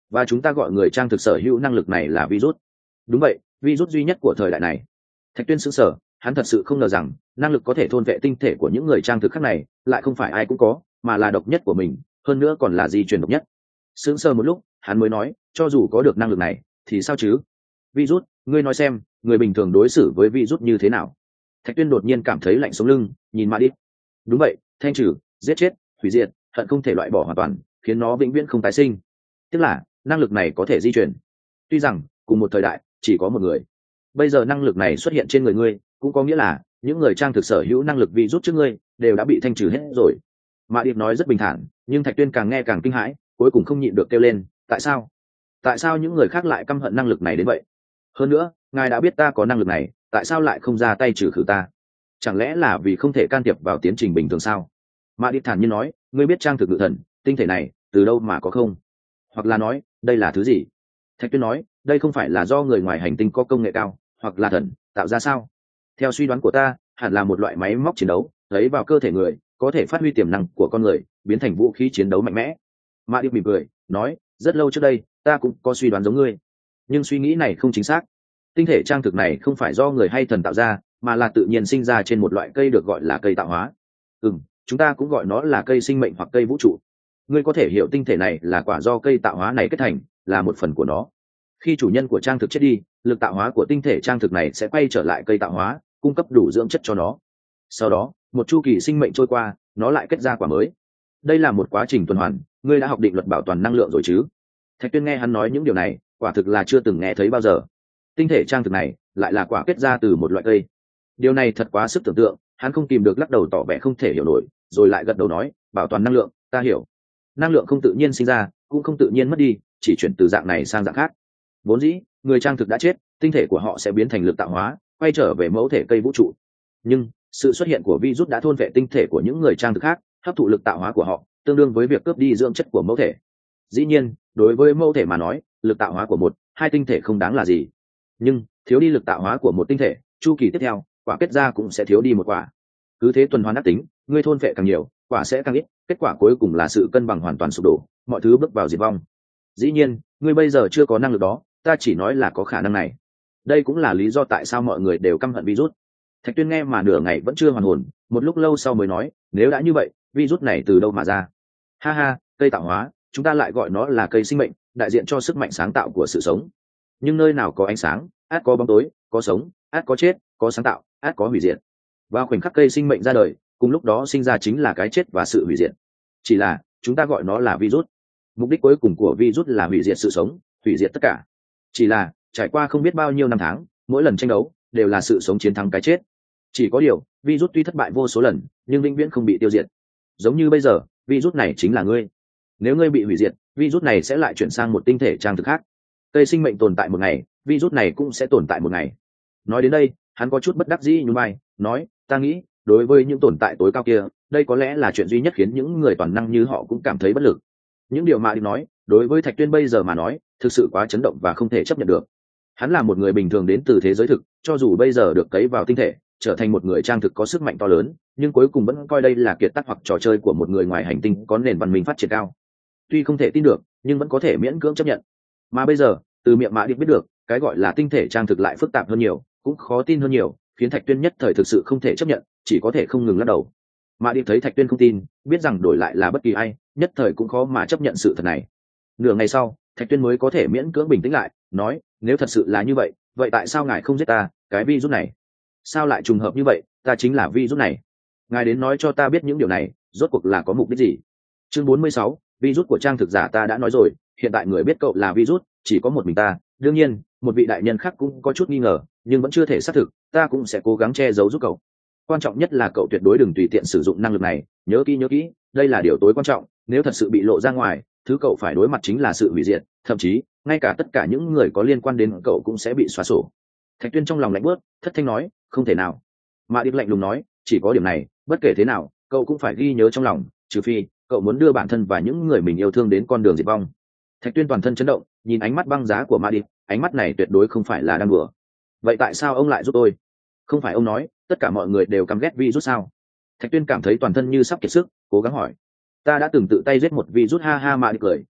và chúng ta gọi người trang thực sở hữu năng lực này là virus. Đúng vậy, virus duy nhất của thời đại này. Thạch Tuyên sững sờ, hắn thật sự không ngờ rằng năng lực có thể thôn vệ tinh thể của những người trang thực khác này lại không phải ai cũng có, mà là độc nhất của mình, hơn nữa còn là di truyền độc nhất. Sững sờ một lúc, hắn mới nói, cho dù có được năng lực này thì sao chứ? Virus, ngươi nói xem, người bình thường đối xử với virus như thế nào? Thạch Tuyên đột nhiên cảm thấy lạnh sống lưng, nhìn Ma Đi. Đúng vậy, thanh trừ, giết chết, hủy diệt, hận không thể loại bỏ hoàn toàn, khiến nó vĩnh viễn không tái sinh. Tức là năng lực này có thể di chuyển. Tuy rằng cùng một thời đại chỉ có một người, bây giờ năng lực này xuất hiện trên người ngươi, cũng có nghĩa là những người trang thực sở hữu năng lực virus trước ngươi đều đã bị thanh trừ hết rồi. Mã Điệp nói rất bình thản, nhưng Thạch Tuyên càng nghe càng kinh hãi, cuối cùng không nhịn được kêu lên, tại sao? Tại sao những người khác lại căm hận năng lực này đến vậy? Hơn nữa, ngài đã biết ta có năng lực này, tại sao lại không ra tay trừ khử ta? Chẳng lẽ là vì không thể can thiệp vào tiến trình bình thường sao? Mã Điệp thản nhiên nói, ngươi biết trang thực ngự thần, tinh thể này từ đâu mà có không? Hoặc là nói, đây là thứ gì? Thạch Tuyên nói, đây không phải là do người ngoài hành tinh có công nghệ cao, hoặc là thần tạo ra sao? Theo suy đoán của ta, hẳn là một loại máy móc chiến đấu, lấy vào cơ thể người, có thể phát huy tiềm năng của con người, biến thành vũ khí chiến đấu mạnh mẽ. Mã Điệp mỉm cười, nói, rất lâu trước đây, ta cũng có suy đoán giống ngươi, nhưng suy nghĩ này không chính xác. Tinh thể trang thực này không phải do người hay thần tạo ra, mà là tự nhiên sinh ra trên một loại cây được gọi là cây tạo hóa. Ừm, chúng ta cũng gọi nó là cây sinh mệnh hoặc cây vũ trụ. Ngươi có thể hiểu tinh thể này là quả do cây tạo hóa này kết thành, là một phần của nó. Khi chủ nhân của trang thực chết đi, lực tạo hóa của tinh thể trang thực này sẽ quay trở lại cây tạo hóa, cung cấp đủ dưỡng chất cho nó. Sau đó, một chu kỳ sinh mệnh trôi qua, nó lại kết ra quả mới. Đây là một quá trình tuần hoàn, ngươi đã học định luật bảo toàn năng lượng rồi chứ? Thạch Tuyên nghe hắn nói những điều này, quả thực là chưa từng nghe thấy bao giờ. Tinh thể trang thực này lại là quả kết ra từ một loại cây. Điều này thật quá sức tưởng tượng, hắn không kìm được lắc đầu tỏ vẻ không thể hiểu nổi, rồi lại gật đầu nói, bảo toàn năng lượng, ta hiểu. Năng lượng không tự nhiên sinh ra, cũng không tự nhiên mất đi, chỉ chuyển từ dạng này sang dạng khác. Vốn dĩ, người trang thực đã chết, tinh thể của họ sẽ biến thành lực tạo hóa, quay trở về mẫu thể cây vũ trụ. Nhưng sự xuất hiện của virus đã thôn vệ tinh thể của những người trang thực khác, hấp thụ lực tạo hóa của họ, tương đương với việc cướp đi dưỡng chất của mẫu thể. Dĩ nhiên, đối với mẫu thể mà nói, lực tạo hóa của một, hai tinh thể không đáng là gì. Nhưng thiếu đi lực tạo hóa của một tinh thể, chu kỳ tiếp theo, quả kết ra cũng sẽ thiếu đi một quả. Cứ thế tuần hoàn ác tính, ngươi thôn vệ càng nhiều, quả sẽ càng ít, kết quả cuối cùng là sự cân bằng hoàn toàn sụp đổ, mọi thứ bước vào diệt vong. Dĩ nhiên, ngươi bây giờ chưa có năng lực đó, ta chỉ nói là có khả năng này. Đây cũng là lý do tại sao mọi người đều căm hận virus. Thạch Tuyên nghe mà nửa ngày vẫn chưa hoàn hồn, một lúc lâu sau mới nói, nếu đã như vậy, virus này từ đâu mà ra? Ha ha, cây tạo hóa, chúng ta lại gọi nó là cây sinh mệnh, đại diện cho sức mạnh sáng tạo của sự sống. Nhưng nơi nào có ánh sáng, át có bóng tối, có sống, át có chết, có sáng tạo, át có hủy diệt. Vào khoảnh khắc cây sinh mệnh ra đời, cùng lúc đó sinh ra chính là cái chết và sự hủy diệt. Chỉ là chúng ta gọi nó là virus. Mục đích cuối cùng của virus là hủy diệt sự sống, hủy diệt tất cả. Chỉ là trải qua không biết bao nhiêu năm tháng, mỗi lần tranh đấu đều là sự sống chiến thắng cái chết. Chỉ có điều, virus tuy thất bại vô số lần, nhưng vĩnh viễn không bị tiêu diệt. Giống như bây giờ, virus này chính là ngươi. Nếu ngươi bị hủy diệt, virus này sẽ lại chuyển sang một tinh thể trang thực khác. Cây sinh mệnh tồn tại một ngày, virus này cũng sẽ tồn tại một ngày. Nói đến đây, hắn có chút bất đắc dĩ nhún vai, nói, ta nghĩ, đối với những tồn tại tối cao kia, đây có lẽ là chuyện duy nhất khiến những người toàn năng như họ cũng cảm thấy bất lực. Những điều mà đi nói, đối với Thạch Tuyên bây giờ mà nói, thực sự quá chấn động và không thể chấp nhận được. Hắn là một người bình thường đến từ thế giới thực, cho dù bây giờ được cấy vào tinh thể, trở thành một người trang thực có sức mạnh to lớn, nhưng cuối cùng vẫn coi đây là kiệt tác hoặc trò chơi của một người ngoài hành tinh có nền văn minh phát triển cao. Tuy không thể tin được, nhưng vẫn có thể miễn cưỡng chấp nhận. Mà bây giờ, từ miệng Mã Điệp biết được, cái gọi là tinh thể trang thực lại phức tạp hơn nhiều, cũng khó tin hơn nhiều, khiến Thạch Tuyên nhất thời thực sự không thể chấp nhận, chỉ có thể không ngừng lắc đầu. Mã Điệp thấy Thạch Tuyên không tin, biết rằng đổi lại là bất kỳ ai, nhất thời cũng khó mà chấp nhận sự thật này. Nửa ngày sau, Thạch Tuyên mới có thể miễn cưỡng bình tĩnh lại, nói, nếu thật sự là như vậy, vậy tại sao ngài không giết ta, cái virus này? Sao lại trùng hợp như vậy, ta chính là virus này. Ngài đến nói cho ta biết những điều này, rốt cuộc là có mục đích gì? Chương bốn mươi sáu, virus của trang thực giả ta đã nói rồi, hiện tại người biết cậu là virus, chỉ có một mình ta, đương nhiên, một vị đại nhân khác cũng có chút nghi ngờ, nhưng vẫn chưa thể xác thực, ta cũng sẽ cố gắng che giấu giúp cậu. Quan trọng nhất là cậu tuyệt đối đừng tùy tiện sử dụng năng lực này, nhớ kỹ nhớ kỹ, đây là điều tối quan trọng, nếu thật sự bị lộ ra ngoài, thứ cậu phải đối mặt chính là sự hủy diệt, thậm chí, ngay cả tất cả những người có liên quan đến cậu cũng sẽ bị xóa sổ. Thạch Tuyên trong lòng lạnh bước, thất thanh nói, không thể nào. Mã Điệp lạnh lùng nói, chỉ có điểm này, bất kể thế nào, cậu cũng phải ghi nhớ trong lòng, trừ phi cậu muốn đưa bản thân và những người mình yêu thương đến con đường diệt vong. Thạch Tuyên toàn thân chấn động, nhìn ánh mắt băng giá của Mã Điệp, ánh mắt này tuyệt đối không phải là đang đùa. Vậy tại sao ông lại giúp tôi? Không phải ông nói tất cả mọi người đều căm ghét virus sao? Thạch Tuyên cảm thấy toàn thân như sắp kiệt sức, cố gắng hỏi. Ta đã từng tự tay giết một virus, ha ha. Mã Điệp cười,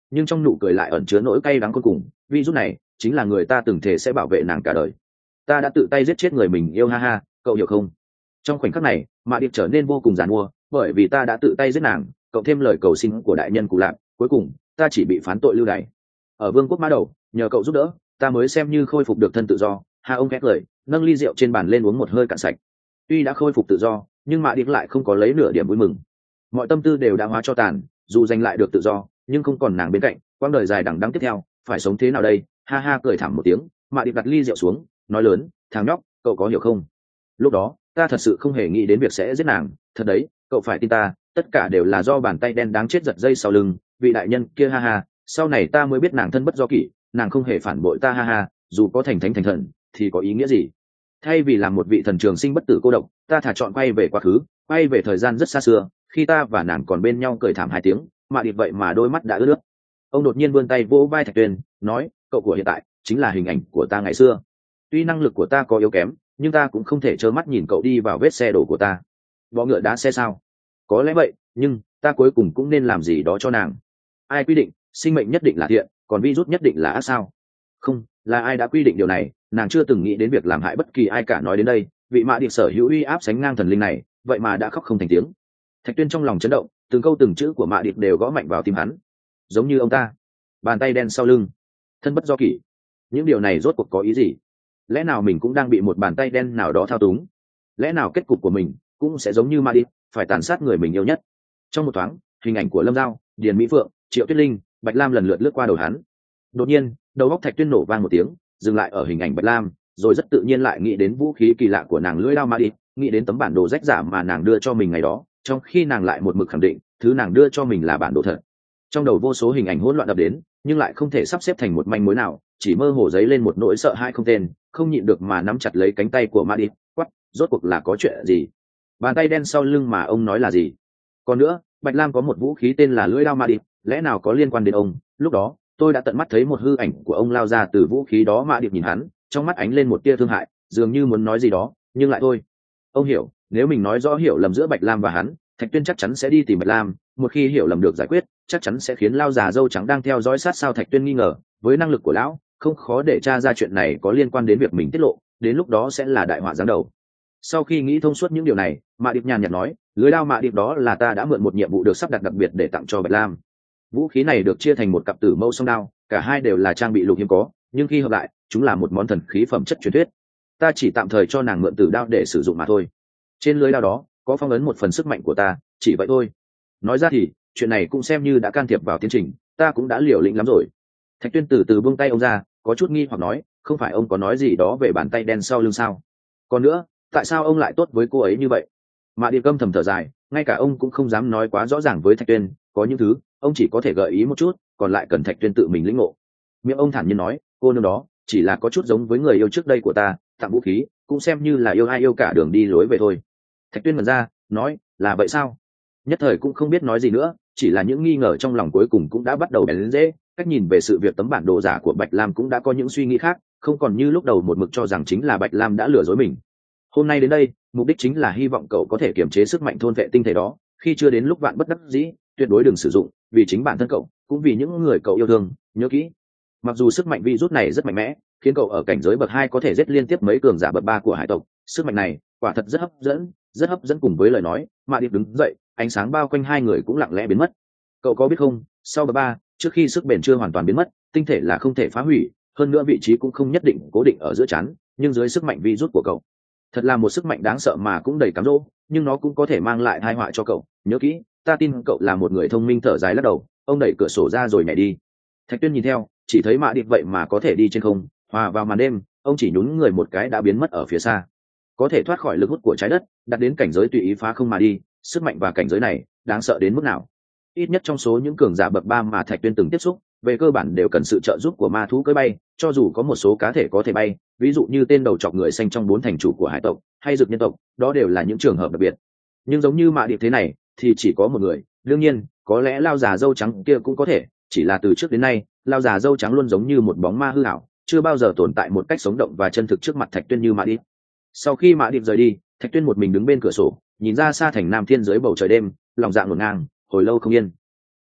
nhưng trong nụ cười lại ẩn chứa nỗi cay đắng cuối cùng. Virus này chính là người ta từng thể sẽ bảo vệ nàng cả đời. Ta đã tự tay giết chết người mình yêu, ha ha, cậu hiểu không? Trong khoảnh khắc này, Mạ Điệp trở nên vô cùng giàn mua, bởi vì ta đã tự tay giết nàng, cộng thêm lời cầu xin của đại nhân Cụ Lạp, cuối cùng ta chỉ bị phán tội lưu đày. Ở Vương quốc Mã Đầu, nhờ cậu giúp đỡ, ta mới xem như khôi phục được thân tự do. Ha, ông khét lời, nâng ly rượu trên bàn lên uống một hơi cạn sạch. Tuy đã khôi phục tự do, nhưng Mạ Điệp lại không có lấy nửa điểm vui mừng. Mọi tâm tư đều đã hóa cho tàn, dù giành lại được tự do, nhưng không còn nàng bên cạnh, quãng đời dài đằng đẵng tiếp theo, phải sống thế nào đây? Ha ha, cười thảm một tiếng, Mạ Điệp đặt ly rượu xuống, nói lớn, thằng nhóc, cậu có hiểu không? Lúc đó, ta thật sự không hề nghĩ đến việc sẽ giết nàng, thật đấy, cậu phải tin ta, tất cả đều là do bàn tay đen đáng chết giật dây sau lưng, vị đại nhân kia, ha ha, sau này ta mới biết nàng thân bất do kỷ, nàng không hề phản bội ta, ha ha, dù có thành thánh thành thần, thì có ý nghĩa gì? Thay vì làm một vị thần trường sinh bất tử cô độc, ta thà chọn quay về quá khứ, quay về thời gian rất xa xưa, khi ta và nàng còn bên nhau cười thảm hai tiếng, Mạ Điệp vậy mà đôi mắt đã ướt nước. Ông đột nhiên vươn tay vỗ vai Thạch Tuyên, nói, cậu của hiện tại chính là hình ảnh của ta ngày xưa. Tuy năng lực của ta có yếu kém, nhưng ta cũng không thể trơ mắt nhìn cậu đi vào vết xe đổ của ta. Võ ngựa đá xe sao? Có lẽ vậy, nhưng ta cuối cùng cũng nên làm gì đó cho nàng. Ai quy định sinh mệnh nhất định là thiện, còn virus nhất định là ác sao? Không, là ai đã quy định điều này? Nàng chưa từng nghĩ đến việc làm hại bất kỳ ai cả. Nói đến đây, vị Mạ Điệp sở hữu uy áp sánh ngang thần linh này, vậy mà đã khóc không thành tiếng. Thạch Tuyên trong lòng chấn động, từng câu từng chữ của Mạ Điệp đều gõ mạnh vào tim hắn. Giống như ông ta, bàn tay đen sau lưng, thân bất do kỷ, những điều này rốt cuộc có ý gì? Lẽ nào mình cũng đang bị một bàn tay đen nào đó thao túng? Lẽ nào kết cục của mình cũng sẽ giống như Mạ Điệp, phải tàn sát người mình yêu nhất? Trong một thoáng, hình ảnh của Lâm Giao, Điền Mỹ Phượng, Triệu Tuyết Linh, Bạch Lam lần lượt lướt qua đầu hắn. Đột nhiên, đầu óc Thạch Tuyên nổ vang một tiếng, dừng lại ở hình ảnh Bạch Lam, rồi rất tự nhiên lại nghĩ đến vũ khí kỳ lạ của nàng lưỡi đao Mạ Điệp, nghĩ đến tấm bản đồ rách giả mà nàng đưa cho mình ngày đó, trong khi nàng lại một mực khẳng định thứ nàng đưa cho mình là bản đồ thật. Trong đầu vô số hình ảnh hỗn loạn đập đến, nhưng lại không thể sắp xếp thành một manh mối nào, chỉ mơ hồ dấy lên một nỗi sợ hãi không tên, không nhịn được mà nắm chặt lấy cánh tay của Mạ Điệp, quát, rốt cuộc là có chuyện gì? Bàn tay đen sau lưng mà ông nói là gì? Còn nữa, Bạch Lam có một vũ khí tên là lưỡi đao Mạ Điệp, lẽ nào có liên quan đến ông? Lúc đó, tôi đã tận mắt thấy một hư ảnh của ông lao ra từ vũ khí đó. Mạ Điệp nhìn hắn, trong mắt ánh lên một tia thương hại, dường như muốn nói gì đó, nhưng lại thôi. Ông hiểu, nếu mình nói rõ hiểu lầm giữa Bạch Lam và hắn, Thạch Tuyên chắc chắn sẽ đi tìm Bạch Lam, một khi hiểu lầm được giải quyết, chắc chắn sẽ khiến lao già dâu trắng đang theo dõi sát sao Thạch Tuyên nghi ngờ, với năng lực của lão, không khó để tra ra chuyện này có liên quan đến việc mình tiết lộ, đến lúc đó sẽ là đại họa giáng đầu. Sau khi nghĩ thông suốt những điều này, Mạ Điệp nhàn nhạt nói, lưới đao Mạ Điệp đó là ta đã mượn một nhiệm vụ được sắp đặt đặc biệt để tặng cho Bạch Lam. Vũ khí này được chia thành một cặp tử mâu song đao, cả hai đều là trang bị lục hiếm có, nhưng khi hợp lại, chúng là một món thần khí phẩm chất truyền thuyết. Ta chỉ tạm thời cho nàng mượn tử đao để sử dụng mà thôi. Trên lưới đao đó có phong ấn một phần sức mạnh của ta, chỉ vậy thôi. Nói ra thì chuyện này cũng xem như đã can thiệp vào tiến trình, ta cũng đã liều lĩnh lắm rồi. Thạch Tuyên từ từ buông tay ông ra, có chút nghi hoặc nói, không phải ông có nói gì đó về bàn tay đen sau lưng sao? Còn nữa, tại sao ông lại tốt với cô ấy như vậy? Mạ Điệp câm thầm thở dài, ngay cả ông cũng không dám nói quá rõ ràng với Thạch Tuyên, có những thứ ông chỉ có thể gợi ý một chút, còn lại cần Thạch Tuyên tự mình lĩnh ngộ. Miệng ông thản nhiên nói, cô nương đó chỉ là có chút giống với người yêu trước đây của ta, tặng vũ khí cũng xem như là yêu ai yêu cả đường đi lối về thôi. Thạch Tuyên mở ra, nói, là vậy sao? Nhất thời cũng không biết nói gì nữa, chỉ là những nghi ngờ trong lòng cuối cùng cũng đã bắt đầu bén lên dễ. Cách nhìn về sự việc tấm bản đồ giả của Bạch Lam cũng đã có những suy nghĩ khác, không còn như lúc đầu một mực cho rằng chính là Bạch Lam đã lừa dối mình. Hôm nay đến đây, mục đích chính là hy vọng cậu có thể kiềm chế sức mạnh thôn vệ tinh thể đó, khi chưa đến lúc vạn bất đắc dĩ, tuyệt đối đừng sử dụng, vì chính bản thân cậu, cũng vì những người cậu yêu thương. Nhớ kỹ, mặc dù sức mạnh virus này rất mạnh mẽ, khiến cậu ở cảnh giới bậc hai có thể giết liên tiếp mấy cường giả bậc ba của hải tộc, sức mạnh này quả thật rất hấp dẫn, rất hấp dẫn. Cùng với lời nói, Mạ Điệp đứng dậy, ánh sáng bao quanh hai người cũng lặng lẽ biến mất. Cậu có biết không, sau bậc ba, trước khi sức bền chưa hoàn toàn biến mất, tinh thể là không thể phá hủy, hơn nữa vị trí cũng không nhất định cố định ở giữa chắn, nhưng dưới sức mạnh virus của cậu, thật là một sức mạnh đáng sợ mà cũng đầy cám dỗ, nhưng nó cũng có thể mang lại tai họa cho cậu. Nhớ kỹ, ta tin cậu là một người thông minh. Thở dài lắc đầu, ông đẩy cửa sổ ra rồi nhảy đi. Thạch Tuyên nhìn theo, chỉ thấy Mạ Điệp vậy mà có thể đi trên không, hòa vào màn đêm, ông chỉ nhún người một cái đã biến mất ở phía xa. Có thể thoát khỏi lực hút của trái đất, đặt đến cảnh giới tùy ý phá không mà đi, sức mạnh và cảnh giới này đáng sợ đến mức nào? Ít nhất trong số những cường giả bậc ba mà Thạch Tuyên từng tiếp xúc, về cơ bản đều cần sự trợ giúp của ma thú cưỡi bay, cho dù có một số cá thể có thể bay, ví dụ như tên đầu trọc người xanh trong bốn thành chủ của hải tộc, hay dược nhân tộc, đó đều là những trường hợp đặc biệt. Nhưng giống như Mạ Điệp thế này thì chỉ có một người. Đương nhiên, có lẽ lao già dâu trắng kia cũng có thể, chỉ là từ trước đến nay, lao già dâu trắng luôn giống như một bóng ma hư ảo, chưa bao giờ tồn tại một cách sống động và chân thực trước mặt Thạch Tuyên như Mạ Điệp. Sau khi Mạ Điệp rời đi, Thạch Tuyên một mình đứng bên cửa sổ, nhìn ra xa thành Nam Thiên dưới bầu trời đêm, lòng dạ ngổn ngang, hồi lâu không yên.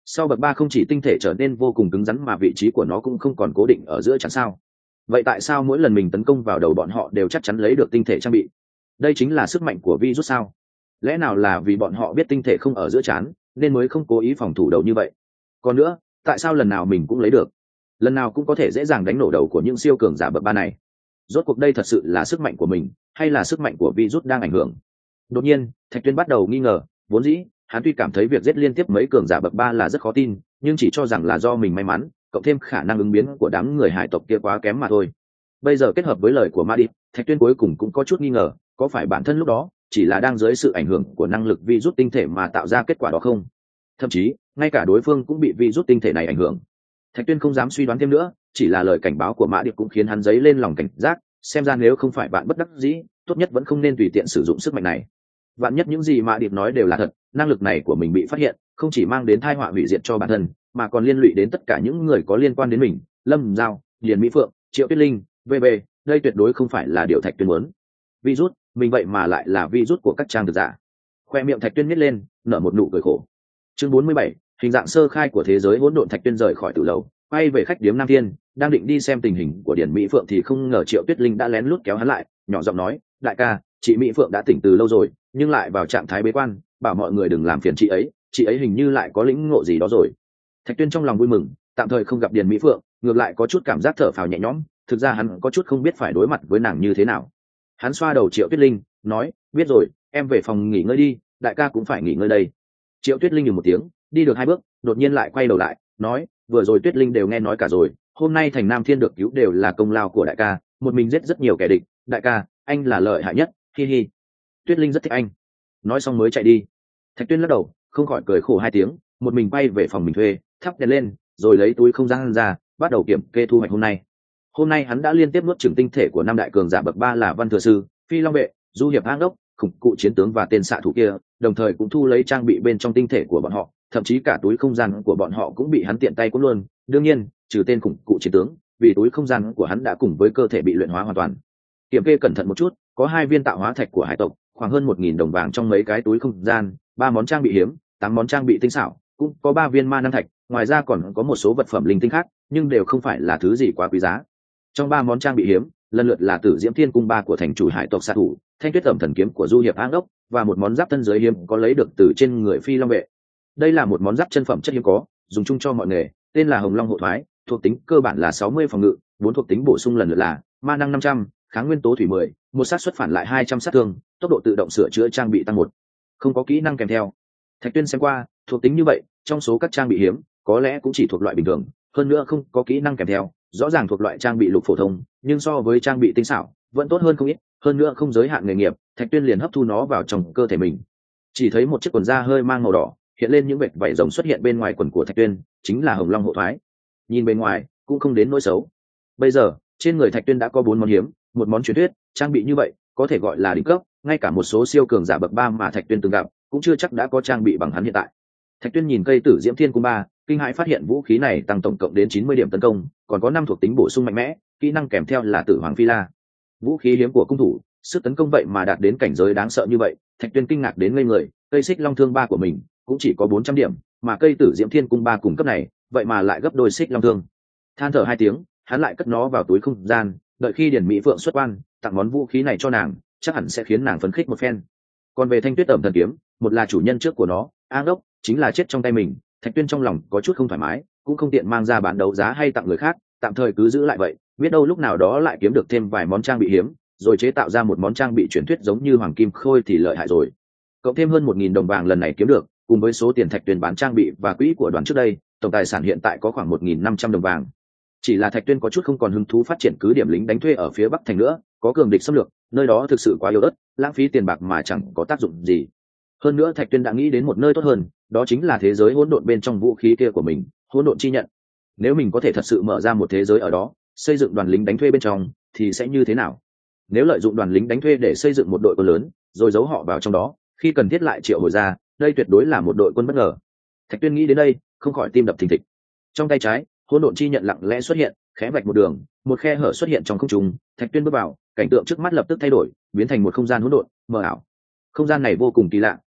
Sau bậc ba không chỉ tinh thể trở nên vô cùng cứng rắn mà vị trí của nó cũng không còn cố định ở giữa chắn sao. Vậy tại sao mỗi lần mình tấn công vào đầu bọn họ đều chắc chắn lấy được tinh thể trang bị? Đây chính là sức mạnh của virus sao? Lẽ nào là vì bọn họ biết tinh thể không ở giữa chán nên mới không cố ý phòng thủ đầu như vậy? Còn nữa, tại sao lần nào mình cũng lấy được, lần nào cũng có thể dễ dàng đánh nổ đầu của những siêu cường giả bậc ba này? Rốt cuộc đây thật sự là sức mạnh của mình hay là sức mạnh của virus đang ảnh hưởng? Đột nhiên Thạch Tuyên bắt đầu nghi ngờ. Vốn dĩ hắn tuy cảm thấy việc giết liên tiếp mấy cường giả bậc ba là rất khó tin, nhưng chỉ cho rằng là do mình may mắn cộng thêm khả năng ứng biến của đám người hải tộc kia quá kém mà thôi. Bây giờ kết hợp với lời của Madip, Thạch Tuyên cuối cùng cũng có chút nghi ngờ, có phải bản thân lúc đó chỉ là đang dưới sự ảnh hưởng của năng lực virus tinh thể mà tạo ra kết quả đó không? Thậm chí ngay cả đối phương cũng bị virus tinh thể này ảnh hưởng. Thạch Tuyên không dám suy đoán thêm nữa, chỉ là lời cảnh báo của Mã Điệp cũng khiến hắn dấy lên lòng cảnh giác, xem ra nếu không phải bạn bất đắc dĩ, tốt nhất vẫn không nên tùy tiện sử dụng sức mạnh này. Vạn nhất những gì Mã Điệp nói đều là thật, năng lực này của mình bị phát hiện, không chỉ mang đến tai họa hủy diệt cho bản thân, mà còn liên lụy đến tất cả những người có liên quan đến mình, Lâm Giao, Điền Mỹ Phượng, Triệu Tuyết Linh, vê bê, đây tuyệt đối không phải là điều Thạch Tuyên muốn. Virus, mình vậy mà lại là virus của các trang thực giả. Khoe miệng Thạch Tuyên nhếch lên, nở một nụ cười khổ. Chương bốn mươi bảy, hình dạng sơ khai của thế giới hỗn độn. Thạch Tuyên rời khỏi tử lầu, quay về khách điếm Nam Thiên, đang định đi xem tình hình của Điền Mỹ Phượng thì không ngờ Triệu Tuyết Linh đã lén lút kéo hắn lại, nhỏ giọng nói, đại ca, chị Mỹ Phượng đã tỉnh từ lâu rồi, nhưng lại vào trạng thái bế quan, bảo mọi người đừng làm phiền chị ấy, chị ấy hình như lại có lĩnh ngộ gì đó rồi. Thạch Tuyên trong lòng vui mừng, tạm thời không gặp Điền Mỹ Phượng, ngược lại có chút cảm giác thở phào nhẹ nhõm, thực ra hắn có chút không biết phải đối mặt với nàng như thế nào. Hắn xoa đầu Triệu Tuyết Linh, nói, biết rồi, em về phòng nghỉ ngơi đi, đại ca cũng phải nghỉ ngơi đây. Triệu Tuyết Linh nhừ một tiếng, đi được hai bước, đột nhiên lại quay đầu lại, nói, vừa rồi Tuyết Linh đều nghe nói cả rồi, hôm nay thành Nam Thiên được cứu đều là công lao của đại ca, một mình giết rất nhiều kẻ địch, đại ca, anh là lợi hại nhất, hi hi. Tuyết Linh rất thích anh. Nói xong mới chạy đi. Thạch Tuyên lắc đầu, không khỏi cười khổ hai tiếng, một mình bay về phòng mình thuê, thắp đèn lên, rồi lấy túi không gian ra, bắt đầu kiểm kê thu hoạch hôm nay. Hôm nay hắn đã liên tiếp nuốt chửng tinh thể của năm đại cường giả bậc ba là Văn Thừa Sư, Phi Long Vệ, Du Hiệp Hang Đốc, khủng cụ chiến tướng và tên xạ thủ kia, đồng thời cũng thu lấy trang bị bên trong tinh thể của bọn họ, thậm chí cả túi không gian của bọn họ cũng bị hắn tiện tay cuốn luôn. Đương nhiên, trừ tên khủng cụ chiến tướng, vì túi không gian của hắn đã cùng với cơ thể bị luyện hóa hoàn toàn. Kiểm kê cẩn thận một chút, có hai viên tạo hóa thạch của hải tộc, khoảng hơn một nghìn đồng vàng trong mấy cái túi không gian, ba món trang bị hiếm, tám món trang bị tinh xảo, cũng có ba viên ma năng thạch, ngoài ra còn có một số vật phẩm linh tinh khác, nhưng đều không phải là thứ gì quá quý giá. Trong ba món trang bị hiếm, lần lượt là Tử Diễm Thiên Cung ba của thành chủ hải tộc xạ thủ, Thanh Tuyết Tẩm Thần Kiếm của Du Hiệp Hang Đốc và một món giáp thân giới hiếm có lấy được từ trên người Phi Long Vệ. Đây là một món giáp chân phẩm chất hiếm có, dùng chung cho mọi nghề, tên là Hồng Long Hộ Thoái, thuộc tính cơ bản là sáu mươi phòng ngự, bốn thuộc tính bổ sung lần lượt là ma năng năm trăm, kháng nguyên tố thủy mười, một sát xuất phản lại hai trăm sát thương, tốc độ tự động sửa chữa trang bị tăng một. Không có kỹ năng kèm theo. Thạch Tuyên xem qua, thuộc tính như vậy, trong số các trang bị hiếm, có lẽ cũng chỉ thuộc loại bình thường, hơn nữa không có kỹ năng kèm theo, rõ ràng thuộc loại trang bị lục phổ thông, nhưng so với trang bị tinh xảo, vẫn tốt hơn không ít, hơn nữa không giới hạn nghề nghiệp, Thạch Tuyên liền hấp thu nó vào trong cơ thể mình. Chỉ thấy một chiếc quần da hơi mang màu đỏ, hiện lên những vệt vảy rồng xuất hiện bên ngoài quần của Thạch Tuyên, chính là Hồng Long Hộ Thoái. Nhìn bên ngoài, cũng không đến nỗi xấu. Bây giờ, trên người Thạch Tuyên đã có bốn món hiếm, một món truyền thuyết, trang bị như vậy, có thể gọi là đỉnh cấp, ngay cả một số siêu cường giả bậc ba mà Thạch Tuyên từng gặp, cũng chưa chắc đã có trang bị bằng hắn hiện tại. Thạch Tuyên nhìn cây Tử Diễm Thiên Cung ba, kinh hãi phát hiện vũ khí này tăng tổng cộng đến chín mươi điểm tấn công, còn có năm thuộc tính bổ sung mạnh mẽ, kỹ năng kèm theo là Tử Hoàng Phi La. Vũ khí hiếm của cung thủ, sức tấn công vậy mà đạt đến cảnh giới đáng sợ như vậy, Thạch Tuyên kinh ngạc đến ngây người, cây Xích Long Thương ba của mình cũng chỉ có bốn trăm điểm, mà cây Tử Diễm Thiên Cung ba cùng cấp này, vậy mà lại gấp đôi Xích Long Thương. Than thở hai tiếng, hắn lại cất nó vào túi không gian, đợi khi Điển Mỹ Phượng xuất quan, tặng món vũ khí này cho nàng, chắc hẳn sẽ khiến nàng phấn khích một phen. Còn về Thanh Tuyết Tẩm Thần Kiếm, một là chủ nhân trước của nó, An Đốc, chính là chết trong tay mình, Thạch Tuyên trong lòng có chút không thoải mái, cũng không tiện mang ra bán đấu giá hay tặng người khác, tạm thời cứ giữ lại vậy, biết đâu lúc nào đó lại kiếm được thêm vài món trang bị hiếm, rồi chế tạo ra một món trang bị truyền thuyết giống như hoàng kim khôi thì lợi hại rồi. Cộng thêm hơn một nghìn đồng vàng lần này kiếm được, cùng với số tiền Thạch Tuyên bán trang bị và quỹ của đoàn trước đây, tổng tài sản hiện tại có khoảng một nghìn năm trăm đồng vàng. Chỉ là Thạch Tuyên có chút không còn hứng thú phát triển cứ điểm lính đánh thuê ở phía Bắc thành nữa, có cường địch xâm lược, nơi đó thực sự quá yếu ớt, lãng phí tiền bạc mà chẳng có tác dụng gì. Hơn nữa Thạch Tuyên đã nghĩ đến một nơi tốt hơn, đó chính là thế giới hỗn độn bên trong vũ khí kia của mình, hỗn độn chi nhận. Nếu mình có thể thật sự mở ra một thế giới ở đó, xây dựng đoàn lính đánh thuê bên trong, thì sẽ như thế nào? Nếu lợi dụng đoàn lính đánh thuê để xây dựng một đội quân lớn, rồi giấu họ vào trong đó, khi cần thiết lại triệu hồi ra, đây tuyệt đối là một đội quân bất ngờ. Thạch Tuyên nghĩ đến đây, không khỏi tim đập thình thịch. Trong tay trái, hỗn độn chi nhận lặng lẽ xuất hiện, khẽ vạch một đường, một khe hở xuất hiện trong không trung. Thạch Tuyên bước vào, cảnh tượng trước mắt lập tức thay đổi, biến thành một không gian hỗn độn mờ ảo. Không gian này vô cùng kỳ lạ,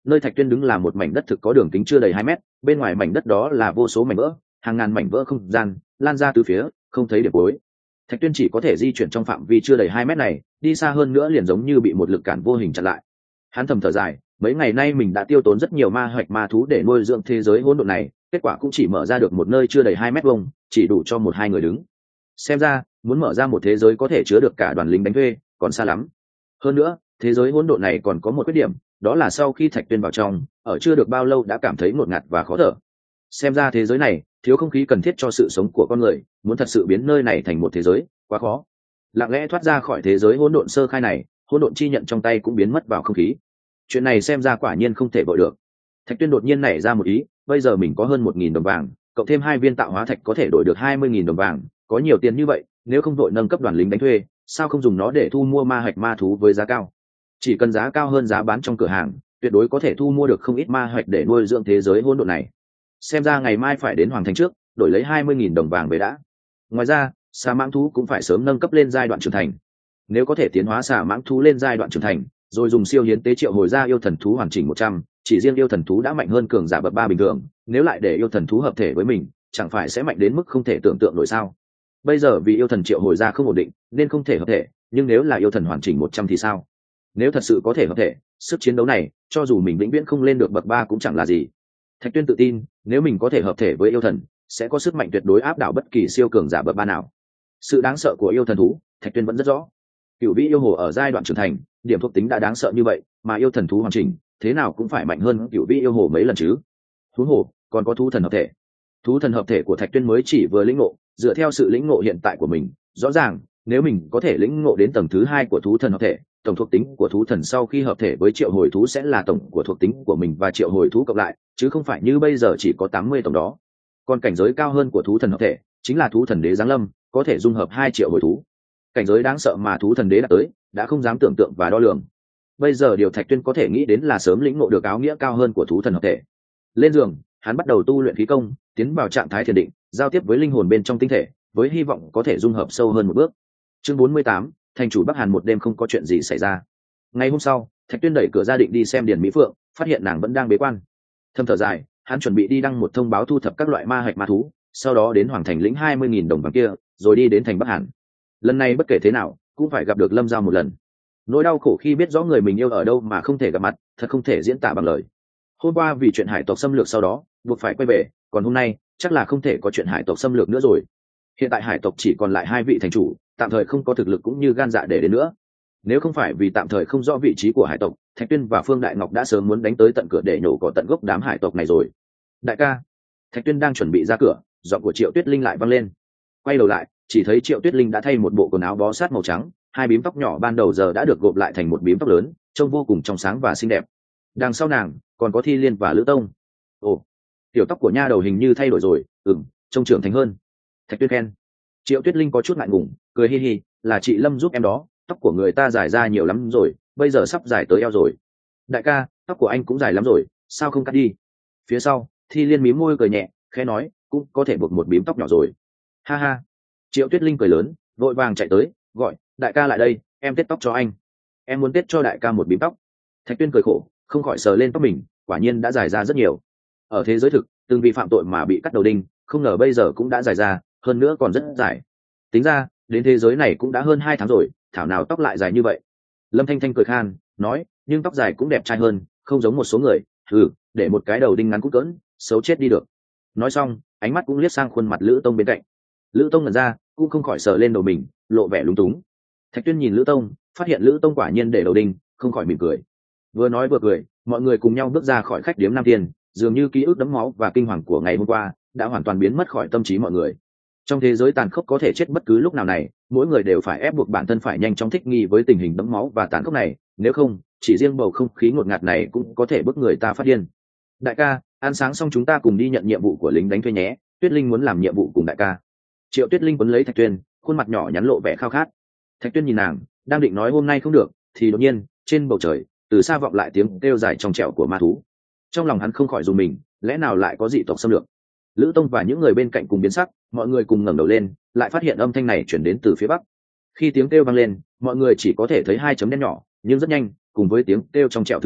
nơi Thạch Tuyên đứng là một mảnh đất thực có đường kính chưa đầy hai mét, bên ngoài mảnh đất đó là vô số mảnh vỡ, hàng ngàn mảnh vỡ không gian lan ra từ phía, không thấy điểm cuối. Thạch Tuyên chỉ có thể di chuyển trong phạm vi chưa đầy hai mét này, đi xa hơn nữa liền giống như bị một lực cản vô hình chặn lại. Hắn thầm thở dài, mấy ngày nay mình đã tiêu tốn rất nhiều ma hoạch ma thú để nuôi dưỡng thế giới hỗn độn này, kết quả cũng chỉ mở ra được một nơi chưa đầy hai mét vuông, chỉ đủ cho một hai người đứng. Xem ra muốn mở ra một thế giới có thể chứa được cả đoàn lính đánh thuê còn xa lắm. Hơn nữa thế giới hỗn độn này còn có một khuyết điểm, đó là sau khi Thạch Tuyên vào trong, ở chưa được bao lâu đã cảm thấy ngột ngạt và khó thở. Xem ra thế giới này thiếu không khí cần thiết cho sự sống của con người, muốn thật sự biến nơi này thành một thế giới quá khó. Lặng lẽ thoát ra khỏi thế giới hỗn độn sơ khai này, hỗn độn chi nhận trong tay cũng biến mất vào không khí. Chuyện này xem ra quả nhiên không thể vội được. Thạch Tuyên đột nhiên nảy ra một ý, bây giờ mình có hơn một nghìn đồng vàng, cộng thêm hai viên tạo hóa thạch có thể đổi được hai mươi nghìn đồng vàng, có nhiều tiền như vậy, nếu không vội nâng cấp đoàn lính đánh thuê, sao không dùng nó để thu mua ma hạch ma thú với giá cao? Chỉ cần giá cao hơn giá bán trong cửa hàng, tuyệt đối có thể thu mua được không ít ma hạch để nuôi dưỡng thế giới hỗn độn này. Xem ra ngày mai phải đến hoàng thành trước, đổi lấy hai mươi nghìn đồng vàng về đã. Ngoài ra, xà mãng thú cũng phải sớm nâng cấp lên giai đoạn trưởng thành. Nếu có thể tiến hóa xà mãng thú lên giai đoạn trưởng thành, rồi dùng siêu hiến tế triệu hồi ra yêu thần thú hoàn chỉnh một trăm, chỉ riêng yêu thần thú đã mạnh hơn cường giả bậc ba bình thường, nếu lại để yêu thần thú hợp thể với mình, chẳng phải sẽ mạnh đến mức không thể tưởng tượng nổi sao? Bây giờ vì yêu thần triệu hồi ra không ổn định, nên không thể hợp thể, nhưng nếu là yêu thần hoàn chỉnh một trăm thì sao? Nếu thật sự có thể hợp thể, sức chiến đấu này, cho dù mình vĩnh viễn không lên được bậc ba cũng chẳng là gì. Thạch Tuyên tự tin, nếu mình có thể hợp thể với yêu thần, sẽ có sức mạnh tuyệt đối áp đảo bất kỳ siêu cường giả bậc ba nào. Sự đáng sợ của yêu thần thú, Thạch Tuyên vẫn rất rõ. Cửu vĩ yêu hồ ở giai đoạn trưởng thành, điểm thuộc tính đã đáng sợ như vậy, mà yêu thần thú hoàn chỉnh, thế nào cũng phải mạnh hơn cửu vĩ yêu hồ mấy lần chứ. Thú hồ, còn có thú thần hợp thể. Thú thần hợp thể của Thạch Tuyên mới chỉ vừa lĩnh ngộ, dựa theo sự lĩnh ngộ hiện tại của mình, rõ ràng, nếu mình có thể lĩnh ngộ đến tầng thứ hai của thú thần hợp thể, tổng thuộc tính của thú thần sau khi hợp thể với triệu hồi thú sẽ là tổng của thuộc tính của mình và triệu hồi thú cộng lại, chứ không phải như bây giờ chỉ có tám mươi tổng đó. Còn cảnh giới cao hơn của thú thần hợp thể chính là thú thần đế giáng lâm, có thể dung hợp hai triệu hồi thú. Cảnh giới đáng sợ mà thú thần đế đạt tới, đã không dám tưởng tượng và đo lường. Bây giờ điều Thạch Tuyên có thể nghĩ đến là sớm lĩnh ngộ được áo nghĩa cao hơn của thú thần hợp thể. Lên giường, hắn bắt đầu tu luyện khí công, tiến vào trạng thái thiền định, giao tiếp với linh hồn bên trong tinh thể, với hy vọng có thể dung hợp sâu hơn một bước. Chương bốn mươi tám, thành chủ Bắc Hàn một đêm không có chuyện gì xảy ra. Ngày hôm sau, Thạch Tuyên đẩy cửa ra định đi xem Điền Mỹ Phượng, phát hiện nàng vẫn đang bế quan. Thâm thở dài, hắn chuẩn bị đi đăng một thông báo thu thập các loại ma hạch ma thú, sau đó đến hoàng thành lĩnh hai mươi nghìn đồng vàng kia, rồi đi đến thành Bắc Hàn. Lần này bất kể thế nào, cũng phải gặp được Lâm Giao một lần. Nỗi đau khổ khi biết rõ người mình yêu ở đâu mà không thể gặp mặt, thật không thể diễn tả bằng lời. Hôm qua vì chuyện hải tộc xâm lược sau đó, buộc phải quay về, còn hôm nay, chắc là không thể có chuyện hải tộc xâm lược nữa rồi. Hiện tại hải tộc chỉ còn lại hai vị thành chủ, tạm thời không có thực lực cũng như gan dạ để đến nữa. Nếu không phải vì tạm thời không rõ vị trí của hải tộc, Thạch Tuyên và Phương Đại Ngọc đã sớm muốn đánh tới tận cửa để nhổ cỏ tận gốc đám hải tộc này rồi. Đại ca. Thạch Tuyên đang chuẩn bị ra cửa, giọng của Triệu Tuyết Linh lại vang lên. Quay đầu lại, chỉ thấy Triệu Tuyết Linh đã thay một bộ quần áo bó sát màu trắng, hai bím tóc nhỏ ban đầu giờ đã được gộp lại thành một bím tóc lớn, trông vô cùng trong sáng và xinh đẹp. Đằng sau nàng còn có Thi Liên và Lữ Tông. Ồ, tiểu tóc của nha đầu hình như thay đổi rồi, ừm, trông trưởng thành hơn. Thạch Tuyên khen. Triệu Tuyết Linh có chút ngại ngùng, cười hi hi, là chị Lâm giúp em đó, tóc của người ta dài ra nhiều lắm rồi, bây giờ sắp dài tới eo rồi. Đại ca, tóc của anh cũng dài lắm rồi, sao không cắt đi? Phía sau, Thi Liên mím môi cười nhẹ, khẽ nói, cũng có thể buộc một bím tóc nhỏ rồi. Ha ha. Triệu Tuyết Linh cười lớn, vội vàng chạy tới, gọi, đại ca lại đây, em tết tóc cho anh. Em muốn tết cho đại ca một bím tóc. Thạch Tuyên cười khổ, không khỏi sờ lên tóc mình, quả nhiên đã dài ra rất nhiều. Ở thế giới thực, từng vì phạm tội mà bị cắt đầu đinh, không ngờ bây giờ cũng đã dài ra, hơn nữa còn rất dài. Tính ra, đến thế giới này cũng đã hơn hai tháng rồi, thảo nào tóc lại dài như vậy. Lâm Thanh Thanh cười khan, nói, nhưng tóc dài cũng đẹp trai hơn, không giống một số người, ừ, để một cái đầu đinh ngắn cút cỡn, xấu chết đi được. Nói xong, ánh mắt cũng liếc sang khuôn mặt Lữ Tông bên cạnh. Lữ Tông ngẩn ra, cũng không khỏi sờ lên đầu mình, lộ vẻ lúng túng. Thạch Tuyên nhìn Lữ Tông, phát hiện Lữ Tông quả nhiên để đầu đinh, không khỏi mỉm cười. Vừa nói vừa cười, mọi người cùng nhau bước ra khỏi khách điếm Nam Tiên, dường như ký ức đẫm máu và kinh hoàng của ngày hôm qua đã hoàn toàn biến mất khỏi tâm trí mọi người. Trong thế giới tàn khốc có thể chết bất cứ lúc nào này, mỗi người đều phải ép buộc bản thân phải nhanh chóng thích nghi với tình hình đẫm máu và tàn khốc này, nếu không, chỉ riêng bầu không khí ngột ngạt này cũng có thể bức người ta phát điên. Đại ca, ăn sáng xong chúng ta cùng đi nhận nhiệm vụ của lính đánh thuê nhé, Tuyết Linh muốn làm nhiệm vụ cùng đại ca. Triệu Tuyết Linh quấn lấy Thạch Tuyên, khuôn mặt nhỏ nhắn lộ vẻ khao khát. Thạch Tuyên nhìn nàng, đang định nói hôm nay không được, thì đột nhiên, trên bầu trời, từ xa vọng lại tiếng kêu dài trong trẻo của ma thú. Trong lòng hắn không khỏi rùng mình, lẽ nào lại có dị tộc xâm lược? Lữ Tông và những người bên cạnh cùng biến sắc, mọi người cùng ngẩng đầu lên, lại phát hiện âm thanh này chuyển đến từ phía bắc. Khi tiếng kêu vang lên, mọi người chỉ có thể thấy hai chấm đen nhỏ, nhưng rất nhanh, cùng với tiếng kêu trong trẻo thứ hai,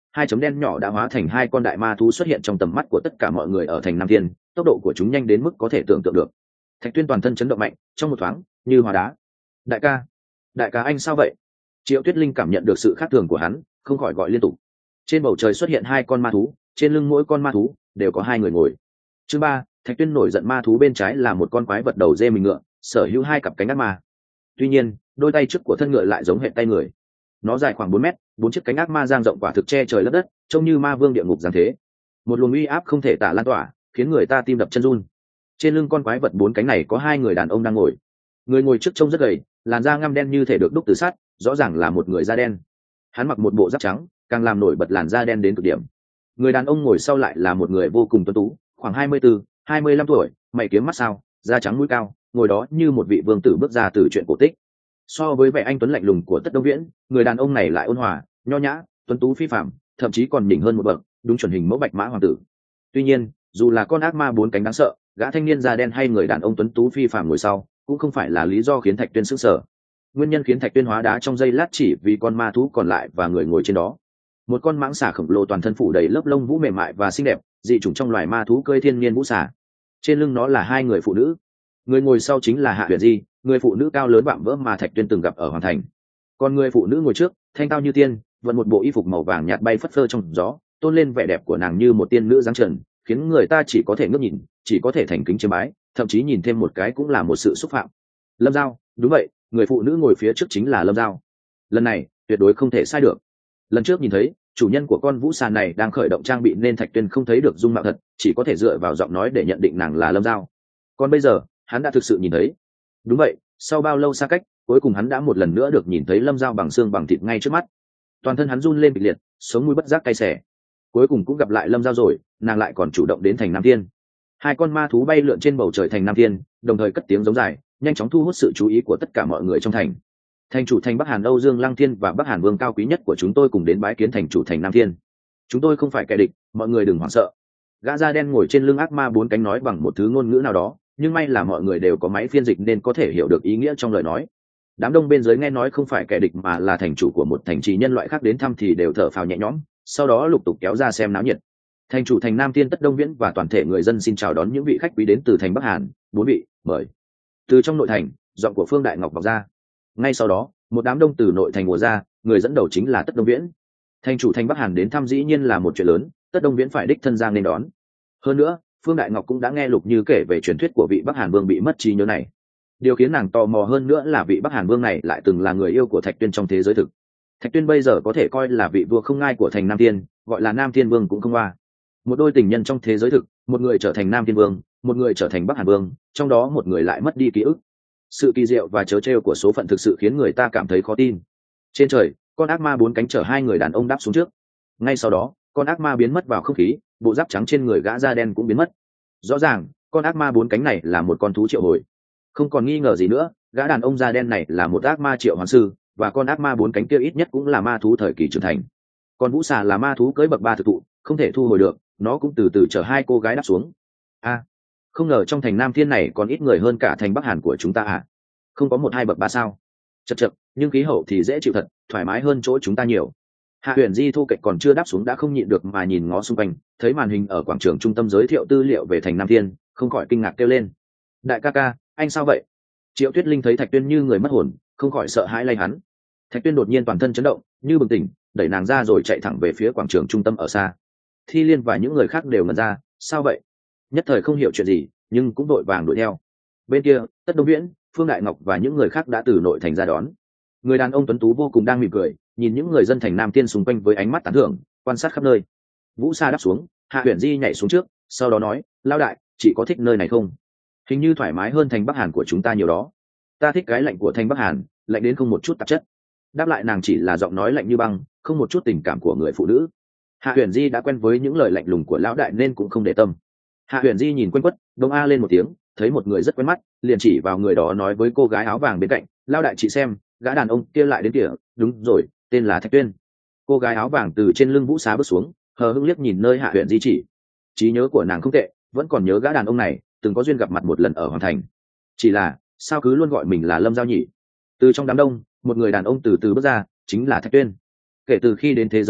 hai chấm đen nhỏ đã hóa thành hai con đại ma thú xuất hiện trong tầm mắt của tất cả mọi người ở thành Nam Thiên, tốc độ của chúng nhanh đến mức có thể tưởng tượng được. Thạch Tuyên toàn thân chấn động mạnh, trong một thoáng như hóa đá. đại ca đại ca anh sao vậy? Triệu Tuyết Linh cảm nhận được sự khác thường của hắn, không khỏi gọi liên tục. Trên bầu trời xuất hiện hai con ma thú, trên lưng mỗi con ma thú đều có hai người ngồi. Chương ba, Thạch Tuyên nổi giận. Ma thú bên trái là một con quái vật đầu dê mình ngựa, sở hữu hai cặp cánh ác ma. Tuy nhiên, đôi tay trước của thân ngựa lại giống hệ tay người. Nó dài khoảng bốn mét, bốn chiếc cánh ác ma dang rộng quả thực che trời lấp đất, trông như ma vương địa ngục giáng thế. Một luồng uy áp không thể tả lan tỏa, khiến người ta tim đập chân run. Trên lưng con quái vật bốn cánh này có hai người đàn ông đang ngồi. Người ngồi trước trông rất gầy, làn da ngăm đen như thể được đúc từ sắt, rõ ràng là một người da đen. Hắn mặc một bộ giáp trắng, càng làm nổi bật làn da đen đến cực điểm. Người đàn ông ngồi sau lại là một người vô cùng tuấn tú, khoảng hai mươi tư, hai mươi lăm tuổi, mày kiếm mắt sao, da trắng mũi cao, ngồi đó như một vị vương tử bước ra từ truyện cổ tích. So với vẻ anh tuấn lạnh lùng của Tất Đông Viễn, người đàn ông này lại ôn hòa, nho nhã, tuấn tú phi phàm, thậm chí còn nhỉnh hơn một bậc, đúng chuẩn hình mẫu bạch mã hoàng tử. Tuy nhiên, dù là con ác ma bốn cánh đáng sợ, gã thanh niên da đen hay người đàn ông tuấn tú phi phàm ngồi sau, cũng không phải là lý do khiến Thạch Tuyên sửng sở. Nguyên nhân khiến Thạch Tuyên hóa đá trong giây lát chỉ vì con ma thú còn lại và người ngồi trên đó. Một con mãng xà khổng lồ toàn thân phủ đầy lớp lông vũ mềm mại và xinh đẹp, dị chủng trong loài ma thú cơi thiên niên vũ xà. Trên lưng nó là hai người phụ nữ. Người ngồi sau chính là Hạ Huyền Di, người phụ nữ cao lớn vạm vỡ mà Thạch Tuyên từng gặp ở Hoàng Thành. Còn người phụ nữ ngồi trước, thanh cao như tiên, vận một bộ y phục màu vàng nhạt bay phất phơ trong gió, tôn lên vẻ đẹp của nàng như một tiên nữ dáng trần, khiến người ta chỉ có thể ngước nhìn, chỉ có thể thành kính chiêm bái, thậm chí nhìn thêm một cái cũng là một sự xúc phạm. Lâm Giao, đúng vậy, người phụ nữ ngồi phía trước chính là Lâm Giao. Lần này tuyệt đối không thể sai được. Lần trước nhìn thấy chủ nhân của con vũ xà này đang khởi động trang bị nên Thạch Tuyên không thấy được dung mạo thật, chỉ có thể dựa vào giọng nói để nhận định nàng là Lâm Giao. Còn bây giờ hắn đã thực sự nhìn thấy. Đúng vậy, sau bao lâu xa cách, cuối cùng hắn đã một lần nữa được nhìn thấy Lâm Giao bằng xương bằng thịt ngay trước mắt. Toàn thân hắn run lên kịch liệt, sống mũi bất giác cay xè. Cuối cùng cũng gặp lại Lâm Giao rồi, nàng lại còn chủ động đến thành Nam Thiên. Hai con ma thú bay lượn trên bầu trời thành Nam Thiên, đồng thời cất tiếng giống dài, nhanh chóng thu hút sự chú ý của tất cả mọi người trong thành. Thành chủ thành Bắc Hàn Âu Dương Lăng Thiên và Bắc Hàn Vương cao quý nhất của chúng tôi cùng đến bái kiến thành chủ thành Nam Thiên. Chúng tôi không phải kẻ địch, mọi người đừng hoảng sợ. Gã da đen ngồi trên lưng ác ma bốn cánh nói bằng một thứ ngôn ngữ nào đó, nhưng may là mọi người đều có máy phiên dịch nên có thể hiểu được ý nghĩa trong lời nói. Đám đông bên dưới nghe nói không phải kẻ địch mà là thành chủ của một thành trì nhân loại khác đến thăm thì đều thở phào nhẹ nhõm, sau đó lục tục kéo ra xem náo nhiệt. Thành chủ thành Nam Thiên Tất Đông Viễn và toàn thể người dân xin chào đón những vị khách quý đến từ thành Bắc Hàn, bốn vị, mời. Từ trong nội thành, giọng của Phương Đại Ngọc vọng ra. Ngay sau đó, một đám đông từ nội thành ùa ra, người dẫn đầu chính là Tất Đông Viễn. Thành chủ thành Bắc Hàn đến thăm dĩ nhiên là một chuyện lớn, Tất Đông Viễn phải đích thân ra nên đón. Hơn nữa, Phương Đại Ngọc cũng đã nghe Lục Như kể về truyền thuyết của vị Bắc Hàn Vương bị mất trí nhớ này. Điều khiến nàng tò mò hơn nữa là vị Bắc Hàn Vương này lại từng là người yêu của Thạch Tuyên trong thế giới thực. Thạch Tuyên bây giờ có thể coi là vị vua không ngai của thành Nam Thiên, gọi là Nam Thiên Vương cũng không qua. Một đôi tình nhân trong thế giới thực, một người trở thành Nam Thiên Vương, một người trở thành Bắc Hàn Vương, trong đó một người lại mất đi ký ức. Sự kỳ diệu và trớ trêu của số phận thực sự khiến người ta cảm thấy khó tin. Trên trời, con ác ma bốn cánh chở hai người đàn ông đáp xuống trước. Ngay sau đó, con ác ma biến mất vào không khí, bộ giáp trắng trên người gã da đen cũng biến mất. Rõ ràng, con ác ma bốn cánh này là một con thú triệu hồi. Không còn nghi ngờ gì nữa, gã đàn ông da đen này là một ác ma triệu hoán sư, và con ác ma bốn cánh kia ít nhất cũng là ma thú thời kỳ trưởng thành. Còn vũ xà là ma thú cưỡi bậc ba thực thụ, không thể thu hồi được, nó cũng từ từ chở hai cô gái đáp xuống. A, à, không ngờ trong thành Nam Thiên này còn ít người hơn cả thành Bắc Hàn của chúng ta à? Không có một hai bậc ba sao? Chật chật, nhưng khí hậu thì dễ chịu thật, thoải mái hơn chỗ chúng ta nhiều. Hạ Huyền Di thu kệch còn chưa đáp xuống đã không nhịn được mà nhìn ngó xung quanh, thấy màn hình ở quảng trường trung tâm giới thiệu tư liệu về thành Nam Thiên, không khỏi kinh ngạc kêu lên: đại ca ca, anh sao vậy? Triệu Tuyết Linh thấy Thạch Tuyên như người mất hồn, không khỏi sợ hãi lay hắn. Thạch Tuyên đột nhiên toàn thân chấn động, như bừng tỉnh, đẩy nàng ra rồi chạy thẳng về phía quảng trường trung tâm ở xa. Thi Liên và những người khác đều ngẩn ra, sao vậy? Nhất thời không hiểu chuyện gì, nhưng cũng đội vàng đuổi theo. Bên kia, Tất Đông Viễn, Phương Đại Ngọc và những người khác đã từ nội thành ra đón. Người đàn ông tuấn tú vô cùng đang mỉm cười, nhìn những người dân thành Nam Thiên xung quanh với ánh mắt tán thưởng, quan sát khắp nơi. Vũ Sa đáp xuống, Hạ Huyền Di nhảy xuống trước, sau đó nói: lao đại, chị có thích nơi này không? Hình như thoải mái hơn thành Bắc Hàn của chúng ta nhiều đó. Ta thích cái lạnh của thành Bắc Hàn, lạnh đến không một chút tạp chất. Đáp lại nàng chỉ là giọng nói lạnh như băng, không một chút tình cảm của người phụ nữ. Hạ Huyền Di đã quen với những lời lạnh lùng của lão đại nên cũng không để tâm. Hạ Huyền Di nhìn quanh quất, đông a lên một tiếng, thấy một người rất quen mắt, liền chỉ vào người đó nói với cô gái áo vàng bên cạnh: lao đại chị xem, gã đàn ông kia lại đến kìa. Đúng rồi, tên là Thạch Tuyên. Cô gái áo vàng từ trên lưng Vũ Xá bước xuống, hờ hững liếc nhìn nơi Hạ Huyền Di chỉ. Trí nhớ của nàng không tệ, vẫn còn nhớ gã đàn ông này từng có duyên gặp mặt một lần ở Hoàng Thành. Chỉ là sao cứ luôn gọi mình là Lâm Giao nhỉ? Từ trong đám đông, một người đàn ông từ từ bước ra, chính là Thạch Tuyên. Kể từ khi đến thế giới này,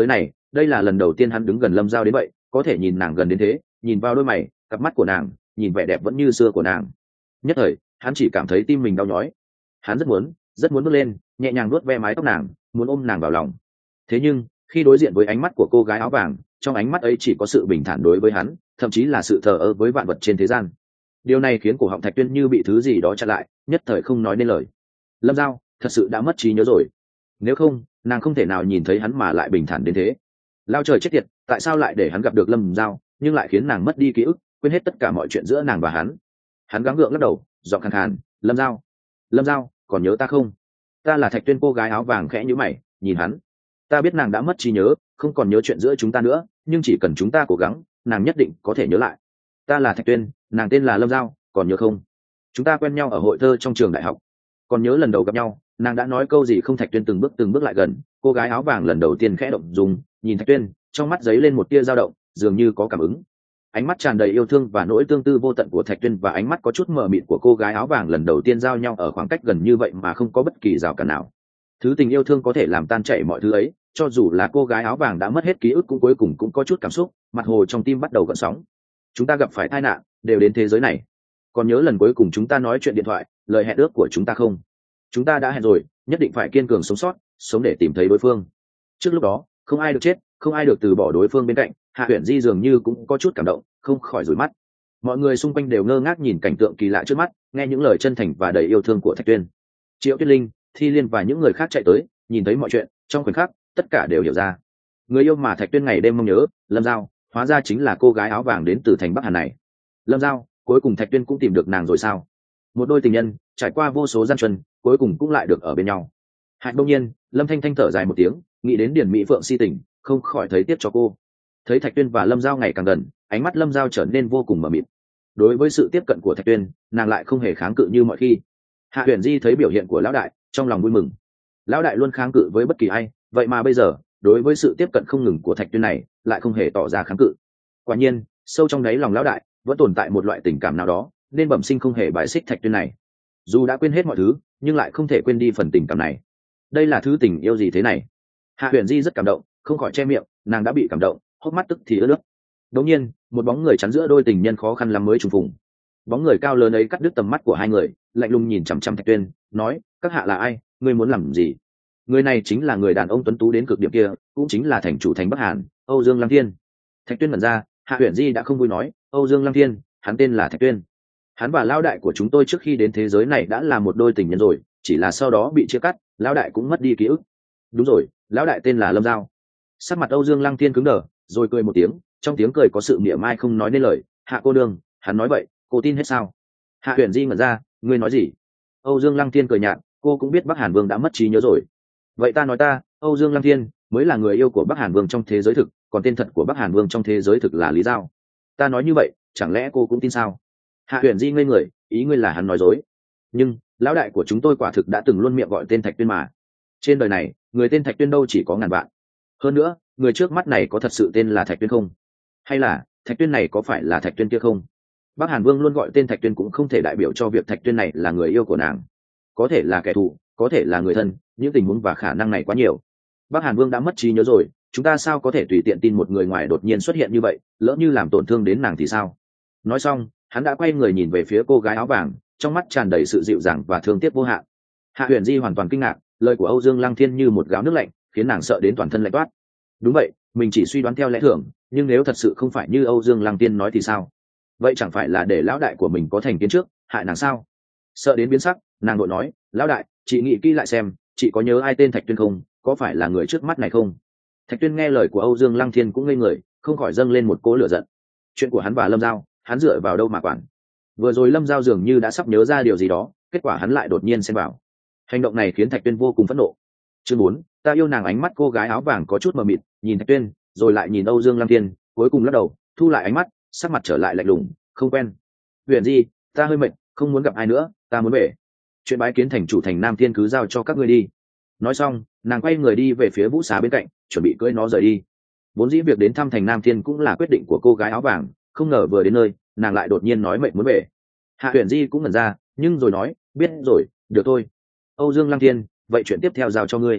đây là lần đầu tiên hắn đứng gần lâm giao đến vậy, có thể nhìn nàng gần đến thế, nhìn vào đôi mày, cặp mắt của nàng, nhìn vẻ đẹp vẫn như xưa của nàng. Nhất thời hắn chỉ cảm thấy tim mình đau nhói. Hắn rất muốn rất muốn bước lên, nhẹ nhàng vuốt ve mái tóc nàng, muốn ôm nàng vào lòng. Thế nhưng khi đối diện với ánh mắt của cô gái áo vàng, trong ánh mắt ấy chỉ có sự bình thản đối với hắn, thậm chí là sự thờ ơ với vạn vật trên thế gian. Điều này khiến cổ họng Thạch Tuyên như bị thứ gì đó chặn lại, nhất thời không nói nên lời. Lâm Giao thật sự đã mất trí nhớ rồi. Nếu không, nàng không thể nào nhìn thấy hắn mà lại bình thản đến thế. Lao trời chết tiệt, tại sao lại để hắn gặp được Lâm Giao, nhưng lại khiến nàng mất đi ký ức, quên hết tất cả mọi chuyện giữa nàng và hắn. Hắn gắng gượng lắc đầu, giọng khàn khàn, Lâm Giao, Lâm Giao, còn nhớ ta không? Ta là Thạch Tuyên. Cô gái áo vàng khẽ nhíu mày, nhìn hắn. Ta biết nàng đã mất trí nhớ, không còn nhớ chuyện giữa chúng ta nữa, nhưng chỉ cần chúng ta cố gắng, nàng nhất định có thể nhớ lại. Ta là Thạch Tuyên, nàng tên là Lâm Giao, còn nhớ không? Chúng ta quen nhau ở hội thơ trong trường đại học. Còn nhớ lần đầu gặp nhau, nàng đã nói câu gì không? Thạch Tuyên từng bước từng bước lại gần. Cô gái áo vàng lần đầu tiên khẽ động dùng, nhìn Thạch Tuyên, trong mắt giấy lên một tia dao động, dường như có cảm ứng. Ánh mắt tràn đầy yêu thương và nỗi tương tư vô tận của Thạch Tuyên và ánh mắt có chút mờ mịt của cô gái áo vàng lần đầu tiên giao nhau ở khoảng cách gần như vậy mà không có bất kỳ rào cản nào. Thứ tình yêu thương có thể làm tan chảy mọi thứ ấy, cho dù là cô gái áo vàng đã mất hết ký ức cũng cuối cùng cũng có chút cảm xúc, mặt hồ trong tim bắt đầu gợn sóng. Chúng ta gặp phải tai nạn, đều đến thế giới này. Còn nhớ lần cuối cùng chúng ta nói chuyện điện thoại, lời hẹn ước của chúng ta không? Chúng ta đã hẹn rồi, nhất định phải kiên cường sống sót, sống để tìm thấy đối phương. Trước lúc đó, không ai được chết, không ai được từ bỏ đối phương bên cạnh. Hạ Uyển Di dường như cũng có chút cảm động, không khỏi rủi mắt. Mọi người xung quanh đều ngơ ngác nhìn cảnh tượng kỳ lạ trước mắt, nghe những lời chân thành và đầy yêu thương của Thạch Tuyên. Triệu Tuyết Linh, Thi Liên và những người khác chạy tới, nhìn thấy mọi chuyện, trong khoảnh khắc, tất cả đều hiểu ra. Người yêu mà Thạch Tuyên ngày đêm mong nhớ, Lâm Giao, hóa ra chính là cô gái áo vàng đến từ thành Bắc Hàn này. Lâm Giao, cuối cùng Thạch Tuyên cũng tìm được nàng rồi sao? Một đôi tình nhân, trải qua vô số gian truân, cuối cùng cũng lại được ở bên nhau. Hạnh đông nhiên, Lâm Thanh Thanh thở dài một tiếng, nghĩ đến Điển Mỹ Phượng si tình, không khỏi thấy tiếc cho cô. Thấy Thạch Tuyên và Lâm Giao ngày càng gần, ánh mắt Lâm Giao trở nên vô cùng mờ mịt. Đối với sự tiếp cận của Thạch Tuyên, nàng lại không hề kháng cự như mọi khi. Hạ Uyển Di thấy biểu hiện của lão đại, trong lòng vui mừng. Lão đại luôn kháng cự với bất kỳ ai, vậy mà bây giờ, đối với sự tiếp cận không ngừng của Thạch Tuyên này, lại không hề tỏ ra kháng cự. Quả nhiên, sâu trong đáy lòng lão đại vẫn tồn tại một loại tình cảm nào đó, nên bẩm sinh không hề bài xích Thạch Tuyên này. Dù đã quên hết mọi thứ, nhưng lại không thể quên đi phần tình cảm này. Đây là thứ tình yêu gì thế này? Hạ Uyển Di rất cảm động, không khỏi che miệng, nàng đã bị cảm động, hốc mắt tức thì ướt nước. Đột nhiên, một bóng người chắn giữa đôi tình nhân khó khăn lắm mới trùng phùng. Bóng người cao lớn ấy cắt đứt tầm mắt của hai người, lạnh lùng nhìn chằm chằm Thạch Tuyên, nói: các hạ là ai, ngươi muốn làm gì? Người này chính là người đàn ông tuấn tú đến cực điểm kia, cũng chính là thành chủ thành Bắc Hàn, Âu Dương Lăng Thiên. Thạch Tuyên mở ra, Hạ Uyển Di đã không vui nói: Âu Dương Lăng Thiên, hắn tên là Thạch Tuyên. Hắn và lão đại của chúng tôi trước khi đến thế giới này đã là một đôi tình nhân rồi, chỉ là sau đó bị chia cắt, lão đại cũng mất đi ký ức. Đúng rồi, lão đại tên là Lâm Giao. Sắc mặt Âu Dương Lăng Thiên cứng đờ, rồi cười một tiếng, trong tiếng cười có sự mỉa mai không nói nên lời. Hạ cô đương, hắn nói vậy, cô tin hết sao? Hạ Uyển Di mở ra, ngươi nói gì? Âu Dương Lăng Thiên cười nhạt, cô cũng biết Bắc Hàn Vương đã mất trí nhớ rồi. Vậy ta nói ta, Âu Dương Lăng Thiên mới là người yêu của Bắc Hàn Vương trong thế giới thực, còn tên thật của Bắc Hàn Vương trong thế giới thực là Lý Giao. Ta nói như vậy, chẳng lẽ cô cũng tin sao? Hạ Uyển Di ngây người, ý ngươi là hắn nói dối. Nhưng lão đại của chúng tôi quả thực đã từng luôn miệng gọi tên Thạch Tuyên mà. Trên đời này, người tên Thạch Tuyên đâu chỉ có ngàn vạn. Hơn nữa, người trước mắt này có thật sự tên là Thạch Tuyên không? Hay là Thạch Tuyên này có phải là Thạch Tuyên kia không? Bắc Hàn Vương luôn gọi tên Thạch Tuyên cũng không thể đại biểu cho việc Thạch Tuyên này là người yêu của nàng. Có thể là kẻ thù, có thể là người thân, những tình huống và khả năng này quá nhiều. Bắc Hàn Vương đã mất trí nhớ rồi, chúng ta sao có thể tùy tiện tin một người ngoài đột nhiên xuất hiện như vậy, lỡ như làm tổn thương đến nàng thì sao? Nói xong, hắn đã quay người nhìn về phía cô gái áo vàng, trong mắt tràn đầy sự dịu dàng và thương tiếc vô hạn. Hạ Uyển Di hoàn toàn kinh ngạc, lời của Âu Dương Lăng Thiên như một gáo nước lạnh, khiến nàng sợ đến toàn thân lạnh toát. Đúng vậy, mình chỉ suy đoán theo lẽ thường, nhưng nếu thật sự không phải như Âu Dương Lăng Thiên nói thì sao? Vậy chẳng phải là để lão đại của mình có thành kiến trước, hại nàng sao? Sợ đến biến sắc, nàng đội nói: lão đại, chị nghĩ kỹ lại xem, chị có nhớ ai tên Thạch Tuyên không? Có phải là người trước mắt này không? Thạch Tuyên nghe lời của Âu Dương Lăng Thiên cũng ngây người, không khỏi dâng lên một cỗ lửa giận. Chuyện của hắn và Lâm Giao, hắn dựa vào đâu mà quản? Vừa rồi Lâm Giao dường như đã sắp nhớ ra điều gì đó, kết quả hắn lại đột nhiên xen vào. Hành động này khiến Thạch Tuyên vô cùng phẫn nộ. Chương bốn, ta yêu nàng. Ánh mắt cô gái áo vàng có chút mờ mịt, nhìn Thạch Tuyên, rồi lại nhìn Âu Dương Lăng Thiên, cuối cùng lắc đầu, thu lại ánh mắt, sắc mặt trở lại lạnh lùng, không quen. Huyền Di, ta hơi mệt, không muốn gặp ai nữa, ta muốn về. Chuyện bái kiến thành chủ thành Nam Thiên cứ giao cho các ngươi đi. Nói xong, nàng quay người đi về phía vũ xá bên cạnh, chuẩn bị cưỡi nó rời đi. Vốn dĩ việc đến thăm thành Nam Thiên cũng là quyết định của cô gái áo vàng, không ngờ vừa đến nơi, nàng lại đột nhiên nói mệt muốn về. Hạ Huyền Di cũng ngẩn ra, nhưng rồi nói, biết rồi, được thôi. Âu Dương Lăng Thiên, vậy chuyện tiếp theo giao cho ngươi.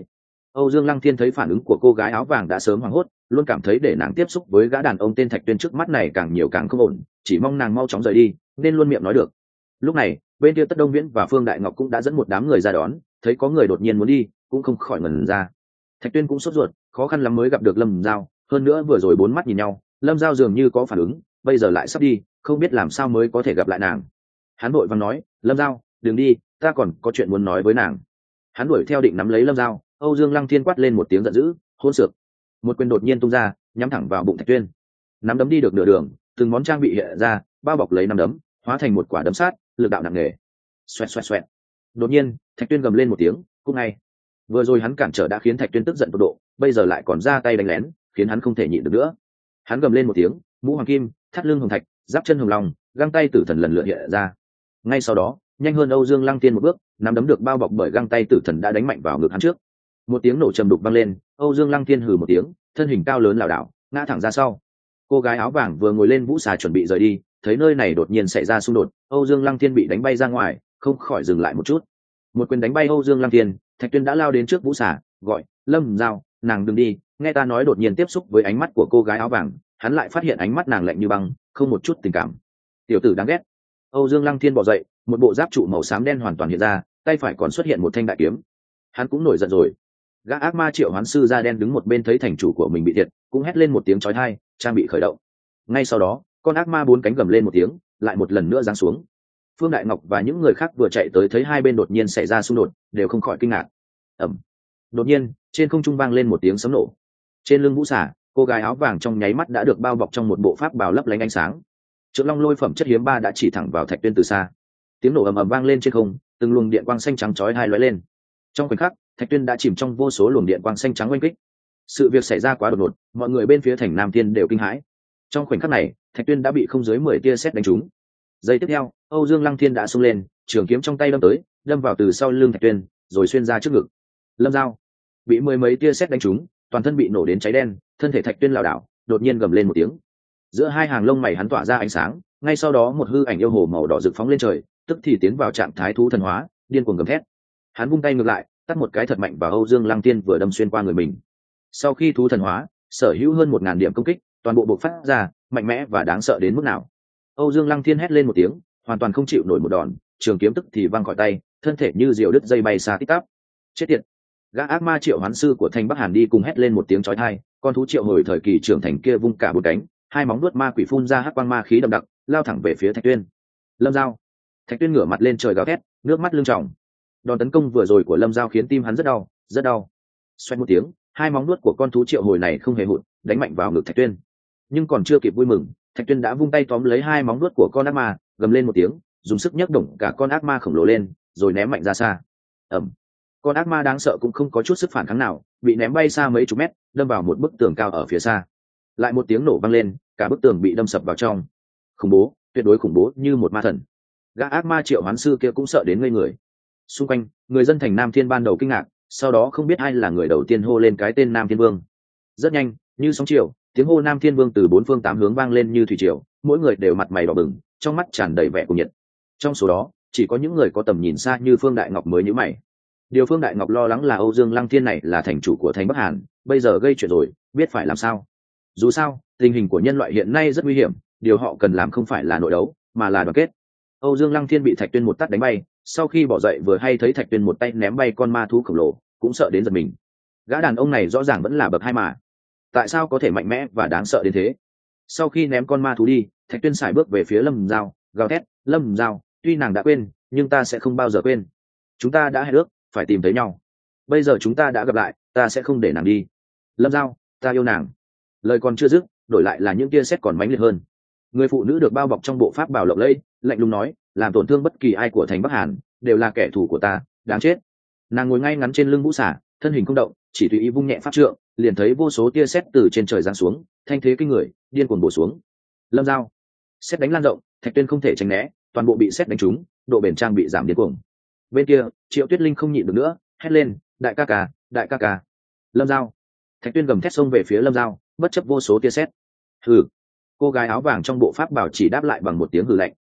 Âu Dương Lăng Thiên thấy phản ứng của cô gái áo vàng đã sớm hoảng hốt, luôn cảm thấy để nàng tiếp xúc với gã đàn ông tên Thạch Tuyên trước mắt này càng nhiều càng không ổn, chỉ mong nàng mau chóng rời đi, nên luôn miệng nói được. Lúc này, bên kia Tất Đông Viễn và Phương Đại Ngọc cũng đã dẫn một đám người ra đón, thấy có người đột nhiên muốn đi, cũng không khỏi ngẩn ra. Thạch Tuyên cũng sốt ruột, khó khăn lắm mới gặp được Lâm Giao, hơn nữa vừa rồi bốn mắt nhìn nhau, Lâm Giao dường như có phản ứng, bây giờ lại sắp đi, không biết làm sao mới có thể gặp lại nàng. Hắn vội vàng nói, Lâm Giao, đừng đi, ta còn có chuyện muốn nói với nàng. Hắn đuổi theo định nắm lấy Lâm Giao, Âu Dương Lăng Thiên quát lên một tiếng giận dữ, hôn xược. Một quyền đột nhiên tung ra, nhắm thẳng vào bụng Thạch Tuyên. Nắm đấm đi được nửa đường, từng món trang bị hiện ra, bao bọc lấy nắm đấm, hóa thành một quả đấm sát, lực đạo nặng nề. Xoẹt xoẹt xoẹt. Đột nhiên, Thạch Tuyên gầm lên một tiếng, cũng ngay. Vừa rồi hắn cản trở đã khiến Thạch Tuyên tức giận tột độ, bây giờ lại còn ra tay đánh lén, khiến hắn không thể nhịn được nữa. Hắn gầm lên một tiếng, mũ hoàng kim, thắt lưng hồng thạch, giáp chân hồng long, găng tay tử thần lần lượt hiện ra. Ngay sau đó, nhanh hơn Âu Dương Lăng Tiên một bước, nắm đấm được bao bọc bởi găng tay tử thần đã đánh mạnh vào ngực hắn trước. Một tiếng nổ trầm đục vang lên, Âu Dương Lăng Tiên hừ một tiếng, thân hình cao lớn lảo đảo, ngã thẳng ra sau. Cô gái áo vàng vừa ngồi lên vũ xà chuẩn bị rời đi, thấy nơi này đột nhiên xảy ra xung đột, Âu Dương Lăng Tiên bị đánh bay ra ngoài, không khỏi dừng lại một chút. Một quyền đánh bay Âu Dương Lăng Tiên, Thạch Tuyên đã lao đến trước vũ xà, gọi, Lâm Giao, nàng đừng đi. Nghe ta nói, đột nhiên tiếp xúc với ánh mắt của cô gái áo vàng, hắn lại phát hiện ánh mắt nàng lạnh như băng, không một chút tình cảm. Tiểu tử đáng ghét. Âu Dương Lăng Thiên bò dậy, một bộ giáp trụ màu xám đen hoàn toàn hiện ra, tay phải còn xuất hiện một thanh đại kiếm. Hắn cũng nổi giận rồi. Gã ác ma triệu hoán sư da đen đứng một bên thấy thành chủ của mình bị thiệt, cũng hét lên một tiếng chói tai, trang bị khởi động. Ngay sau đó, con ác ma bốn cánh gầm lên một tiếng, lại một lần nữa giáng xuống. Phương Đại Ngọc và những người khác vừa chạy tới thấy hai bên đột nhiên xảy ra xung đột, đều không khỏi kinh ngạc. Ầm. Đột nhiên, trên không trung vang lên một tiếng sấm nổ. Trên lưng vũ xà, cô gái áo vàng trong nháy mắt đã được bao bọc trong một bộ pháp bào lấp lánh ánh sáng. Trượng Long lôi phẩm chất hiếm ba đã chỉ thẳng vào Thạch Tuyên từ xa. Tiếng nổ ầm ầm vang lên trên không, từng luồng điện quang xanh trắng chói hai lóe lên. Trong khoảnh khắc, Thạch Tuyên đã chìm trong vô số luồng điện quang xanh trắng oanh kích. Sự việc xảy ra quá đột ngột, mọi người bên phía thành Nam Thiên đều kinh hãi. Trong khoảnh khắc này, Thạch Tuyên đã bị không dưới mười tia sét đánh trúng. Giây tiếp theo, Âu Dương Lăng Thiên đã xông lên, trường kiếm trong tay đâm tới, đâm vào từ sau lưng Thạch Tuyên, rồi xuyên ra trước ngực. Lâm Giao bị mười mấy tia sét đánh trúng, toàn thân bị nổ đến cháy đen, thân thể Thạch Tuyên lảo đảo, đột nhiên gầm lên một tiếng. Giữa hai hàng lông mày hắn tỏa ra ánh sáng, ngay sau đó một hư ảnh yêu hồ màu đỏ rực phóng lên trời, tức thì tiến vào trạng thái thú thần hóa, điên cuồng gầm thét. Hắn vung tay ngược lại, tát một cái thật mạnh vào Âu Dương Lăng Thiên vừa đâm xuyên qua người mình. Sau khi thú thần hóa, sở hữu hơn một ngàn điểm công kích, toàn bộ bộc phát ra, mạnh mẽ và đáng sợ đến mức nào. Âu Dương Lăng Thiên hét lên một tiếng, hoàn toàn không chịu nổi một đòn, trường kiếm tức thì văng khỏi tay, thân thể như diều đứt dây bay xa tít tắp. Chết tiệt! Gã ác ma triệu hoán sư của Thanh Bắc Hàn đi cùng hét lên một tiếng chói tai, con thú triệu hồi thời kỳ trưởng thành kia vung cả bốn cánh, hai móng vuốt ma quỷ phun ra hắc quang ma khí đậm đặc, lao thẳng về phía Thạch Tuyên. Lâm Giao! Thạch Tuyên ngửa mặt lên trời gào thét, nước mắt lưng tròng. Đòn tấn công vừa rồi của Lâm Giao khiến tim hắn rất đau, rất đau. Xoẹt một tiếng, hai móng vuốt của con thú triệu hồi này không hề hụt, đánh mạnh vào ngực Thạch Tuyên. Nhưng còn chưa kịp vui mừng, Thạch Tuyên đã vung tay tóm lấy hai móng vuốt của con ác ma, gầm lên một tiếng, dùng sức nhấc đổng cả con ác ma khổng lồ lên, rồi ném mạnh ra xa. Ầm! Con ác ma đáng sợ cũng không có chút sức phản kháng nào, bị ném bay xa mấy chục mét, đâm vào một bức tường cao ở phía xa. Lại một tiếng nổ vang lên, cả bức tường bị đâm sập vào trong. Khủng bố, tuyệt đối khủng bố như một ma thần. Gã ác ma triệu hoán sư kia cũng sợ đến ngây người. Xung quanh, người dân thành Nam Thiên ban đầu kinh ngạc, sau đó không biết ai là người đầu tiên hô lên cái tên Nam Thiên Vương. Rất nhanh, như sóng chiều, tiếng hô Nam Thiên Vương từ bốn phương tám hướng vang lên như thủy triều, mỗi người đều mặt mày đỏ bừng, trong mắt tràn đầy vẻ cuồng nhiệt. Trong số đó, chỉ có những người có tầm nhìn xa như Phương Đại Ngọc mới nhíu mày. Điều Phương Đại Ngọc lo lắng là Âu Dương Lăng Thiên này là thành chủ của thành Bắc Hàn, bây giờ gây chuyện rồi, biết phải làm sao. Dù sao, tình hình của nhân loại hiện nay rất nguy hiểm, điều họ cần làm không phải là nội đấu, mà là đoàn kết. Âu Dương Lăng Thiên bị Thạch Tuyên một tát đánh bay, sau khi bỏ dậy vừa hay thấy Thạch Tuyên một tay ném bay con ma thú khổng lồ, cũng sợ đến giật mình. Gã đàn ông này rõ ràng vẫn là bậc hai mà, tại sao có thể mạnh mẽ và đáng sợ đến thế? Sau khi ném con ma thú đi, Thạch Tuyên sải bước về phía Lâm Giao, gào thét, Lâm Giao, tuy nàng đã quên, nhưng ta sẽ không bao giờ quên. Chúng ta đã hẹn ước, phải tìm thấy nhau. Bây giờ chúng ta đã gặp lại, ta sẽ không để nàng đi. Lâm Giao, ta yêu nàng. Lời còn chưa dứt, đổi lại là những tia sét còn mãnh liệt hơn. Người phụ nữ được bao bọc trong bộ pháp bào lộng lẫy, lạnh lùng nói, làm tổn thương bất kỳ ai của thành Bắc Hàn, đều là kẻ thù của ta, đáng chết. Nàng ngồi ngay ngắn trên lưng vũ xà, thân hình không động, chỉ tùy ý vung nhẹ pháp trượng, liền thấy vô số tia sét từ trên trời giáng xuống, thanh thế kinh người, điên cuồng bổ xuống. Lâm Giao, sét đánh lan rộng, Thạch Tuyên không thể tránh né, toàn bộ bị sét đánh trúng, độ bền trang bị giảm điên cuồng. Bên kia, Triệu Tuyết Linh không nhịn được nữa, hét lên, đại ca ca, đại ca ca. Lâm Giao. Thạch Tuyên gầm thét xông về phía Lâm Giao, bất chấp vô số tia sét. Hừ. Cô gái áo vàng trong bộ pháp bảo chỉ đáp lại bằng một tiếng hừ lạnh.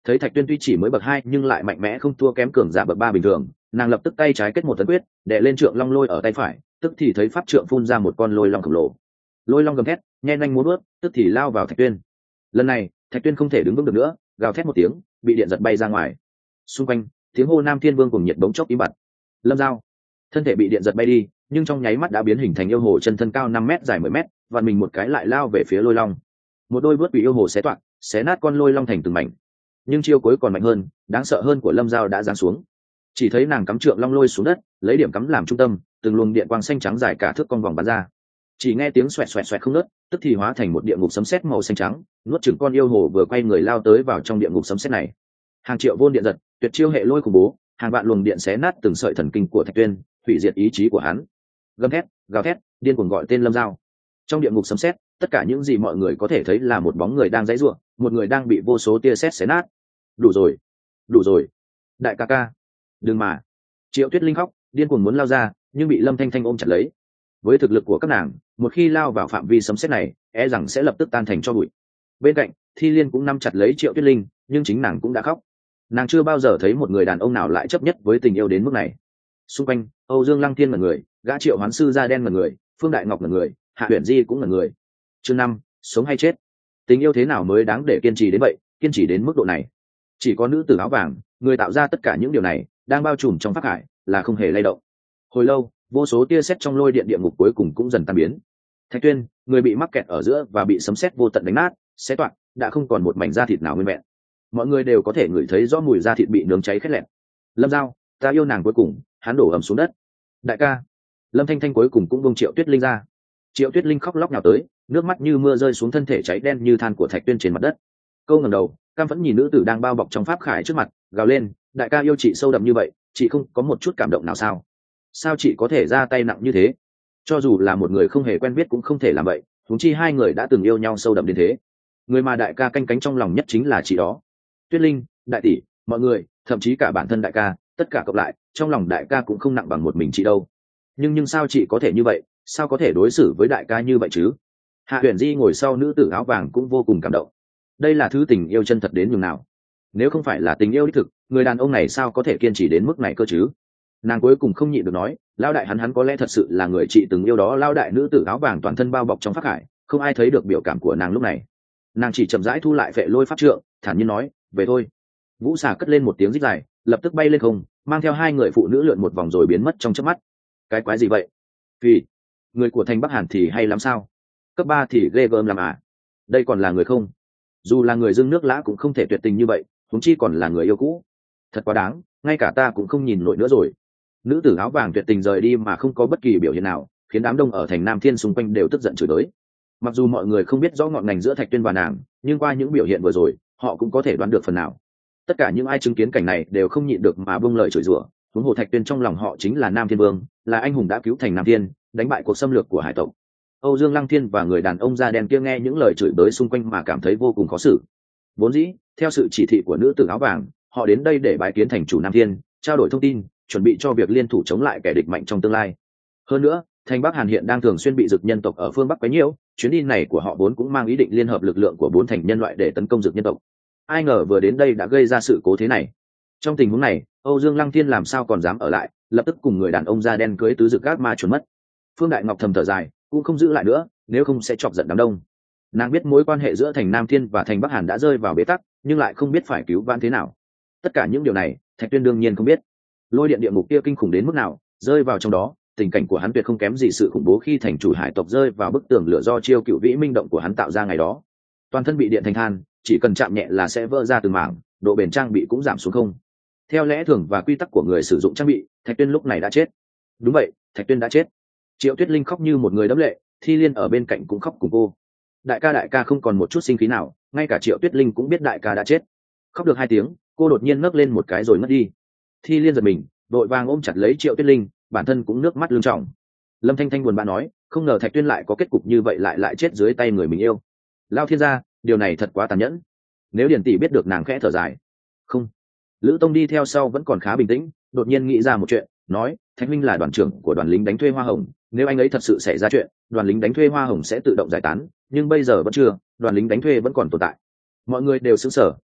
Thấy Thạch Tuyên tuy chỉ mới bậc hai nhưng lại mạnh mẽ không thua kém cường giả bậc ba bình thường, nàng lập tức tay trái kết một tấn quyết, đè lên trượng long lôi ở tay phải, tức thì thấy pháp trượng phun ra một con lôi long khổng lồ. Lôi long gầm thét, nhen nhanh múa bước, tức thì lao vào Thạch Tuyên. Lần này, Thạch Tuyên không thể đứng vững được nữa, gào thét một tiếng, bị điện giật bay ra ngoài. Xung quanh, tiếng hô Nam Thiên Vương cùng nhiệt bỗng chốc im bặt. Lâm Dao, thân thể bị điện giật bay đi, nhưng trong nháy mắt đã biến hình thành yêu hồ chân thân cao năm mét dài mười mét, vặn mình một cái lại lao về phía lôi long. Một đôi bước bị yêu hồ xé toạc, xé nát con lôi long thành từng mảnh. Nhưng chiêu cuối còn mạnh hơn, đáng sợ hơn của Lâm Dao đã giáng xuống. Chỉ thấy nàng cắm trượng long lôi xuống đất, lấy điểm cắm làm trung tâm, từng luồng điện quang xanh trắng dài cả thước con vòng bắn ra. Chỉ nghe tiếng xoẹt xoẹt xoẹt không ngớt, tức thì hóa thành một địa ngục sấm sét màu xanh trắng, nuốt chửng con yêu hồ vừa quay người lao tới vào trong địa ngục sấm sét này. Hàng triệu vôn điện giật, tuyệt chiêu hệ lôi khủng bố, hàng vạn luồng điện xé nát từng sợi thần kinh của Thạch Tuyên, hủy diệt ý chí của hắn. Gầm thét, gào thét, điên cuồng gọi tên Lâm Dao. Trong địa ngục sấm sét, tất cả những gì mọi người có thể thấy là một bóng người đang giãy giụa, một người đang bị vô số tia sét xé nát. Đủ rồi, đủ rồi, đại ca ca, đừng mà. Triệu Tuyết Linh khóc, điên cuồng muốn lao ra, nhưng bị Lâm Thanh Thanh ôm chặt lấy. Với thực lực của các nàng, một khi lao vào phạm vi sấm sét này, e rằng sẽ lập tức tan thành tro bụi. Bên cạnh, Thi Liên cũng nắm chặt lấy Triệu Tuyết Linh, nhưng chính nàng cũng đã khóc. Nàng chưa bao giờ thấy một người đàn ông nào lại chấp nhất với tình yêu đến mức này. Xung quanh, Âu Dương Lăng Thiên là người, gã Triệu Hoán Sư da đen là người, Phương Đại Ngọc là người, Hạ Huyền Di cũng là người. Chương năm, sống hay chết. Tình yêu thế nào mới đáng để kiên trì đến vậy, kiên trì đến mức độ này? Chỉ có nữ tử áo vàng, người tạo ra tất cả những điều này, đang bao trùm trong pháp hải, là không hề lay động. Hồi lâu, vô số tia sét trong lôi điện địa ngục cuối cùng cũng dần tan biến. Thạch Tuyên, người bị mắc kẹt ở giữa và bị sấm sét vô tận đánh nát, xé toạc, đã không còn một mảnh da thịt nào nguyên vẹn. Mọi người đều có thể ngửi thấy rõ mùi da thịt bị nướng cháy khét lẹt. Lâm Dao, ta yêu nàng cuối cùng, hắn đổ ầm xuống đất. Đại ca. Lâm Thanh Thanh cuối cùng cũng buông Triệu Tuyết Linh ra. Triệu Tuyết Linh khóc lóc nhào tới, nước mắt như mưa rơi xuống thân thể cháy đen như than của Thạch Tuyên trên mặt đất. Câu ngẩng đầu, cam phẫn nhìn nữ tử đang bao bọc trong pháp khải trước mặt, gào lên, đại ca yêu chị sâu đậm như vậy, chị không có một chút cảm động nào sao? Sao chị có thể ra tay nặng như thế? Cho dù là một người không hề quen biết cũng không thể làm vậy, huống chi hai người đã từng yêu nhau sâu đậm đến thế. Người mà đại ca canh cánh trong lòng nhất chính là chị đó. Tuyết Linh, đại tỷ, mọi người, thậm chí cả bản thân đại ca, tất cả cộng lại, trong lòng đại ca cũng không nặng bằng một mình chị đâu. Nhưng nhưng sao chị có thể như vậy, sao có thể đối xử với đại ca như vậy chứ? Hạ Huyền Di ngồi sau nữ tử áo vàng cũng vô cùng cảm động. Đây là thứ tình yêu chân thật đến nhường nào. Nếu không phải là tình yêu đích thực, người đàn ông này sao có thể kiên trì đến mức này cơ chứ? Nàng cuối cùng không nhịn được nói, lao đại hắn hắn có lẽ thật sự là người chị từng yêu đó. Lao đại nữ tử áo vàng toàn thân bao bọc trong pháp hải, không ai thấy được biểu cảm của nàng lúc này. Nàng chỉ chậm rãi thu lại phệ lôi pháp trượng, thản nhiên nói, về thôi. Vũ xà cất lên một tiếng rít dài, lập tức bay lên không, mang theo hai người phụ nữ lượn một vòng rồi biến mất trong chớp mắt. Cái quái gì vậy? Vì người của thành Bắc Hàn thì hay lắm sao? Cấp ba thì ghê gớm làm à? Đây còn là người không? Dù là người dưng nước lã cũng không thể tuyệt tình như vậy, huống chi còn là người yêu cũ. Thật quá đáng, ngay cả ta cũng không nhìn nổi nữa rồi. Nữ tử áo vàng tuyệt tình rời đi mà không có bất kỳ biểu hiện nào, khiến đám đông ở thành Nam Thiên xung quanh đều tức giận chửi tới. Mặc dù mọi người không biết rõ ngọn ngành giữa Thạch Tuyên và nàng, nhưng qua những biểu hiện vừa rồi, họ cũng có thể đoán được phần nào. Tất cả những ai chứng kiến cảnh này đều không nhịn được mà buông lời chửi rủa. Huống hồ Thạch Tuyên trong lòng họ chính là Nam Thiên Vương, là anh hùng đã cứu thành Nam Thiên, đánh bại cuộc xâm lược của hải tộc. Âu Dương Lăng Thiên và người đàn ông da đen kia nghe những lời chửi bới xung quanh mà cảm thấy vô cùng khó xử. Vốn dĩ, theo sự chỉ thị của nữ tử áo vàng, họ đến đây để bái kiến thành chủ Nam Thiên, trao đổi thông tin, chuẩn bị cho việc liên thủ chống lại kẻ địch mạnh trong tương lai. Hơn nữa, thành Bắc Hàn hiện đang thường xuyên bị dực nhân tộc ở phương Bắc quấy nhiễu, chuyến đi này của họ vốn cũng mang ý định liên hợp lực lượng của bốn thành nhân loại để tấn công dực nhân tộc. Ai ngờ vừa đến đây đã gây ra sự cố thế này. Trong tình huống này, Âu Dương Lăng Thiên làm sao còn dám ở lại, lập tức cùng người đàn ông da đen cưới tứ dực gác ma trốn mất. Phương Đại Ngọc thầm thở dài, cũng không giữ lại nữa, nếu không sẽ chọc giận đám đông. Nàng biết mối quan hệ giữa thành Nam Thiên và thành Bắc Hàn đã rơi vào bế tắc, nhưng lại không biết phải cứu vãn thế nào. Tất cả những điều này, Thạch Tuyên đương nhiên không biết. Lôi điện địa ngục kia kinh khủng đến mức nào, rơi vào trong đó, tình cảnh của hắn tuyệt không kém gì sự khủng bố khi thành chủ hải tộc rơi vào bức tường lửa do chiêu cựu vĩ minh động của hắn tạo ra ngày đó. Toàn thân bị điện thành than, chỉ cần chạm nhẹ là sẽ vỡ ra từng mảng, độ bền trang bị cũng giảm xuống không. Theo lẽ thường và quy tắc của người sử dụng trang bị, Thạch Tuyên lúc này đã chết. Đúng vậy, Thạch Tuyên đã chết. Triệu Tuyết Linh khóc như một người đẫm lệ, Thi Liên ở bên cạnh cũng khóc cùng cô. Đại ca đại ca không còn một chút sinh khí nào, ngay cả Triệu Tuyết Linh cũng biết đại ca đã chết. Khóc được hai tiếng, cô đột nhiên nấc lên một cái rồi ngất đi. Thi Liên giật mình, vội vàng ôm chặt lấy Triệu Tuyết Linh, bản thân cũng nước mắt lưng tròng. Lâm Thanh Thanh buồn bã nói, không ngờ Thạch Tuyên lại có kết cục như vậy, lại lại chết dưới tay người mình yêu. Lao thiên gia, điều này thật quá tàn nhẫn. Nếu Điền tỷ biết được, nàng khẽ thở dài. Không. Lữ Tông đi theo sau vẫn còn khá bình tĩnh, đột nhiên nghĩ ra một chuyện, nói, Thạch Minh là đoàn trưởng của đoàn lính đánh thuê Hoa Hồng, nếu anh ấy thật sự xảy ra chuyện, đoàn lính đánh thuê Hoa Hồng sẽ tự động giải tán, nhưng bây giờ vẫn chưa, đoàn lính đánh thuê vẫn còn tồn tại. Mọi người đều sững sờ,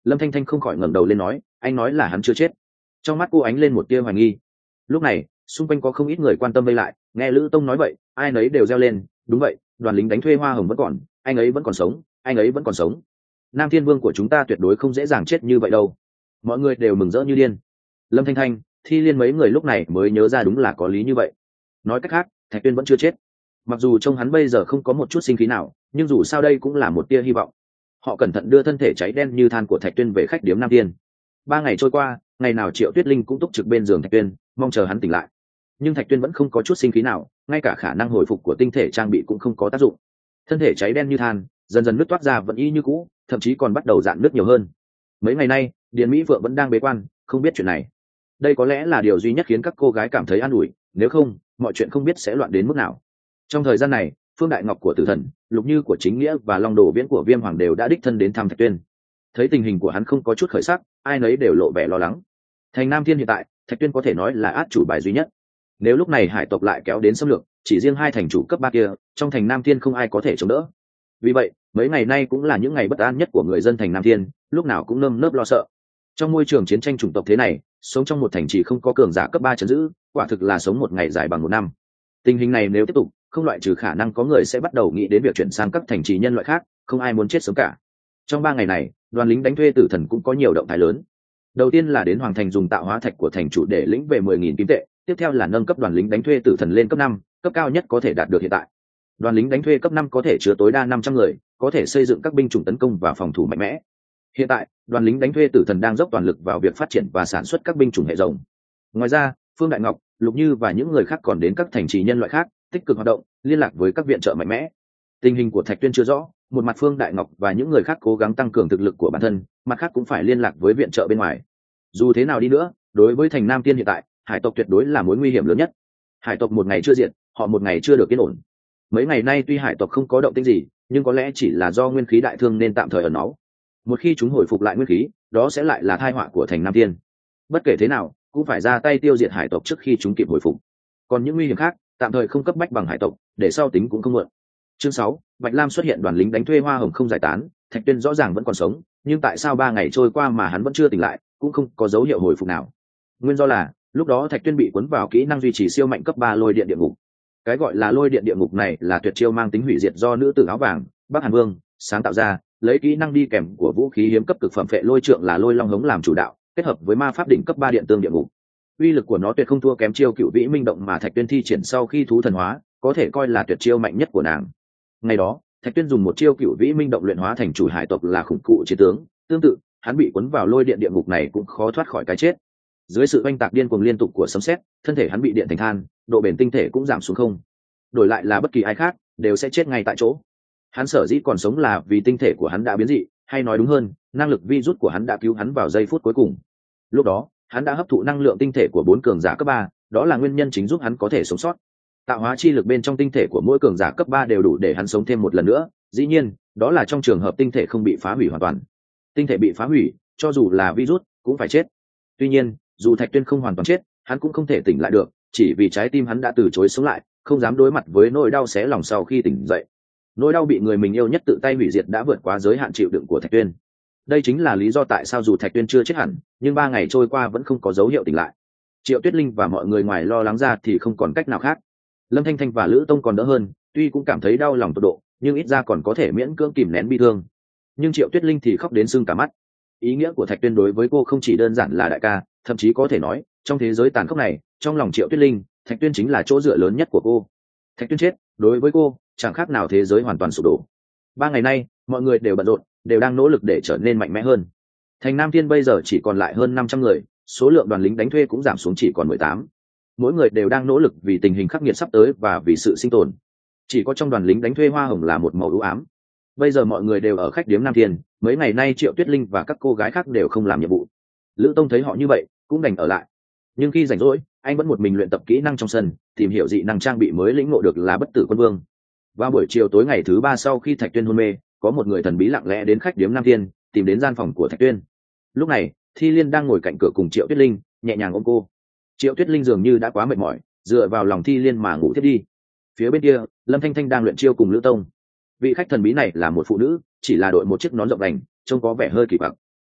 Lâm Thanh Thanh không khỏi ngẩng đầu lên nói, anh nói là hắn chưa chết. Trong mắt cô ánh lên một tia hoài nghi. Lúc này xung quanh có không ít người quan tâm vây lại, nghe Lữ Tông nói vậy ai nấy đều reo lên, đúng vậy, đoàn lính đánh thuê Hoa Hồng vẫn còn, anh ấy vẫn còn sống, anh ấy vẫn còn sống. Nam Thiên Vương của chúng ta tuyệt đối không dễ dàng chết như vậy đâu. Mọi người đều mừng rỡ như điên. Lâm Thanh Thanh, Thi Liên mấy người lúc này mới nhớ ra đúng là có lý như vậy. Nói cách khác, Thạch Tuyên vẫn chưa chết. Mặc dù trông hắn bây giờ không có một chút sinh khí nào, nhưng dù sao đây cũng là một tia hy vọng. Họ cẩn thận đưa thân thể cháy đen như than của Thạch Tuyên về khách điếm Nam Thiên. Ba ngày trôi qua, ngày nào Triệu Tuyết Linh cũng túc trực bên giường Thạch Tuyên, mong chờ hắn tỉnh lại. Nhưng Thạch Tuyên vẫn không có chút sinh khí nào, ngay cả khả năng hồi phục của tinh thể trang bị cũng không có tác dụng. Thân thể cháy đen như than, dần dần nứt toát ra vẫn y như cũ, thậm chí còn bắt đầu rạn nứt nhiều hơn. Mấy ngày nay, Điền Mỹ Phượng vẫn đang bế quan, không biết chuyện này. Đây có lẽ là điều duy nhất khiến các cô gái cảm thấy an ủi, nếu không, mọi chuyện không biết sẽ loạn đến mức nào. Trong thời gian này, Phương Đại Ngọc của Tử Thần, Lục Như của Chính Nghĩa và Long Đồ Viễn của Viêm Hoàng đều đã đích thân đến thăm Thạch Tuyên. Thấy tình hình của hắn không có chút khởi sắc, ai nấy đều lộ vẻ lo lắng. Thành Nam Thiên hiện tại, Thạch Tuyên có thể nói là át chủ bài duy nhất. Nếu lúc này hải tộc lại kéo đến xâm lược, chỉ riêng hai thành chủ cấp ba kia, trong thành Nam Thiên không ai có thể chống đỡ. Vì vậy, mấy ngày nay cũng là những ngày bất an nhất của người dân thành Nam Thiên, lúc nào cũng nơm nớp lo sợ. Trong môi trường chiến tranh chủng tộc thế này, sống trong một thành trì không có cường giả cấp ba trấn giữ, quả thực là sống một ngày dài bằng một năm. Tình hình này nếu tiếp tục, không loại trừ khả năng có người sẽ bắt đầu nghĩ đến việc chuyển sang các thành trì nhân loại khác, không ai muốn chết sớm cả. Trong ba ngày này, đoàn lính đánh thuê Tử Thần cũng có nhiều động thái lớn. Đầu tiên là đến Hoàng Thành dùng tạo hóa thạch của thành chủ để lĩnh về mười nghìn kim tệ, tiếp theo là nâng cấp đoàn lính đánh thuê Tử Thần lên cấp năm, cấp cao nhất có thể đạt được hiện tại. Đoàn lính đánh thuê cấp năm có thể chứa tối đa năm trăm người, có thể xây dựng các binh chủng tấn công và phòng thủ mạnh mẽ. Hiện tại, đoàn lính đánh thuê Tử Thần đang dốc toàn lực vào việc phát triển và sản xuất các binh chủng hệ rồng. Ngoài ra, Phương Đại Ngọc, Lục Như và những người khác còn đến các thành trì nhân loại khác, tích cực hoạt động, liên lạc với các viện trợ mạnh mẽ. Tình hình của Thạch Tuyên chưa rõ, một mặt Phương Đại Ngọc và những người khác cố gắng tăng cường thực lực của bản thân, mặt khác cũng phải liên lạc với viện trợ bên ngoài. Dù thế nào đi nữa, đối với thành Nam Tiên hiện tại, hải tộc tuyệt đối là mối nguy hiểm lớn nhất. Hải tộc một ngày chưa diệt, họ một ngày chưa được yên ổn. Mấy ngày nay tuy hải tộc không có động tĩnh gì, nhưng có lẽ chỉ là do nguyên khí đại thương nên tạm thời ẩn náu. Một khi chúng hồi phục lại nguyên khí, đó sẽ lại là tai họa của thành Nam Tiên. Bất kể thế nào, cũng phải ra tay tiêu diệt hải tộc trước khi chúng kịp hồi phục. Còn những nguy hiểm khác, tạm thời không cấp bách bằng hải tộc, để sau tính cũng không muộn. Chương sáu, Bạch Lam xuất hiện, đoàn lính đánh thuê Hoa Hồng không giải tán, Thạch Tuyên rõ ràng vẫn còn sống, nhưng tại sao ba ngày trôi qua mà hắn vẫn chưa tỉnh lại, cũng không có dấu hiệu hồi phục nào. Nguyên do là, lúc đó Thạch Tuyên bị cuốn vào kỹ năng duy trì siêu mạnh cấp ba lôi điện địa ngục. Cái gọi là lôi điện địa ngục này là tuyệt chiêu mang tính hủy diệt do nữ tử áo vàng, Bắc Hàn Vương sáng tạo ra, lấy kỹ năng đi kèm của vũ khí hiếm cấp cực phẩm phệ lôi trượng là lôi long hống làm chủ đạo, kết hợp với ma pháp đỉnh cấp ba điện tương địa ngục. Uy lực của nó tuyệt không thua kém chiêu Cựu Vĩ Minh Động mà Thạch Tuyên thi triển sau khi thú thần hóa, có thể coi là tuyệt chiêu mạnh nhất của nàng. Ngày đó, Thạch Tuyên dùng một chiêu Cựu Vĩ Minh Động luyện hóa thành chủ hải tộc là khủng cụ chiến tướng, tương tự, hắn bị cuốn vào lôi điện địa ngục này cũng khó thoát khỏi cái chết. Dưới sự oanh tạc điên cuồng liên tục của sấm sét, thân thể hắn bị điện thành than, độ bền tinh thể cũng giảm xuống không. Đổi lại là bất kỳ ai khác, đều sẽ chết ngay tại chỗ. Hắn sở dĩ còn sống là vì tinh thể của hắn đã biến dị, hay nói đúng hơn, năng lực virus của hắn đã cứu hắn vào giây phút cuối cùng. Lúc đó, hắn đã hấp thụ năng lượng tinh thể của bốn cường giả cấp ba, đó là nguyên nhân chính giúp hắn có thể sống sót. Tạo hóa chi lực bên trong tinh thể của mỗi cường giả cấp ba đều đủ để hắn sống thêm một lần nữa, dĩ nhiên, đó là trong trường hợp tinh thể không bị phá hủy hoàn toàn. Tinh thể bị phá hủy, cho dù là virus, cũng phải chết. Tuy nhiên, dù Thạch Tuyên không hoàn toàn chết, hắn cũng không thể tỉnh lại được, chỉ vì trái tim hắn đã từ chối sống lại, không dám đối mặt với nỗi đau xé lòng sau khi tỉnh dậy. Nỗi đau bị người mình yêu nhất tự tay hủy diệt đã vượt quá giới hạn chịu đựng của Thạch Tuyên. Đây chính là lý do tại sao dù Thạch Tuyên chưa chết hẳn, nhưng ba ngày trôi qua vẫn không có dấu hiệu tỉnh lại. Triệu Tuyết Linh và mọi người ngoài lo lắng ra thì không còn cách nào khác. Lâm Thanh Thanh và Lữ Tông còn đỡ hơn, tuy cũng cảm thấy đau lòng tột độ, nhưng ít ra còn có thể miễn cưỡng kìm nén bi thương. Nhưng Triệu Tuyết Linh thì khóc đến sưng cả mắt. Ý nghĩa của Thạch Tuyên đối với cô không chỉ đơn giản là đại ca, thậm chí có thể nói, trong thế giới tàn khốc này, trong lòng Triệu Tuyết Linh, Thạch Tuyên chính là chỗ dựa lớn nhất của cô. Thạch Tuyên chết, đối với cô, chẳng khác nào thế giới hoàn toàn sụp đổ. Ba ngày nay, mọi người đều bận rộn, đều đang nỗ lực để trở nên mạnh mẽ hơn. Thành Nam Thiên bây giờ chỉ còn lại hơn năm trăm người, số lượng đoàn lính đánh thuê cũng giảm xuống chỉ còn mười tám. Mỗi người đều đang nỗ lực vì tình hình khắc nghiệt sắp tới và vì sự sinh tồn. Chỉ có trong đoàn lính đánh thuê Hoa Hồng là một màu u ám. Bây giờ mọi người đều ở khách điếm Nam Thiên, mấy ngày nay Triệu Tuyết Linh và các cô gái khác đều không làm nhiệm vụ. Lữ Tông thấy họ như vậy, cũng đành ở lại. Nhưng khi rảnh rỗi, anh vẫn một mình luyện tập kỹ năng trong sân, tìm hiểu dị năng trang bị mới lĩnh ngộ được là Bất Tử Quân Vương. Vào buổi chiều tối ngày thứ ba sau khi Thạch Tuyên hôn mê, có một người thần bí lặng lẽ đến khách điếm Nam Thiên, tìm đến gian phòng của Thạch Tuyên. Lúc này, Thi Liên đang ngồi cạnh cửa cùng Triệu Tuyết Linh, nhẹ nhàng ôm cô. Triệu Tuyết Linh dường như đã quá mệt mỏi, dựa vào lòng Thi Liên mà ngủ tiếp đi. Phía bên kia, Lâm Thanh Thanh đang luyện chiêu cùng Lữ Tông. Vị khách thần bí này là một phụ nữ, chỉ là đội một chiếc nón rộng đành, trông có vẻ hơi kỳ quặc.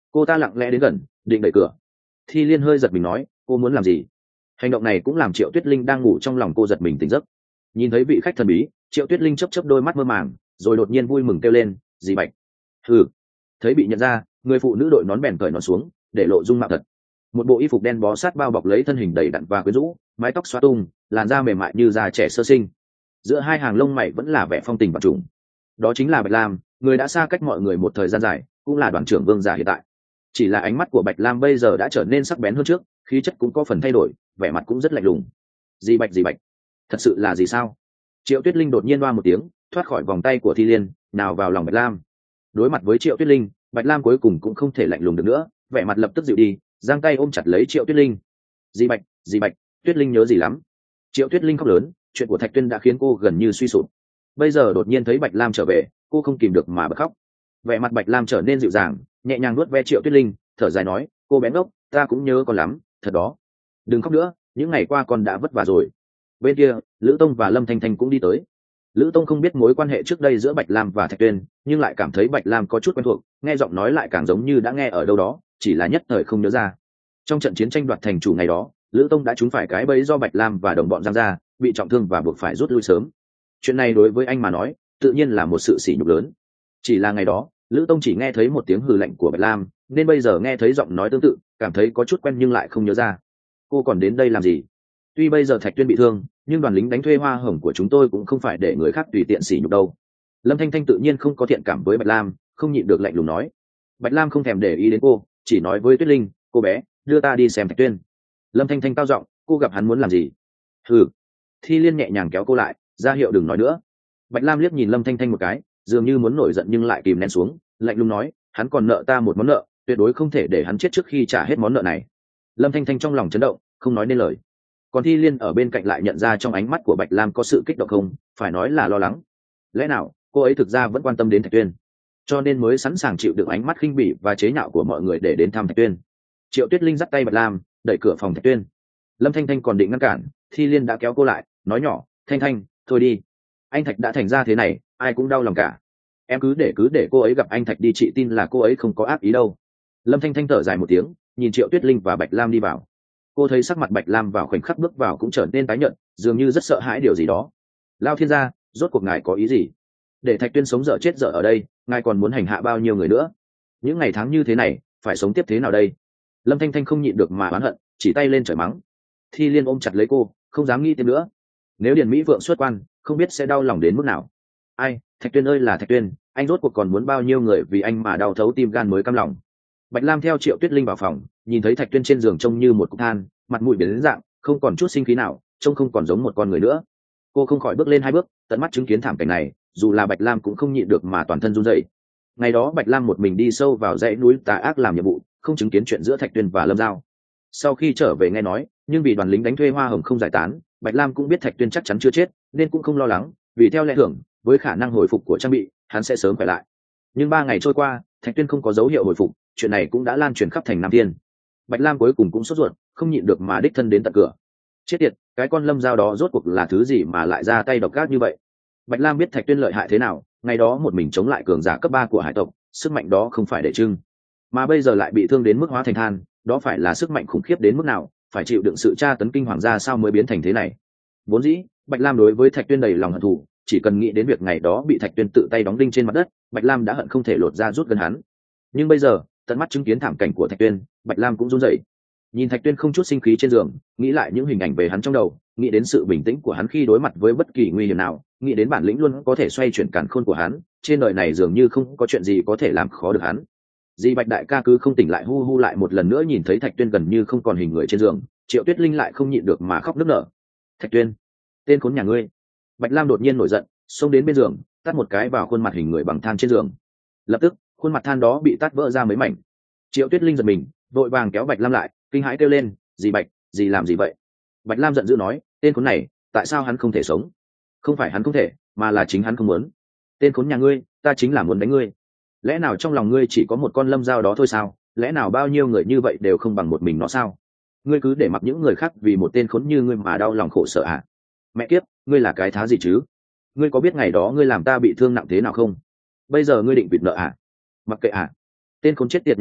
Cô ta lặng lẽ đến gần, định đẩy cửa. Thi Liên hơi giật mình nói, cô muốn làm gì? Hành động này cũng làm Triệu Tuyết Linh đang ngủ trong lòng cô giật mình tỉnh giấc. Nhìn thấy vị khách thần bí, Triệu Tuyết Linh chớp chớp đôi mắt mơ màng, rồi đột nhiên vui mừng kêu lên, dì Bạch. Ừ. Thấy bị nhận ra, người phụ nữ đội nón bèn cởi nón xuống, để lộ dung mạo thật. Một bộ y phục đen bó sát bao bọc lấy thân hình đầy đặn và quyến rũ, mái tóc xóa tung, làn da mềm mại như da trẻ sơ sinh. Giữa hai hàng lông mày vẫn là vẻ phong tình và trùng. Đó chính là Bạch Lam, người đã xa cách mọi người một thời gian dài, cũng là đoàn trưởng Vương giả hiện tại. Chỉ là ánh mắt của Bạch Lam bây giờ đã trở nên sắc bén hơn trước, khí chất cũng có phần thay đổi, vẻ mặt cũng rất lạnh lùng. Dì Bạch, dì Bạch, thật sự là gì sao? Triệu Tuyết Linh đột nhiên oa một tiếng, thoát khỏi vòng tay của Thi Liên, nào vào lòng Bạch Lam. Đối mặt với Triệu Tuyết Linh, Bạch Lam cuối cùng cũng không thể lạnh lùng được nữa, vẻ mặt lập tức dịu đi, giang tay ôm chặt lấy Triệu Tuyết Linh. Dì Bạch, dì Bạch, Tuyết Linh nhớ gì lắm? Triệu Tuyết Linh khóc lớn, chuyện của Thạch Tuyên đã khiến cô gần như suy sụp. Bây giờ đột nhiên thấy Bạch Lam trở về, cô không kìm được mà bật khóc. Vẻ mặt Bạch Lam trở nên dịu dàng, nhẹ nhàng nuốt ve Triệu Tuyết Linh, thở dài nói, cô bé ngốc, ta cũng nhớ con lắm, thật đó. Đừng khóc nữa, những ngày qua con đã vất vả rồi. Bên kia, Lữ Tông và Lâm Thanh Thanh cũng đi tới. Lữ Tông không biết mối quan hệ trước đây giữa Bạch Lam và Thạch Tuyên, nhưng lại cảm thấy Bạch Lam có chút quen thuộc, nghe giọng nói lại càng giống như đã nghe ở đâu đó, chỉ là nhất thời không nhớ ra. Trong trận chiến tranh đoạt thành chủ ngày đó, Lữ Tông đã trúng phải cái bẫy do Bạch Lam và đồng bọn giăng ra, bị trọng thương và buộc phải rút lui sớm. Chuyện này đối với anh mà nói, tự nhiên là một sự sỉ nhục lớn. Chỉ là ngày đó, Lữ Tông chỉ nghe thấy một tiếng hừ lạnh của Bạch Lam, nên bây giờ nghe thấy giọng nói tương tự, cảm thấy có chút quen nhưng lại không nhớ ra. Cô còn đến đây làm gì? Tuy bây giờ Thạch Tuyên bị thương, nhưng đoàn lính đánh thuê hoa hồng của chúng tôi cũng không phải để người khác tùy tiện sỉ nhục đâu. Lâm Thanh Thanh tự nhiên không có thiện cảm với Bạch Lam, không nhịn được lạnh lùng nói. Bạch Lam không thèm để ý đến cô, chỉ nói với Tuyết Linh, cô bé, đưa ta đi xem Thạch Tuyên. Lâm Thanh Thanh cao giọng, cô gặp hắn muốn làm gì? Ừ. Thi Liên nhẹ nhàng kéo cô lại, ra hiệu đừng nói nữa. Bạch Lam liếc nhìn Lâm Thanh Thanh một cái, dường như muốn nổi giận nhưng lại kìm nén xuống, lạnh lùng nói, hắn còn nợ ta một món nợ, tuyệt đối không thể để hắn chết trước khi trả hết món nợ này. Lâm Thanh Thanh trong lòng chấn động, không nói nên lời. Còn Thi Liên ở bên cạnh lại nhận ra trong ánh mắt của Bạch Lam có sự kích động không, phải nói là lo lắng. Lẽ nào cô ấy thực ra vẫn quan tâm đến Thạch Tuyên, cho nên mới sẵn sàng chịu đựng ánh mắt khinh bỉ và chế nhạo của mọi người để đến thăm Thạch Tuyên. Triệu Tuyết Linh dắt tay Bạch Lam, đẩy cửa phòng Thạch Tuyên. Lâm Thanh Thanh còn định ngăn cản, Thi Liên đã kéo cô lại, nói nhỏ, Thanh Thanh, thôi đi. Anh Thạch đã thành ra thế này, ai cũng đau lòng cả. Em cứ để cứ để cô ấy gặp anh Thạch đi, chị tin là cô ấy không có ác ý đâu. Lâm Thanh Thanh thở dài một tiếng, nhìn Triệu Tuyết Linh và Bạch Lam đi vào. Cô thấy sắc mặt Bạch Lam vào khoảnh khắc bước vào cũng trở nên tái nhợt, dường như rất sợ hãi điều gì đó. Lao thiên gia, rốt cuộc ngài có ý gì? Để Thạch Tuyên sống dở chết dở ở đây, ngài còn muốn hành hạ bao nhiêu người nữa? Những ngày tháng như thế này, phải sống tiếp thế nào đây? Lâm Thanh Thanh không nhịn được mà oán hận, chỉ tay lên trời mắng. Thi Liên ôm chặt lấy cô, không dám nghĩ thêm nữa. Nếu Điền Mỹ Vượng xuất quan, không biết sẽ đau lòng đến mức nào. Ai, Thạch Tuyên ơi là Thạch Tuyên, anh rốt cuộc còn muốn bao nhiêu người vì anh mà đau thấu tim gan mới cam lòng. Bạch Lam theo Triệu Tuyết Linh vào phòng, nhìn thấy Thạch Tuyên trên giường trông như một cục than, mặt mũi biến dạng, không còn chút sinh khí nào, trông không còn giống một con người nữa. Cô không khỏi bước lên hai bước, tận mắt chứng kiến thảm cảnh này, dù là Bạch Lam cũng không nhịn được mà toàn thân run rẩy. Ngày đó Bạch Lam một mình đi sâu vào dãy núi tà ác làm nhiệm vụ, không chứng kiến chuyện giữa Thạch Tuyên và Lâm Giao. Sau khi trở về nghe nói, nhưng vì đoàn lính đánh thuê hoa hồng không giải tán, Bạch Lam cũng biết Thạch Tuyên chắc chắn chưa chết, nên cũng không lo lắng, vì theo lẽ thường, với khả năng hồi phục của trang bị, hắn sẽ sớm khỏe lại. Nhưng ba ngày trôi qua, Thạch Tuyên không có dấu hiệu hồi phục, chuyện này cũng đã lan truyền khắp thành Nam Thiên. Bạch Lam cuối cùng cũng sốt ruột, không nhịn được mà đích thân đến tận cửa. Chết tiệt, cái con Lâm Giao đó rốt cuộc là thứ gì mà lại ra tay độc ác như vậy? Bạch Lam biết Thạch Tuyên lợi hại thế nào, ngày đó một mình chống lại cường giả cấp ba của hải tộc, sức mạnh đó không phải để trưng, mà bây giờ lại bị thương đến mức hóa thành than, đó phải là sức mạnh khủng khiếp đến mức nào, phải chịu đựng sự tra tấn kinh hoàng ra sao mới biến thành thế này. Vốn dĩ, Bạch Lam đối với Thạch Tuyên đầy lòng hận thù, chỉ cần nghĩ đến việc ngày đó bị Thạch Tuyên tự tay đóng đinh trên mặt đất, Bạch Lam đã hận không thể lột ra rút gần hắn. Nhưng bây giờ, tận mắt chứng kiến thảm cảnh của Thạch Tuyên, Bạch Lam cũng run rẩy. Nhìn Thạch Tuyên không chút sinh khí trên giường, nghĩ lại những hình ảnh về hắn trong đầu, nghĩ đến sự bình tĩnh của hắn khi đối mặt với bất kỳ nguy hiểm nào, nghĩ đến bản lĩnh luôn có thể xoay chuyển càn khôn của hắn, trên đời này dường như không có chuyện gì có thể làm khó được hắn. Di Bạch đại ca cứ không tỉnh lại, hu hu lại một lần nữa nhìn thấy Thạch Tuyên gần như không còn hình người trên giường, Triệu Tuyết Linh lại không nhịn được mà khóc nức nở. Thạch Tuyên, tên khốn nhà ngươi! Bạch Lam đột nhiên nổi giận, xông đến bên giường, tát một cái vào khuôn mặt hình người bằng than trên giường. Lập tức, khuôn mặt than đó bị tát vỡ ra mấy mảnh. Triệu Tuyết Linh giật mình, vội vàng kéo Bạch Lam lại, kinh hãi kêu lên, "Dì Bạch, dì làm gì vậy?" Bạch Lam giận dữ nói, "Tên khốn này, tại sao hắn không thể sống?" "Không phải hắn không thể, mà là chính hắn không muốn." "Tên khốn nhà ngươi, ta chính là muốn đánh ngươi. Lẽ nào trong lòng ngươi chỉ có một con Lâm Giao đó thôi sao? Lẽ nào bao nhiêu người như vậy đều không bằng một mình nó sao? Ngươi cứ để mặc những người khác vì một tên khốn như ngươi mà đau lòng khổ sở à? Mẹ kiếp, ngươi là cái thá gì chứ? Ngươi có biết ngày đó ngươi làm ta bị thương nặng thế nào không? Bây giờ ngươi định vịt nợ à? Mặc kệ à? Tên khốn chết tiệt nhà ngươi,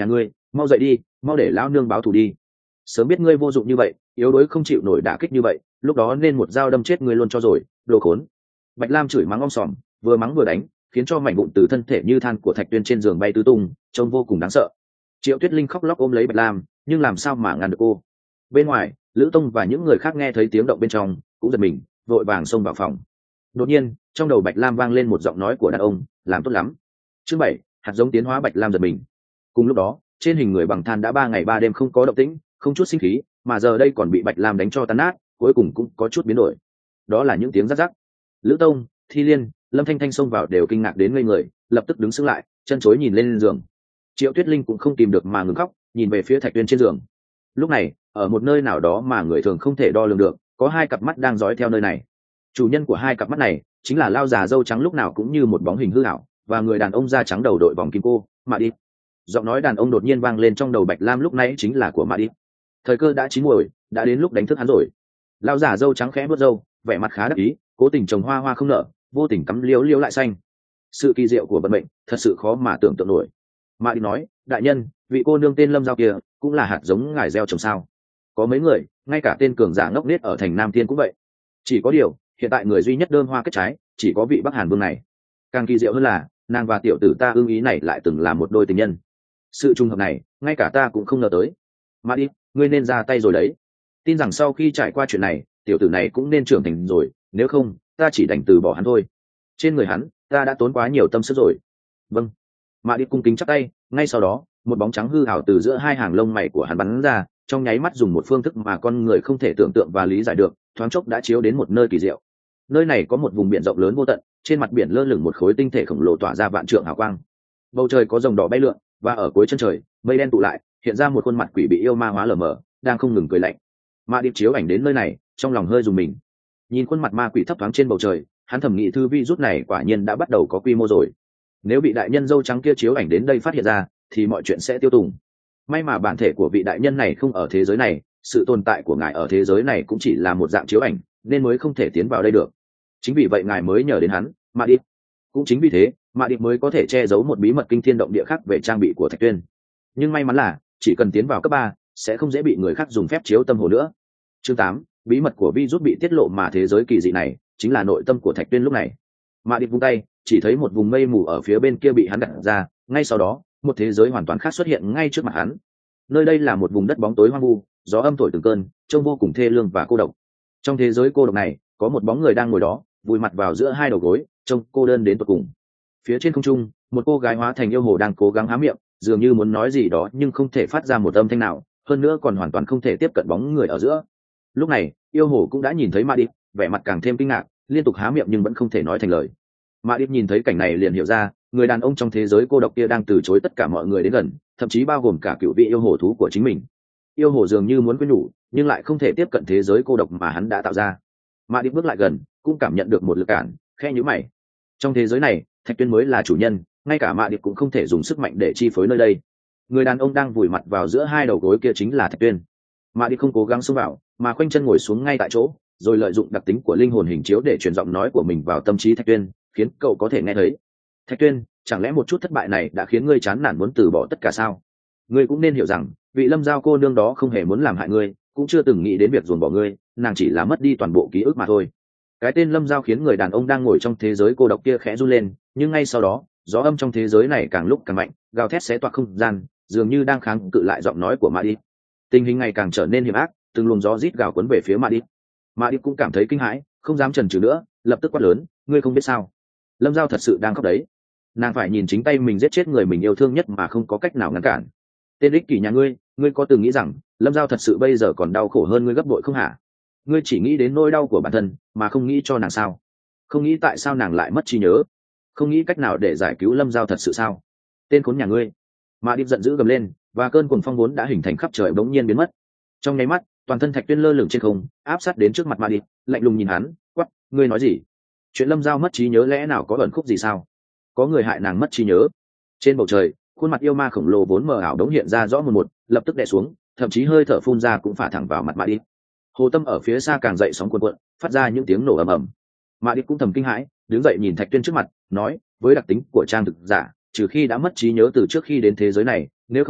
mau dậy đi, mau để lão nương báo thù đi. Sớm biết ngươi vô dụng như vậy, yếu đuối không chịu nổi đả kích như vậy, lúc đó nên một dao đâm chết ngươi luôn cho rồi, đồ khốn. Bạch Lam chửi mắng om sòm, vừa mắng vừa đánh, khiến cho mảnh vụn từ thân thể như than của Thạch Tuyên trên giường bay tứ tung, trông vô cùng đáng sợ. Triệu Tuyết Linh khóc lóc ôm lấy Bạch Lam, nhưng làm sao mà ngăn được cô. Bên ngoài, Lữ Tông và những người khác nghe thấy tiếng động bên trong, cũng giật mình, vội vàng xông vào phòng. Đột nhiên, trong đầu Bạch Lam vang lên một giọng nói của đàn ông, làm tốt lắm. Chương bảy, hạt giống tiến hóa. Bạch Lam giật mình. Cùng lúc đó, trên hình người bằng than đã ba ngày ba đêm không có động tĩnh, không chút sinh khí, mà giờ đây còn bị Bạch Lam đánh cho tan nát, cuối cùng cũng có chút biến đổi. Đó là những tiếng rắc rắc. Lữ Tông, Thi Liên, Lâm Thanh Thanh xông vào đều kinh ngạc đến ngây người, lập tức đứng sững lại, chân chối nhìn lên giường. Triệu Tuyết Linh cũng không kìm được mà ngừng khóc, nhìn về phía Thạch Tuyên trên giường. Lúc này, ở một nơi nào đó mà người thường không thể đo lường được, có hai cặp mắt đang dõi theo nơi này. Chủ nhân của hai cặp mắt này chính là lao già râu trắng lúc nào cũng như một bóng hình hư ảo, và người đàn ông da trắng đầu đội vòng kim cô, Mạ Đi. Giọng nói đàn ông đột nhiên vang lên trong đầu Bạch Lam lúc nãy chính là của Mạ Đi. Thời cơ đã chín muồi, đã đến lúc đánh thức hắn rồi. Lao già râu trắng khẽ vuốt râu, vẻ mặt khá đắc ý, cố tình trồng hoa hoa không nở, vô tình cắm liễu liễu lại xanh. Sự kỳ diệu của vận mệnh thật sự khó mà tưởng tượng nổi. Mạ Đi nói, đại nhân, vị cô nương tên Lâm Giao kia cũng là hạt giống ngài gieo trồng sao? Có mấy người, ngay cả tên cường giả ngốc nghếch ở thành Nam Thiên cũng vậy. Chỉ có điều, hiện tại người duy nhất đơn hoa kết trái, chỉ có vị Bắc Hàn Vương này. Càng kỳ diệu hơn là, nàng và tiểu tử ta ưng ý này lại từng là một đôi tình nhân. Sự trùng hợp này, ngay cả ta cũng không ngờ tới. Mạ Đi, ngươi nên ra tay rồi đấy. Tin rằng sau khi trải qua chuyện này, tiểu tử này cũng nên trưởng thành rồi, nếu không, ta chỉ đành từ bỏ hắn thôi. Trên người hắn, ta đã tốn quá nhiều tâm sức rồi. Vâng. Mạ Đi cung kính chắp tay, ngay sau đó, một bóng trắng hư ảo từ giữa hai hàng lông mày của hắn bắn ra, trong nháy mắt dùng một phương thức mà con người không thể tưởng tượng và lý giải được, thoáng chốc đã chiếu đến một nơi kỳ diệu. Nơi này có một vùng biển rộng lớn vô tận, trên mặt biển lơ lửng một khối tinh thể khổng lồ tỏa ra vạn trượng hào quang. Bầu trời có rồng đỏ bay lượn, và ở cuối chân trời, mây đen tụ lại, hiện ra một khuôn mặt quỷ bị yêu ma hóa lờ mờ, đang không ngừng cười lạnh. Mạ Điệp chiếu ảnh đến nơi này, trong lòng hơi rùng mình. Nhìn khuôn mặt ma quỷ thấp thoáng trên bầu trời, hắn thẩm nghĩ thư vi rút này quả nhiên đã bắt đầu có quy mô rồi. Nếu bị đại nhân dâu trắng kia chiếu ảnh đến đây phát hiện ra, thì mọi chuyện sẽ tiêu tùng. May mà bản thể của vị đại nhân này không ở thế giới này, sự tồn tại của ngài ở thế giới này cũng chỉ là một dạng chiếu ảnh, nên mới không thể tiến vào đây được. Chính vì vậy ngài mới nhờ đến hắn, Mạ Điệp. Cũng chính vì thế, Mạ Điệp mới có thể che giấu một bí mật kinh thiên động địa khác về trang bị của Thạch Tuyên. Nhưng may mắn là, chỉ cần tiến vào cấp ba, sẽ không dễ bị người khác dùng phép chiếu tâm hồ nữa. Chương tám, bí mật của virus bị tiết lộ mà thế giới kỳ dị này chính là nội tâm của Thạch Tuyên lúc này. Mạ Điệp vung tay, chỉ thấy một vùng mây mù ở phía bên kia bị hắn đặt ra, ngay sau đó, một thế giới hoàn toàn khác xuất hiện ngay trước mặt hắn. Nơi đây là một vùng đất bóng tối hoang vu, gió âm thổi từng cơn, trông vô cùng thê lương và cô độc. Trong thế giới cô độc này, có một bóng người đang ngồi đó, vùi mặt vào giữa hai đầu gối, trông cô đơn đến tột cùng. Phía trên không trung, một cô gái hóa thành yêu hồ đang cố gắng há miệng, dường như muốn nói gì đó nhưng không thể phát ra một âm thanh nào, hơn nữa còn hoàn toàn không thể tiếp cận bóng người ở giữa. Lúc này, yêu hồ cũng đã nhìn thấy Mạ Điệp, vẻ mặt càng thêm kinh ngạc, liên tục há miệng nhưng vẫn không thể nói thành lời. Mạ Điệp nhìn thấy cảnh này liền hiểu ra, người đàn ông trong thế giới cô độc kia đang từ chối tất cả mọi người đến gần, thậm chí bao gồm cả cựu vị yêu hồ thú của chính mình. Yêu hồ dường như muốn quên nhủ, nhưng lại không thể tiếp cận thế giới cô độc mà hắn đã tạo ra. Mạ Điệp bước lại gần, cũng cảm nhận được một lực cản, khe nhíu mày. Trong thế giới này, Thạch Tuyên mới là chủ nhân, ngay cả Mạ Điệp cũng không thể dùng sức mạnh để chi phối nơi đây. Người đàn ông đang vùi mặt vào giữa hai đầu gối kia chính là Thạch Tuyên. Mạ Điệp không cố gắng xông vào, mà khoanh chân ngồi xuống ngay tại chỗ, rồi lợi dụng đặc tính của linh hồn hình chiếu để truyền giọng nói của mình vào tâm trí Thạch Tuyên, khiến cậu có thể nghe thấy. Thạch Tuyên, chẳng lẽ một chút thất bại này đã khiến ngươi chán nản muốn từ bỏ tất cả sao? Ngươi cũng nên hiểu rằng, vị Lâm Giao cô nương đó không hề muốn làm hại ngươi, cũng chưa từng nghĩ đến việc dồn bỏ ngươi, nàng chỉ là mất đi toàn bộ ký ức mà thôi. Cái tên Lâm Giao khiến người đàn ông đang ngồi trong thế giới cô độc kia khẽ run lên, nhưng ngay sau đó, gió âm trong thế giới này càng lúc càng mạnh, gào thét xé toạc không gian, dường như đang kháng cự lại giọng nói của Mạ Điệp. Tình hình ngày càng trở nên hiểm ác, từng luồng gió rít gào cuốn về phía Mạ Điệp. Mạ Điệp cũng cảm thấy kinh hãi, không dám chần chừ nữa, lập tức quát lớn, ngươi không biết sao? Lâm Giao thật sự đang khóc đấy. Nàng phải nhìn chính tay mình giết chết người mình yêu thương nhất mà không có cách nào ngăn cản. Tên ích kỷ nhà ngươi, ngươi có từng nghĩ rằng Lâm Giao thật sự bây giờ còn đau khổ hơn ngươi gấp bội không hả? Ngươi chỉ nghĩ đến nỗi đau của bản thân mà không nghĩ cho nàng sao? Không nghĩ tại sao nàng lại mất trí nhớ? Không nghĩ cách nào để giải cứu Lâm Giao thật sự sao? Tên khốn nhà ngươi! Mạ Điệp giận dữ gầm lên, và cơn cuồng phong vốn đã hình thành khắp trời bỗng nhiên biến mất. Trong nháy mắt, toàn thân Thạch Tuyên lơ lửng trên không, áp sát đến trước mặt Mạ Điệp, lạnh lùng nhìn hắn, quắc, ngươi nói gì? Chuyện Lâm Giao mất trí nhớ lẽ nào có ẩn khúc gì sao? Có người hại nàng mất trí nhớ? Trên bầu trời, khuôn mặt yêu ma khổng lồ vốn mờ ảo đống hiện ra rõ một một, lập tức đè xuống, thậm chí hơi thở phun ra cũng phả thẳng vào mặt Mạ Điệp. Hồ Tâm ở phía xa càng dậy sóng cuộn cuộn, phát ra những tiếng nổ ầm ầm. Mạ Điệp cũng thầm kinh hãi, đứng dậy nhìn Thạch Tuyên trước mặt, nói, với đặc tính của trang thực giả, trừ khi đã mất trí nhớ từ trước khi đến thế giới này, nếu không,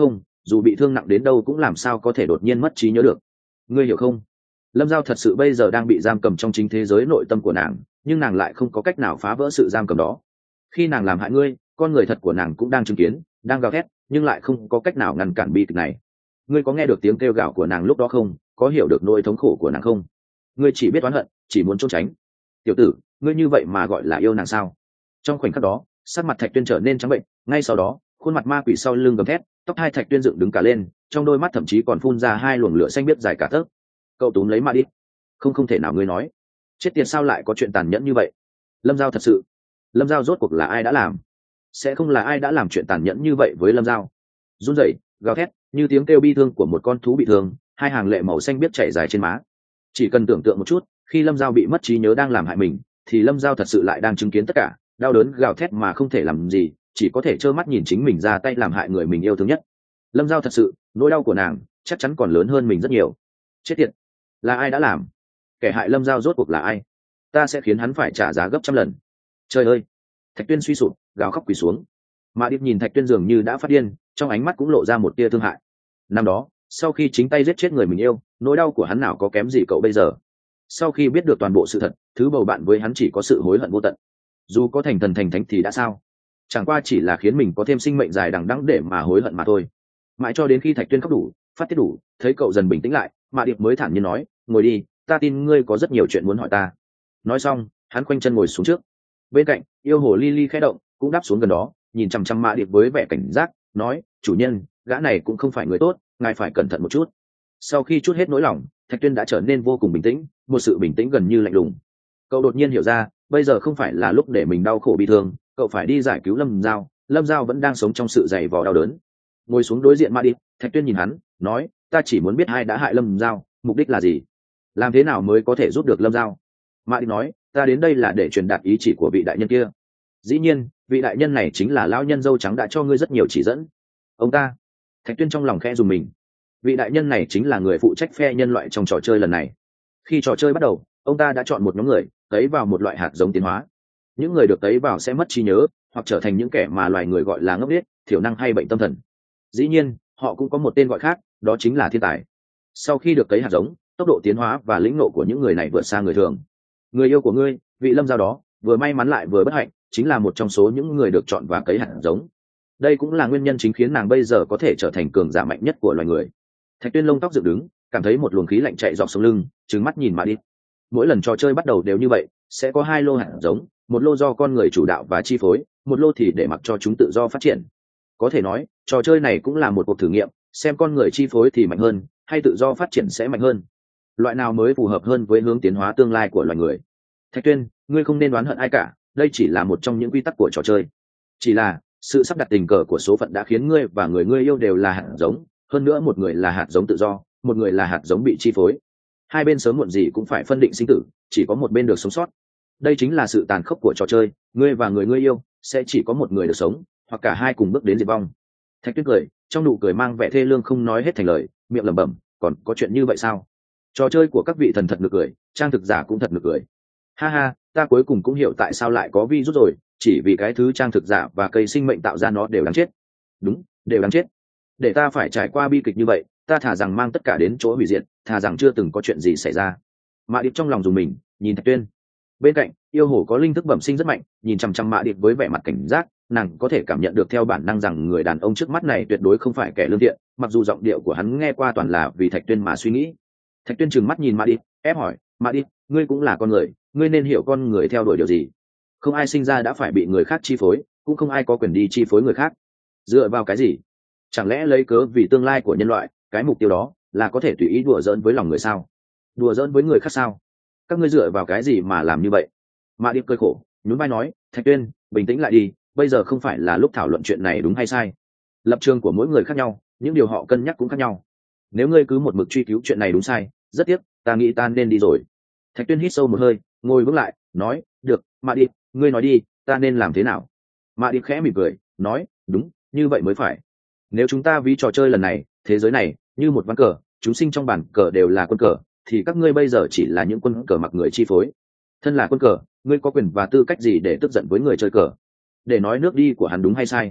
dù bị thương nặng đến đâu cũng làm sao có thể đột nhiên mất trí nhớ được. Ngươi hiểu không? Lâm Giao thật sự bây giờ đang bị giam cầm trong chính thế giới nội tâm của nàng, nhưng nàng lại không có cách nào phá vỡ sự giam cầm đó. Khi nàng làm hại ngươi, con người thật của nàng cũng đang chứng kiến, đang gào thét, nhưng lại không có cách nào ngăn cản bi kịch này. Ngươi có nghe được tiếng kêu gào của nàng lúc đó không? Có hiểu được nỗi thống khổ của nàng không? Ngươi chỉ biết oán hận, chỉ muốn trốn tránh. Tiểu tử, ngươi như vậy mà gọi là yêu nàng sao? Trong khoảnh khắc đó, sắc mặt Thạch Tuyên trở nên trắng bệnh, ngay sau đó, khuôn mặt ma quỷ sau lưng gầm thét, tóc hai Thạch Tuyên dựng đứng cả lên, trong đôi mắt thậm chí còn phun ra hai luồng lửa xanh biếc dài cả tấc. Cậu túm lấy ma đi. Không không thể nào ngươi nói. Chết tiệt, sao lại có chuyện tàn nhẫn như vậy? Lâm Giao thật sự. Lâm Giao rốt cuộc là ai đã làm? Sẽ không là ai đã làm chuyện tàn nhẫn như vậy với Lâm Giao? Run rẩy, gào thét, như tiếng kêu bi thương của một con thú bị thương, hai hàng lệ màu xanh biếc chảy dài trên má. Chỉ cần tưởng tượng một chút, khi Lâm Giao bị mất trí nhớ đang làm hại mình, thì Lâm Giao thật sự lại đang chứng kiến tất cả, đau đớn gào thét mà không thể làm gì, chỉ có thể trơ mắt nhìn chính mình ra tay làm hại người mình yêu thương nhất. Lâm Giao thật sự, nỗi đau của nàng chắc chắn còn lớn hơn mình rất nhiều. Chết tiệt, là ai đã làm? Kẻ hại Lâm Giao rốt cuộc là ai? Ta sẽ khiến hắn phải trả giá gấp trăm lần. Trời ơi! Thạch Tuyên suy sụp, gào khóc quỳ xuống. Mà Điệp nhìn Thạch Tuyên dường như đã phát điên, trong ánh mắt cũng lộ ra một tia thương hại. Năm đó, sau khi chính tay giết chết người mình yêu, nỗi đau của hắn nào có kém gì cậu bây giờ? Sau khi biết được toàn bộ sự thật, thứ bầu bạn với hắn chỉ có sự hối hận vô tận. Dù có thành thần thành thánh thì đã sao? Chẳng qua chỉ là khiến mình có thêm sinh mệnh dài đằng đẵng để mà hối hận mà thôi. Mãi cho đến khi Thạch Tuyên khóc đủ, phát tiết đủ, thấy cậu dần bình tĩnh lại, Mạ Điệp mới thản nhiên nói, ngồi đi, ta tin ngươi có rất nhiều chuyện muốn hỏi ta. Nói xong, hắn khoanh chân ngồi xuống trước. Bên cạnh, yêu hồ Lily khẽ động, cũng đáp xuống gần đó, nhìn chằm chằm Mạ Điệp với vẻ cảnh giác, nói, chủ nhân, gã này cũng không phải người tốt, ngài phải cẩn thận một chút. Sau khi chút hết nỗi lòng, Thạch Tuyên đã trở nên vô cùng bình tĩnh, một sự bình tĩnh gần như lạnh lùng. Cậu đột nhiên hiểu ra, bây giờ không phải là lúc để mình đau khổ bị thương, cậu phải đi giải cứu Lâm Giao. Lâm Giao vẫn đang sống trong sự dày vò đau đớn. Ngồi xuống đối diện Mạ Điệp, Thạch Tuyên nhìn hắn, nói, ta chỉ muốn biết ai đã hại Lâm Giao, mục đích là gì, làm thế nào mới có thể giúp được Lâm Giao. Mạ Điệp nói, ta đến đây là để truyền đạt ý chỉ của vị đại nhân kia. Dĩ nhiên, vị đại nhân này chính là lão nhân dâu trắng đã cho ngươi rất nhiều chỉ dẫn. Ông ta. Thạch Tuyên trong lòng khẽ dùng mình. Vị đại nhân này chính là người phụ trách phe nhân loại trong trò chơi lần này. Khi trò chơi bắt đầu, ông ta đã chọn một nhóm người cấy vào một loại hạt giống tiến hóa. Những người được cấy vào sẽ mất trí nhớ, hoặc trở thành những kẻ mà loài người gọi là ngốc nghếch, thiểu năng hay bệnh tâm thần. Dĩ nhiên, họ cũng có một tên gọi khác, đó chính là thiên tài. Sau khi được cấy hạt giống, tốc độ tiến hóa và lĩnh ngộ của những người này vượt xa người thường. Người yêu của ngươi, vị Lâm Giao đó, vừa may mắn lại vừa bất hạnh, chính là một trong số những người được chọn và cấy hạt giống. Đây cũng là nguyên nhân chính khiến nàng bây giờ có thể trở thành cường giả mạnh nhất của loài người. Thạch Tuyên lông tóc dựng đứng, cảm thấy một luồng khí lạnh chạy dọc sống lưng, trừng mắt nhìn Mạ Điệp. Mỗi lần trò chơi bắt đầu đều như vậy, sẽ có hai lô hạt giống, một lô do con người chủ đạo và chi phối, một lô thì để mặc cho chúng tự do phát triển. Có thể nói, trò chơi này cũng là một cuộc thử nghiệm, xem con người chi phối thì mạnh hơn, hay tự do phát triển sẽ mạnh hơn. Loại nào mới phù hợp hơn với hướng tiến hóa tương lai của loài người. Thạch Tuyên, ngươi không nên oán hận ai cả, đây chỉ là một trong những quy tắc của trò chơi. Chỉ là sự sắp đặt tình cờ của số phận đã khiến ngươi và người ngươi yêu đều là hạt giống, hơn nữa một người là hạt giống tự do, một người là hạt giống bị chi phối. Hai bên sớm muộn gì cũng phải phân định sinh tử, chỉ có một bên được sống sót. Đây chính là sự tàn khốc của trò chơi, ngươi và người ngươi yêu sẽ chỉ có một người được sống, hoặc cả hai cùng bước đến diệt vong. Thạch Tuyết cười, trong nụ cười mang vẻ thê lương không nói hết thành lời, miệng lẩm bẩm, còn có chuyện như vậy sao? Trò chơi của các vị thần thật nực cười, trang thực giả cũng thật nực cười. Ha ha, ta cuối cùng cũng hiểu tại sao lại có virus rồi, chỉ vì cái thứ trang thực giả và cây sinh mệnh tạo ra nó đều đáng chết. Đúng, đều đáng chết. Để ta phải trải qua bi kịch như vậy, ta thà rằng mang tất cả đến chỗ hủy diệt, thà rằng chưa từng có chuyện gì xảy ra. Mạ Điệp trong lòng dùng mình, nhìn Thạch Tuyên. Bên cạnh, yêu hổ có linh thức bẩm sinh rất mạnh, nhìn chằm chằm Mạ Điệp với vẻ mặt cảnh giác, nàng có thể cảm nhận được theo bản năng rằng người đàn ông trước mắt này tuyệt đối không phải kẻ lương thiện, mặc dù giọng điệu của hắn nghe qua toàn là vì Thạch Tuyên mà suy nghĩ. Thạch Tuyên trừng mắt nhìn Mạ Điệp, ép hỏi, Mạ Điệp, ngươi cũng là con người, ngươi nên hiểu con người theo đuổi điều gì. Không ai sinh ra đã phải bị người khác chi phối, cũng không ai có quyền đi chi phối người khác. Dựa vào cái gì? Chẳng lẽ lấy cớ vì tương lai của nhân loại, cái mục tiêu đó là có thể tùy ý đùa giỡn với lòng người sao? Đùa giỡn với người khác sao? Các ngươi dựa vào cái gì mà làm như vậy? Mạ Điệp cười khổ, nhún vai nói, Thạch Tuyên, bình tĩnh lại đi, bây giờ không phải là lúc thảo luận chuyện này đúng hay sai. Lập trường của mỗi người khác nhau, những điều họ cân nhắc cũng khác nhau. Nếu ngươi cứ một mực truy cứu chuyện này đúng sai, rất tiếc, ta nghĩ ta nên đi rồi. Thạch Tuyên hít sâu một hơi, ngồi vững lại, nói, được, Mạ Điệp, ngươi nói đi, ta nên làm thế nào? Mạ Điệp khẽ mỉm cười, nói, đúng, như vậy mới phải. Nếu chúng ta ví trò chơi lần này, thế giới này như một ván cờ, chúng sinh trong bàn cờ đều là quân cờ, thì các ngươi bây giờ chỉ là những quân cờ mặc người chi phối. Thân là quân cờ, ngươi có quyền và tư cách gì để tức giận với người chơi cờ? Để nói nước đi của hắn đúng hay sai?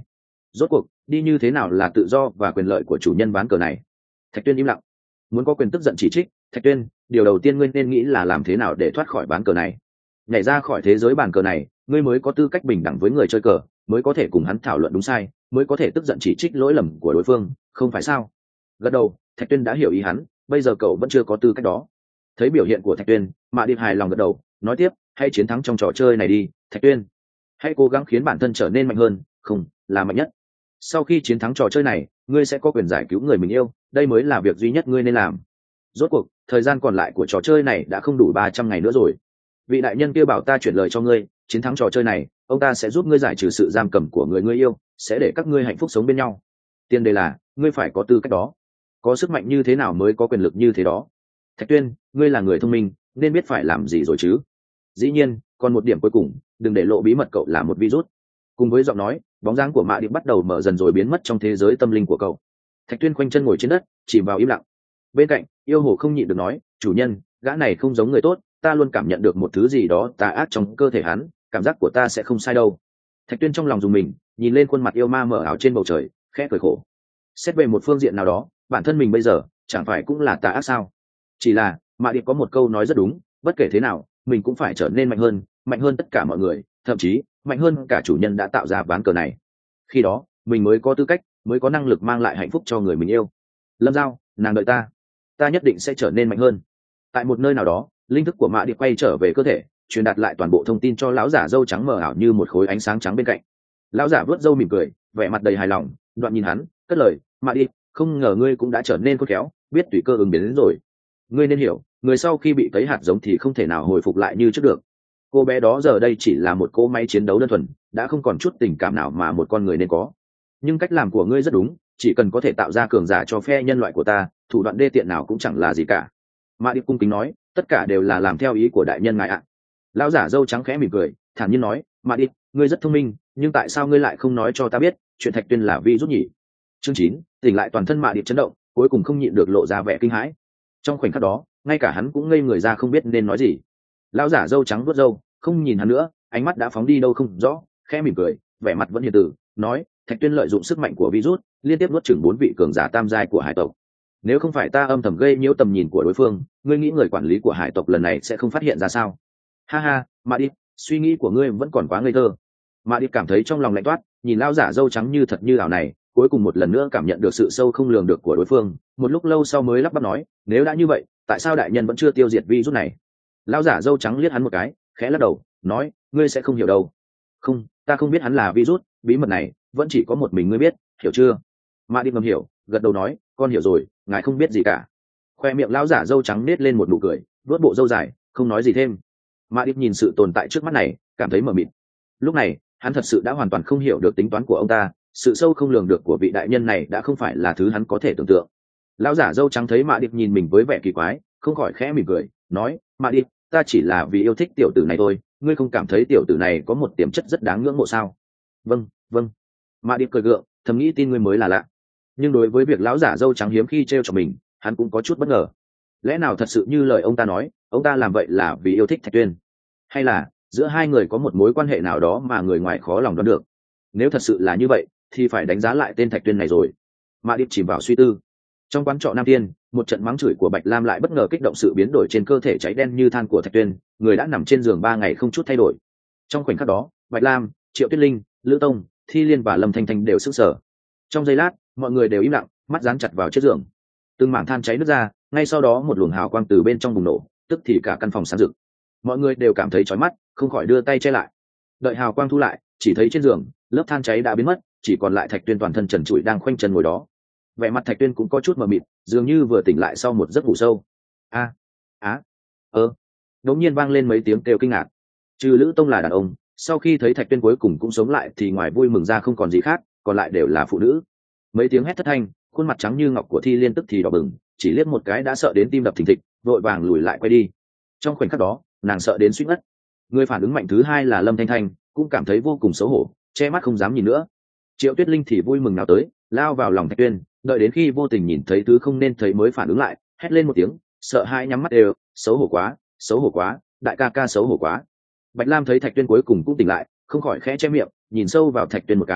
rốt cuộc đi như thế nào là tự do và quyền lợi của chủ nhân ván cờ này? Thạch Tuyên im lặng. Muốn có quyền tức giận chỉ trích, Thạch Tuyên, điều đầu tiên ngươi nên nghĩ là làm thế nào để thoát khỏi ván cờ này. Nhảy ra khỏi thế giới bàn cờ này, ngươi mới có tư cách bình đẳng với người chơi cờ, mới có thể cùng hắn thảo luận đúng sai, mới có thể tức giận chỉ trích lỗi lầm của đối phương, không phải sao? Gật đầu, Thạch Tuyên đã hiểu ý hắn, bây giờ cậu vẫn chưa có tư cách đó. Thấy biểu hiện của Thạch Tuyên, Mạ Điệp hài lòng gật đầu, nói tiếp, hãy chiến thắng trong trò chơi này đi, Thạch Tuyên. Hãy cố gắng khiến bản thân trở nên mạnh hơn, không, là mạnh nhất. Sau khi chiến thắng trò chơi này, ngươi sẽ có quyền giải cứu người mình yêu, đây mới là việc duy nhất ngươi nên làm. Rốt cuộc, thời gian còn lại của trò chơi này đã không đủ ba trăm ngày nữa rồi. Vị đại nhân kia bảo ta chuyển lời cho ngươi, chiến thắng trò chơi này, ông ta sẽ giúp ngươi giải trừ sự giam cầm của người ngươi yêu, sẽ để các ngươi hạnh phúc sống bên nhau. Tiền đề là, ngươi phải có tư cách đó. Có sức mạnh như thế nào mới có quyền lực như thế đó? Thạch Tuyên, ngươi là người thông minh, nên biết phải làm gì rồi chứ? Dĩ nhiên, còn một điểm cuối cùng, đừng để lộ bí mật cậu là một virus. Cùng với giọng nói, bóng dáng của Mạ Điệp bắt đầu mở dần rồi biến mất trong thế giới tâm linh của cậu. Thạch Tuyên khoanh chân ngồi trên đất, chìm vào im lặng. Bên cạnh, yêu hồ không nhịn được nói, chủ nhân, gã này không giống người tốt, ta luôn cảm nhận được một thứ gì đó tà ác trong cơ thể hắn, cảm giác của ta sẽ không sai đâu. Thạch Tuyên trong lòng dùng mình, nhìn lên khuôn mặt yêu ma mờ ảo trên bầu trời, khẽ cười khổ. Xét về một phương diện nào đó, bản thân mình bây giờ chẳng phải cũng là tà ác sao? Chỉ là Mạ Điệp có một câu nói rất đúng, bất kể thế nào, mình cũng phải trở nên mạnh hơn, mạnh hơn tất cả mọi người, thậm chí mạnh hơn cả chủ nhân đã tạo ra ván cờ này. Khi đó, mình mới có tư cách, mới có năng lực mang lại hạnh phúc cho người mình yêu. Lâm Giao, nàng đợi ta, ta nhất định sẽ trở nên mạnh hơn. Tại một nơi nào đó, linh thức của Mạ Điệp quay trở về cơ thể, truyền đạt lại toàn bộ thông tin cho lão giả râu trắng mờ ảo như một khối ánh sáng trắng bên cạnh. Lão giả vớt râu mỉm cười, vẻ mặt đầy hài lòng, đoạn nhìn hắn, cất lời, Mạ Điệp, không ngờ ngươi cũng đã trở nên khôn khéo, biết tùy cơ ứng biến đến rồi. Ngươi nên hiểu, người sau khi bị cấy hạt giống thì không thể nào hồi phục lại như trước được. Cô bé đó giờ đây chỉ là một cỗ máy chiến đấu đơn thuần, đã không còn chút tình cảm nào mà một con người nên có. Nhưng cách làm của ngươi rất đúng, chỉ cần có thể tạo ra cường giả cho phe nhân loại của ta, thủ đoạn đê tiện nào cũng chẳng là gì cả. Mạ Điệp cung kính nói, tất cả đều là làm theo ý của đại nhân ngài ạ. Lão giả râu trắng khẽ mỉm cười, thản nhiên nói, Mạ Điệp, ngươi rất thông minh, nhưng tại sao ngươi lại không nói cho ta biết chuyện Thạch Tuyên là vi rút nhỉ? Chương chín, tỉnh lại toàn thân Mạ Điệp chấn động, cuối cùng không nhịn được lộ ra vẻ kinh hãi. Trong khoảnh khắc đó, ngay cả hắn cũng ngây người ra không biết nên nói gì. Lão giả râu trắng vuốt râu, không nhìn hắn nữa, ánh mắt đã phóng đi đâu không rõ, khẽ mỉm cười, vẻ mặt vẫn hiền từ, nói, Thạch Tuyên lợi dụng sức mạnh của virus, liên tiếp nuốt chửng bốn vị cường giả tam giai của hải tộc. Nếu không phải ta âm thầm gây nhiễu tầm nhìn của đối phương, ngươi nghĩ người quản lý của hải tộc lần này sẽ không phát hiện ra sao? Ha ha, Mạ Điệp, suy nghĩ của ngươi vẫn còn quá ngây thơ. Mạ Điệp cảm thấy trong lòng lạnh toát, nhìn lão giả râu trắng như thật như ảo này, cuối cùng một lần nữa cảm nhận được sự sâu không lường được của đối phương. Một lúc lâu sau mới lắp bắp nói, nếu đã như vậy, tại sao đại nhân vẫn chưa tiêu diệt virus này? Lão giả râu trắng liếc hắn một cái, khẽ lắc đầu, nói, ngươi sẽ không hiểu đâu. Không, ta không biết hắn là virus, bí mật này vẫn chỉ có một mình ngươi biết, hiểu chưa? Mạ Điệp ngầm hiểu, gật đầu nói, con hiểu rồi, ngài không biết gì cả. Khoe miệng lão giả râu trắng nết lên một nụ cười, vuốt bộ râu dài, không nói gì thêm. Mạ Điệp nhìn sự tồn tại trước mắt này, cảm thấy mờ mịt. Lúc này, hắn thật sự đã hoàn toàn không hiểu được tính toán của ông ta, sự sâu không lường được của vị đại nhân này đã không phải là thứ hắn có thể tưởng tượng. Lão giả râu trắng thấy Mạ Điệp nhìn mình với vẻ kỳ quái, không khỏi khẽ mỉm cười, nói, Mạ Điệp, ta chỉ là vì yêu thích tiểu tử này thôi, ngươi không cảm thấy tiểu tử này có một tiềm chất rất đáng ngưỡng mộ sao? Vâng, vâng. Mạ Điệp cười gượng, thầm nghĩ tin ngươi mới là lạ. Nhưng đối với việc lão giả râu trắng hiếm khi trêu cho mình, hắn cũng có chút bất ngờ. Lẽ nào thật sự như lời ông ta nói, ông ta làm vậy là vì yêu thích Thạch Tuyên, hay là giữa hai người có một mối quan hệ nào đó mà người ngoài khó lòng đoán được? Nếu thật sự là như vậy, thì phải đánh giá lại tên Thạch Tuyên này rồi. Mạ Điệp chìm vào suy tư. Trong quán trọ Nam Tiên, một trận mắng chửi của Bạch Lam lại bất ngờ kích động sự biến đổi trên cơ thể cháy đen như than của Thạch Tuyên, người đã nằm trên giường ba ngày không chút thay đổi. Trong khoảnh khắc đó, Bạch Lam, Triệu Tuyết Linh, Lữ Tông, Thi Liên và Lâm Thanh Thanh đều sững sờ. Trong giây lát, mọi người đều im lặng, mắt dán chặt vào chiếc giường. Từng mảng than cháy nứt ra, ngay sau đó một luồng hào quang từ bên trong bùng nổ, tức thì cả căn phòng sáng rực. Mọi người đều cảm thấy chói mắt, không khỏi đưa tay che lại. Đợi hào quang thu lại, chỉ thấy trên giường, lớp than cháy đã biến mất, chỉ còn lại Thạch Tuyên toàn thân trần trụi đang khoanh chân ngồi đó. Vẻ mặt Thạch Tuyên cũng có chút mờ mịt, dường như vừa tỉnh lại sau một giấc ngủ sâu. A, á, ơ, đống nhiên vang lên mấy tiếng kêu kinh ngạc. Trừ Lữ Tông là đàn ông, sau khi thấy Thạch Tuyên cuối cùng cũng sống lại thì ngoài vui mừng ra không còn gì khác, còn lại đều là phụ nữ. Mấy tiếng hét thất thanh, khuôn mặt trắng như ngọc của Thi Liên tức thì đỏ bừng, chỉ liếc một cái đã sợ đến tim đập thình thịch, vội vàng lùi lại quay đi. Trong khoảnh khắc đó, nàng sợ đến suýt ngất. Người phản ứng mạnh thứ hai là Lâm Thanh Thanh, cũng cảm thấy vô cùng xấu hổ, che mắt không dám nhìn nữa. Triệu Tuyết Linh thì vui mừng nào tới, lao vào lòng Thạch Tuyên, đợi đến khi vô tình nhìn thấy thứ không nên thấy mới phản ứng lại, hét lên một tiếng, sợ hãi nhắm mắt đều, xấu hổ quá, xấu hổ quá, đại ca ca xấu hổ quá. Bạch Lam thấy Thạch Tuyên cuối cùng cũng tỉnh lại, không khỏi khẽ che miệng, nhìn sâu vào Thạch Tuyên một cái,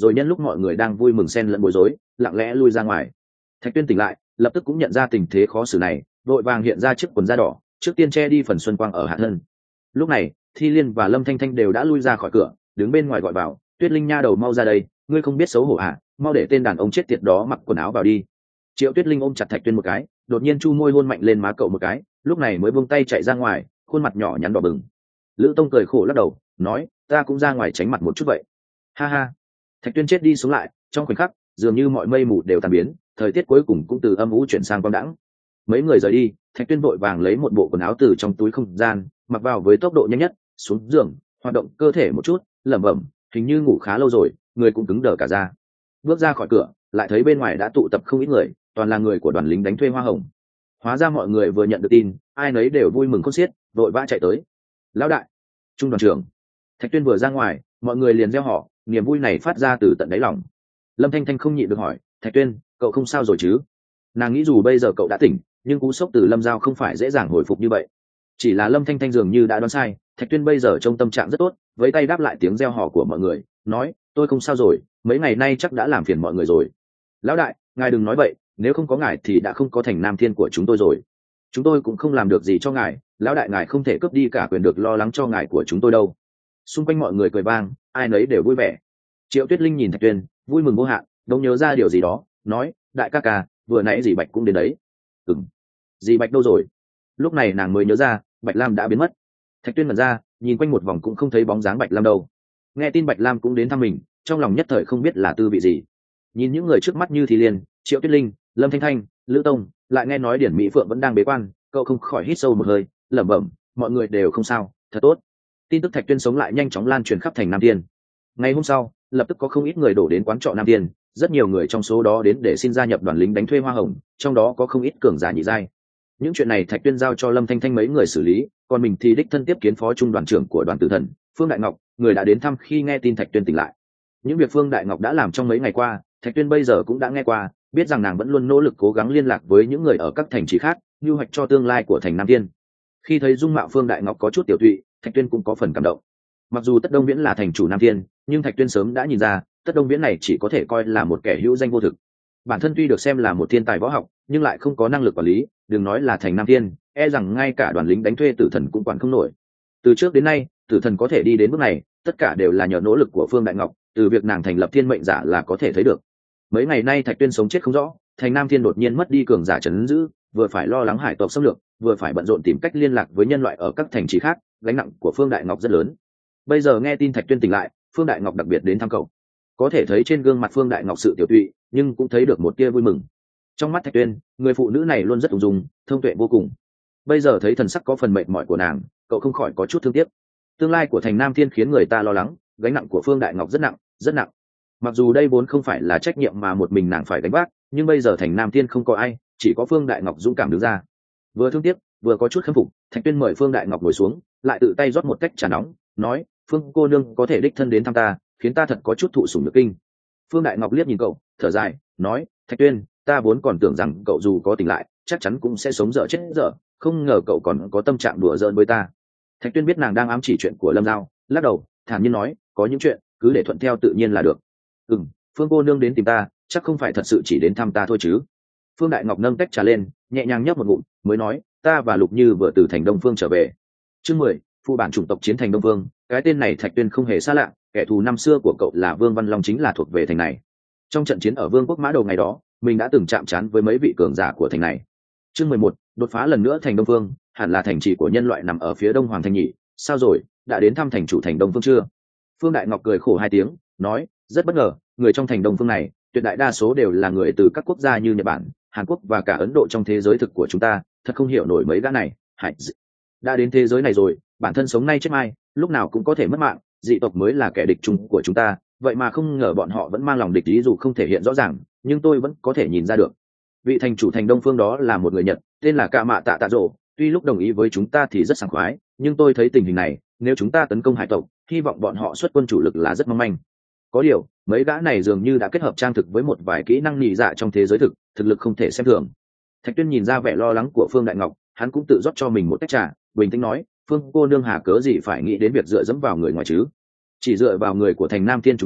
rồi nhân lúc mọi người đang vui mừng xen lẫn bối rối lặng lẽ lui ra ngoài. Thạch Tuyên tỉnh lại lập tức cũng nhận ra tình thế khó xử này, vội vàng hiện ra chiếc quần da đỏ trước tiên che đi phần xuân quang ở hạ thân. Lúc này Thi Liên và Lâm Thanh Thanh đều đã lui ra khỏi cửa, đứng bên ngoài gọi bảo, Tuyết Linh nha đầu mau ra đây, ngươi không biết xấu hổ à, mau để tên đàn ông chết tiệt đó mặc quần áo vào đi. Triệu Tuyết Linh ôm chặt Thạch Tuyên một cái, đột nhiên chu môi hôn mạnh lên má cậu một cái, lúc này mới buông tay chạy ra ngoài, khuôn mặt nhỏ nhắn đỏ bừng. Lữ Tông cười khổ lắc đầu nói, ta cũng ra ngoài tránh mặt một chút vậy. Ha ha. Thạch Tuyên chết đi sống lại, trong khoảnh khắc dường như mọi mây mù đều tan biến, thời tiết cuối cùng cũng từ âm u chuyển sang quang đãng. Mấy người rời đi, Thạch Tuyên vội vàng lấy một bộ quần áo từ trong túi không gian mặc vào với tốc độ nhanh nhất, xuống giường hoạt động cơ thể một chút, lẩm bẩm, hình như ngủ khá lâu rồi, người cũng cứng đờ cả ra. Bước ra khỏi cửa lại thấy bên ngoài đã tụ tập không ít người, toàn là người của đoàn lính đánh thuê Hoa Hồng. Hóa ra mọi người vừa nhận được tin, ai nấy đều vui mừng khôn xiết, vội vã chạy tới. Lão đại, trung đoàn trưởng. Thạch Tuyên vừa ra ngoài, mọi người liền reo hò, niềm vui này phát ra từ tận đáy lòng. Lâm Thanh Thanh không nhịn được hỏi, Thạch Tuyên, cậu không sao rồi chứ? Nàng nghĩ dù bây giờ cậu đã tỉnh, nhưng cú sốc từ Lâm Giao không phải dễ dàng hồi phục như vậy. Chỉ là Lâm Thanh Thanh dường như đã đoán sai, Thạch Tuyên bây giờ trong tâm trạng rất tốt, với tay đáp lại tiếng reo hò của mọi người, nói, tôi không sao rồi, mấy ngày nay chắc đã làm phiền mọi người rồi. Lão đại, ngài đừng nói vậy, nếu không có ngài thì đã không có thành Nam Thiên của chúng tôi rồi. Chúng tôi cũng không làm được gì cho ngài, lão đại ngài không thể cướp đi cả quyền được lo lắng cho ngài của chúng tôi đâu. Xung quanh mọi người cười vang, ai nấy đều vui vẻ. Triệu Tuyết Linh nhìn Thạch Tuyên, vui mừng vô hạn, đông nhớ ra điều gì đó, nói, đại ca ca, vừa nãy dì Bạch cũng đến đấy. Ừm, dì Bạch đâu rồi? Lúc này nàng mới nhớ ra, Bạch Lam đã biến mất. Thạch Tuyên mở ra, nhìn quanh một vòng cũng không thấy bóng dáng Bạch Lam đâu. Nghe tin Bạch Lam cũng đến thăm mình, trong lòng nhất thời không biết là tư vị gì. Nhìn những người trước mắt như Thì Liên, Triệu Tuyết Linh, Lâm Thanh Thanh, Lữ Tông, lại nghe nói Điển Mỹ Phượng vẫn đang bế quan, cậu không khỏi hít sâu một hơi, lẩm bẩm, mọi người đều không sao, thật tốt. Tin tức Thạch Tuyên sống lại nhanh chóng lan truyền khắp thành Nam Thiên. Ngày hôm sau, lập tức có không ít người đổ đến quán trọ Nam Thiên, rất nhiều người trong số đó đến để xin gia nhập đoàn lính đánh thuê Hoa Hồng, trong đó có không ít cường giả nhị giai. Những chuyện này Thạch Tuyên giao cho Lâm Thanh Thanh mấy người xử lý, còn mình thì đích thân tiếp kiến phó trung đoàn trưởng của đoàn Tử Thần, Phương Đại Ngọc, người đã đến thăm khi nghe tin Thạch Tuyên tỉnh lại. Những việc Phương Đại Ngọc đã làm trong mấy ngày qua, Thạch Tuyên bây giờ cũng đã nghe qua, biết rằng nàng vẫn luôn nỗ lực cố gắng liên lạc với những người ở các thành trì khác, mưu hoạch cho tương lai của thành Nam Thiên. Khi thấy dung mạo Phương Đại Ngọc có chút tiểu tụy, Thạch Tuyên cũng có phần cảm động. Mặc dù Tất Đông Viễn là thành chủ Nam Thiên, nhưng Thạch Tuyên sớm đã nhìn ra, Tất Đông Viễn này chỉ có thể coi là một kẻ hữu danh vô thực. Bản thân tuy được xem là một thiên tài võ học, nhưng lại không có năng lực quản lý, đừng nói là thành Nam Thiên, e rằng ngay cả đoàn lính đánh thuê Tử Thần cũng quản không nổi. Từ trước đến nay, Tử Thần có thể đi đến bước này, tất cả đều là nhờ nỗ lực của Phương Đại Ngọc, từ việc nàng thành lập Thiên Mệnh Giả là có thể thấy được. Mấy ngày nay Thạch Tuyên sống chết không rõ, thành Nam Thiên đột nhiên mất đi cường giả trấn giữ, vừa phải lo lắng hải tộc xâm lược, vừa phải bận rộn tìm cách liên lạc với nhân loại ở các thành trì khác, gánh nặng của Phương Đại Ngọc rất lớn. Bây giờ nghe tin Thạch Tuyên tỉnh lại, Phương Đại Ngọc đặc biệt đến thăm cậu. Có thể thấy trên gương mặt Phương Đại Ngọc sự tiểu tụy, nhưng cũng thấy được một tia vui mừng. Trong mắt Thạch Tuyên, người phụ nữ này luôn rất ung dung, thông tuệ vô cùng. Bây giờ thấy thần sắc có phần mệt mỏi của nàng, cậu không khỏi có chút thương tiếc. Tương lai của thành Nam Thiên khiến người ta lo lắng, gánh nặng của Phương Đại Ngọc rất nặng, rất nặng. Mặc dù đây vốn không phải là trách nhiệm mà một mình nàng phải gánh vác, nhưng bây giờ thành Nam Thiên không có ai, chỉ có Phương Đại Ngọc dũng cảm đứng ra. Vừa thương tiếc, vừa có chút khâm phục, Thạch Tuyên mời Phương Đại Ngọc ngồi xuống, lại tự tay rót một cách trà nóng, nói, Phương cô nương có thể đích thân đến thăm ta, khiến ta thật có chút thụ sủng nhược kinh. Phương Đại Ngọc liếc nhìn cậu, thở dài, nói, Thạch Tuyên, ta vốn còn tưởng rằng cậu dù có tỉnh lại, chắc chắn cũng sẽ sống dở chết dở, không ngờ cậu còn có tâm trạng đùa giỡn với ta. Thạch Tuyên biết nàng đang ám chỉ chuyện của Lâm Giao, lắc đầu, thản nhiên nói, có những chuyện cứ để thuận theo tự nhiên là được. Ừm, Phương cô nương đến tìm ta, chắc không phải thật sự chỉ đến thăm ta thôi chứ? Phương Đại Ngọc nâng tách trà lên, nhẹ nhàng nhấp một ngụm, mới nói, ta và Lục Như vừa từ thành Đông Phương trở về. Chương mười, phụ bản chủng tộc chiến thành Đông Phương, cái tên này Thạch Tuyên không hề xa lạ, kẻ thù năm xưa của cậu là Vương Văn Long chính là thuộc về thành này. Trong trận chiến ở Vương quốc Mã Đầu ngày đó, mình đã từng chạm trán với mấy vị cường giả của thành này. Chương mười một, đột phá lần nữa thành Đông Phương, hẳn là thành trì của nhân loại nằm ở phía đông hoàng thành nhỉ? Sao rồi, đã đến thăm thành chủ thành Đông Phương chưa? Phương Đại Ngọc cười khổ hai tiếng, nói, rất bất ngờ, người trong thành Đông Phương này, tuyệt đại đa số đều là người từ các quốc gia như Nhật Bản, Hàn Quốc và cả Ấn Độ trong thế giới thực của chúng ta, thật không hiểu nổi mấy gã này. Hại, đã đến thế giới này rồi, bản thân sống nay chết mai, lúc nào cũng có thể mất mạng, dị tộc mới là kẻ địch chung của chúng ta, vậy mà không ngờ bọn họ vẫn mang lòng địch ý, dù không thể hiện rõ ràng, nhưng tôi vẫn có thể nhìn ra được. Vị thành chủ thành Đông Phương đó là một người Nhật, tên là Cạ Mạ Tạ Tạ Dỗ, tuy lúc đồng ý với chúng ta thì rất sảng khoái, nhưng tôi thấy tình hình này, nếu chúng ta tấn công hải tộc, hy vọng bọn họ xuất quân chủ lực là rất mong manh. Có điều, mấy gã này dường như đã kết hợp trang thực với một vài kỹ năng nhị dạ trong thế giới thực, thực lực không thể xem thường. Thạch Tuyên nhìn ra vẻ lo lắng của Phương Đại Ngọc, hắn cũng tự rót cho mình một tách trà, bình tĩnh nói, Phương cô nương hà cớ gì phải nghĩ đến việc dựa dẫm vào người ngoài chứ? Chỉ dựa vào người của thành Nam Thiên chúng ta,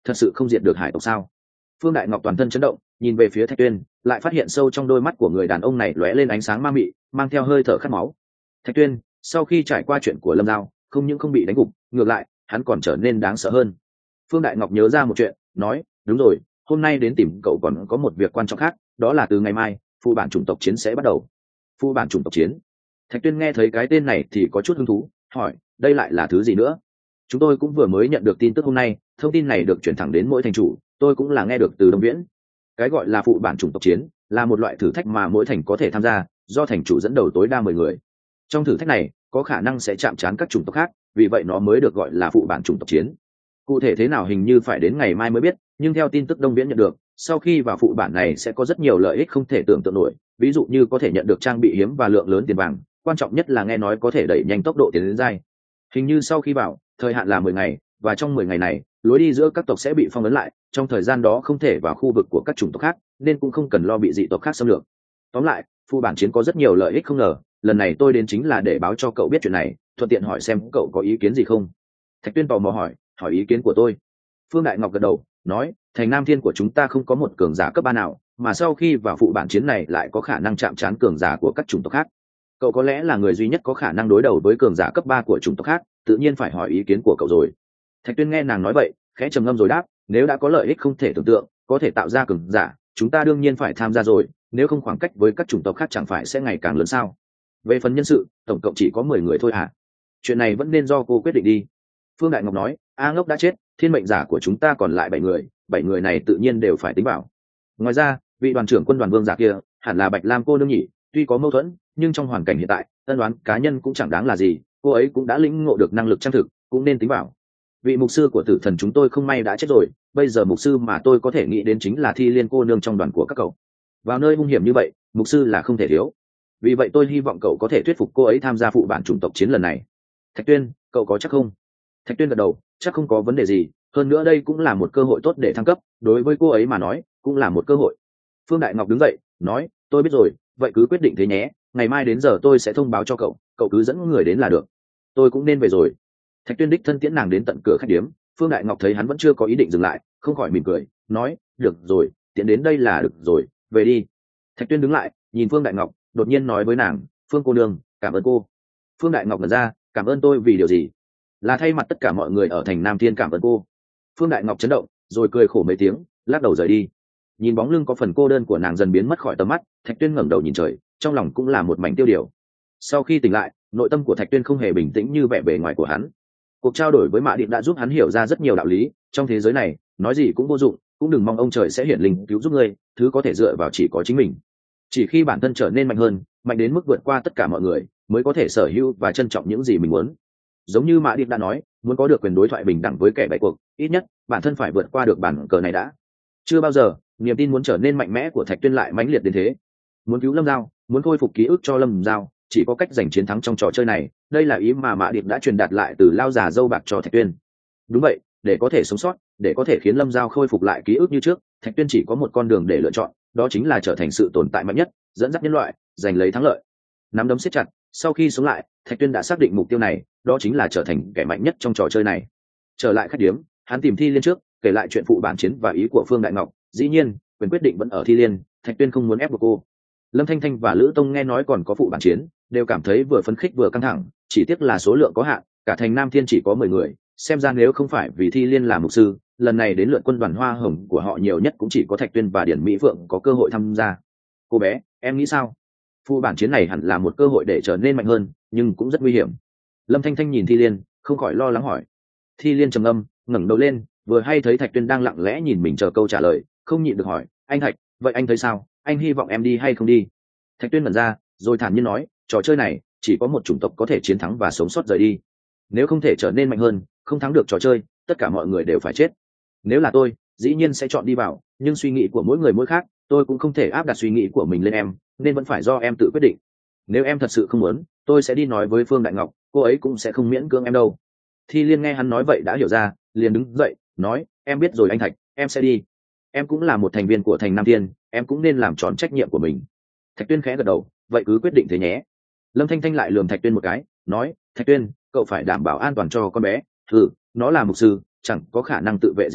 thật sự không diệt được hải tộc sao? Phương Đại Ngọc toàn thân chấn động, nhìn về phía Thạch Tuyên, lại phát hiện sâu trong đôi mắt của người đàn ông này lóe lên ánh sáng ma mị, mang theo hơi thở khát máu. Thạch Tuyên, sau khi trải qua chuyện của Lâm Giao, không những không bị đánh gục, ngược lại, hắn còn trở nên đáng sợ hơn. Phương Đại Ngọc nhớ ra một chuyện, nói, đúng rồi, hôm nay đến tìm cậu còn có một việc quan trọng khác, đó là từ ngày mai, phụ bản chủng tộc chiến sẽ bắt đầu. Phụ bản chủng tộc chiến? Thạch Tuyên nghe thấy cái tên này thì có chút hứng thú, hỏi, đây lại là thứ gì nữa? Chúng tôi cũng vừa mới nhận được tin tức hôm nay, thông tin này được chuyển thẳng đến mỗi thành chủ, tôi cũng là nghe được từ Đông Viễn. Cái gọi là phụ bản chủng tộc chiến là một loại thử thách mà mỗi thành có thể tham gia, do thành chủ dẫn đầu tối đa mười người. Trong thử thách này có khả năng sẽ chạm trán các chủng tộc khác, vì vậy nó mới được gọi là phụ bản chủng tộc chiến. Cụ thể thế nào hình như phải đến ngày mai mới biết, nhưng theo tin tức Đông Viễn nhận được, sau khi vào phụ bản này sẽ có rất nhiều lợi ích không thể tưởng tượng nổi, ví dụ như có thể nhận được trang bị hiếm và lượng lớn tiền vàng, quan trọng nhất là nghe nói có thể đẩy nhanh tốc độ tiến đến giai. Hình như sau khi vào, thời hạn là mười ngày, và trong mười ngày này, lối đi giữa các tộc sẽ bị phong ấn lại, trong thời gian đó không thể vào khu vực của các chủng tộc khác, nên cũng không cần lo bị dị tộc khác xâm lược. Tóm lại, phụ bản chiến có rất nhiều lợi ích không ngờ, lần này tôi đến chính là để báo cho cậu biết chuyện này, thuận tiện hỏi xem cậu có ý kiến gì không. Thạch Tuyên tò mò hỏi, hỏi ý kiến của tôi. Phương Đại Ngọc gật đầu, nói, thành Nam Thiên của chúng ta không có một cường giả cấp ba nào, mà sau khi vào phụ bản chiến này lại có khả năng chạm trán cường giả của các chủng tộc khác. Cậu có lẽ là người duy nhất có khả năng đối đầu với cường giả cấp ba của chủng tộc khác, tự nhiên phải hỏi ý kiến của cậu rồi. Thạch Tuyên nghe nàng nói vậy, khẽ trầm ngâm rồi đáp, nếu đã có lợi ích không thể tưởng tượng, có thể tạo ra cường giả, chúng ta đương nhiên phải tham gia rồi, nếu không khoảng cách với các chủng tộc khác chẳng phải sẽ ngày càng lớn sao? Về phần nhân sự, tổng cộng chỉ có mười người thôi à? Chuyện này vẫn nên do cô quyết định đi. Phương Đại Ngọc nói, A Ngốc đã chết, thiên mệnh giả của chúng ta còn lại bảy người, bảy người này tự nhiên đều phải tính vào. Ngoài ra, vị đoàn trưởng quân đoàn vương giả kia, hẳn là Bạch Lam cô nương nhỉ, tuy có mâu thuẫn, nhưng trong hoàn cảnh hiện tại, ân đoán cá nhân cũng chẳng đáng là gì, cô ấy cũng đã lĩnh ngộ được năng lực trang thực, cũng nên tính vào. Vị mục sư của tử thần chúng tôi không may đã chết rồi, bây giờ mục sư mà tôi có thể nghĩ đến chính là Thi Liên cô nương trong đoàn của các cậu. Vào nơi hung hiểm như vậy, mục sư là không thể thiếu. Vì vậy tôi hy vọng cậu có thể thuyết phục cô ấy tham gia phụ bản chủng tộc chiến lần này. Thạch Tuyên, cậu có chắc không? Thạch Tuyên gật đầu, chắc không có vấn đề gì, hơn nữa đây cũng là một cơ hội tốt để thăng cấp, đối với cô ấy mà nói, cũng là một cơ hội. Phương Đại Ngọc đứng dậy, nói, tôi biết rồi, vậy cứ quyết định thế nhé, ngày mai đến giờ tôi sẽ thông báo cho cậu, cậu cứ dẫn người đến là được. Tôi cũng nên về rồi. Thạch Tuyên đích thân tiễn nàng đến tận cửa khách điếm. Phương Đại Ngọc thấy hắn vẫn chưa có ý định dừng lại, không khỏi mỉm cười, nói, được rồi, tiễn đến đây là được rồi, về đi. Thạch Tuyên đứng lại, nhìn Phương Đại Ngọc, đột nhiên nói với nàng, Phương cô nương, cảm ơn cô. Phương Đại Ngọc ngẩn ra, cảm ơn tôi vì điều gì? Là thay mặt tất cả mọi người ở thành Nam Thiên cảm ơn cô. Phương Đại Ngọc chấn động, rồi cười khổ mấy tiếng, lắc đầu rời đi. Nhìn bóng lưng có phần cô đơn của nàng dần biến mất khỏi tầm mắt, Thạch Tuyên ngẩng đầu nhìn trời, trong lòng cũng là một mảnh tiêu điều. Sau khi tỉnh lại, nội tâm của Thạch Tuyên không hề bình tĩnh như vẻ bề ngoài của hắn. Cuộc trao đổi với Mã Định đã giúp hắn hiểu ra rất nhiều đạo lý, trong thế giới này, nói gì cũng vô dụng, cũng đừng mong ông trời sẽ hiển linh cứu giúp ngươi, thứ có thể dựa vào chỉ có chính mình. Chỉ khi bản thân trở nên mạnh hơn, mạnh đến mức vượt qua tất cả mọi người, mới có thể sở hữu và trân trọng những gì mình muốn. Giống như Mã Định đã nói, muốn có được quyền đối thoại bình đẳng với kẻ bại cuộc, ít nhất bản thân phải vượt qua được bản cờ này đã. Chưa bao giờ, niềm tin muốn trở nên mạnh mẽ của Thạch Tuyên lại mãnh liệt đến thế. Muốn cứu Lâm Giao, muốn khôi phục ký ức cho Lâm Giao, chỉ có cách giành chiến thắng trong trò chơi này. Đây là ý mà Mã Điệp đã truyền đạt lại từ lao già dâu bạc cho Thạch Tuyên. Đúng vậy, để có thể sống sót, để có thể khiến Lâm Giao khôi phục lại ký ức như trước, Thạch Tuyên chỉ có một con đường để lựa chọn, đó chính là trở thành sự tồn tại mạnh nhất, dẫn dắt nhân loại, giành lấy thắng lợi. Nắm đấm siết chặt, sau khi sống lại, Thạch Tuyên đã xác định mục tiêu này, đó chính là trở thành kẻ mạnh nhất trong trò chơi này. Trở lại khách điếm, hắn tìm Thi Liên trước, kể lại chuyện phụ bản chiến và ý của Phương Đại Ngọc. Dĩ nhiên, quyền quyết định vẫn ở Thi Liên, Thạch Tuyên không muốn ép buộc cô. Lâm Thanh Thanh và Lữ Tông nghe nói còn có phụ bản chiến, đều cảm thấy vừa phấn khích vừa căng thẳng, chỉ tiếc là số lượng có hạn, cả thành Nam Thiên chỉ có mười người, xem ra nếu không phải vì Thi Liên là mục sư, lần này đến lượt quân đoàn hoa hồng của họ nhiều nhất cũng chỉ có Thạch Tuyên và Điển Mỹ Phượng có cơ hội tham gia. Cô bé, em nghĩ sao? Phụ bản chiến này hẳn là một cơ hội để trở nên mạnh hơn, nhưng cũng rất nguy hiểm. Lâm Thanh Thanh nhìn Thi Liên, không khỏi lo lắng hỏi. Thi Liên trầm ngâm, ngẩng đầu lên, vừa hay thấy Thạch Tuyên đang lặng lẽ nhìn mình chờ câu trả lời, không nhịn được hỏi, anh Thạch, vậy anh thấy sao? Anh hy vọng em đi hay không đi? Thạch Tuyên mẩn ra, rồi thản nhiên nói, trò chơi này chỉ có một chủng tộc có thể chiến thắng và sống sót rời đi. Nếu không thể trở nên mạnh hơn, không thắng được trò chơi, tất cả mọi người đều phải chết. Nếu là tôi, dĩ nhiên sẽ chọn đi vào, nhưng suy nghĩ của mỗi người mỗi khác, tôi cũng không thể áp đặt suy nghĩ của mình lên em, nên vẫn phải do em tự quyết định. Nếu em thật sự không muốn, tôi sẽ đi nói với Phương Đại Ngọc, cô ấy cũng sẽ không miễn cưỡng em đâu. Thi Liên nghe hắn nói vậy đã hiểu ra, liền đứng dậy, nói, em biết rồi anh Thạch, em sẽ đi. Em cũng là một thành viên của thành Nam Thiên, em cũng nên làm tròn trách nhiệm của mình. Thạch Tuyên khẽ gật đầu, vậy cứ quyết định thế nhé. Lâm Thanh Thanh lại lườm Thạch Tuyên một cái, nói, Thạch Tuyên, cậu phải đảm bảo an toàn cho con bé. Ừ, nó là mục sư, chẳng có khả năng tự vệ gì cả,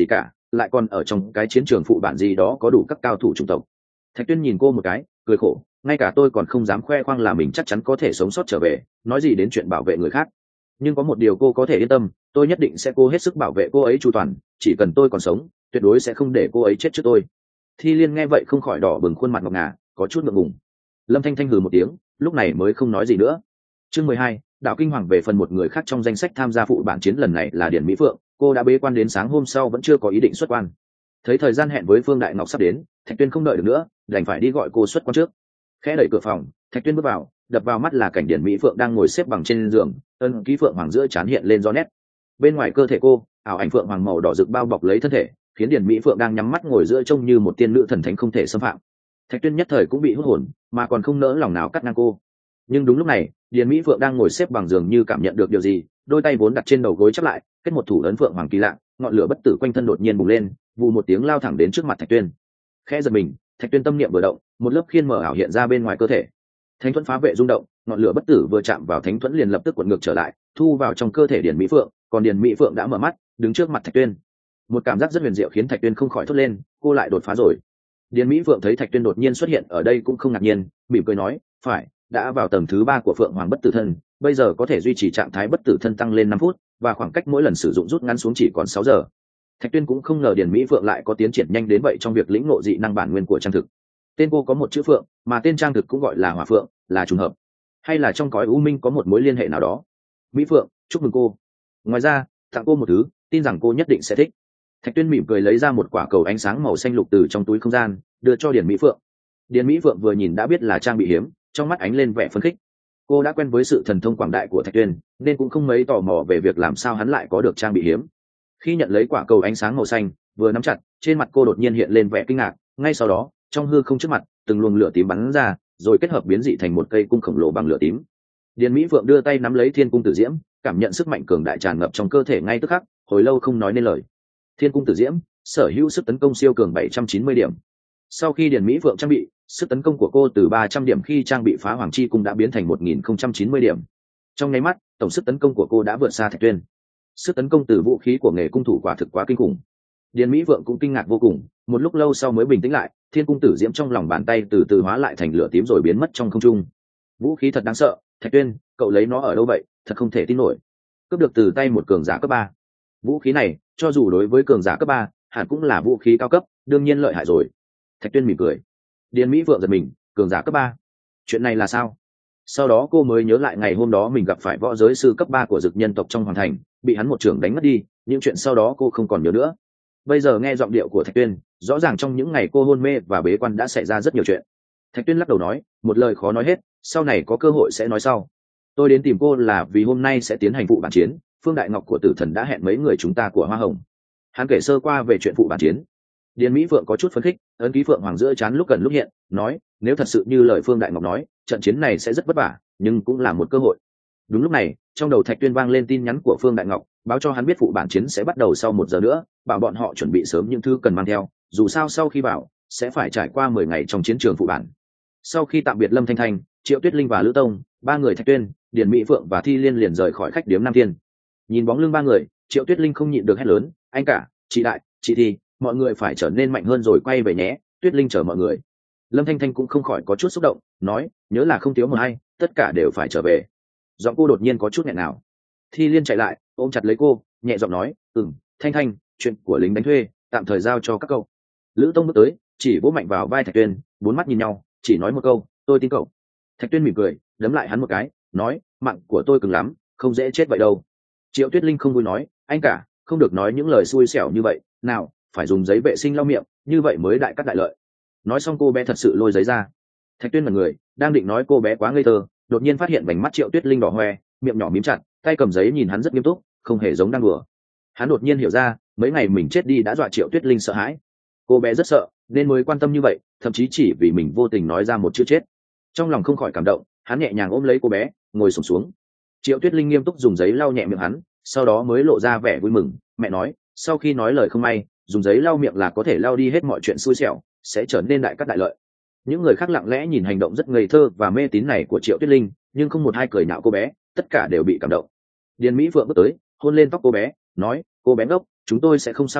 lại còn ở trong cái chiến trường phụ bản gì đó có đủ các cao thủ chủng tộc. Thạch Tuyên nhìn cô một cái, cười khổ, ngay cả tôi còn không dám khoe khoang là mình chắc chắn có thể sống sót trở về, nói gì đến chuyện bảo vệ người khác. Nhưng có một điều cô có thể yên tâm, tôi nhất định sẽ cố hết sức bảo vệ cô ấy chu toàn, chỉ cần tôi còn sống, tuyệt đối sẽ không để cô ấy chết trước tôi. Thi Liên nghe vậy không khỏi đỏ bừng khuôn mặt ngọc ngà, có chút ngượng ngùng. Lâm Thanh Thanh hừ một tiếng, lúc này mới không nói gì nữa. Chương mười hai, Đạo Kinh Hoàng về phần một người khác trong danh sách tham gia phụ bản chiến lần này là Điển Mỹ Phượng, cô đã bế quan đến sáng hôm sau vẫn chưa có ý định xuất quan. Thấy thời gian hẹn với Phương Đại Ngọc sắp đến, Thạch Tuyên không đợi được nữa, đành phải đi gọi cô xuất quan trước. Khẽ đẩy cửa phòng, Thạch Tuyên bước vào, đập vào mắt là cảnh Điển Mỹ Phượng đang ngồi xếp bằng trên giường, ân ký phượng hoàng giữa trán hiện lên rõ nét. Bên ngoài cơ thể cô, ảo ảnh phượng hoàng màu đỏ rực bao bọc lấy thân thể, khiến Điển Mỹ Phượng đang nhắm mắt ngồi giữa trông như một tiên nữ thần thánh không thể xâm phạm. Thạch Tuyên nhất thời cũng bị hút hồn, mà còn không nỡ lòng nào cắt ngang cô. Nhưng đúng lúc này, Điền Mỹ Phượng đang ngồi xếp bằng giường như cảm nhận được điều gì, đôi tay vốn đặt trên đầu gối chắp lại, kết một thủ ấn phượng hoàng kỳ lạ, ngọn lửa bất tử quanh thân đột nhiên bùng lên, vù một tiếng lao thẳng đến trước mặt Thạch Tuyên. Khẽ giật mình, Thạch Tuyên tâm niệm vừa động, một lớp khiên mở ảo hiện ra bên ngoài cơ thể. Thánh thuẫn phá vệ rung động, ngọn lửa bất tử vừa chạm vào thánh thuẫn liền lập tức cuộn ngược trở lại, thu vào trong cơ thể Điền Mỹ Phượng, còn Điền Mỹ Phượng đã mở mắt, đứng trước mặt Thạch Tuyên. Một cảm giác rất huyền diệu khiến Thạch Tuyên không khỏi thốt lên, cô lại đột phá rồi. Điền Mỹ Phượng thấy Thạch Tuyên đột nhiên xuất hiện ở đây cũng không ngạc nhiên, mỉm cười nói, phải, đã vào tầng thứ ba của Phượng Hoàng bất tử thân, bây giờ có thể duy trì trạng thái bất tử thân tăng lên năm phút, và khoảng cách mỗi lần sử dụng rút ngắn xuống chỉ còn sáu giờ. Thạch Tuyên cũng không ngờ Điền Mỹ Phượng lại có tiến triển nhanh đến vậy trong việc lĩnh ngộ dị năng bản nguyên của trang thực. Tên cô có một chữ Phượng, mà tên trang thực cũng gọi là Hỏa Phượng, là trùng hợp, hay là trong cõi u minh có một mối liên hệ nào đó? Mỹ Phượng, chúc mừng cô. Ngoài ra, tặng cô một thứ, tin rằng cô nhất định sẽ thích. Thạch Tuyên mỉm cười lấy ra một quả cầu ánh sáng màu xanh lục từ trong túi không gian, đưa cho Điền Mỹ Phượng. Điền Mỹ Phượng vừa nhìn đã biết là trang bị hiếm, trong mắt ánh lên vẻ phấn khích. Cô đã quen với sự thần thông quảng đại của Thạch Tuyên, nên cũng không mấy tò mò về việc làm sao hắn lại có được trang bị hiếm. Khi nhận lấy quả cầu ánh sáng màu xanh, vừa nắm chặt, trên mặt cô đột nhiên hiện lên vẻ kinh ngạc, ngay sau đó, trong hư không trước mặt, từng luồng lửa tím bắn ra, rồi kết hợp biến dị thành một cây cung khổng lồ bằng lửa tím. Điền Mỹ Phượng đưa tay nắm lấy Thiên Cung Tử Diễm, cảm nhận sức mạnh cường đại tràn ngập trong cơ thể ngay tức khắc, hồi lâu không nói nên lời. Thiên Cung Tử Diễm, sở hữu sức tấn công siêu cường bảy trăm chín mươi điểm. Sau khi Điền Mỹ Phượng trang bị, sức tấn công của cô từ ba trăm điểm khi trang bị Phá Hoàng Chi Cung đã biến thành một nghìn không trăm chín mươi điểm. Trong nháy mắt, tổng sức tấn công của cô đã vượt xa Thạch Tuyên. Sức tấn công từ vũ khí của nghề cung thủ quả thực quá kinh khủng. Điền Mỹ Phượng cũng kinh ngạc vô cùng, một lúc lâu sau mới bình tĩnh lại, Thiên Cung Tử Diễm trong lòng bàn tay từ từ hóa lại thành lửa tím rồi biến mất trong không trung. Vũ khí thật đáng sợ, Thạch Tuyên, cậu lấy nó ở đâu vậy, thật không thể tin nổi. Cướp được từ tay một cường giả cấp ba. Vũ khí này, cho dù đối với cường giả cấp ba, hẳn cũng là vũ khí cao cấp, đương nhiên lợi hại rồi. Thạch Tuyên mỉm cười. Điền Mỹ Phượng giật mình, cường giả cấp ba, chuyện này là sao? Sau đó cô mới nhớ lại ngày hôm đó mình gặp phải võ giới sư cấp ba của Dực nhân tộc trong hoàng thành, bị hắn một trưởng đánh mất đi, những chuyện sau đó cô không còn nhớ nữa. Bây giờ nghe giọng điệu của Thạch Tuyên, rõ ràng trong những ngày cô hôn mê và bế quan đã xảy ra rất nhiều chuyện. Thạch Tuyên lắc đầu nói, một lời khó nói hết, sau này có cơ hội sẽ nói sau. Tôi đến tìm cô là vì hôm nay sẽ tiến hành vụ bản chiến, Phương Đại Ngọc của Tử Thần đã hẹn mấy người chúng ta của Hoa Hồng. Hắn kể sơ qua về chuyện vụ bản chiến. Điền Mỹ Phượng có chút phấn khích, ấn ký phượng hoàng giữa trán lúc gần lúc hiện, nói, nếu thật sự như lời Phương Đại Ngọc nói, trận chiến này sẽ rất vất vả, nhưng cũng là một cơ hội. Đúng lúc này, trong đầu Thạch Tuyên vang lên tin nhắn của Phương Đại Ngọc, báo cho hắn biết vụ bản chiến sẽ bắt đầu sau một giờ nữa, bảo bọn họ chuẩn bị sớm những thứ cần mang theo, dù sao sau khi vào sẽ phải trải qua mười ngày trong chiến trường phụ bản. Sau khi tạm biệt Lâm Thanh Thanh, Triệu Tuyết Linh và Lữ Tông, ba người Thạch Tuyên, Điền Mỹ Phượng và Thi Liên liền rời khỏi khách điếm Nam Thiên. Nhìn bóng lưng ba người, Triệu Tuyết Linh không nhịn được hét lớn, anh cả, chị đại, chị Thi, mọi người phải trở nên mạnh hơn rồi quay về nhé. Tuyết Linh chờ mọi người. Lâm Thanh Thanh cũng không khỏi có chút xúc động, nói, nhớ là không thiếu một hay, tất cả đều phải trở về. Giọng cô đột nhiên có chút nghẹn nào. Thi Liên chạy lại, ôm chặt lấy cô, nhẹ giọng nói, ừm, Thanh Thanh, chuyện của lính đánh thuê tạm thời giao cho các cậu. Lữ Tông bước tới, chỉ vỗ mạnh vào vai Thạch Tuyên, bốn mắt nhìn nhau, chỉ nói một câu, tôi tin cậu. Thạch Tuyên mỉm cười, đấm lại hắn một cái, nói, mạng của tôi cứng lắm, không dễ chết vậy đâu. Triệu Tuyết Linh không vui nói, anh cả, không được nói những lời xui xẻo như vậy, nào, phải dùng giấy vệ sinh lau miệng, như vậy mới đại cắt đại lợi. Nói xong cô bé thật sự lôi giấy ra. Thạch Tuyên là người đang định nói cô bé quá ngây thơ, đột nhiên phát hiện vành mắt Triệu Tuyết Linh đỏ hoe, miệng nhỏ mím chặt, tay cầm giấy nhìn hắn rất nghiêm túc, không hề giống đang đùa. Hắn đột nhiên hiểu ra, mấy ngày mình chết đi đã dọa Triệu Tuyết Linh sợ hãi. Cô bé rất sợ, nên mới quan tâm như vậy, thậm chí chỉ vì mình vô tình nói ra một chữ chết. Trong lòng không khỏi cảm động, hắn nhẹ nhàng ôm lấy cô bé, ngồi xổm xuống. Triệu Tuyết Linh nghiêm túc dùng giấy lau nhẹ miệng hắn, sau đó mới lộ ra vẻ vui mừng. Mẹ nói, sau khi nói lời không may, dùng giấy lau miệng là có thể lau đi hết mọi chuyện xui xẻo, sẽ trở nên đại cát đại lợi. Những người khác lặng lẽ nhìn hành động rất ngây thơ và mê tín này của Triệu Tuyết Linh, nhưng không một ai cười nhạo cô bé, tất cả đều bị cảm động. Điền Mỹ Phượng bước tới, hôn lên tóc cô bé, nói, cô bé ngốc, chúng tôi sẽ không sao đâu,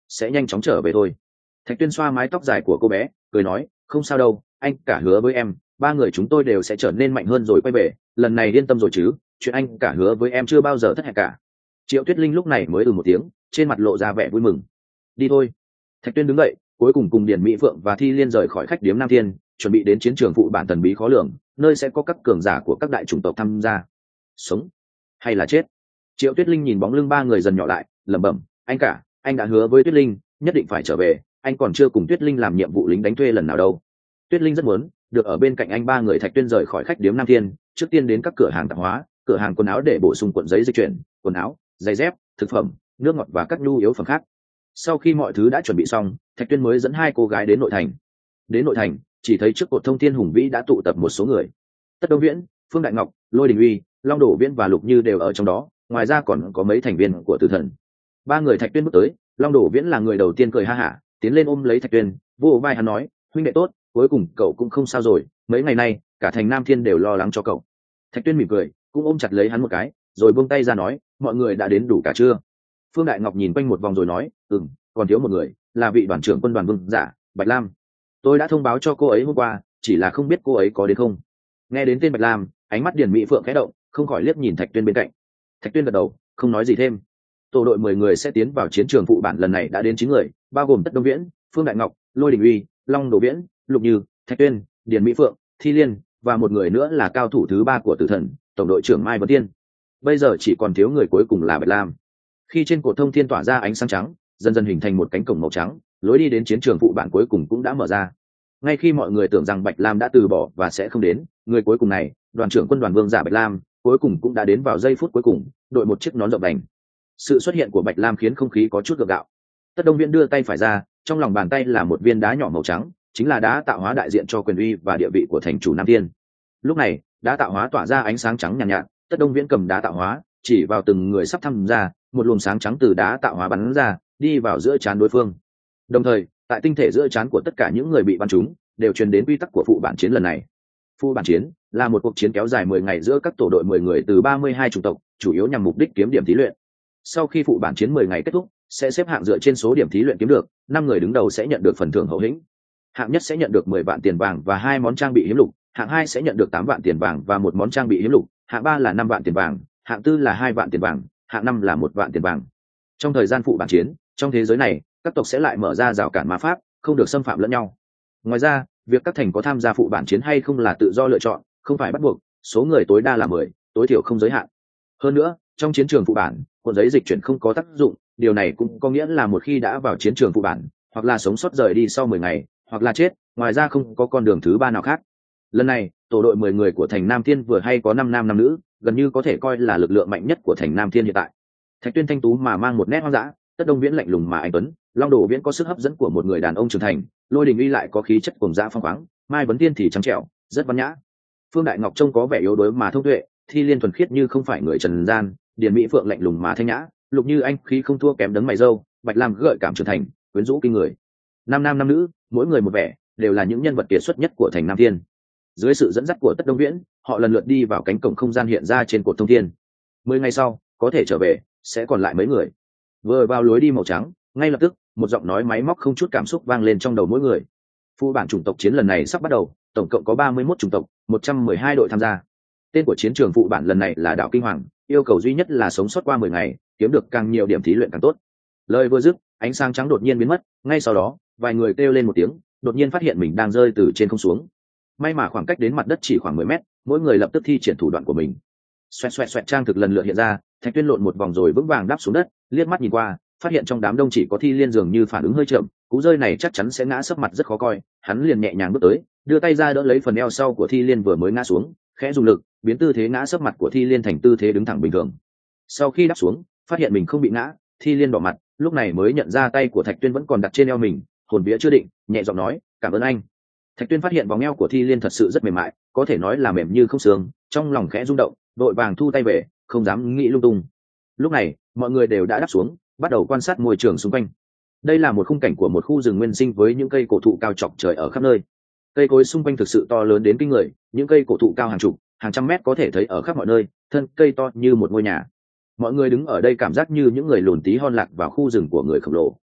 sẽ nhanh chóng trở về thôi. Thạch Tuyên xoa mái tóc dài của cô bé cười nói, không sao đâu, anh cả hứa với em ba người chúng tôi đều sẽ trở nên mạnh hơn rồi quay về, lần này yên tâm rồi chứ, chuyện anh cả hứa với em chưa bao giờ thất hẹn cả. Triệu Tuyết Linh lúc này mới ừ một tiếng, trên mặt lộ ra vẻ vui mừng. Đi thôi. Thạch Tuyên đứng dậy, cuối cùng cùng Điền Mỹ Phượng và Thi Liên rời khỏi khách điếm Nam Thiên, chuẩn bị đến chiến trường phụ bản thần bí khó lường, nơi sẽ có các cường giả của các đại chủng tộc tham gia. Sống hay là chết? Triệu Tuyết Linh nhìn bóng lưng ba người dần nhỏ lại, lẩm bẩm, anh cả, anh đã hứa với Tuyết Linh nhất định phải trở về, anh còn chưa cùng Tuyết Linh làm nhiệm vụ lính đánh thuê lần nào đâu. Tuyết Linh rất muốn được ở bên cạnh anh. Ba người Thạch Tuyên rời khỏi khách điếm Nam Thiên, trước tiên đến các cửa hàng tạp hóa, cửa hàng quần áo để bổ sung cuộn giấy dịch chuyển, quần áo, giày dép, thực phẩm, nước ngọt và các nhu yếu phẩm khác. Sau khi mọi thứ đã chuẩn bị xong, Thạch Tuyên mới dẫn hai cô gái đến nội thành. Đến nội thành, chỉ thấy trước cột thông thiên hùng vĩ đã tụ tập một số người. Tất Đông Viễn, Phương Đại Ngọc, Lôi Đình Uy, Long Đổ Viễn và Lục Như đều ở trong đó, ngoài ra còn có mấy thành viên của Tử Thần. Ba người Thạch Tuyên bước tới, Long Đổ Viễn là người đầu tiên cười ha hả, tiến lên ôm lấy Thạch Tuyên, vỗ vai hắn nói, huynh đệ tốt, cuối cùng cậu cũng không sao rồi, mấy ngày nay cả thành Nam Thiên đều lo lắng cho cậu. Thạch Tuyên mỉm cười, cũng ôm chặt lấy hắn một cái, rồi buông tay ra nói, mọi người đã đến đủ cả chưa? Phương Đại Ngọc nhìn quanh một vòng rồi nói, ừm, còn thiếu một người, là vị đoàn trưởng quân đoàn Vương Giả, Bạch Lam. Tôi đã thông báo cho cô ấy hôm qua, chỉ là không biết cô ấy có đến không. Nghe đến tên Bạch Lam, ánh mắt Điền Mỹ Phượng khẽ động, không khỏi liếc nhìn Thạch Tuyên bên cạnh. Thạch Tuyên gật đầu, không nói gì thêm. Tổ đội mười người sẽ tiến vào chiến trường phụ bản lần này đã đến chín người, bao gồm Tất Đông Viễn, Phương Đại Ngọc, Lôi Đình Uy, Long Đồ Viễn, Lục Như, Thạch Tuyên, Điền Mỹ Phượng, Thi Liên và một người nữa là cao thủ thứ ba của Tử Thần, tổng đội trưởng Mai Vấn Tiên. Bây giờ chỉ còn thiếu người cuối cùng là Bạch Lam. Khi trên cột thông thiên tỏa ra ánh sáng trắng, dần dần hình thành một cánh cổng màu trắng, lối đi đến chiến trường phụ bản cuối cùng cũng đã mở ra. Ngay khi mọi người tưởng rằng Bạch Lam đã từ bỏ và sẽ không đến, người cuối cùng này, đoàn trưởng quân đoàn Vương Giả Bạch Lam, cuối cùng cũng đã đến vào giây phút cuối cùng, đội một chiếc nón rộng đành. Sự xuất hiện của Bạch Lam khiến không khí có chút gượng gạo. Tất Đông Viễn đưa tay phải ra, trong lòng bàn tay là một viên đá nhỏ màu trắng, chính là đá tạo hóa đại diện cho quyền uy và địa vị của thành chủ Nam Thiên. Lúc này, đá tạo hóa tỏa ra ánh sáng trắng nhàn nhạt, nhạt, Tất Đông Viễn cầm đá tạo hóa, chỉ vào từng người sắp tham gia, một luồng sáng trắng từ đá tạo hóa bắn ra, đi vào giữa trán đối phương. Đồng thời, tại tinh thể giữa trán của tất cả những người bị bắn trúng, đều truyền đến quy tắc của phụ bản chiến lần này. Phụ bản chiến là một cuộc chiến kéo dài mười ngày giữa các tổ đội mười người từ ba mươi hai chủng tộc, chủ yếu nhằm mục đích kiếm điểm thí luyện. Sau khi phụ bản chiến mười ngày kết thúc, sẽ xếp hạng dựa trên số điểm thí luyện kiếm được, năm người đứng đầu sẽ nhận được phần thưởng hậu hĩnh. Hạng nhất sẽ nhận được mười vạn tiền vàng và hai món trang bị hiếm lục, hạng hai sẽ nhận được tám vạn tiền vàng và một món trang bị hiếm lục, hạng ba là năm vạn tiền vàng, hạng tư là hai vạn tiền vàng, hạng năm là một vạn tiền vàng. Trong thời gian phụ bản chiến, trong thế giới này, các tộc sẽ lại mở ra rào cản ma pháp, không được xâm phạm lẫn nhau. Ngoài ra, việc các thành có tham gia phụ bản chiến hay không là tự do lựa chọn, không phải bắt buộc, số người tối đa là mười, tối thiểu không giới hạn. Hơn nữa, trong chiến trường phụ bản, cuộn giấy dịch chuyển không có tác dụng, điều này cũng có nghĩa là một khi đã vào chiến trường phụ bản, hoặc là sống sót rời đi sau mười ngày, hoặc là chết, ngoài ra không có con đường thứ ba nào khác. Lần này, tổ đội mười người của thành Nam Thiên vừa hay có năm nam năm nữ, gần như có thể coi là lực lượng mạnh nhất của thành Nam Thiên hiện tại. Thạch Tuyên thanh tú mà mang một nét hoang dã, Tất Đông Viễn lạnh lùng mà anh tuấn, Long Đồ Viễn có sức hấp dẫn của một người đàn ông trưởng thành, Lôi Đình Uy lại có khí chất cuồng dã phong khoáng, Mai Vấn Tiên thì trắng trẻo, rất văn nhã. Phương Đại Ngọc trông có vẻ yếu đuối mà thông tuệ, Thi Liên thuần khiết như không phải người trần gian, Điền Mỹ Phượng lạnh lùng mà thanh nhã, Lục Như anh khí không thua kém đấng mày râu, Bạch Lam gợi cảm trưởng thành, quyến rũ kinh người. Năm nam năm nữ, mỗi người một vẻ, đều là những nhân vật kiệt xuất nhất của thành Nam Thiên. Dưới sự dẫn dắt của Tất Đông Viễn, họ lần lượt đi vào cánh cổng không gian hiện ra trên cột thông thiên. Mười ngày sau, có thể trở về, sẽ còn lại mấy người. Vừa vào lối đi màu trắng, ngay lập tức, một giọng nói máy móc không chút cảm xúc vang lên trong đầu mỗi người. Phụ bản chủng tộc chiến lần này sắp bắt đầu, tổng cộng có ba mươi mốt chủng tộc, một trăm mười hai đội tham gia. Tên của chiến trường phụ bản lần này là Đạo Kinh Hoàng, yêu cầu duy nhất là sống sót qua mười ngày, kiếm được càng nhiều điểm thí luyện càng tốt. Lời vừa dứt, ánh sáng trắng đột nhiên biến mất, ngay sau đó, vài người kêu lên một tiếng, đột nhiên phát hiện mình đang rơi từ trên không xuống. May mà khoảng cách đến mặt đất chỉ khoảng mười mét, mỗi người lập tức thi triển thủ đoạn của mình. Xoẹt xoẹt xoẹt trang thực lần lượt hiện ra, Thạch Tuyên lộn một vòng rồi vững vàng đáp xuống đất, liếc mắt nhìn qua, phát hiện trong đám đông chỉ có Thi Liên dường như phản ứng hơi chậm, cú rơi này chắc chắn sẽ ngã sấp mặt rất khó coi, hắn liền nhẹ nhàng bước tới, đưa tay ra đỡ lấy phần eo sau của Thi Liên vừa mới ngã xuống, khẽ dùng lực, biến tư thế ngã sấp mặt của Thi Liên thành tư thế đứng thẳng bình thường. Sau khi đáp xuống, phát hiện mình không bị ngã, Thi Liên đỏ mặt, lúc này mới nhận ra tay của Thạch Tuyên vẫn còn đặt trên eo mình, hồn vía chưa định, nhẹ giọng nói, "Cảm ơn anh." Thạch Tuyên phát hiện vòng eo của Thi Liên thật sự rất mềm mại, có thể nói là mềm như không xương, trong lòng khẽ rung động, đội vàng thu tay về, không dám nghĩ lung tung. Lúc này, mọi người đều đã đáp xuống, bắt đầu quan sát môi trường xung quanh. Đây là một khung cảnh của một khu rừng nguyên sinh với những cây cổ thụ cao chọc trời ở khắp nơi. Cây cối xung quanh thực sự to lớn đến kinh người, những cây cổ thụ cao hàng chục, hàng trăm mét có thể thấy ở khắp mọi nơi, thân cây to như một ngôi nhà. Mọi người đứng ở đây cảm giác như những người lùn tí hon lạc vào khu rừng của người khổng lồ.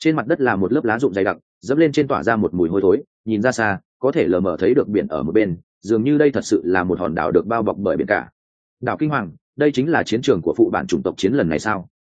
Trên mặt đất là một lớp lá rụng dày đặc, dẫm lên trên tỏa ra một mùi hôi thối, nhìn ra xa có thể lờ mờ thấy được biển ở một bên, dường như đây thật sự là một hòn đảo được bao bọc bởi biển cả. Đảo Kinh Hoàng, đây chính là chiến trường của phụ bản chủng tộc chiến lần này sao?